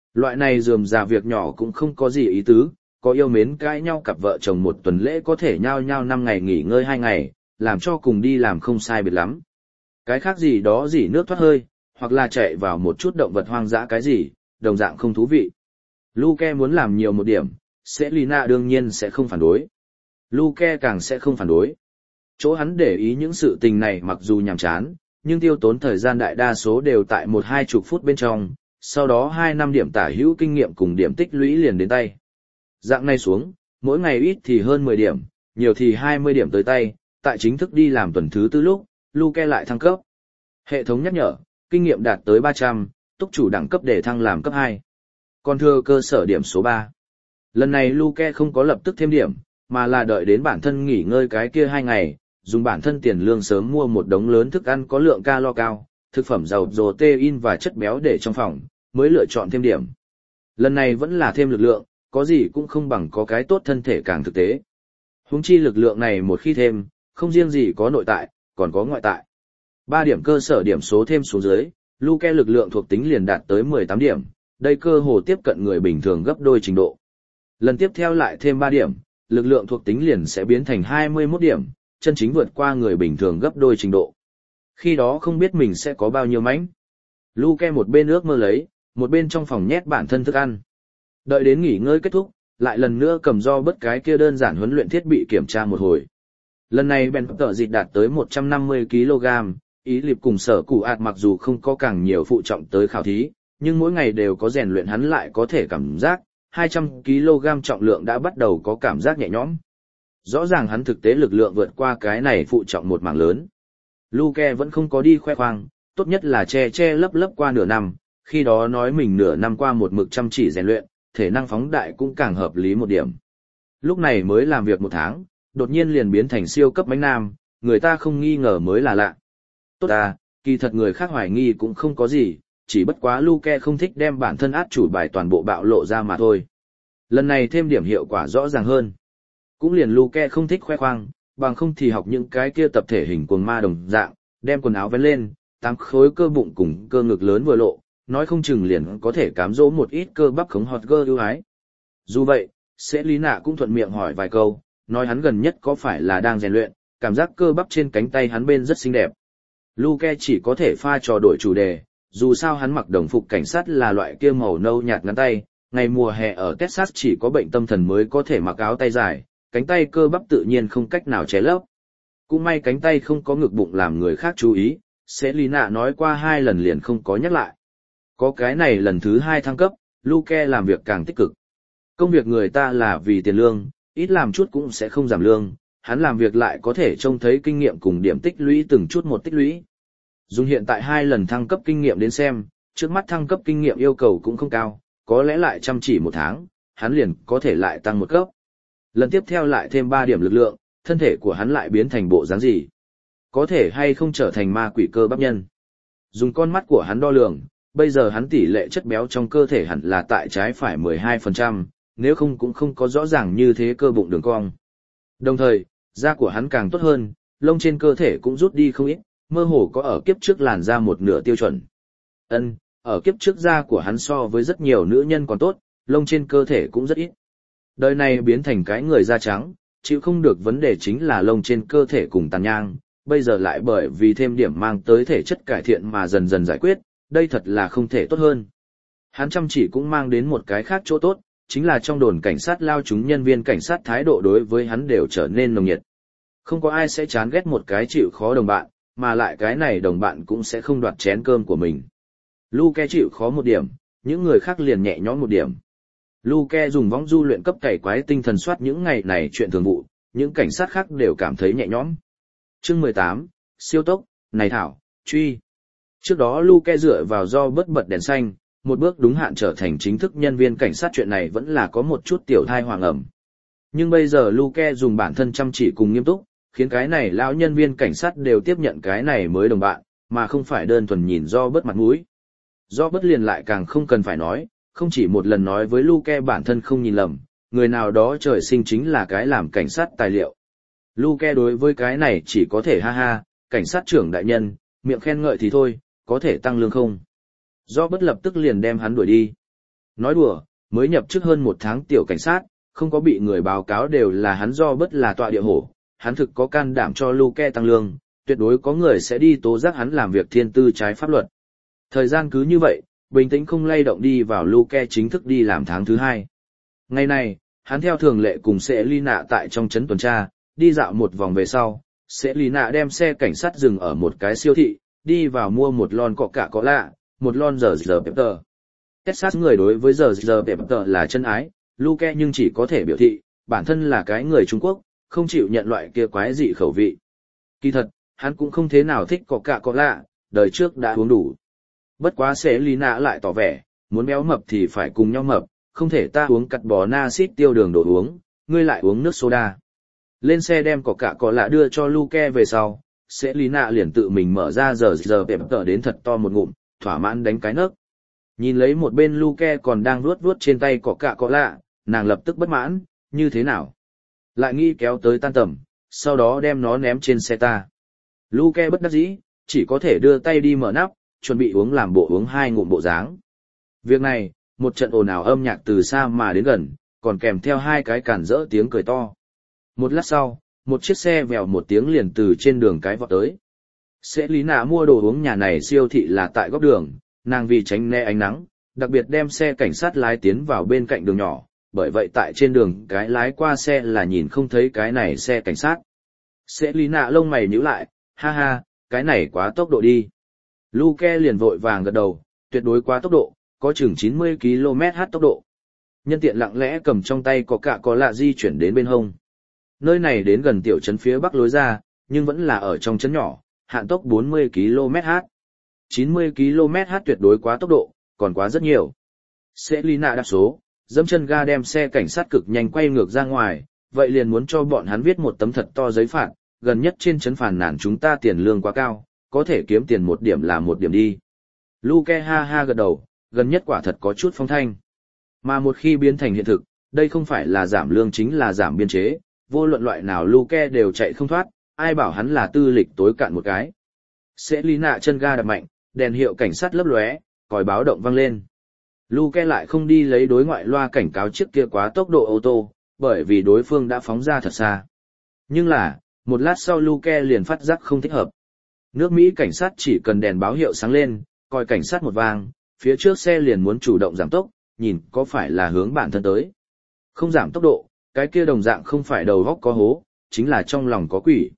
Loại này rườm rà việc nhỏ cũng không có gì ý tứ, có yêu mến cãi nhau cặp vợ chồng một tuần lễ có thể nhau nhau 5 ngày nghỉ ngơi 2 ngày, làm cho cùng đi làm không sai biệt lắm. Cái khác gì đó dỉ nước thoát hơi, hoặc là chạy vào một chút động vật hoang dã cái gì, đồng dạng không thú vị. Luke muốn làm nhiều một điểm, Selina đương nhiên sẽ không phản đối. Luke càng sẽ không phản đối. Chỗ hắn để ý những sự tình này mặc dù nhàm chán, nhưng tiêu tốn thời gian đại đa số đều tại 1-20 phút bên trong, sau đó 2 năm điểm tả hữu kinh nghiệm cùng điểm tích lũy liền đến tay. Dạng này xuống, mỗi ngày ít thì hơn 10 điểm, nhiều thì 20 điểm tới tay, tại chính thức đi làm tuần thứ tư lúc, Luke lại thăng cấp. Hệ thống nhắc nhở, kinh nghiệm đạt tới 300, túc chủ đẳng cấp để thăng làm cấp 2. Còn thừa cơ sở điểm số 3. Lần này Luke không có lập tức thêm điểm, mà là đợi đến bản thân nghỉ ngơi cái kia 2 ngày, dùng bản thân tiền lương sớm mua một đống lớn thức ăn có lượng calo cao, thực phẩm giàu protein và chất béo để trong phòng, mới lựa chọn thêm điểm. Lần này vẫn là thêm lực lượng, có gì cũng không bằng có cái tốt thân thể càng thực tế. Huống chi lực lượng này một khi thêm, không riêng gì có nội tại, còn có ngoại tại. 3 điểm cơ sở điểm số thêm xuống dưới, Luke lực lượng thuộc tính liền đạt tới 18 điểm, đây cơ hồ tiếp cận người bình thường gấp đôi trình độ. Lần tiếp theo lại thêm 3 điểm, lực lượng thuộc tính liền sẽ biến thành 21 điểm, chân chính vượt qua người bình thường gấp đôi trình độ. Khi đó không biết mình sẽ có bao nhiêu mánh. Luke một bên ước mơ lấy, một bên trong phòng nhét bản thân thức ăn. Đợi đến nghỉ ngơi kết thúc, lại lần nữa cầm do bất cái kia đơn giản huấn luyện thiết bị kiểm tra một hồi. Lần này Ben tợ dịch đạt tới 150 kg, ý liệp cùng sở cụ ạt mặc dù không có càng nhiều phụ trọng tới khảo thí, nhưng mỗi ngày đều có rèn luyện hắn lại có thể cảm giác, 200 kg trọng lượng đã bắt đầu có cảm giác nhẹ nhõm. Rõ ràng hắn thực tế lực lượng vượt qua cái này phụ trọng một mảng lớn. Luke vẫn không có đi khoe khoang, tốt nhất là che lấp qua nửa năm, khi đó nói mình nửa năm qua một mực chăm chỉ rèn luyện, thể năng phóng đại cũng càng hợp lý một điểm. Lúc này mới làm việc 1 tháng, đột nhiên liền biến thành siêu cấp mánh nam, người ta không nghi ngờ mới là lạ. Tốt à, kỳ thật người khác hoài nghi cũng không có gì, chỉ bất quá Luke không thích đem bản thân át chủ bài toàn bộ bạo lộ ra mà thôi. Lần này thêm điểm hiệu quả rõ ràng hơn. Cũng liền Luke không thích khoe khoang, bằng không thì học những cái kia tập thể hình cuồng ma đồng dạng, đem quần áo vén lên, 8 khối cơ bụng cùng cơ ngực lớn vừa lộ, nói không chừng liền có thể cám dỗ một ít cơ bắp khống hot girl ưu ái. Dù vậy, Selina cũng thuận miệng hỏi vài câu, nói hắn gần nhất có phải là đang rèn luyện, cảm giác cơ bắp trên cánh tay hắn bên rất xinh đẹp. Luke chỉ có thể pha trò đổi chủ đề, dù sao hắn mặc đồng phục cảnh sát là loại kia màu nâu nhạt ngắn tay, ngày mùa hè ở Texas chỉ có bệnh tâm thần mới có thể mặc áo tay dài, cánh tay cơ bắp tự nhiên không cách nào che lấp. Cũng may cánh tay không có ngực bụng làm người khác chú ý, Selina nói qua 2 lần liền không có nhắc lại. Có cái này lần thứ 2 thăng cấp, Luke làm việc càng tích cực. Công việc người ta là vì tiền lương, ít làm chút cũng sẽ không giảm lương, hắn làm việc lại có thể trông thấy kinh nghiệm cùng điểm tích lũy từng chút một tích lũy. Dùng hiện tại 2 lần thăng cấp kinh nghiệm đến xem, trước mắt thăng cấp kinh nghiệm yêu cầu cũng không cao, có lẽ lại chăm chỉ 1 tháng, hắn liền có thể lại tăng 1 cấp. Lần tiếp theo lại thêm 3 điểm lực lượng, thân thể của hắn lại biến thành bộ dáng gì? Có thể hay không trở thành ma quỷ cơ bắp nhân? Dùng con mắt của hắn đo lường, bây giờ hắn tỷ lệ chất béo trong cơ thể hẳn là tại trái phải 12%, nếu không cũng không có rõ ràng như thế cơ bụng đường cong. Đồng thời, da của hắn càng tốt hơn, lông trên cơ thể cũng rút đi không ít, mơ hồ có ở kiếp trước làn da một nửa tiêu chuẩn. Ở kiếp trước da của hắn so với rất nhiều nữ nhân còn tốt, lông trên cơ thể cũng rất ít. Đời này biến thành cái người da trắng, chịu không được vấn đề chính là lông trên cơ thể cùng tàn nhang, bây giờ lại bởi vì thêm điểm mang tới thể chất cải thiện mà dần dần giải quyết, đây thật là không thể tốt hơn. Hắn chăm chỉ cũng mang đến một cái khác chỗ tốt, chính là trong đồn cảnh sát lao chúng nhân viên cảnh sát thái độ đối với hắn đều trở nên nồng nhiệt. Không có ai sẽ chán ghét một cái chịu khó đồng bạn, mà lại cái này đồng bạn cũng sẽ không đoạt chén cơm của mình. Luke chịu khó một điểm, những người khác liền nhẹ nhõm một điểm. Luke dùng võng du luyện cấp cày quái tinh thần soát những ngày này chuyện thường vụ, những cảnh sát khác đều cảm thấy nhẹ nhõm. Chương 18, siêu tốc, này thảo, truy. Trước đó Luke dựa vào do bớt bật đèn xanh, một bước đúng hạn trở thành chính thức nhân viên cảnh sát, chuyện này vẫn là có một chút tiểu thai hoàng ẩm. Nhưng bây giờ Luke dùng bản thân chăm chỉ cùng nghiêm túc, khiến cái này lão nhân viên cảnh sát đều tiếp nhận cái này mới đồng bạn, mà không phải đơn thuần nhìn do bớt mặt mũi. Do bớt liền lại càng không cần phải nói, không chỉ một lần nói với Luke bản thân không nhìn lầm, người nào đó trời sinh chính là cái làm cảnh sát tài liệu. Luke đối với cái này chỉ có thể ha ha, cảnh sát trưởng đại nhân, miệng khen ngợi thì thôi, có thể tăng lương không? Do bất lập tức liền đem hắn đuổi đi. Nói đùa, mới nhập chức hơn 1 tháng tiểu cảnh sát, không có bị người báo cáo đều là hắn do bất là tọa địa hổ, hắn thực có can đảm cho Luke tăng lương, tuyệt đối có người sẽ đi tố giác hắn làm việc thiên tư trái pháp luật. Thời gian cứ như vậy, bình tĩnh không lay động đi vào Luke chính thức đi làm tháng thứ 2. Ngày này, hắn theo thường lệ cùng Selina tại trong trấn tuần tra, đi dạo một vòng về sau, Selina đem xe cảnh sát dừng ở một cái siêu thị, đi vào mua một lon Coca-Cola, một lon giờ Pepper. Texas người đối với giờ Pepper là chân ái, Luke nhưng chỉ có thể biểu thị, bản thân là cái người Trung Quốc, không chịu nhận loại kia quái dị khẩu vị. Kỳ thật, hắn cũng không thế nào thích Coca-Cola, đời trước đã uống đủ. Bất quá Selina lại tỏ vẻ, muốn béo mập thì phải cùng nhau mập, không thể ta uống cắt bò acid tiêu đường đồ uống, ngươi lại uống nước soda. Lên xe đem Coca-Cola đưa cho Luke về sau, Selina liền tự mình mở ra giờ Pepper đến thật to một ngụm, thỏa mãn đánh cái nấc. Nhìn lấy một bên Luke còn đang vuốt trên tay Coca-Cola, nàng lập tức bất mãn, như thế nào? Lại nghĩ kéo tới tan tầm, sau đó đem nó ném trên xe ta. Luke bất đắc dĩ, chỉ có thể đưa tay đi mở nắp, chuẩn bị uống làm bộ uống 2 ngụm bộ dáng. Việc này, một trận ồn ào âm nhạc từ xa mà đến gần, còn kèm theo 2 cái cản rỡ tiếng cười to. Một lát sau, một chiếc xe vèo một tiếng liền từ trên đường cái vọt tới. Selina mua đồ uống nhà này siêu thị là tại góc đường, nàng vì tránh né ánh nắng, đặc biệt đem xe cảnh sát lái tiến vào bên cạnh đường nhỏ, bởi vậy tại trên đường cái lái qua xe là nhìn không thấy cái này xe cảnh sát. Selina lông mày nhíu lại, ha ha, cái này quá tốc độ đi. Luke liền vội vàng gật đầu, tuyệt đối quá tốc độ, có chừng 90 km/h tốc độ. Nhân tiện lặng lẽ cầm trong tay Coca-Cola di chuyển đến bên hông. Nơi này đến gần tiểu trấn phía bắc lối ra, nhưng vẫn là ở trong trấn nhỏ, hạn tốc 40 km/h. 90 km/h tuyệt đối quá tốc độ, còn quá rất nhiều. Selina đạp số, dẫm chân ga đem xe cảnh sát cực nhanh quay ngược ra ngoài, vậy liền muốn cho bọn hắn viết một tấm thật to giấy phạt, gần nhất trên trấn phàn nàn chúng ta tiền lương quá cao, có thể kiếm tiền 1 điểm là 1 điểm đi. Luke ha ha gật đầu, gần nhất quả thật có chút phong thanh. Mà một khi biến thành hiện thực, đây không phải là giảm lương chính là giảm biên chế, vô luận loại nào Luke đều chạy không thoát, ai bảo hắn là tư lịch tối cạn một cái. Selina chân ga đạp mạnh, đèn hiệu cảnh sát lấp lóe, còi báo động vang lên. Luke lại không đi lấy đối ngoại loa cảnh cáo chiếc kia quá tốc độ ô tô, bởi vì đối phương đã phóng ra thật xa. Nhưng là, một lát sau Luke liền phát giác không thích hợp. Nước Mỹ cảnh sát chỉ cần đèn báo hiệu sáng lên, còi cảnh sát một vang, phía trước xe liền muốn chủ động giảm tốc, nhìn có phải là hướng bản thân tới. Không giảm tốc độ, cái kia đồng dạng không phải đầu góc có hố, chính là trong lòng có quỷ.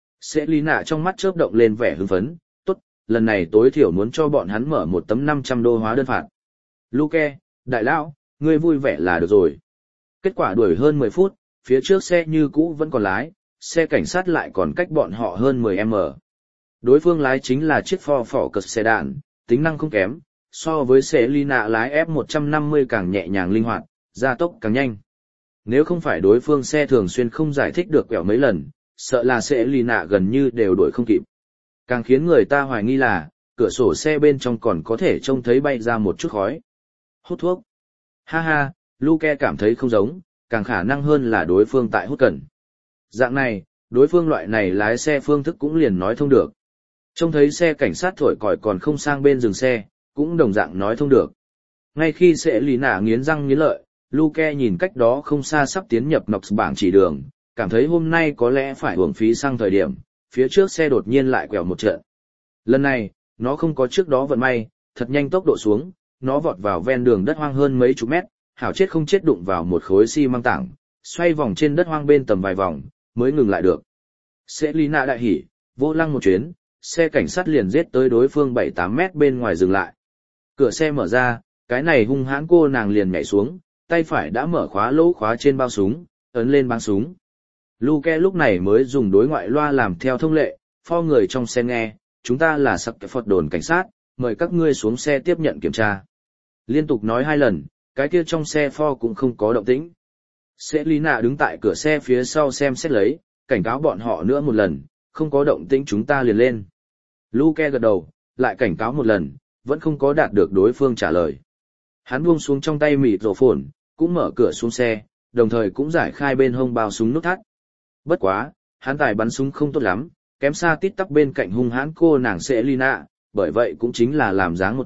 Selina trong mắt chớp động lên vẻ hưng phấn, tốt, lần này tối thiểu muốn cho bọn hắn mở một tấm $500 hóa đơn phạt. Luke, đại lão, ngươi vui vẻ là được rồi. Kết quả đuổi hơn 10 phút, phía trước xe như cũ vẫn còn lái, xe cảnh sát lại còn cách bọn họ hơn 10m. Đối phương lái chính là chiếc Ford Focus sedan, tính năng không kém, so với Selina lái F150 càng nhẹ nhàng linh hoạt, gia tốc càng nhanh. Nếu không phải đối phương xe thường xuyên không giải thích được quẹo mấy lần, sợ là Selina gần như đều đuổi không kịp. Càng khiến người ta hoài nghi là, cửa sổ xe bên trong còn có thể trông thấy bay ra một chút khói. Hút thuốc. Ha ha, Luke cảm thấy không giống, càng khả năng hơn là đối phương tại hút cẩn. Dạng này, đối phương loại này lái xe phương thức cũng liền nói thông được. Trông thấy xe cảnh sát thổi còi còn không sang bên dừng xe, cũng đồng dạng nói thông được. Ngay khi Selina nghiến răng nghiến lợi, Luke nhìn cách đó không xa sắp tiến nhập Nox bảng chỉ đường, cảm thấy hôm nay có lẽ phải uổng phí xăng thời điểm, phía trước xe đột nhiên lại quẹo một trận. Lần này, nó không có trước đó vận may, thật nhanh tốc độ xuống, nó vọt vào ven đường đất hoang hơn mấy chục mét, hảo chết không chết đụng vào một khối xi măng tảng, xoay vòng trên đất hoang bên tầm vài vòng, mới ngừng lại được. Selina đại hỉ, vô lăng một chuyến, xe cảnh sát liền giết tới đối phương 7-8 mét bên ngoài dừng lại. Cửa xe mở ra, cái này hung hãn cô nàng liền nhảy xuống, tay phải đã mở khóa lỗ khóa trên bao súng, ấn lên báng súng. Luke lúc này mới dùng đối ngoại loa làm theo thông lệ, pho người trong xe nghe, chúng ta là sặc phật đồn cảnh sát, mời các ngươi xuống xe tiếp nhận kiểm tra. Liên tục nói 2 lần, cái kia trong xe pho cũng không có động tĩnh. Selina đứng tại cửa xe phía sau xem xét lấy, cảnh cáo bọn họ nữa một lần, không có động tĩnh chúng ta liền lên. Luke gật đầu, lại cảnh cáo một lần, vẫn không có đạt được đối phương trả lời. Hắn buông xuống trong tay mịt rổ phồn, cũng mở cửa xuống xe, đồng thời cũng giải khai bên hông bao súng nút thắt. Bất quá, hắn tài bắn súng không tốt lắm, kém xa tít tắp bên cạnh hung hãn cô nàng Selina, bởi vậy cũng chính là làm dáng một chút,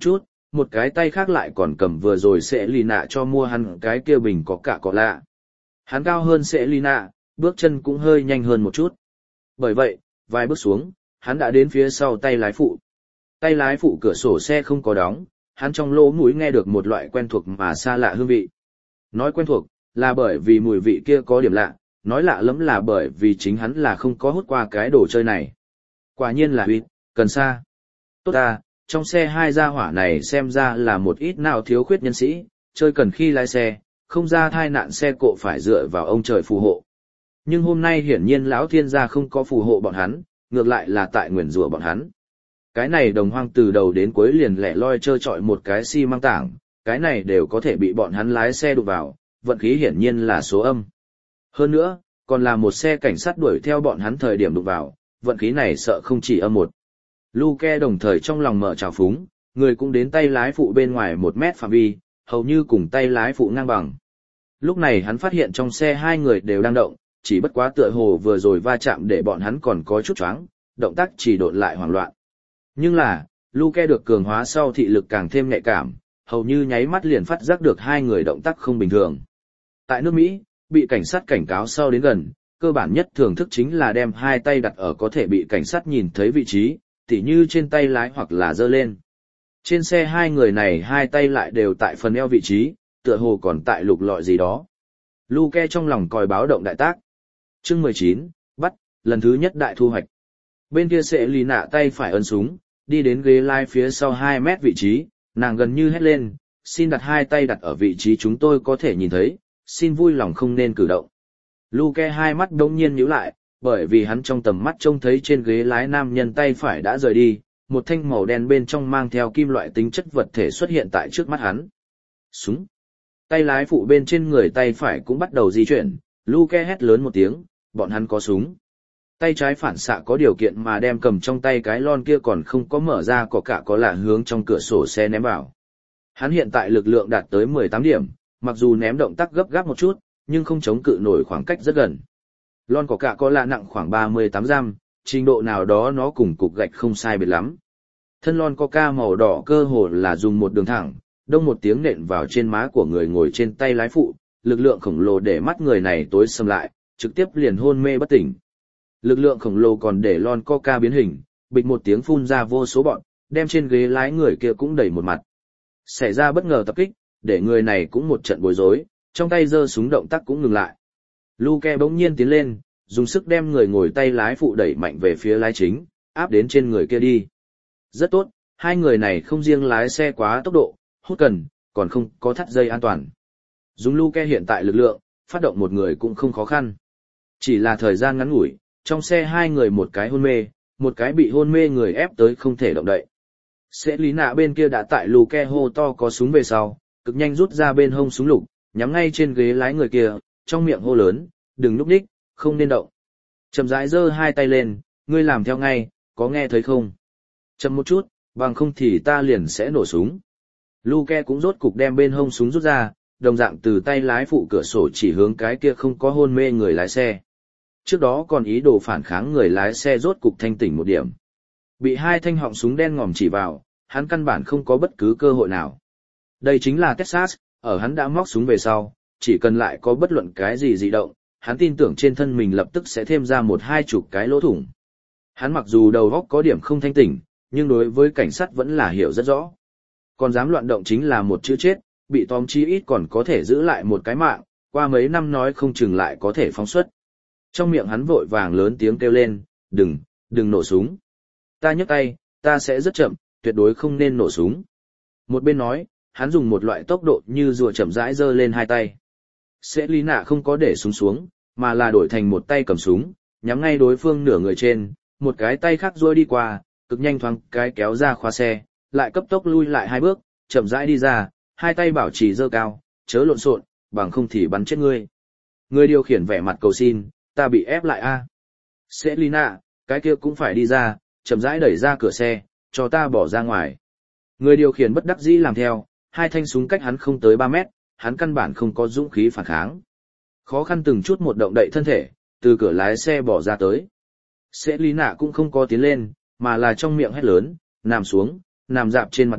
một cái tay khác lại còn cầm vừa rồi sẽ lì nạ cho mua hắn cái kia bình có cả có lạ. Hắn cao hơn sẽ lì nạ, bước chân cũng hơi nhanh hơn một chút. Bởi vậy, vài bước xuống, hắn đã đến phía sau tay lái phụ. Tay lái phụ cửa sổ xe không có đóng, hắn trong lỗ mũi nghe được một loại quen thuộc mà xa lạ hương vị. Nói quen thuộc, là bởi vì mùi vị kia có điểm lạ, nói lạ lắm là bởi vì chính hắn là không có hút qua cái đồ chơi này. Quả nhiên là huyết, cần xa. Tốt ta, trong xe hai gia hỏa này xem ra là một ít nào thiếu khuyết nhân sĩ, chơi cần khi lái xe, không ra thai nạn xe cộ phải dựa vào ông trời phù hộ. Nhưng hôm nay hiển nhiên lão thiên gia không có phù hộ bọn hắn, ngược lại là tại nguyền rủa bọn hắn. Cái này đồng hoang từ đầu đến cuối liền lẻ loi trơ trọi một cái xi măng tảng, cái này đều có thể bị bọn hắn lái xe đụng vào, vận khí hiển nhiên là số âm. Hơn nữa, còn là một xe cảnh sát đuổi theo bọn hắn thời điểm đụng vào, vận khí này sợ không chỉ âm một. Luke đồng thời trong lòng mở trào phúng, người cũng đến tay lái phụ bên ngoài 1 mét phạm vi, hầu như cùng tay lái phụ ngang bằng. Lúc này hắn phát hiện trong xe hai người đều đang động, chỉ bất quá tựa hồ vừa rồi va chạm để bọn hắn còn có chút choáng, động tác chỉ độn lại hoảng loạn. Nhưng là, Luke được cường hóa sau thị lực càng thêm nhạy cảm, hầu như nháy mắt liền phát giác được hai người động tác không bình thường. Tại nước Mỹ, bị cảnh sát cảnh cáo sau đến gần, cơ bản nhất thưởng thức chính là đem hai tay đặt ở có thể bị cảnh sát nhìn thấy vị trí, tỉ như trên tay lái hoặc là giơ lên. Trên xe hai người này hai tay lại đều tại phần eo vị trí, tựa hồ còn tại lục lọi gì đó. Luke trong lòng còi báo động đại tác. Chương 19, bắt, lần thứ nhất đại thu hoạch. Bên kia sẽ lì nạ tay phải ấn súng, đi đến ghế lái phía sau 2 mét vị trí, nàng gần như hét lên, xin đặt hai tay đặt ở vị trí chúng tôi có thể nhìn thấy, xin vui lòng không nên cử động. Luke hai mắt đông nhiên nhíu lại, bởi vì hắn trong tầm mắt trông thấy trên ghế lái nam nhân tay phải đã rời đi, một thanh màu đen bên trong mang theo kim loại tính chất vật thể xuất hiện tại trước mắt hắn. Súng. Tay lái phụ bên trên người tay phải cũng bắt đầu di chuyển, Luke hét lớn một tiếng, bọn hắn có súng. Tay trái phản xạ có điều kiện mà đem cầm trong tay cái lon kia còn không có mở ra có cả có lạ hướng trong cửa sổ xe ném vào. Hắn hiện tại lực lượng đạt tới 18 điểm, mặc dù ném động tác gấp gáp một chút, nhưng không chống cự nổi khoảng cách rất gần. Lon có cả có lạ nặng khoảng 38 gram, trình độ nào đó nó cùng cục gạch không sai biệt lắm. Thân lon coca màu đỏ cơ hồ là dùng một đường thẳng, đông một tiếng nện vào trên má của người ngồi trên tay lái phụ, lực lượng khổng lồ để mắt người này tối sầm lại, trực tiếp liền hôn mê bất tỉnh. Lực lượng khổng lồ còn để lon coca biến hình, bịch một tiếng phun ra vô số bọn, đem trên ghế lái người kia cũng đẩy một mặt. Xảy ra bất ngờ tập kích, để người này cũng một trận bối rối, trong tay giơ súng động tác cũng ngừng lại. Luke bỗng nhiên tiến lên, dùng sức đem người ngồi tay lái phụ đẩy mạnh về phía lái chính, áp đến trên người kia đi. Rất tốt, hai người này không riêng lái xe quá tốc độ, hút cần, còn không có thắt dây an toàn. Dùng Luke hiện tại lực lượng, phát động một người cũng không khó khăn. Chỉ là thời gian ngắn ngủi, trong xe hai người một cái hôn mê, một cái bị hôn mê người ép tới không thể động đậy. Sẽ lý nạ bên kia đã tại Luke hô to có súng về sau, cực nhanh rút ra bên hông súng lục, nhắm ngay trên ghế lái người kia, trong miệng hô lớn, đừng núp đích, không nên động. Chậm rãi giơ hai tay lên, ngươi làm theo ngay, có nghe thấy không? Chậm một chút, bằng không thì ta liền sẽ nổ súng. Luke cũng rốt cục đem bên hông súng rút ra, đồng dạng từ tay lái phụ cửa sổ chỉ hướng cái kia không có hôn mê người lái xe. Trước đó còn ý đồ phản kháng người lái xe rốt cục thanh tỉnh một điểm. Bị hai thanh họng súng đen ngòm chỉ vào, hắn căn bản không có bất cứ cơ hội nào. Đây chính là Texas, ở hắn đã móc súng về sau, chỉ cần lại có bất luận cái gì dị động, hắn tin tưởng trên thân mình lập tức sẽ thêm ra 1-20 cái lỗ thủng. Hắn mặc dù đầu óc có điểm không thanh tỉnh, nhưng đối với cảnh sát vẫn là hiểu rất rõ. Còn dám loạn động chính là một chữ chết, bị tóm chí ít còn có thể giữ lại một cái mạng, qua mấy năm nói không chừng lại có thể phóng xuất. Trong miệng hắn vội vàng lớn tiếng kêu lên, đừng nổ súng. Ta nhấc tay, ta sẽ rất chậm, tuyệt đối không nên nổ súng. Một bên nói, hắn dùng một loại tốc độ như rùa chậm rãi giơ lên hai tay. Sẽ lý nạ không có để súng xuống, mà là đổi thành một tay cầm súng, nhắm ngay đối phương nửa người trên, một cái tay khác duỗi đi qua, cực nhanh thoáng cái kéo ra khóa xe, lại cấp tốc lui lại 2 bước, chậm rãi đi ra, hai tay bảo trì giơ cao, chớ lộn xộn, bằng không thì bắn chết ngươi. Người điều khiển vẻ mặt cầu xin, ta bị ép lại a. Sẽ lý nạ, cái kia cũng phải đi ra, chậm rãi đẩy ra cửa xe, cho ta bỏ ra ngoài. Người điều khiển bất đắc dĩ làm theo, hai thanh súng cách hắn không tới 3 mét, hắn căn bản không có dũng khí phản kháng. Khó khăn từng chút một động đậy thân thể, từ cửa lái xe bỏ ra tới. Sẽ lý nạ cũng không có tiến lên, mà là trong miệng hét lớn, nằm xuống, nằm dạp trên mặt đất,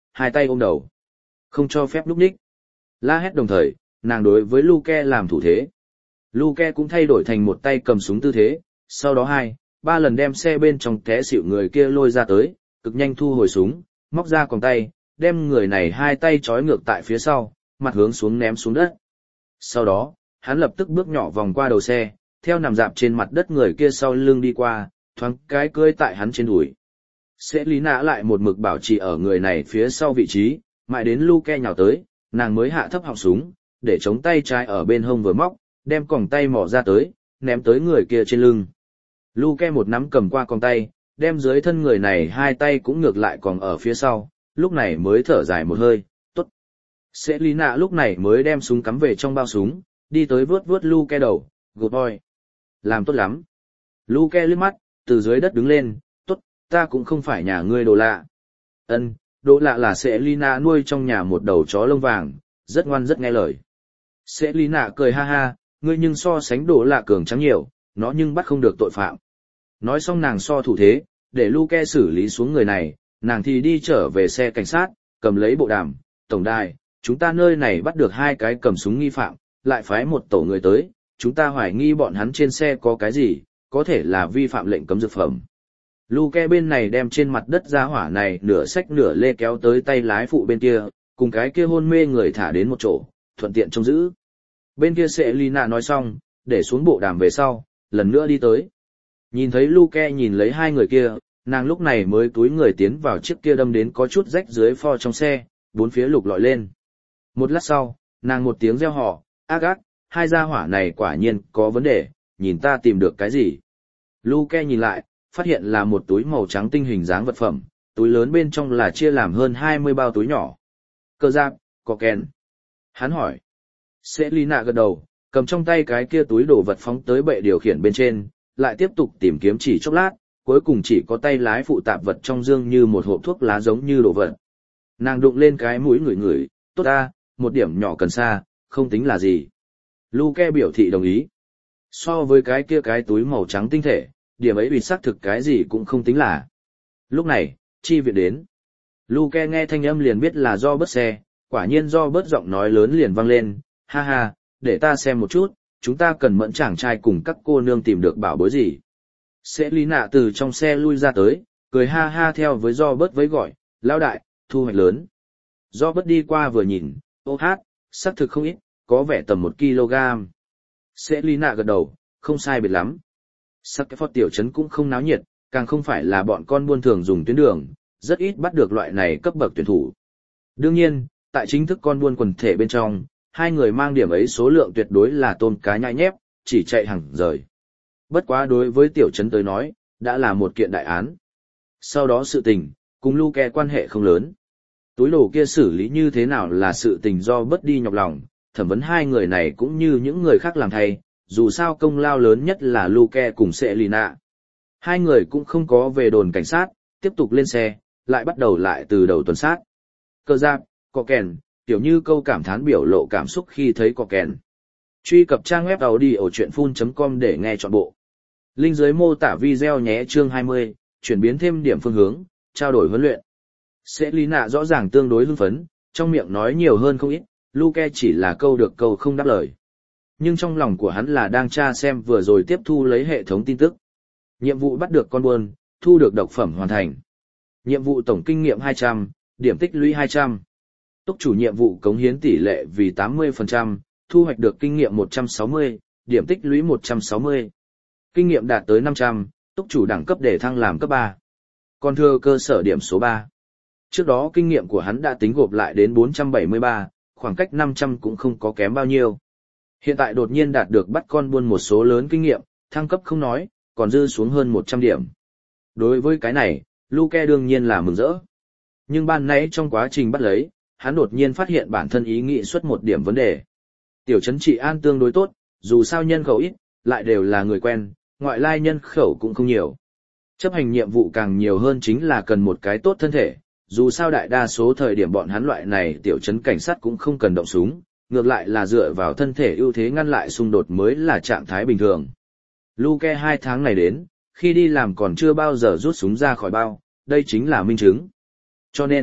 hai tay ôm đầu. Không cho phép lúc ních. La hét đồng thời, nàng đối với Luke làm thủ thế. Luke cũng thay đổi thành một tay cầm súng tư thế, sau đó 2-3 lần đem xe bên trong té xỉu người kia lôi ra tới, cực nhanh thu hồi súng, móc ra còng tay, đem người này hai tay trói ngược tại phía sau, mặt hướng xuống ném xuống đất. Sau đó, hắn lập tức bước nhỏ vòng qua đầu xe, theo nằm dạp trên mặt đất người kia sau lưng đi qua, thoáng cái cưỡi tại hắn trên đùi. Sẽ lý nã lại một mực bảo trì ở người này phía sau vị trí, mãi đến Luke nhào tới, nàng mới hạ thấp họng súng, để chống tay trái ở bên hông vừa móc, đem còng tay mỏ ra tới, ném tới người kia trên lưng. Luke một nắm cầm qua còng tay, đem dưới thân người này hai tay cũng ngược lại còn ở phía sau, lúc này mới thở dài một hơi, tốt. Sẽ lý nã lúc này mới đem súng cắm về trong bao súng, đi tới vướt vướt Luke đầu, good boy. Làm tốt lắm. Luke liếc mắt, từ dưới đất đứng lên, tốt, ta cũng không phải nhà ngươi đồ lạ. Đồ lạ là Selina nuôi trong nhà một đầu chó lông vàng, rất ngoan rất nghe lời. Selina cười ha ha, ngươi nhưng so sánh đồ lạ cường trắng nhiều, nó nhưng bắt không được tội phạm. Nói xong nàng so thủ thế, để Luke xử lý xuống người này, nàng thì đi trở về xe cảnh sát, cầm lấy bộ đàm, tổng đài, chúng ta nơi này bắt được 2 cái cầm súng nghi phạm, lại phái một tổ người tới, chúng ta hoài nghi bọn hắn trên xe có cái gì, có thể là vi phạm lệnh cấm dược phẩm. Luke bên này đem trên mặt đất ra hỏa này nửa xách nửa lê kéo tới tay lái phụ bên kia, cùng cái kia hôn mê người thả đến một chỗ, thuận tiện trông giữ. Bên kia Selina nói xong, để xuống bộ đàm về sau, lần nữa đi tới. Nhìn thấy Luke nhìn lấy 2 người kia, nàng lúc này mới túi người tiến vào chiếc kia đâm đến có chút rách dưới pho trong xe, bốn phía lục lọi lên. Một lát sau, nàng một tiếng reo hò, ác ác, 2 gia hỏa này quả nhiên có vấn đề, nhìn ta tìm được cái gì. Luke nhìn lại, phát hiện là một túi màu trắng tinh hình dáng vật phẩm, túi lớn bên trong là chia làm hơn 20 bao túi nhỏ. Cơ giáp, có kèn. Hắn hỏi. Selina gật đầu, cầm trong tay cái kia túi đồ vật phóng tới bệ điều khiển bên trên, lại tiếp tục tìm kiếm chỉ chốc lát, cuối cùng chỉ có tay lái phụ tạp vật trong dương như một hộp thuốc lá giống như đồ vật. Nàng đụng lên cái mũi ngửi, tốt ta, một điểm nhỏ cần sa, không tính là gì. Luke biểu thị đồng ý. So với cái kia cái túi màu trắng tinh thể, điểm ấy bị xác thực cái gì cũng không tính là. Lúc này, chi viện đến. Luke nghe thanh âm liền biết là do bớt xe, quả nhiên do bớt giọng nói lớn liền vang lên, ha ha, để ta xem một chút, chúng ta cần mẫn chàng trai cùng các cô nương tìm được bảo bối gì. Selina từ trong xe lui ra tới, cười ha ha theo với do bớt với gọi, lão đại, thu hoạch lớn. Do bớt đi qua vừa nhìn, ô hát, xác thực không ít, có vẻ tầm 1 kg. Selina gật đầu, không sai biệt lắm. Sackford tiểu trấn cũng không náo nhiệt, càng không phải là bọn con buôn thường dùng tuyến đường, rất ít bắt được loại này cấp bậc tuyển thủ. Đương nhiên, tại chính thức con buôn quần thể bên trong, 2 người mang điểm ấy số lượng tuyệt đối là tôm cá nhai nhép, chỉ chạy hàng rời. Bất quá đối với tiểu trấn tới nói, đã là một kiện đại án. Sau đó sự tình, cùng Luke quan hệ không lớn. Túi đồ kia xử lý như thế nào là sự tình do bớt đi nhọc lòng, thẩm vấn 2 người này cũng như những người khác làm thay, dù sao công lao lớn nhất là Luke cùng Selina. 2 người cũng không có về đồn cảnh sát, tiếp tục lên xe, lại bắt đầu lại từ đầu tuần sát. Cơ giáp, có kèn, tiểu như câu cảm thán biểu lộ cảm xúc khi thấy có kèn. Truy cập trang web audiochuyenphun.com để nghe trọn bộ. Link dưới mô tả video nhé. Chương 20, chuyển biến thêm điểm phương hướng, trao đổi huấn luyện. Selina rõ ràng tương đối hưng phấn, trong miệng nói nhiều hơn không ít, Luke chỉ là câu được câu không đáp lời. Nhưng trong lòng của hắn là đang tra xem vừa rồi tiếp thu lấy hệ thống tin tức. Nhiệm vụ bắt được con buôn, thu được độc phẩm hoàn thành. Nhiệm vụ tổng kinh nghiệm 200, điểm tích lũy 200. Túc chủ nhiệm vụ cống hiến tỷ lệ vì 80%, thu hoạch được kinh nghiệm 160, điểm tích lũy 160. Kinh nghiệm đạt tới 500, túc chủ đẳng cấp để thăng làm cấp 3. Còn thừa cơ sở điểm số 3. Trước đó kinh nghiệm của hắn đã tính gộp lại đến 473, khoảng cách 500 cũng không có kém bao nhiêu. Hiện tại đột nhiên đạt được bắt con buôn một số lớn kinh nghiệm, thăng cấp không nói, còn dư xuống hơn 100 điểm. Đối với cái này, Luke đương nhiên là mừng rỡ. Nhưng ban nãy trong quá trình bắt lấy, hắn đột nhiên phát hiện bản thân ý nghĩ xuất một điểm vấn đề. Tiểu trấn trị an tương đối tốt, dù sao nhân khẩu ít, lại đều là người quen, ngoại lai nhân khẩu cũng không nhiều. Chấp hành nhiệm vụ càng nhiều hơn chính là cần một cái tốt thân thể, dù sao đại đa số thời điểm bọn hắn loại này tiểu trấn cảnh sát cũng không cần động súng, ngược lại là dựa vào thân thể ưu thế ngăn lại xung đột mới là trạng thái bình thường. Luke 2 tháng này đến, khi đi làm còn chưa bao giờ rút súng ra khỏi bao, đây chính là minh chứng. Cho nên,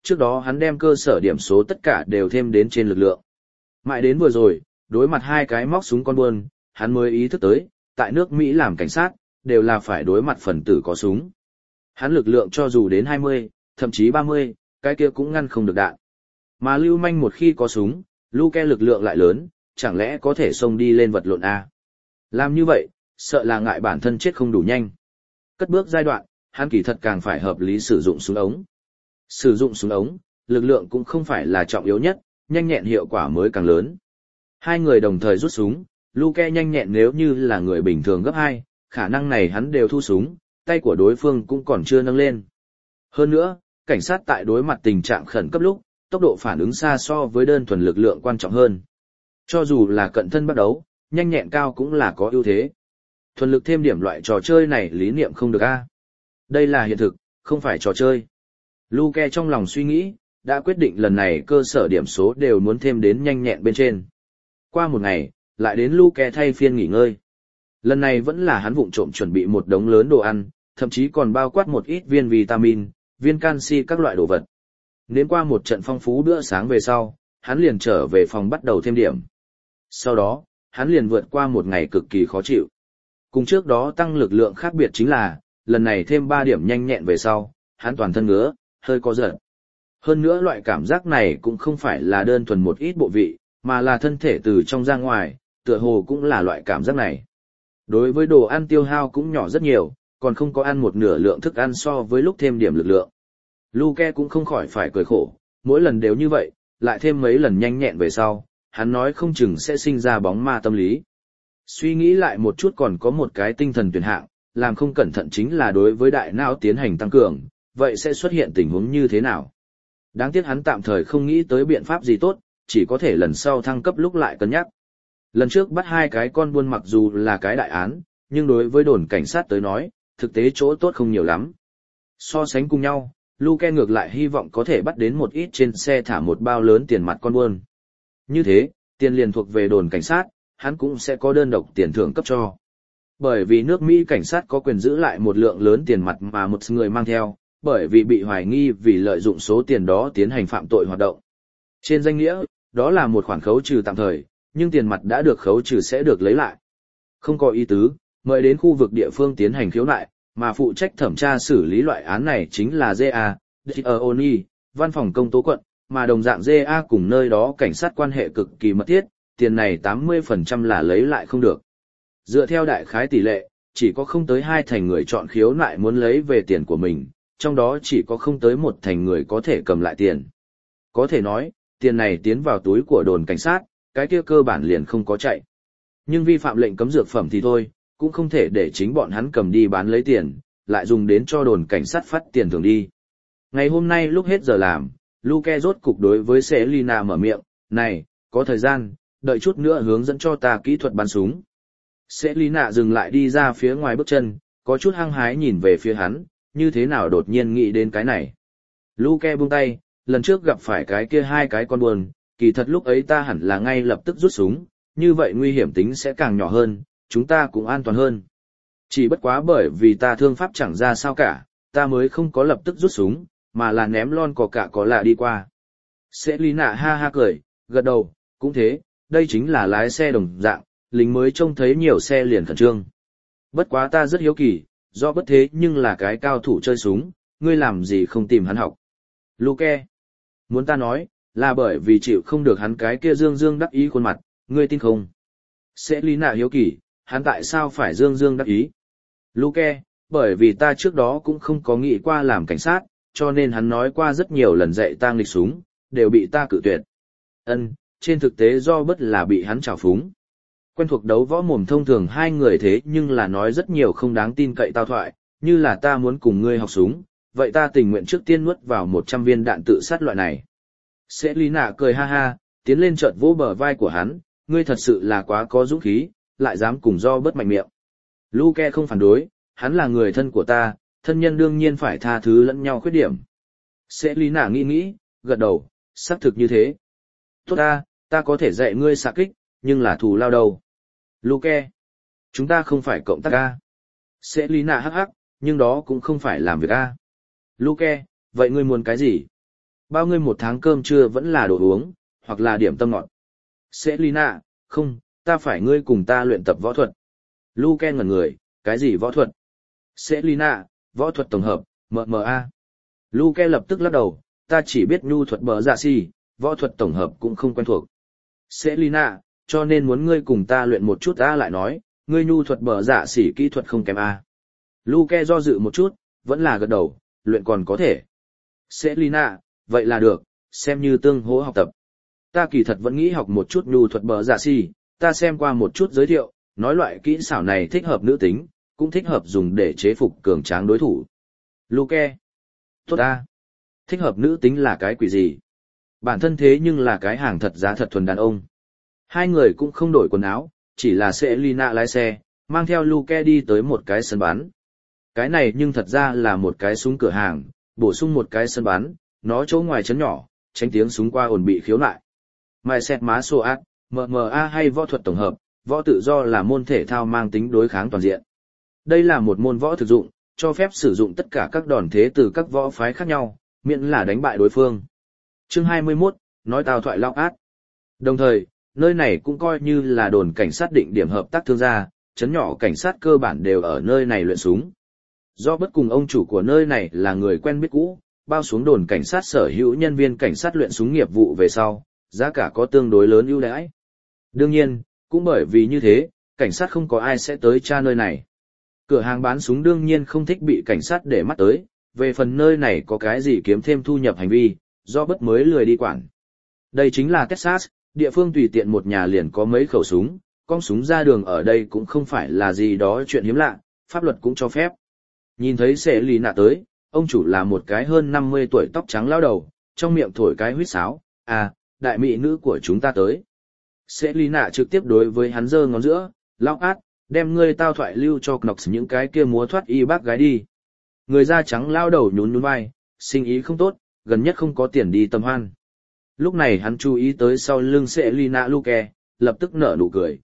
trước đó hắn đem cơ sở điểm số tất cả đều thêm đến trên lực lượng. Mãi đến vừa rồi, đối mặt hai cái móc súng con buôn, hắn mới ý thức tới, tại nước Mỹ làm cảnh sát, đều là phải đối mặt phần tử có súng. Hắn lực lượng cho dù đến 20, thậm chí 30, cái kia cũng ngăn không được đạn. Mà lưu manh một khi có súng, Luke lực lượng lại lớn, chẳng lẽ có thể xông đi lên vật lộn A. Làm như vậy, sợ là ngại bản thân chết không đủ nhanh. Cất bước giai đoạn, hắn kỳ thật càng phải hợp lý sử dụng súng ống. Sử dụng súng ống, lực lượng cũng không phải là trọng yếu nhất, nhanh nhẹn hiệu quả mới càng lớn. Hai người đồng thời rút súng, Luke nhanh nhẹn nếu như là người bình thường gấp 2, khả năng này hắn đều thu súng, tay của đối phương cũng còn chưa nâng lên. Hơn nữa, cảnh sát tại đối mặt tình trạng khẩn cấp lúc, tốc độ phản ứng xa so với đơn thuần lực lượng quan trọng hơn. Cho dù là cận thân bắt đấu, nhanh nhẹn cao cũng là có ưu thế. Thuần lực thêm điểm loại trò chơi này lý niệm không được a. Đây là hiện thực, không phải trò chơi. Luke trong lòng suy nghĩ, đã quyết định lần này cơ sở điểm số đều muốn thêm đến nhanh nhẹn bên trên. Qua một ngày, lại đến Luke thay phiên nghỉ ngơi. Lần này vẫn là hắn vụng trộm chuẩn bị một đống lớn đồ ăn, thậm chí còn bao quát một ít viên vitamin, viên canxi các loại đồ vật. Đến qua một trận phong phú bữa sáng về sau, hắn liền trở về phòng bắt đầu thêm điểm. Sau đó, hắn liền vượt qua một ngày cực kỳ khó chịu. Cùng trước đó tăng lực lượng khác biệt chính là, lần này thêm 3 điểm nhanh nhẹn về sau, hắn toàn thân ngứa, hơi co giật. Hơn nữa loại cảm giác này cũng không phải là đơn thuần một ít bộ vị, mà là thân thể từ trong ra ngoài, tựa hồ cũng là loại cảm giác này. Đối với đồ ăn tiêu hao cũng nhỏ rất nhiều, còn không có ăn một nửa lượng thức ăn so với lúc thêm điểm lực lượng. Luke cũng không khỏi phải cười khổ, mỗi lần đều như vậy, lại thêm mấy lần nhanh nhẹn về sau, hắn nói không chừng sẽ sinh ra bóng ma tâm lý. Suy nghĩ lại một chút còn có một cái tinh thần tuyển hạng, làm không cẩn thận chính là đối với đại não tiến hành tăng cường, vậy sẽ xuất hiện tình huống như thế nào? Đáng tiếc hắn tạm thời không nghĩ tới biện pháp gì tốt, chỉ có thể lần sau thăng cấp lúc lại cân nhắc. Lần trước bắt 2 cái con buôn mặc dù là cái đại án, nhưng đối với đồn cảnh sát tới nói, thực tế chỗ tốt không nhiều lắm. So sánh cùng nhau, Luke ngược lại hy vọng có thể bắt đến một ít trên xe thả một bao lớn tiền mặt con buôn. Như thế, tiền liền thuộc về đồn cảnh sát, hắn cũng sẽ có đơn độc tiền thưởng cấp cho. Bởi vì nước Mỹ cảnh sát có quyền giữ lại một lượng lớn tiền mặt mà một người mang theo, bởi vì bị hoài nghi vì lợi dụng số tiền đó tiến hành phạm tội hoạt động. Trên danh nghĩa, đó là một khoản khấu trừ tạm thời, nhưng tiền mặt đã được khấu trừ sẽ được lấy lại. Không có ý tứ, mời đến khu vực địa phương tiến hành khiếu nại, mà phụ trách thẩm tra xử lý loại án này chính là GA, DONI, văn phòng công tố quận, mà đồng dạng GA cùng nơi đó cảnh sát quan hệ cực kỳ mật thiết, tiền này 80% là lấy lại không được. Dựa theo đại khái tỷ lệ, chỉ có không tới 2 thành người chọn khiếu nại muốn lấy về tiền của mình, trong đó chỉ có không tới 1 thành người có thể cầm lại tiền. Có thể nói, tiền này tiến vào túi của đồn cảnh sát, cái kia cơ bản liền không có chạy. Nhưng vi phạm lệnh cấm dược phẩm thì thôi, cũng không thể để chính bọn hắn cầm đi bán lấy tiền, lại dùng đến cho đồn cảnh sát phát tiền thưởng đi. Ngày hôm nay lúc hết giờ làm, Luke rốt cục đối với Selina mở miệng, này, có thời gian, đợi chút nữa hướng dẫn cho ta kỹ thuật bắn súng. Selina dừng lại đi ra phía ngoài bước chân, có chút hăng hái nhìn về phía hắn, như thế nào đột nhiên nghĩ đến cái này. Luke buông tay, lần trước gặp phải cái kia 2 cái con buồn, kỳ thật lúc ấy ta hẳn là ngay lập tức rút súng, như vậy nguy hiểm tính sẽ càng nhỏ hơn, chúng ta cũng an toàn hơn. Chỉ bất quá bởi vì ta thương pháp chẳng ra sao cả, ta mới không có lập tức rút súng, mà là ném lon có lạ đi qua. Selina ha ha cười, gật đầu, cũng thế, đây chính là lái xe đồng dạng, lính mới trông thấy nhiều xe liền khẩn trương. Bất quá ta rất hiếu kỳ, do bất thế nhưng là cái cao thủ chơi súng, ngươi làm gì không tìm hắn học. Luke, muốn ta nói, là bởi vì chịu không được hắn cái kia dương dương đắc ý khuôn mặt, ngươi tin không? Selina hiếu kỳ, hắn tại sao phải dương dương đắc ý? Luke, bởi vì ta trước đó cũng không có nghĩ qua làm cảnh sát, cho nên hắn nói qua rất nhiều lần dạy ta nghịch súng, đều bị ta cự tuyệt. Trên thực tế do bất là bị hắn trào phúng. Quen thuộc đấu võ mồm thông thường hai người thế nhưng là nói rất nhiều không đáng tin cậy tao thoại, như là ta muốn cùng ngươi học súng, vậy ta tình nguyện trước tiên nuốt vào 100 viên đạn tự sát loại này. Selina cười ha ha, tiến lên chợt vỗ bờ vai của hắn, ngươi thật sự là quá có dũng khí, lại dám cùng do bất mạnh miệng. Luke không phản đối, hắn là người thân của ta, thân nhân đương nhiên phải tha thứ lẫn nhau khuyết điểm. Selina nghĩ, gật đầu, xác thực như thế. Tốt ta có thể dạy ngươi xạ kích, nhưng là thù lao đâu. Luke, chúng ta không phải cộng tác a. Selina hắc hắc, nhưng đó cũng không phải làm việc a. Luke, vậy ngươi muốn cái gì? Bao ngươi một tháng cơm trưa vẫn là đồ uống, hoặc là điểm tâm ngọt. Selina, không, ta phải ngươi cùng ta luyện tập võ thuật. Luke ngẩn người, cái gì võ thuật? Selina, võ thuật tổng hợp, MMA. Luke lập tức lắc đầu, ta chỉ biết nhu thuật bờ dạ si, võ thuật tổng hợp cũng không quen thuộc. Selina, cho nên muốn ngươi cùng ta luyện một chút. Lại nói, ngươi nhu thuật bờ dạ xỉ kỹ thuật không kém a. Luke do dự một chút, vẫn là gật đầu, luyện còn có thể. Selina, vậy là được, xem như tương hỗ học tập. Ta kỳ thật vẫn nghĩ học một chút nhu thuật bờ dạ xỉ, ta xem qua một chút giới thiệu, nói loại kỹ xảo này thích hợp nữ tính, cũng thích hợp dùng để chế phục cường tráng đối thủ. Luke, tốt a. Thích hợp nữ tính là cái quỷ gì? Bản thân thế nhưng là cái hàng thật giá thật thuần đàn ông. Hai người cũng không đổi quần áo, chỉ là Selina lái xe, mang theo Luke đi tới một cái sân bắn. Cái này nhưng thật ra là một cái súng cửa hàng, bổ sung một cái sân bắn, nó chỗ ngoài chấn nhỏ, tránh tiếng súng qua ồn bị khiếu nại. Mai xét má sô ác, MMA hay võ thuật tổng hợp, võ tự do là môn thể thao mang tính đối kháng toàn diện. Đây là một môn võ thực dụng, cho phép sử dụng tất cả các đòn thế từ các võ phái khác nhau, miễn là đánh bại đối phương. Chương 21, nói tào thoại lao át. Đồng thời, nơi này cũng coi như là đồn cảnh sát định điểm hợp tác thương gia, chấn nhỏ cảnh sát cơ bản đều ở nơi này luyện súng. Do bất cùng ông chủ của nơi này là người quen biết cũ, bao xuống đồn cảnh sát sở hữu nhân viên cảnh sát luyện súng nghiệp vụ về sau, giá cả có tương đối lớn ưu đãi. Đương nhiên, cũng bởi vì như thế, cảnh sát không có ai sẽ tới tra nơi này. Cửa hàng bán súng đương nhiên không thích bị cảnh sát để mắt tới, về phần nơi này có cái gì kiếm thêm thu nhập hành vi, do bất mới lười đi quản. Đây chính là Texas, địa phương tùy tiện một nhà liền có mấy khẩu súng, con súng ra đường ở đây cũng không phải là gì đó chuyện hiếm lạ, pháp luật cũng cho phép. Nhìn thấy Selina tới, ông chủ là một cái hơn 50 tuổi tóc trắng lao đầu, trong miệng thổi cái huýt sáo, à, đại mỹ nữ của chúng ta tới. Selina trực tiếp đối với hắn giơ ngón giữa, lao át, đem ngươi tao thoại lưu cho Knox những cái kia múa thoát y bác gái đi. Người da trắng lao đầu nhún nhún vai, sinh ý không tốt, gần nhất không có tiền đi tầm hoan. Lúc này hắn chú ý tới sau lưng Selina Luke, lập tức nở nụ cười,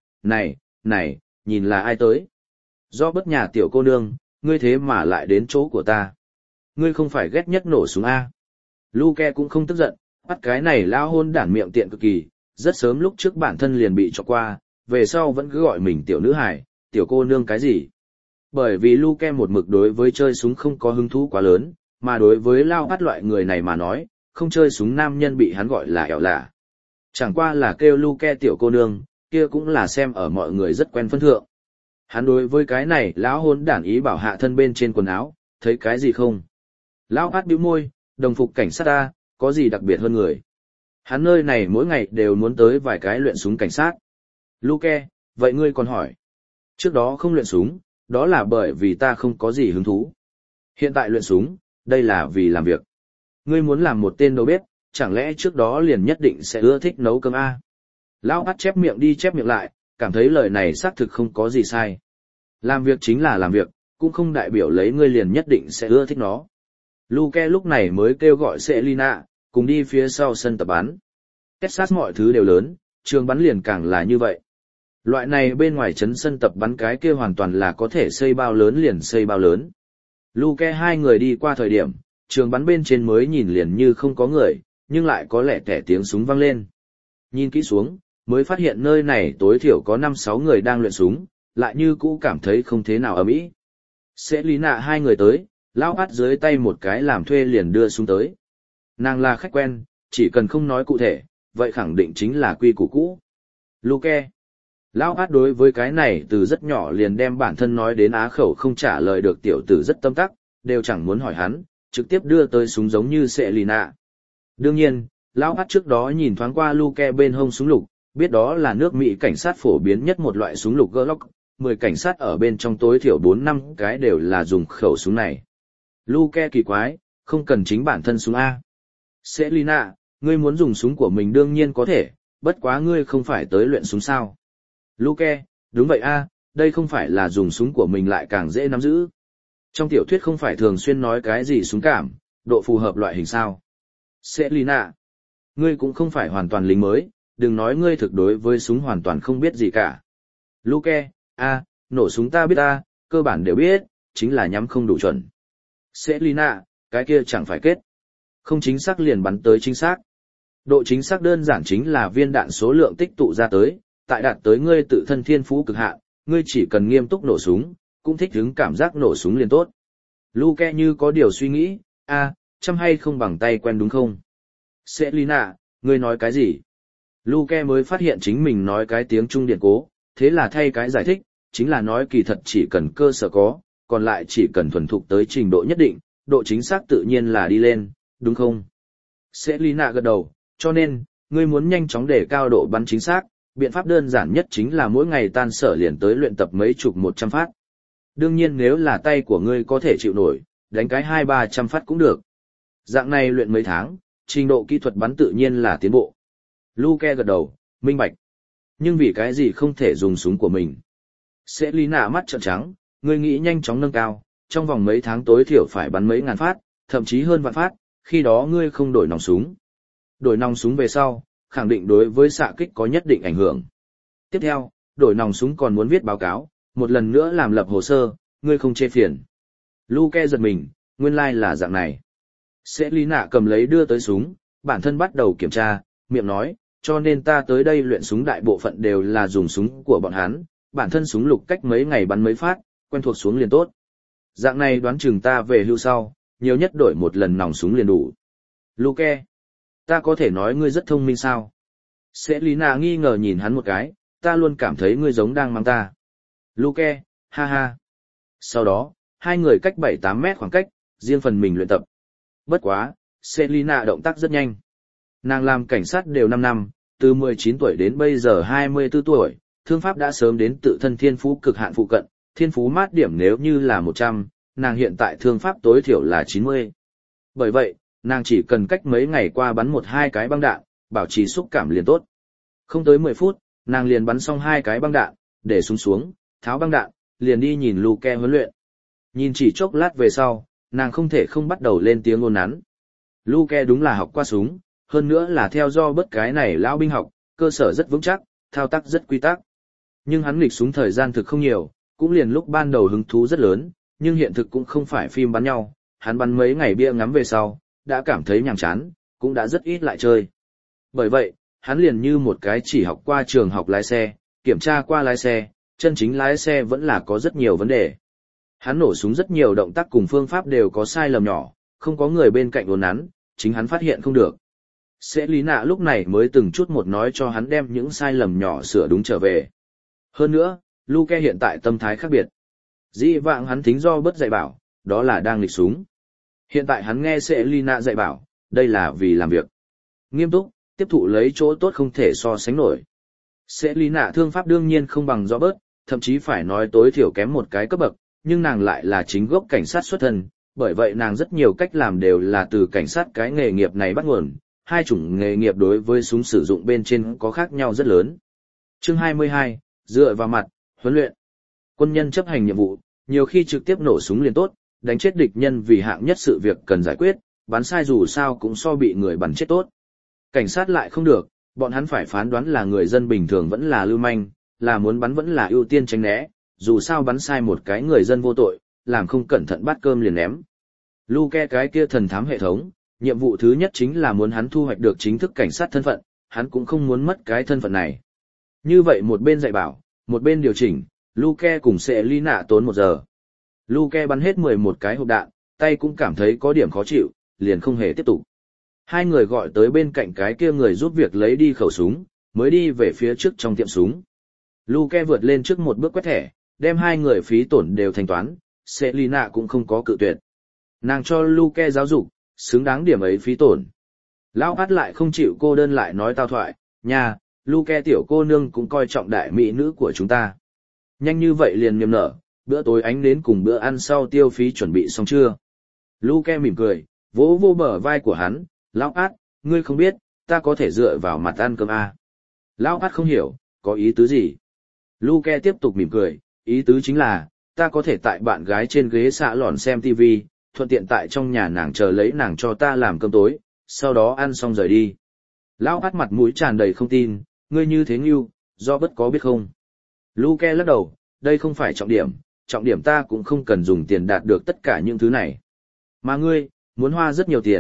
này, nhìn là ai tới. Do bất nhà tiểu cô nương, ngươi thế mà lại đến chỗ của ta. Ngươi không phải ghét nhất nổ súng A. Luke cũng không tức giận, bắt cái này lao hôn đản miệng tiện cực kỳ, rất sớm lúc trước bản thân liền bị cho qua, về sau vẫn cứ gọi mình tiểu nữ hài, tiểu cô nương cái gì. Bởi vì Luke một mực đối với chơi súng không có hứng thú quá lớn, mà đối với lao bắt loại người này mà nói, không chơi súng nam nhân bị hắn gọi là ẻo lả. Chẳng qua là kêu Luke tiểu cô nương, kia cũng là xem ở mọi người rất quen phân thượng. Hắn đối với cái này lão hôn đản ý bảo hạ thân bên trên quần áo, thấy cái gì không? Lão bắt bĩu môi, đồng phục cảnh sát ta, có gì đặc biệt hơn người? Hắn nơi này mỗi ngày đều muốn tới vài cái luyện súng cảnh sát. Luke, vậy ngươi còn hỏi? Trước đó không luyện súng, đó là bởi vì ta không có gì hứng thú. Hiện tại luyện súng, đây là vì làm việc. Ngươi muốn làm một tên đầu bếp, chẳng lẽ trước đó liền nhất định sẽ ưa thích nấu cơm A? Lão bắt chép miệng đi chép miệng lại, cảm thấy lời này xác thực không có gì sai. Làm việc chính là làm việc, cũng không đại biểu lấy ngươi liền nhất định sẽ ưa thích nó. Luke lúc này mới kêu gọi Selina, cùng đi phía sau sân tập bắn. Texas mọi thứ đều lớn, trường bắn liền càng là như vậy. Loại này bên ngoài trấn sân tập bắn cái kia hoàn toàn là có thể xây bao lớn liền xây bao lớn. Luke hai người đi qua thời điểm, trường bắn bên trên mới nhìn liền như không có người, nhưng lại có lẽ tẻ tiếng súng vang lên. Nhìn kỹ xuống, mới phát hiện nơi này tối thiểu có 5-6 người đang luyện súng, lại như cũ cảm thấy không thế nào ấm ý. Selina hai người tới, lao bắt dưới tay một cái làm thuê liền đưa xuống tới. Nàng là khách quen, chỉ cần không nói cụ thể, vậy khẳng định chính là quy củ cũ. Luke. Lão át đối với cái này từ rất nhỏ liền đem bản thân nói đến á khẩu không trả lời được tiểu tử rất tâm tắc, đều chẳng muốn hỏi hắn, trực tiếp đưa tới súng giống như Selina. Đương nhiên, lão át trước đó nhìn thoáng qua Luke bên hông súng lục, biết đó là nước Mỹ cảnh sát phổ biến nhất một loại súng lục Glock, 10 cảnh sát ở bên trong tối thiểu 4-5 cái đều là dùng khẩu súng này. Luke kỳ quái, không cần chính bản thân súng A. Selina, ngươi muốn dùng súng của mình đương nhiên có thể, bất quá ngươi không phải tới luyện súng sao. Luke, đúng vậy A, đây không phải là dùng súng của mình lại càng dễ nắm giữ. Trong tiểu thuyết không phải thường xuyên nói cái gì súng cảm, độ phù hợp loại hình sao. Selina, ngươi cũng không phải hoàn toàn lính mới, đừng nói ngươi thực đối với súng hoàn toàn không biết gì cả. Luke, A, nổ súng ta biết A, cơ bản đều biết, chính là nhắm không đủ chuẩn. Selina, cái kia chẳng phải kết. Không chính xác liền bắn tới chính xác. Độ chính xác đơn giản chính là viên đạn số lượng tích tụ ra tới, tại đạt tới ngươi tự thân thiên phú cực hạn, ngươi chỉ cần nghiêm túc nổ súng, cũng thích hứng cảm giác nổ súng liền tốt. Luke như có điều suy nghĩ, chăm hay không bằng tay quen đúng không? Selina, ngươi nói cái gì? Luke mới phát hiện chính mình nói cái tiếng Trung điện cố, thế là thay cái giải thích, chính là nói kỳ thật chỉ cần cơ sở có, còn lại chỉ cần thuần thục tới trình độ nhất định, độ chính xác tự nhiên là đi lên, đúng không? Selina gật đầu, cho nên, ngươi muốn nhanh chóng để cao độ bắn chính xác, biện pháp đơn giản nhất chính là mỗi ngày tan sở liền tới luyện tập mấy chục 100 phát. Đương nhiên nếu là tay của ngươi có thể chịu nổi, đánh cái 200-300 phát cũng được. Dạng này luyện mấy tháng, trình độ kỹ thuật bắn tự nhiên là tiến bộ. Luke gật đầu, minh bạch. Nhưng vì cái gì không thể dùng súng của mình? Selina mắt trợn trắng, ngươi nghĩ nhanh chóng nâng cao, trong vòng mấy tháng tối thiểu phải bắn mấy ngàn phát, thậm chí hơn vạn phát, khi đó ngươi không đổi nòng súng. Đổi nòng súng về sau, khẳng định đối với xạ kích có nhất định ảnh hưởng. Tiếp theo, đổi nòng súng còn muốn viết báo cáo, một lần nữa làm lập hồ sơ, ngươi không chê phiền. Luke giật mình, nguyên lai là dạng này. Selina cầm lấy đưa tới súng, bản thân bắt đầu kiểm tra, miệng nói, cho nên ta tới đây luyện súng đại bộ phận đều là dùng súng của bọn hắn, bản thân súng lục cách mấy ngày bắn mấy phát, quen thuộc xuống liền tốt. Dạng này đoán chừng ta về hưu sau, nhiều nhất đổi một lần nòng súng liền đủ. Luke, ta có thể nói ngươi rất thông minh sao? Selina nghi ngờ nhìn hắn một cái, ta luôn cảm thấy ngươi giống đang mắng ta. Luke, ha ha. Sau đó, hai người cách 7-8 mét khoảng cách, riêng phần mình luyện tập. Bất quá, Selina động tác rất nhanh. Nàng làm cảnh sát đều 5 năm, từ 19 tuổi đến bây giờ 24 tuổi, thương pháp đã sớm đến tự thân thiên phú cực hạn phụ cận, thiên phú mát điểm nếu như là 100, nàng hiện tại thương pháp tối thiểu là 90. Bởi vậy, nàng chỉ cần cách mấy ngày qua bắn 1-2 cái băng đạn, bảo trì xúc cảm liền tốt. Không tới 10 phút, nàng liền bắn xong 2 cái băng đạn, để súng xuống, tháo băng đạn, liền đi nhìn Luke huấn luyện. Nhìn chỉ chốc lát về sau, nàng không thể không bắt đầu lên tiếng ngôn nắn. Luke đúng là học qua súng, hơn nữa là theo do bất cái này lão binh học, cơ sở rất vững chắc, thao tác rất quy tắc. Nhưng hắn nghịch súng thời gian thực không nhiều, cũng liền lúc ban đầu hứng thú rất lớn, nhưng hiện thực cũng không phải phim bắn nhau, hắn bắn mấy ngày bia ngắm về sau, đã cảm thấy nhàm chán, cũng đã rất ít lại chơi. Bởi vậy, hắn liền như một cái chỉ học qua trường học lái xe, kiểm tra qua lái xe, chân chính lái xe vẫn là có rất nhiều vấn đề. Hắn nổ súng rất nhiều động tác cùng phương pháp đều có sai lầm nhỏ, không có người bên cạnh uốn nắn, chính hắn phát hiện không được. Selina lúc này mới từng chút một nói cho hắn đem những sai lầm nhỏ sửa đúng trở về. Hơn nữa, Luke hiện tại tâm thái khác biệt. Dĩ vãng hắn thính do bớt dạy bảo, đó là đang nghịch súng. Hiện tại hắn nghe Selina dạy bảo, đây là vì làm việc. Nghiêm túc, tiếp thụ lấy chỗ tốt không thể so sánh nổi. Selina thương pháp đương nhiên không bằng do bớt, thậm chí phải nói tối thiểu kém một cái cấp bậc, nhưng nàng lại là chính gốc cảnh sát xuất thân, bởi vậy nàng rất nhiều cách làm đều là từ cảnh sát cái nghề nghiệp này bắt nguồn. Hai chủng nghề nghiệp đối với súng sử dụng bên trên có khác nhau rất lớn. Chương 22, dựa vào mặt, huấn luyện. Quân nhân chấp hành nhiệm vụ, nhiều khi trực tiếp nổ súng liền tốt, đánh chết địch nhân vì hạng nhất sự việc cần giải quyết, bắn sai dù sao cũng so bị người bắn chết tốt. Cảnh sát lại không được, bọn hắn phải phán đoán là người dân bình thường vẫn là lưu manh, là muốn bắn vẫn là ưu tiên tránh né, dù sao bắn sai một cái người dân vô tội, làm không cẩn thận bát cơm liền ném. Luke cái kia thần thám hệ thống, nhiệm vụ thứ nhất chính là muốn hắn thu hoạch được chính thức cảnh sát thân phận, hắn cũng không muốn mất cái thân phận này. Như vậy một bên dạy bảo, một bên điều chỉnh, Luke cùng Selina tốn 1 giờ. Luke bắn hết 11 cái hộp đạn, tay cũng cảm thấy có điểm khó chịu, liền không hề tiếp tục. Hai người gọi tới bên cạnh cái kia người giúp việc lấy đi khẩu súng, mới đi về phía trước trong tiệm súng. Luke vượt lên trước một bước quét thẻ, đem hai người phí tổn đều thanh toán, Selina cũng không có cự tuyệt. Nàng cho Luke giáo dục, xứng đáng điểm ấy phí tổn. Lão Át lại không chịu cô đơn lại nói tao thoại, nhà, Luke tiểu cô nương cũng coi trọng đại mỹ nữ của chúng ta. Nhanh như vậy liền niềm nở, bữa tối ánh đến cùng bữa ăn sau tiêu phí chuẩn bị xong chưa? Luke mỉm cười, vỗ vô bờ vai của hắn, Lão Át, ngươi không biết, ta có thể dựa vào mặt ăn cơm à. Lão Át không hiểu, có ý tứ gì? Luke tiếp tục mỉm cười, ý tứ chính là, ta có thể tại bạn gái trên ghế xạ lòn xem TV, thuận tiện tại trong nhà nàng chờ lấy nàng cho ta làm cơm tối, sau đó ăn xong rời đi. Lão Át mặt mũi tràn đầy không tin, ngươi như thế Ngưu, do bất có biết không? Luke lắc đầu, đây không phải trọng điểm ta cũng không cần dùng tiền đạt được tất cả những thứ này. Mà ngươi, muốn hoa rất nhiều tiền,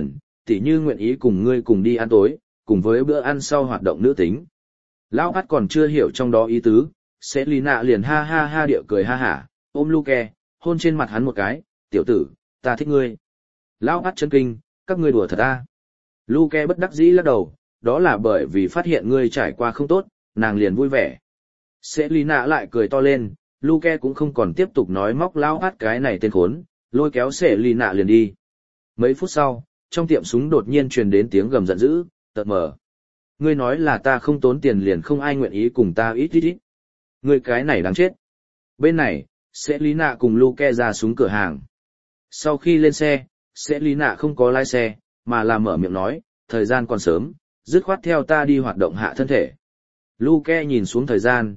tỉ như nguyện ý cùng ngươi cùng đi ăn tối, cùng với bữa ăn sau hoạt động nữ tính. Lão Át còn chưa hiểu trong đó ý tứ, Selina liền ha ha ha địa cười ha hả, ôm Luke, hôn trên mặt hắn một cái, tiểu tử, ta thích ngươi. Lão Át chấn kinh, các ngươi đùa thật à? Luke bất đắc dĩ lắc đầu, đó là bởi vì phát hiện ngươi trải qua không tốt, nàng liền vui vẻ. Selina lại cười to lên, Luke cũng không còn tiếp tục nói móc Lão Át cái này tên khốn, lôi kéo Selina liền đi. Mấy phút sau, trong tiệm súng đột nhiên truyền đến tiếng gầm giận dữ, tợt mở. Ngươi nói là ta không tốn tiền liền không ai nguyện ý cùng ta ít ít ít. Ngươi cái này đáng chết. Bên này, Selina cùng Luke ra súng cửa hàng. Sau khi lên xe, Selina không có lái xe, mà là mở miệng nói, thời gian còn sớm, dứt khoát theo ta đi hoạt động hạ thân thể. Luke nhìn xuống thời gian,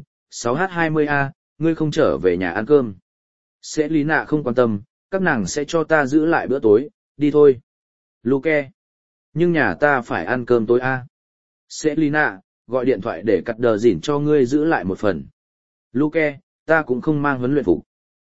6h20a, ngươi không trở về nhà ăn cơm. Selina không quan tâm, các nàng sẽ cho ta giữ lại bữa tối, đi thôi. Luke, nhưng nhà ta phải ăn cơm tối a. Selina, gọi điện thoại để cắt đờ dỉn cho ngươi giữ lại một phần. Luke, ta cũng không mang huấn luyện phục.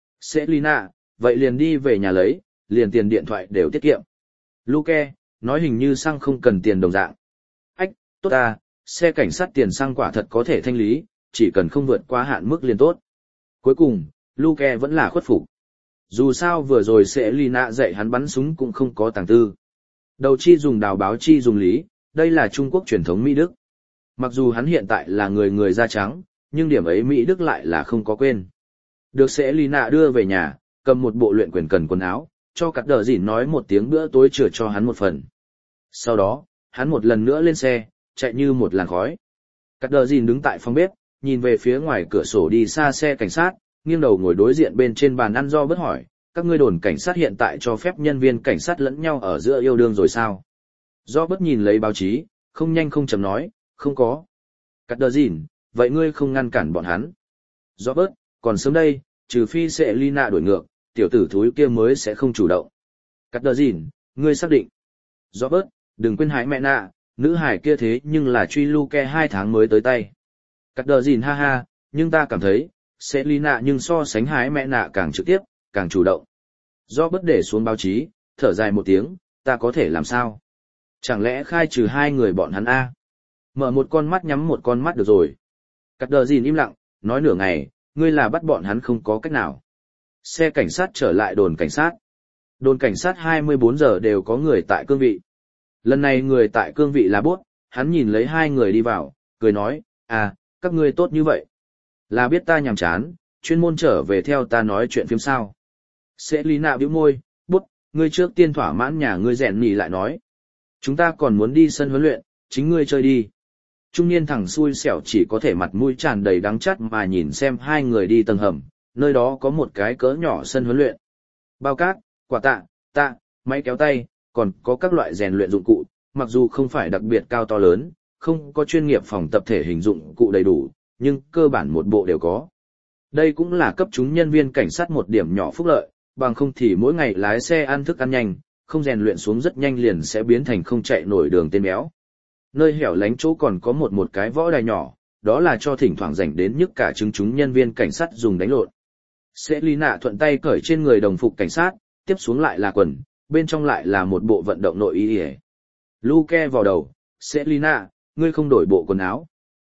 Selina, vậy liền đi về nhà lấy, liền tiền điện thoại đều tiết kiệm. Luke, nói hình như xăng không cần tiền đồng dạng. Ách, tốt ta, xe cảnh sát tiền xăng quả thật có thể thanh lý, chỉ cần không vượt quá hạn mức liền tốt. Cuối cùng, Luke vẫn là khuất phục. Dù sao vừa rồi Selina dạy hắn bắn súng cũng không có tàng tư. Đầu chi dùng đào báo chi dùng lý, đây là Trung Quốc truyền thống Mỹ Đức. Mặc dù hắn hiện tại là người da trắng, nhưng điểm ấy Mỹ Đức lại là không có quên. Được Selina đưa về nhà, cầm một bộ luyện quyền cần quần áo, cho cắt đờ dỉn nói một tiếng bữa tối chừa cho hắn một phần. Sau đó, hắn một lần nữa lên xe, chạy như một làn khói. Cắt đờ dỉn đứng tại phòng bếp, nhìn về phía ngoài cửa sổ đi xa xe cảnh sát, nghiêng đầu ngồi đối diện bên trên bàn ăn do bớt hỏi, các ngươi đồn cảnh sát hiện tại cho phép nhân viên cảnh sát lẫn nhau ở giữa yêu đương rồi sao? Do bớt nhìn lấy báo chí, không nhanh không chậm nói, không có. Cắt đờ dỉn, vậy ngươi không ngăn cản bọn hắn. Do bớt, còn sớm đây, trừ phi Selina đuổi ngược, tiểu tử thúi kia mới sẽ không chủ động. Cắt đờ dỉn, ngươi xác định. Do bớt, đừng quên hái mẹ nạ, nữ hải kia thế nhưng là truy Luke 2 tháng mới tới tay. Cắt đờ dỉn ha ha, nhưng ta cảm thấy, Selina nhưng so sánh hái mẹ nạ càng trực tiếp, càng chủ động. Do bớt để xuống báo chí, thở dài một tiếng, ta có thể làm sao? Chẳng lẽ khai trừ hai người bọn hắn A? Mở một con mắt nhắm một con mắt được rồi. Cắt đờ dỉn im lặng, nói nửa ngày, ngươi là bắt bọn hắn không có cách nào. Xe cảnh sát trở lại đồn cảnh sát. Đồn cảnh sát 24 giờ đều có người tại cương vị. Lần này người tại cương vị là Bốt, hắn nhìn lấy hai người đi vào, cười nói, à, các ngươi tốt như vậy. Là biết ta nhàm chán, chuyên môn trở về theo ta nói chuyện phim sao. Selina bĩu môi, Bốt, ngươi trước tiên thỏa mãn nhà ngươi rèn nhì lại nói. Chúng ta còn muốn đi sân huấn luyện, chính ngươi chơi đi. Trung niên thằng xui xẻo chỉ có thể mặt mũi tràn đầy đắng chát mà nhìn xem hai người đi tầng hầm, nơi đó có một cái cỡ nhỏ sân huấn luyện. Bao cát, quả tạ, máy kéo tay, còn có các loại rèn luyện dụng cụ, mặc dù không phải đặc biệt cao to lớn, không có chuyên nghiệp phòng tập thể hình dụng cụ đầy đủ, nhưng cơ bản một bộ đều có. Đây cũng là cấp chúng nhân viên cảnh sát một điểm nhỏ phúc lợi, bằng không thì mỗi ngày lái xe ăn thức ăn nhanh, không rèn luyện xuống rất nhanh liền sẽ biến thành không chạy nổi đường tên béo. Nơi hẻo lánh chỗ còn có một cái võ đài nhỏ, đó là cho thỉnh thoảng dành đến nhức cả chứng chúng nhân viên cảnh sát dùng đánh lộn. Selina thuận tay cởi trên người đồng phục cảnh sát, tiếp xuống lại là quần, bên trong lại là một bộ vận động nội y. Luke vào đầu, Selina, ngươi không đổi bộ quần áo.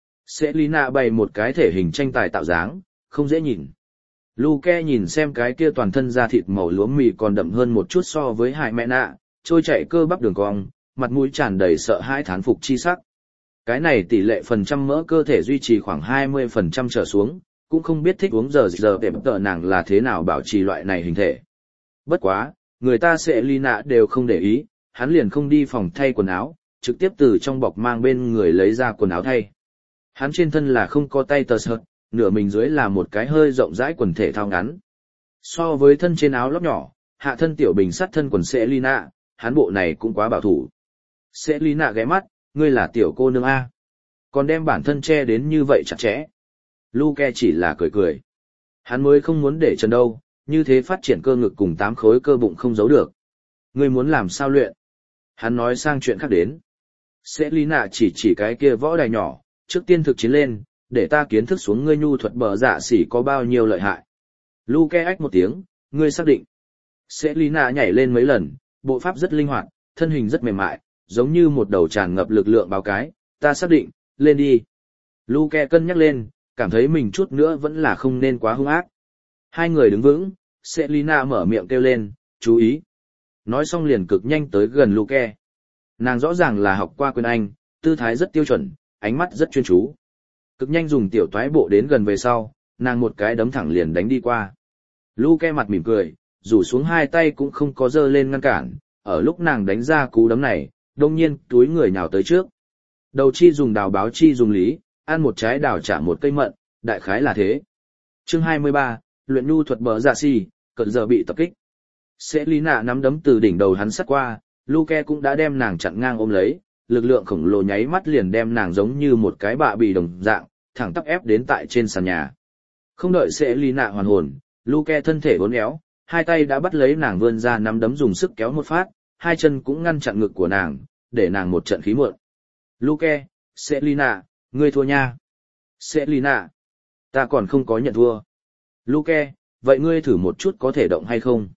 Selina bày một cái thể hình tranh tài tạo dáng, không dễ nhìn. Luke nhìn xem cái kia toàn thân da thịt màu lúa mì còn đậm hơn một chút so với hại mẹ nạ, trôi chạy cơ bắp đường cong, mặt mũi tràn đầy sợ hãi thán phục chi sắc. Cái này tỷ lệ phần trăm mỡ cơ thể duy trì khoảng 20% trở xuống, cũng không biết thích uống giờ để tờ nàng là thế nào bảo trì loại này hình thể. Bất quá, người ta Selina đều không để ý, hắn liền không đi phòng thay quần áo, trực tiếp từ trong bọc mang bên người lấy ra quần áo thay. Hắn trên thân là không có tay tờ sợt, nửa mình dưới là một cái hơi rộng rãi quần thể thao ngắn. So với thân trên áo lót nhỏ, hạ thân tiểu bình sắt thân quần Selina, hắn bộ này cũng quá bảo thủ. Selina ghé mắt, ngươi là tiểu cô nương A. Còn đem bản thân che đến như vậy chặt chẽ. Luke chỉ là cười cười. Hắn mới không muốn để trần đâu, như thế phát triển cơ ngực cùng 8 khối cơ bụng không giấu được. Ngươi muốn làm sao luyện? Hắn nói sang chuyện khác đến. Selina chỉ cái kia võ đài nhỏ, trước tiên thực chiến lên, để ta kiến thức xuống ngươi nhu thuật bờ dạ xỉ có bao nhiêu lợi hại. Luke ách một tiếng, ngươi xác định. Selina nhảy lên mấy lần, bộ pháp rất linh hoạt, thân hình rất mềm mại, giống như một đầu tràn ngập lực lượng báo cái, ta xác định, lên đi. Luke cân nhắc lên, cảm thấy mình chút nữa vẫn là không nên quá hung ác. Hai người đứng vững, Selina mở miệng kêu lên, chú ý. Nói xong liền cực nhanh tới gần Luke. Nàng rõ ràng là học qua quyền Anh, tư thái rất tiêu chuẩn, ánh mắt rất chuyên chú. Cực nhanh dùng tiểu toái bộ đến gần về sau, nàng một cái đấm thẳng liền đánh đi qua. Luke mặt mỉm cười, rủ xuống hai tay cũng không có giơ lên ngăn cản, ở lúc nàng đánh ra cú đấm này, đông nhiên túi người nhào tới trước. Đầu chi dùng đào báo chi dùng lý, ăn một trái đào trả một cây mận, đại khái là thế. Chương 23, luyện nhu thuật bờ dạ xì, cận giờ bị tập kích. Selina nắm đấm từ đỉnh đầu hắn sắt qua, Luke cũng đã đem nàng chặn ngang ôm lấy, lực lượng khổng lồ nháy mắt liền đem nàng giống như một cái bạ bì đồng dạng, thẳng tắp ép đến tại trên sàn nhà. Không đợi Selina hoàn hồn, Luke thân thể uốn éo, hai tay đã bắt lấy nàng vươn ra nắm đấm dùng sức kéo một phát, hai chân cũng ngăn chặn ngực của nàng, để nàng một trận khí muộn. Luke, Selina, ngươi thua nha. Selina, ta còn không có nhận thua. Luke, vậy ngươi thử một chút có thể động hay không?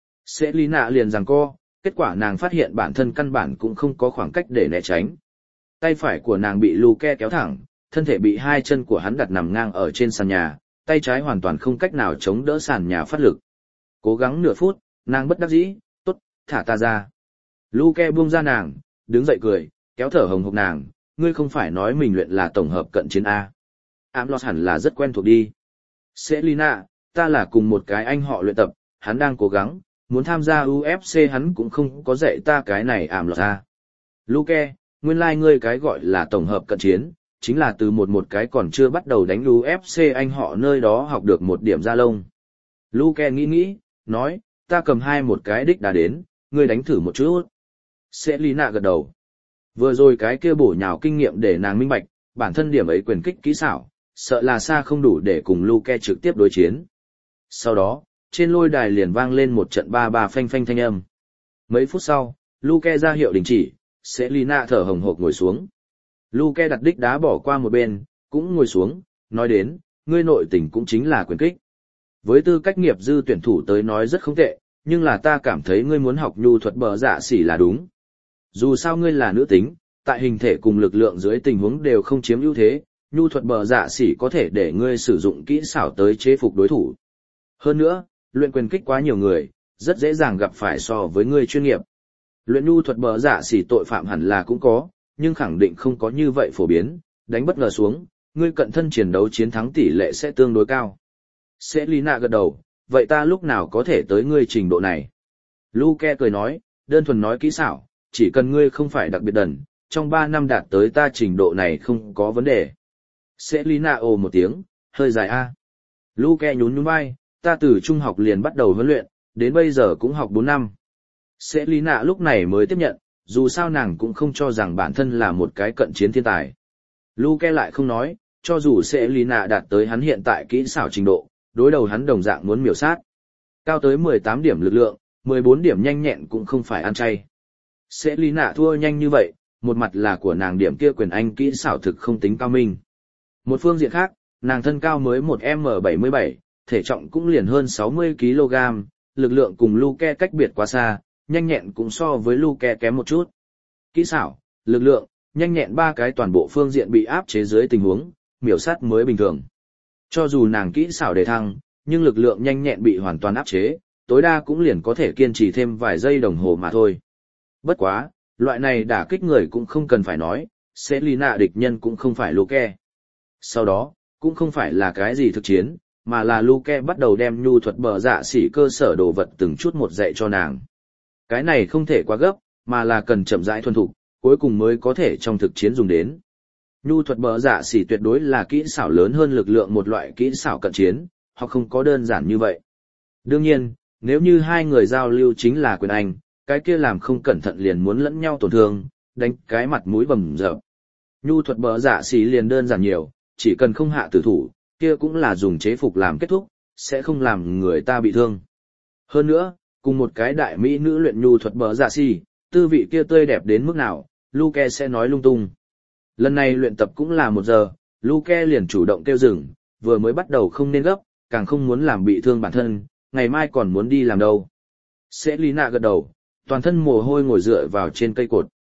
Selina liền giằng co, kết quả nàng phát hiện bản thân căn bản cũng không có khoảng cách để né tránh. Tay phải của nàng bị Luke kéo thẳng, thân thể bị hai chân của hắn đặt nằm ngang ở trên sàn nhà, tay trái hoàn toàn không cách nào chống đỡ sàn nhà phát lực. Cố gắng nửa phút, nàng bất đắc dĩ, tốt, thả ta ra. Luke buông ra nàng, đứng dậy cười, kéo thở hồng hộc nàng, ngươi không phải nói mình luyện là tổng hợp cận chiến A. Amlos hẳn là rất quen thuộc đi. Selina, ta là cùng một cái anh họ luyện tập, hắn đang cố gắng, muốn tham gia UFC hắn cũng không có dạy ta cái này Amlos A. Luke, nguyên lai ngươi cái gọi là tổng hợp cận chiến, chính là từ một cái còn chưa bắt đầu đánh UFC anh họ nơi đó học được một điểm da lông. Luke nghĩ, nói, ta cầm một cái đích đá đến, ngươi đánh thử một chút. Selina gật đầu. Vừa rồi cái kia bổ nhào kinh nghiệm để nàng minh bạch, bản thân điểm ấy quyền kích kỹ xảo, sợ là xa không đủ để cùng Luke trực tiếp đối chiến. Sau đó, trên lôi đài liền vang lên một trận ba ba phanh phanh thanh âm. Mấy phút sau, Luke ra hiệu đình chỉ, Selina thở hồng hộc ngồi xuống. Luke đặt đích đá bỏ qua một bên, cũng ngồi xuống, nói đến, ngươi nội tình cũng chính là quyền kích. Với tư cách nghiệp dư tuyển thủ tới nói rất không tệ, nhưng là ta cảm thấy ngươi muốn học nhu thuật bờ dạ xỉ là đúng. Dù sao ngươi là nữ tính, tại hình thể cùng lực lượng dưới tình huống đều không chiếm ưu thế, nhu thuật bờ dạ xỉ có thể để ngươi sử dụng kỹ xảo tới chế phục đối thủ. Hơn nữa, luyện quyền kích quá nhiều người, rất dễ dàng gặp phải so với ngươi chuyên nghiệp. Luyện nhu thuật bờ dạ xỉ tội phạm hẳn là cũng có, nhưng khẳng định không có như vậy phổ biến, đánh bất ngờ xuống, ngươi cận thân chiến đấu chiến thắng tỷ lệ sẽ tương đối cao. Selina gật đầu, vậy ta lúc nào có thể tới ngươi trình độ này? Luke cười nói, đơn thuần nói kỹ xảo, chỉ cần ngươi không phải đặc biệt đần, trong 3 năm đạt tới ta trình độ này không có vấn đề. Selina ồ một tiếng, hơi dài a. Luke nhún nhún vai, ta từ trung học liền bắt đầu huấn luyện, đến bây giờ cũng học 4 năm. Selina lúc này mới tiếp nhận, dù sao nàng cũng không cho rằng bản thân là một cái cận chiến thiên tài. Luke lại không nói, cho dù Selina đạt tới hắn hiện tại kỹ xảo trình độ, đối đầu hắn đồng dạng muốn miểu sát. Cao tới 18 điểm lực lượng, 14 điểm nhanh nhẹn cũng không phải ăn chay. Selina thua nhanh như vậy, một mặt là của nàng điểm kia quyền Anh kỹ xảo thực không tính cao minh. Một phương diện khác, nàng thân cao mới 1m77, thể trọng cũng liền hơn 60kg, lực lượng cùng Luke cách biệt quá xa, nhanh nhẹn cũng so với Luke kém một chút. Kỹ xảo, lực lượng, nhanh nhẹn ba cái toàn bộ phương diện bị áp chế dưới tình huống, miểu sát mới bình thường. Cho dù nàng kỹ xảo đề thăng, nhưng lực lượng nhanh nhẹn bị hoàn toàn áp chế, tối đa cũng liền có thể kiên trì thêm vài giây đồng hồ mà thôi. Bất quá, loại này đả kích người cũng không cần phải nói, Selina địch nhân cũng không phải Luke. Sau đó, cũng không phải là cái gì thực chiến, mà là Luke bắt đầu đem nhu thuật bờ dạ xỉ cơ sở đồ vật từng chút một dạy cho nàng. Cái này không thể quá gấp, mà là cần chậm rãi thuần thục, cuối cùng mới có thể trong thực chiến dùng đến. Nhu thuật bờ dạ xỉ tuyệt đối là kỹ xảo lớn hơn lực lượng một loại kỹ xảo cận chiến, hoặc không có đơn giản như vậy. Đương nhiên, nếu như hai người giao lưu chính là quyền Anh, cái kia làm không cẩn thận liền muốn lẫn nhau tổn thương, đánh cái mặt mũi bầm dập. Nhu thuật bờ dạ xỉ liền đơn giản nhiều, chỉ cần không hạ tử thủ, kia cũng là dùng chế phục làm kết thúc, sẽ không làm người ta bị thương. Hơn nữa, cùng một cái đại mỹ nữ luyện nhu thuật bờ dạ xỉ, tư vị kia tươi đẹp đến mức nào, Luke sẽ nói lung tung. Lần này luyện tập cũng là 1 giờ, Luke liền chủ động kêu dừng, vừa mới bắt đầu không nên gấp, càng không muốn làm bị thương bản thân, ngày mai còn muốn đi làm đâu. Selina gật đầu, toàn thân mồ hôi ngồi dựa vào trên cây cột.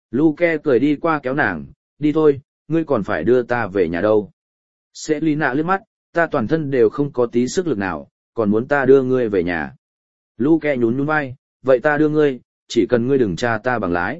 Luke cười đi qua kéo nàng, đi thôi, ngươi còn phải đưa ta về nhà đâu. Selina liếc mắt, ta toàn thân đều không có tí sức lực nào, còn muốn ta đưa ngươi về nhà. Luke nhún nhún vai, vậy ta đưa ngươi, chỉ cần ngươi đừng tra ta bằng lái.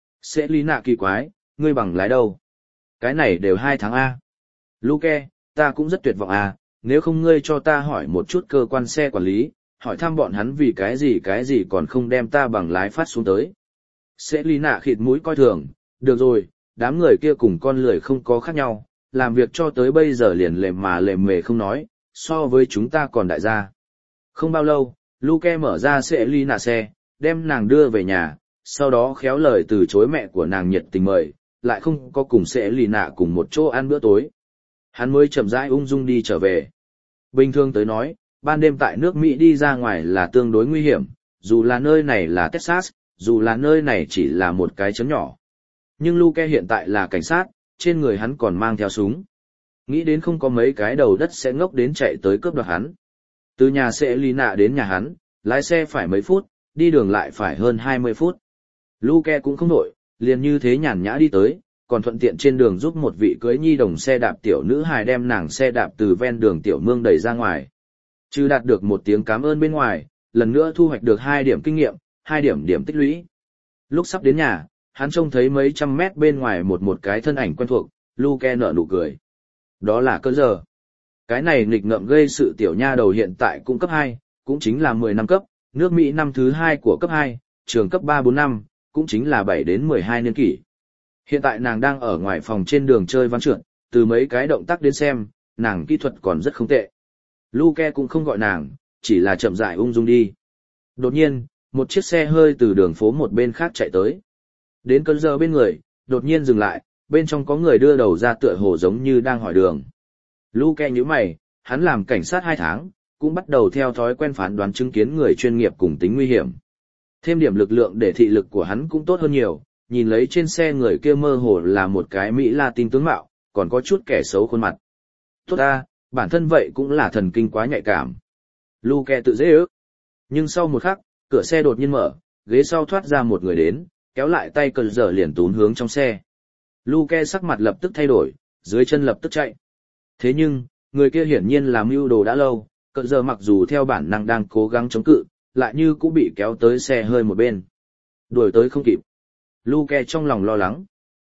Selina kỳ quái, ngươi bằng lái đâu? Cái này đều 2 tháng A. Luke, ta cũng rất tuyệt vọng A, nếu không ngươi cho ta hỏi một chút cơ quan xe quản lý, hỏi thăm bọn hắn vì cái gì còn không đem ta bằng lái phát xuống tới. Selina khịt mũi coi thường, được rồi, đám người kia cùng con lười không có khác nhau, làm việc cho tới bây giờ liền lềm mề không nói, so với chúng ta còn đại gia. Không bao lâu, Luke mở ra Selina xe, đem nàng đưa về nhà, sau đó khéo lời từ chối mẹ của nàng nhiệt tình mời, lại không có cùng Selina cùng một chỗ ăn bữa tối. Hắn mới chậm rãi ung dung đi trở về. Bình thường tới nói, ban đêm tại nước Mỹ đi ra ngoài là tương đối nguy hiểm, dù là nơi này là Texas, dù là nơi này chỉ là một cái chấn nhỏ. Nhưng Luke hiện tại là cảnh sát, trên người hắn còn mang theo súng. Nghĩ đến không có mấy cái đầu đất sẽ ngốc đến chạy tới cướp đoạt hắn. Từ nhà Selina đến nhà hắn, lái xe phải mấy phút, đi đường lại phải hơn 20 phút. Luke cũng không nổi, liền như thế nhàn nhã đi tới, còn thuận tiện trên đường giúp một vị cưới nhi đồng xe đạp tiểu nữ hài đem nàng xe đạp từ ven đường tiểu mương đẩy ra ngoài. Chứ đạt được một tiếng cảm ơn bên ngoài, lần nữa thu hoạch được 2 điểm kinh nghiệm, 2 điểm tích lũy. Lúc sắp đến nhà, hắn trông thấy mấy trăm mét bên ngoài một cái thân ảnh quen thuộc, Luke nở nụ cười. Đó là Cơn Giờ. Cái này nghịch ngợm gây sự tiểu nha đầu hiện tại cũng cấp 2, cũng chính là 10 năm cấp, nước Mỹ năm thứ 2 của cấp 2, trường cấp 3-4 năm, cũng chính là 7 đến 12 niên kỷ. Hiện tại nàng đang ở ngoài phòng trên đường chơi ván trượt, từ mấy cái động tác đến xem, nàng kỹ thuật còn rất không tệ. Luke cũng không gọi nàng, chỉ là chậm rãi ung dung đi. Đột nhiên, một chiếc xe hơi từ đường phố một bên khác chạy tới. Đến Cơn Giờ bên người, đột nhiên dừng lại, bên trong có người đưa đầu ra tựa hồ giống như đang hỏi đường. Luke nhíu mày, hắn làm cảnh sát 2 tháng, cũng bắt đầu theo thói quen phán đoán chứng kiến người chuyên nghiệp cùng tính nguy hiểm. Thêm điểm lực lượng để thị lực của hắn cũng tốt hơn nhiều, nhìn lấy trên xe người kia mơ hồ là một cái Mỹ Latin tướng mạo, còn có chút kẻ xấu khuôn mặt. Tốt ta, bản thân vậy cũng là thần kinh quá nhạy cảm. Luke tự dễ ước. Nhưng sau một khắc, cửa xe đột nhiên mở, ghế sau thoát ra một người đến, kéo lại tay Cơn Giờ liền tún hướng trong xe. Luke sắc mặt lập tức thay đổi, dưới chân lập tức chạy. Thế nhưng, người kia hiển nhiên là mưu đồ đã lâu, Cơn Giờ mặc dù theo bản năng đang cố gắng chống cự, lại như cũng bị kéo tới xe hơi một bên. Đuổi tới không kịp. Luke trong lòng lo lắng.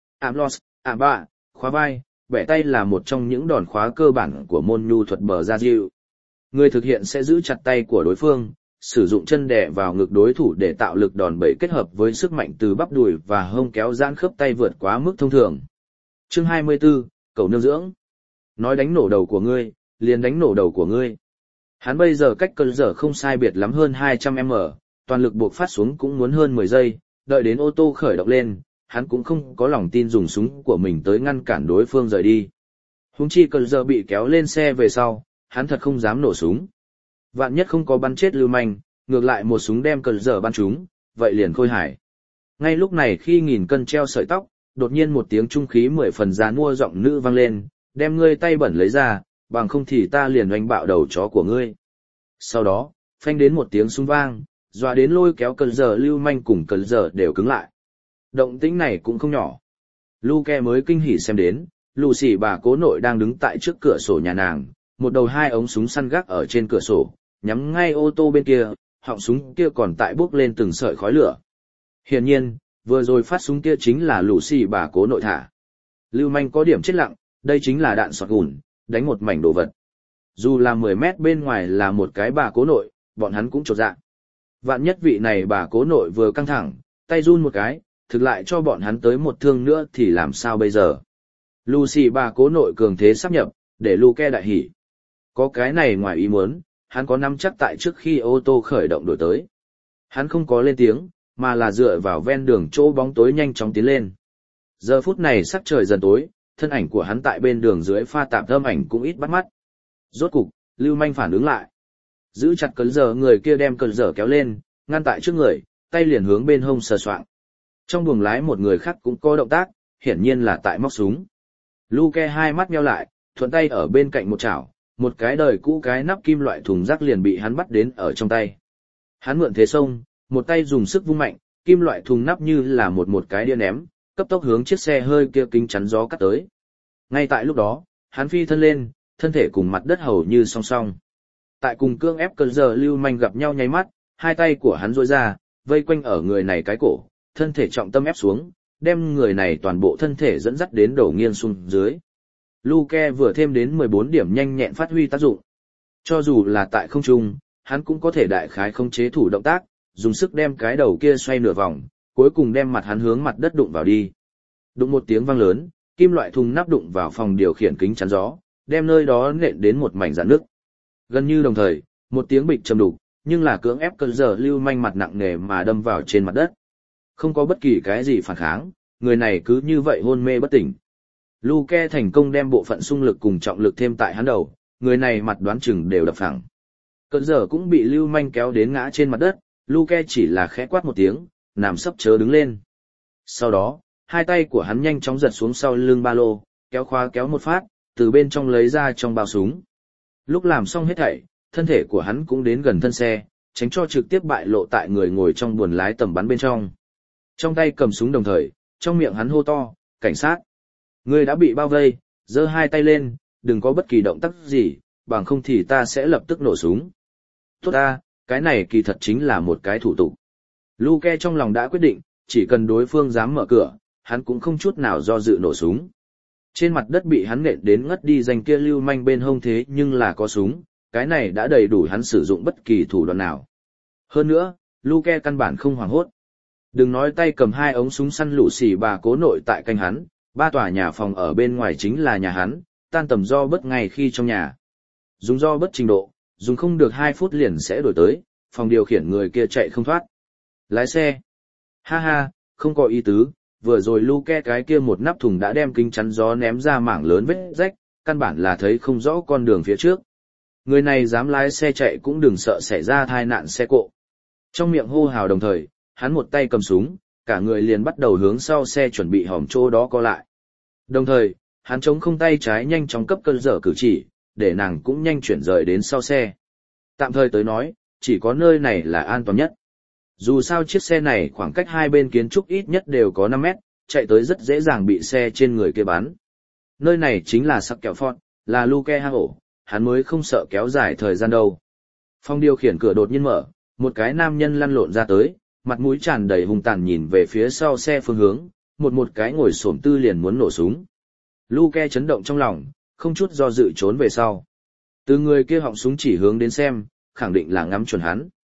Bạ, khóa vai, bẻ tay là một trong những đòn khóa cơ bản của môn nhu thuật bờ ra diệu. Người thực hiện sẽ giữ chặt tay của đối phương, sử dụng chân đè vào ngực đối thủ để tạo lực đòn bẩy kết hợp với sức mạnh từ bắp đùi và hông kéo giãn khớp tay vượt quá mức thông thường. Chương 24, cầu nương dưỡng. Nói đánh nổ đầu của ngươi, liền đánh nổ đầu của ngươi. Hắn bây giờ cách Cơn Giờ không sai biệt lắm hơn 200m, toàn lực buộc phát xuống cũng muốn hơn 10 giây, đợi đến ô tô khởi động lên, hắn cũng không có lòng tin dùng súng của mình tới ngăn cản đối phương rời đi. Huống chi Cơn Giờ bị kéo lên xe về sau, hắn thật không dám nổ súng. Vạn nhất không có bắn chết lưu manh, ngược lại một súng đem Cơn Giờ bắn trúng, vậy liền khôi hải. Ngay lúc này khi nghìn cân treo sợi tóc, đột nhiên một tiếng trung khí 10 phần gián mua giọng nữ vang lên, đem ngươi tay bẩn lấy ra, bằng không thì ta liền oanh bạo đầu chó của ngươi. Sau đó, phanh đến một tiếng súng vang, dọa đến lôi kéo Cơn Giờ lưu manh cùng Cơn Giờ đều cứng lại. Động tĩnh này cũng không nhỏ. Luke mới kinh hỉ xem đến, Lucy bà cố nội đang đứng tại trước cửa sổ nhà nàng, một đầu 2 ống súng săn gác ở trên cửa sổ, nhắm ngay ô tô bên kia, họng súng kia còn tại bốc lên từng sợi khói lửa. Hiển nhiên, vừa rồi phát súng kia chính là Lucy bà cố nội thả. Lưu manh có điểm chết lặng, đây chính là đạn sọt gùn, đánh một mảnh đồ vật. Dù là 10 mét bên ngoài là một cái bà cố nội, bọn hắn cũng chột dạ. Vạn nhất vị này bà cố nội vừa căng thẳng, tay run một cái, thực lại cho bọn hắn tới một thương nữa thì làm sao bây giờ. Lucy bà cố nội cường thế sắp nhập, để Luke đại hỉ. Có cái này ngoài ý muốn, hắn có nắm chắc tại trước khi ô tô khởi động đổi tới. Hắn không có lên tiếng, mà là dựa vào ven đường chỗ bóng tối nhanh chóng tiến lên. Giờ phút này sắc trời dần tối, thân ảnh của hắn tại bên đường dưới pha tạp âm ảnh cũng ít bắt mắt. Rốt cục, lưu manh phản ứng lại. Giữ chặt Cơn Giờ người kia đem Cơn Giờ kéo lên, ngăn tại trước người, tay liền hướng bên hông sờ soạng. Trong buồng lái một người khác cũng có động tác, hiển nhiên là tại móc súng. Luke hai mắt nheo lại, thuận tay ở bên cạnh một chảo, một cái đời cũ cái nắp kim loại thùng rác liền bị hắn bắt đến ở trong tay. Hắn mượn thế xông, một tay dùng sức vung mạnh, kim loại thùng nắp như là một cái đĩa ném, cấp tốc hướng chiếc xe hơi kia kính chắn gió cắt tới. Ngay tại lúc đó, hắn phi thân lên, thân thể cùng mặt đất hầu như song song. Tại cùng cưỡng ép cơn giờ lưu manh gặp nhau nháy mắt, hai tay của hắn duỗi ra, vây quanh ở người này cái cổ, thân thể trọng tâm ép xuống, đem người này toàn bộ thân thể dẫn dắt đến đổ nghiêng xuống dưới. Luke vừa thêm đến 14 điểm nhanh nhẹn phát huy tác dụng. Cho dù là tại không trung, hắn cũng có thể đại khái khống chế thủ động tác, dùng sức đem cái đầu kia xoay nửa vòng, cuối cùng đem mặt hắn hướng mặt đất đụng vào đi. Đụng một tiếng vang lớn, kim loại thùng nắp đụng vào phòng điều khiển kính chắn gió, đem nơi đó nện đến một mảnh rạn nước. Gần như đồng thời, một tiếng bịch trầm đục, nhưng là cưỡng ép cơn giờ lưu manh mặt nặng nề mà đâm vào trên mặt đất. Không có bất kỳ cái gì phản kháng, người này cứ như vậy hôn mê bất tỉnh. Luke thành công đem bộ phận xung lực cùng trọng lực thêm tại hắn đầu, người này mặt đoán chừng đều đập phẳng. Cơn giờ cũng bị lưu manh kéo đến ngã trên mặt đất, Luke chỉ là khẽ quát một tiếng, nằm sấp chớ đứng lên. Sau đó, hai tay của hắn nhanh chóng giật xuống sau lưng ba lô, kéo khóa kéo một phát, từ bên trong lấy ra trong bao súng. Lúc làm xong hết thảy, thân thể của hắn cũng đến gần thân xe, tránh cho trực tiếp bại lộ tại người ngồi trong buồng lái tầm bắn bên trong. Trong tay cầm súng đồng thời, trong miệng hắn hô to, cảnh sát. Ngươi đã bị bao vây, giơ hai tay lên, đừng có bất kỳ động tác gì, bằng không thì ta sẽ lập tức nổ súng. Tốt ta, cái này kỳ thật chính là một cái thủ tục. Luke trong lòng đã quyết định, chỉ cần đối phương dám mở cửa, hắn cũng không chút nào do dự nổ súng. Trên mặt đất bị hắn nện đến ngất đi danh kia lưu manh bên hông thế nhưng là có súng, cái này đã đầy đủ hắn sử dụng bất kỳ thủ đoạn nào. Hơn nữa, Luke căn bản không hoảng hốt. Đừng nói tay cầm hai ống súng săn lũ xì bà cố nội tại canh hắn, ba tòa nhà phòng ở bên ngoài chính là nhà hắn, tan tầm do bất ngay khi trong nhà. Dùng do bất trình độ, dùng không được 2 phút liền sẽ đổi tới, phòng điều khiển người kia chạy không thoát. Lái xe. Ha ha, không có ý tứ, vừa rồi Luke cái kia một nắp thùng đã đem kính chắn gió ném ra mảng lớn vết rách, căn bản là thấy không rõ con đường phía trước. Người này dám lái xe chạy cũng đừng sợ xảy ra tai nạn xe cộ. Trong miệng hô hào đồng thời, hắn một tay cầm súng, cả người liền bắt đầu hướng sau xe chuẩn bị hòm chỗ đó co lại. Đồng thời, hắn chống không tay trái nhanh chóng cấp cơn dở cử chỉ, để nàng cũng nhanh chuyển rời đến sau xe. Tạm thời tới nói, chỉ có nơi này là an toàn nhất. Dù sao chiếc xe này khoảng cách hai bên kiến trúc ít nhất đều có 5 mét, chạy tới rất dễ dàng bị xe trên người kia bắn. Nơi này chính là sắc kẹo phọt, là Luke hang ổ, hắn mới không sợ kéo dài thời gian đâu. Phòng điều khiển cửa đột nhiên mở, một cái nam nhân lăn lộn ra tới, mặt mũi tràn đầy hung tàn nhìn về phía sau xe phương hướng, một cái ngồi xổm tư liền muốn nổ súng. Luke chấn động trong lòng, không chút do dự trốn về sau. Từ người kia họng súng chỉ hướng đến xem, khẳng định là ngắm chuẩn hắn.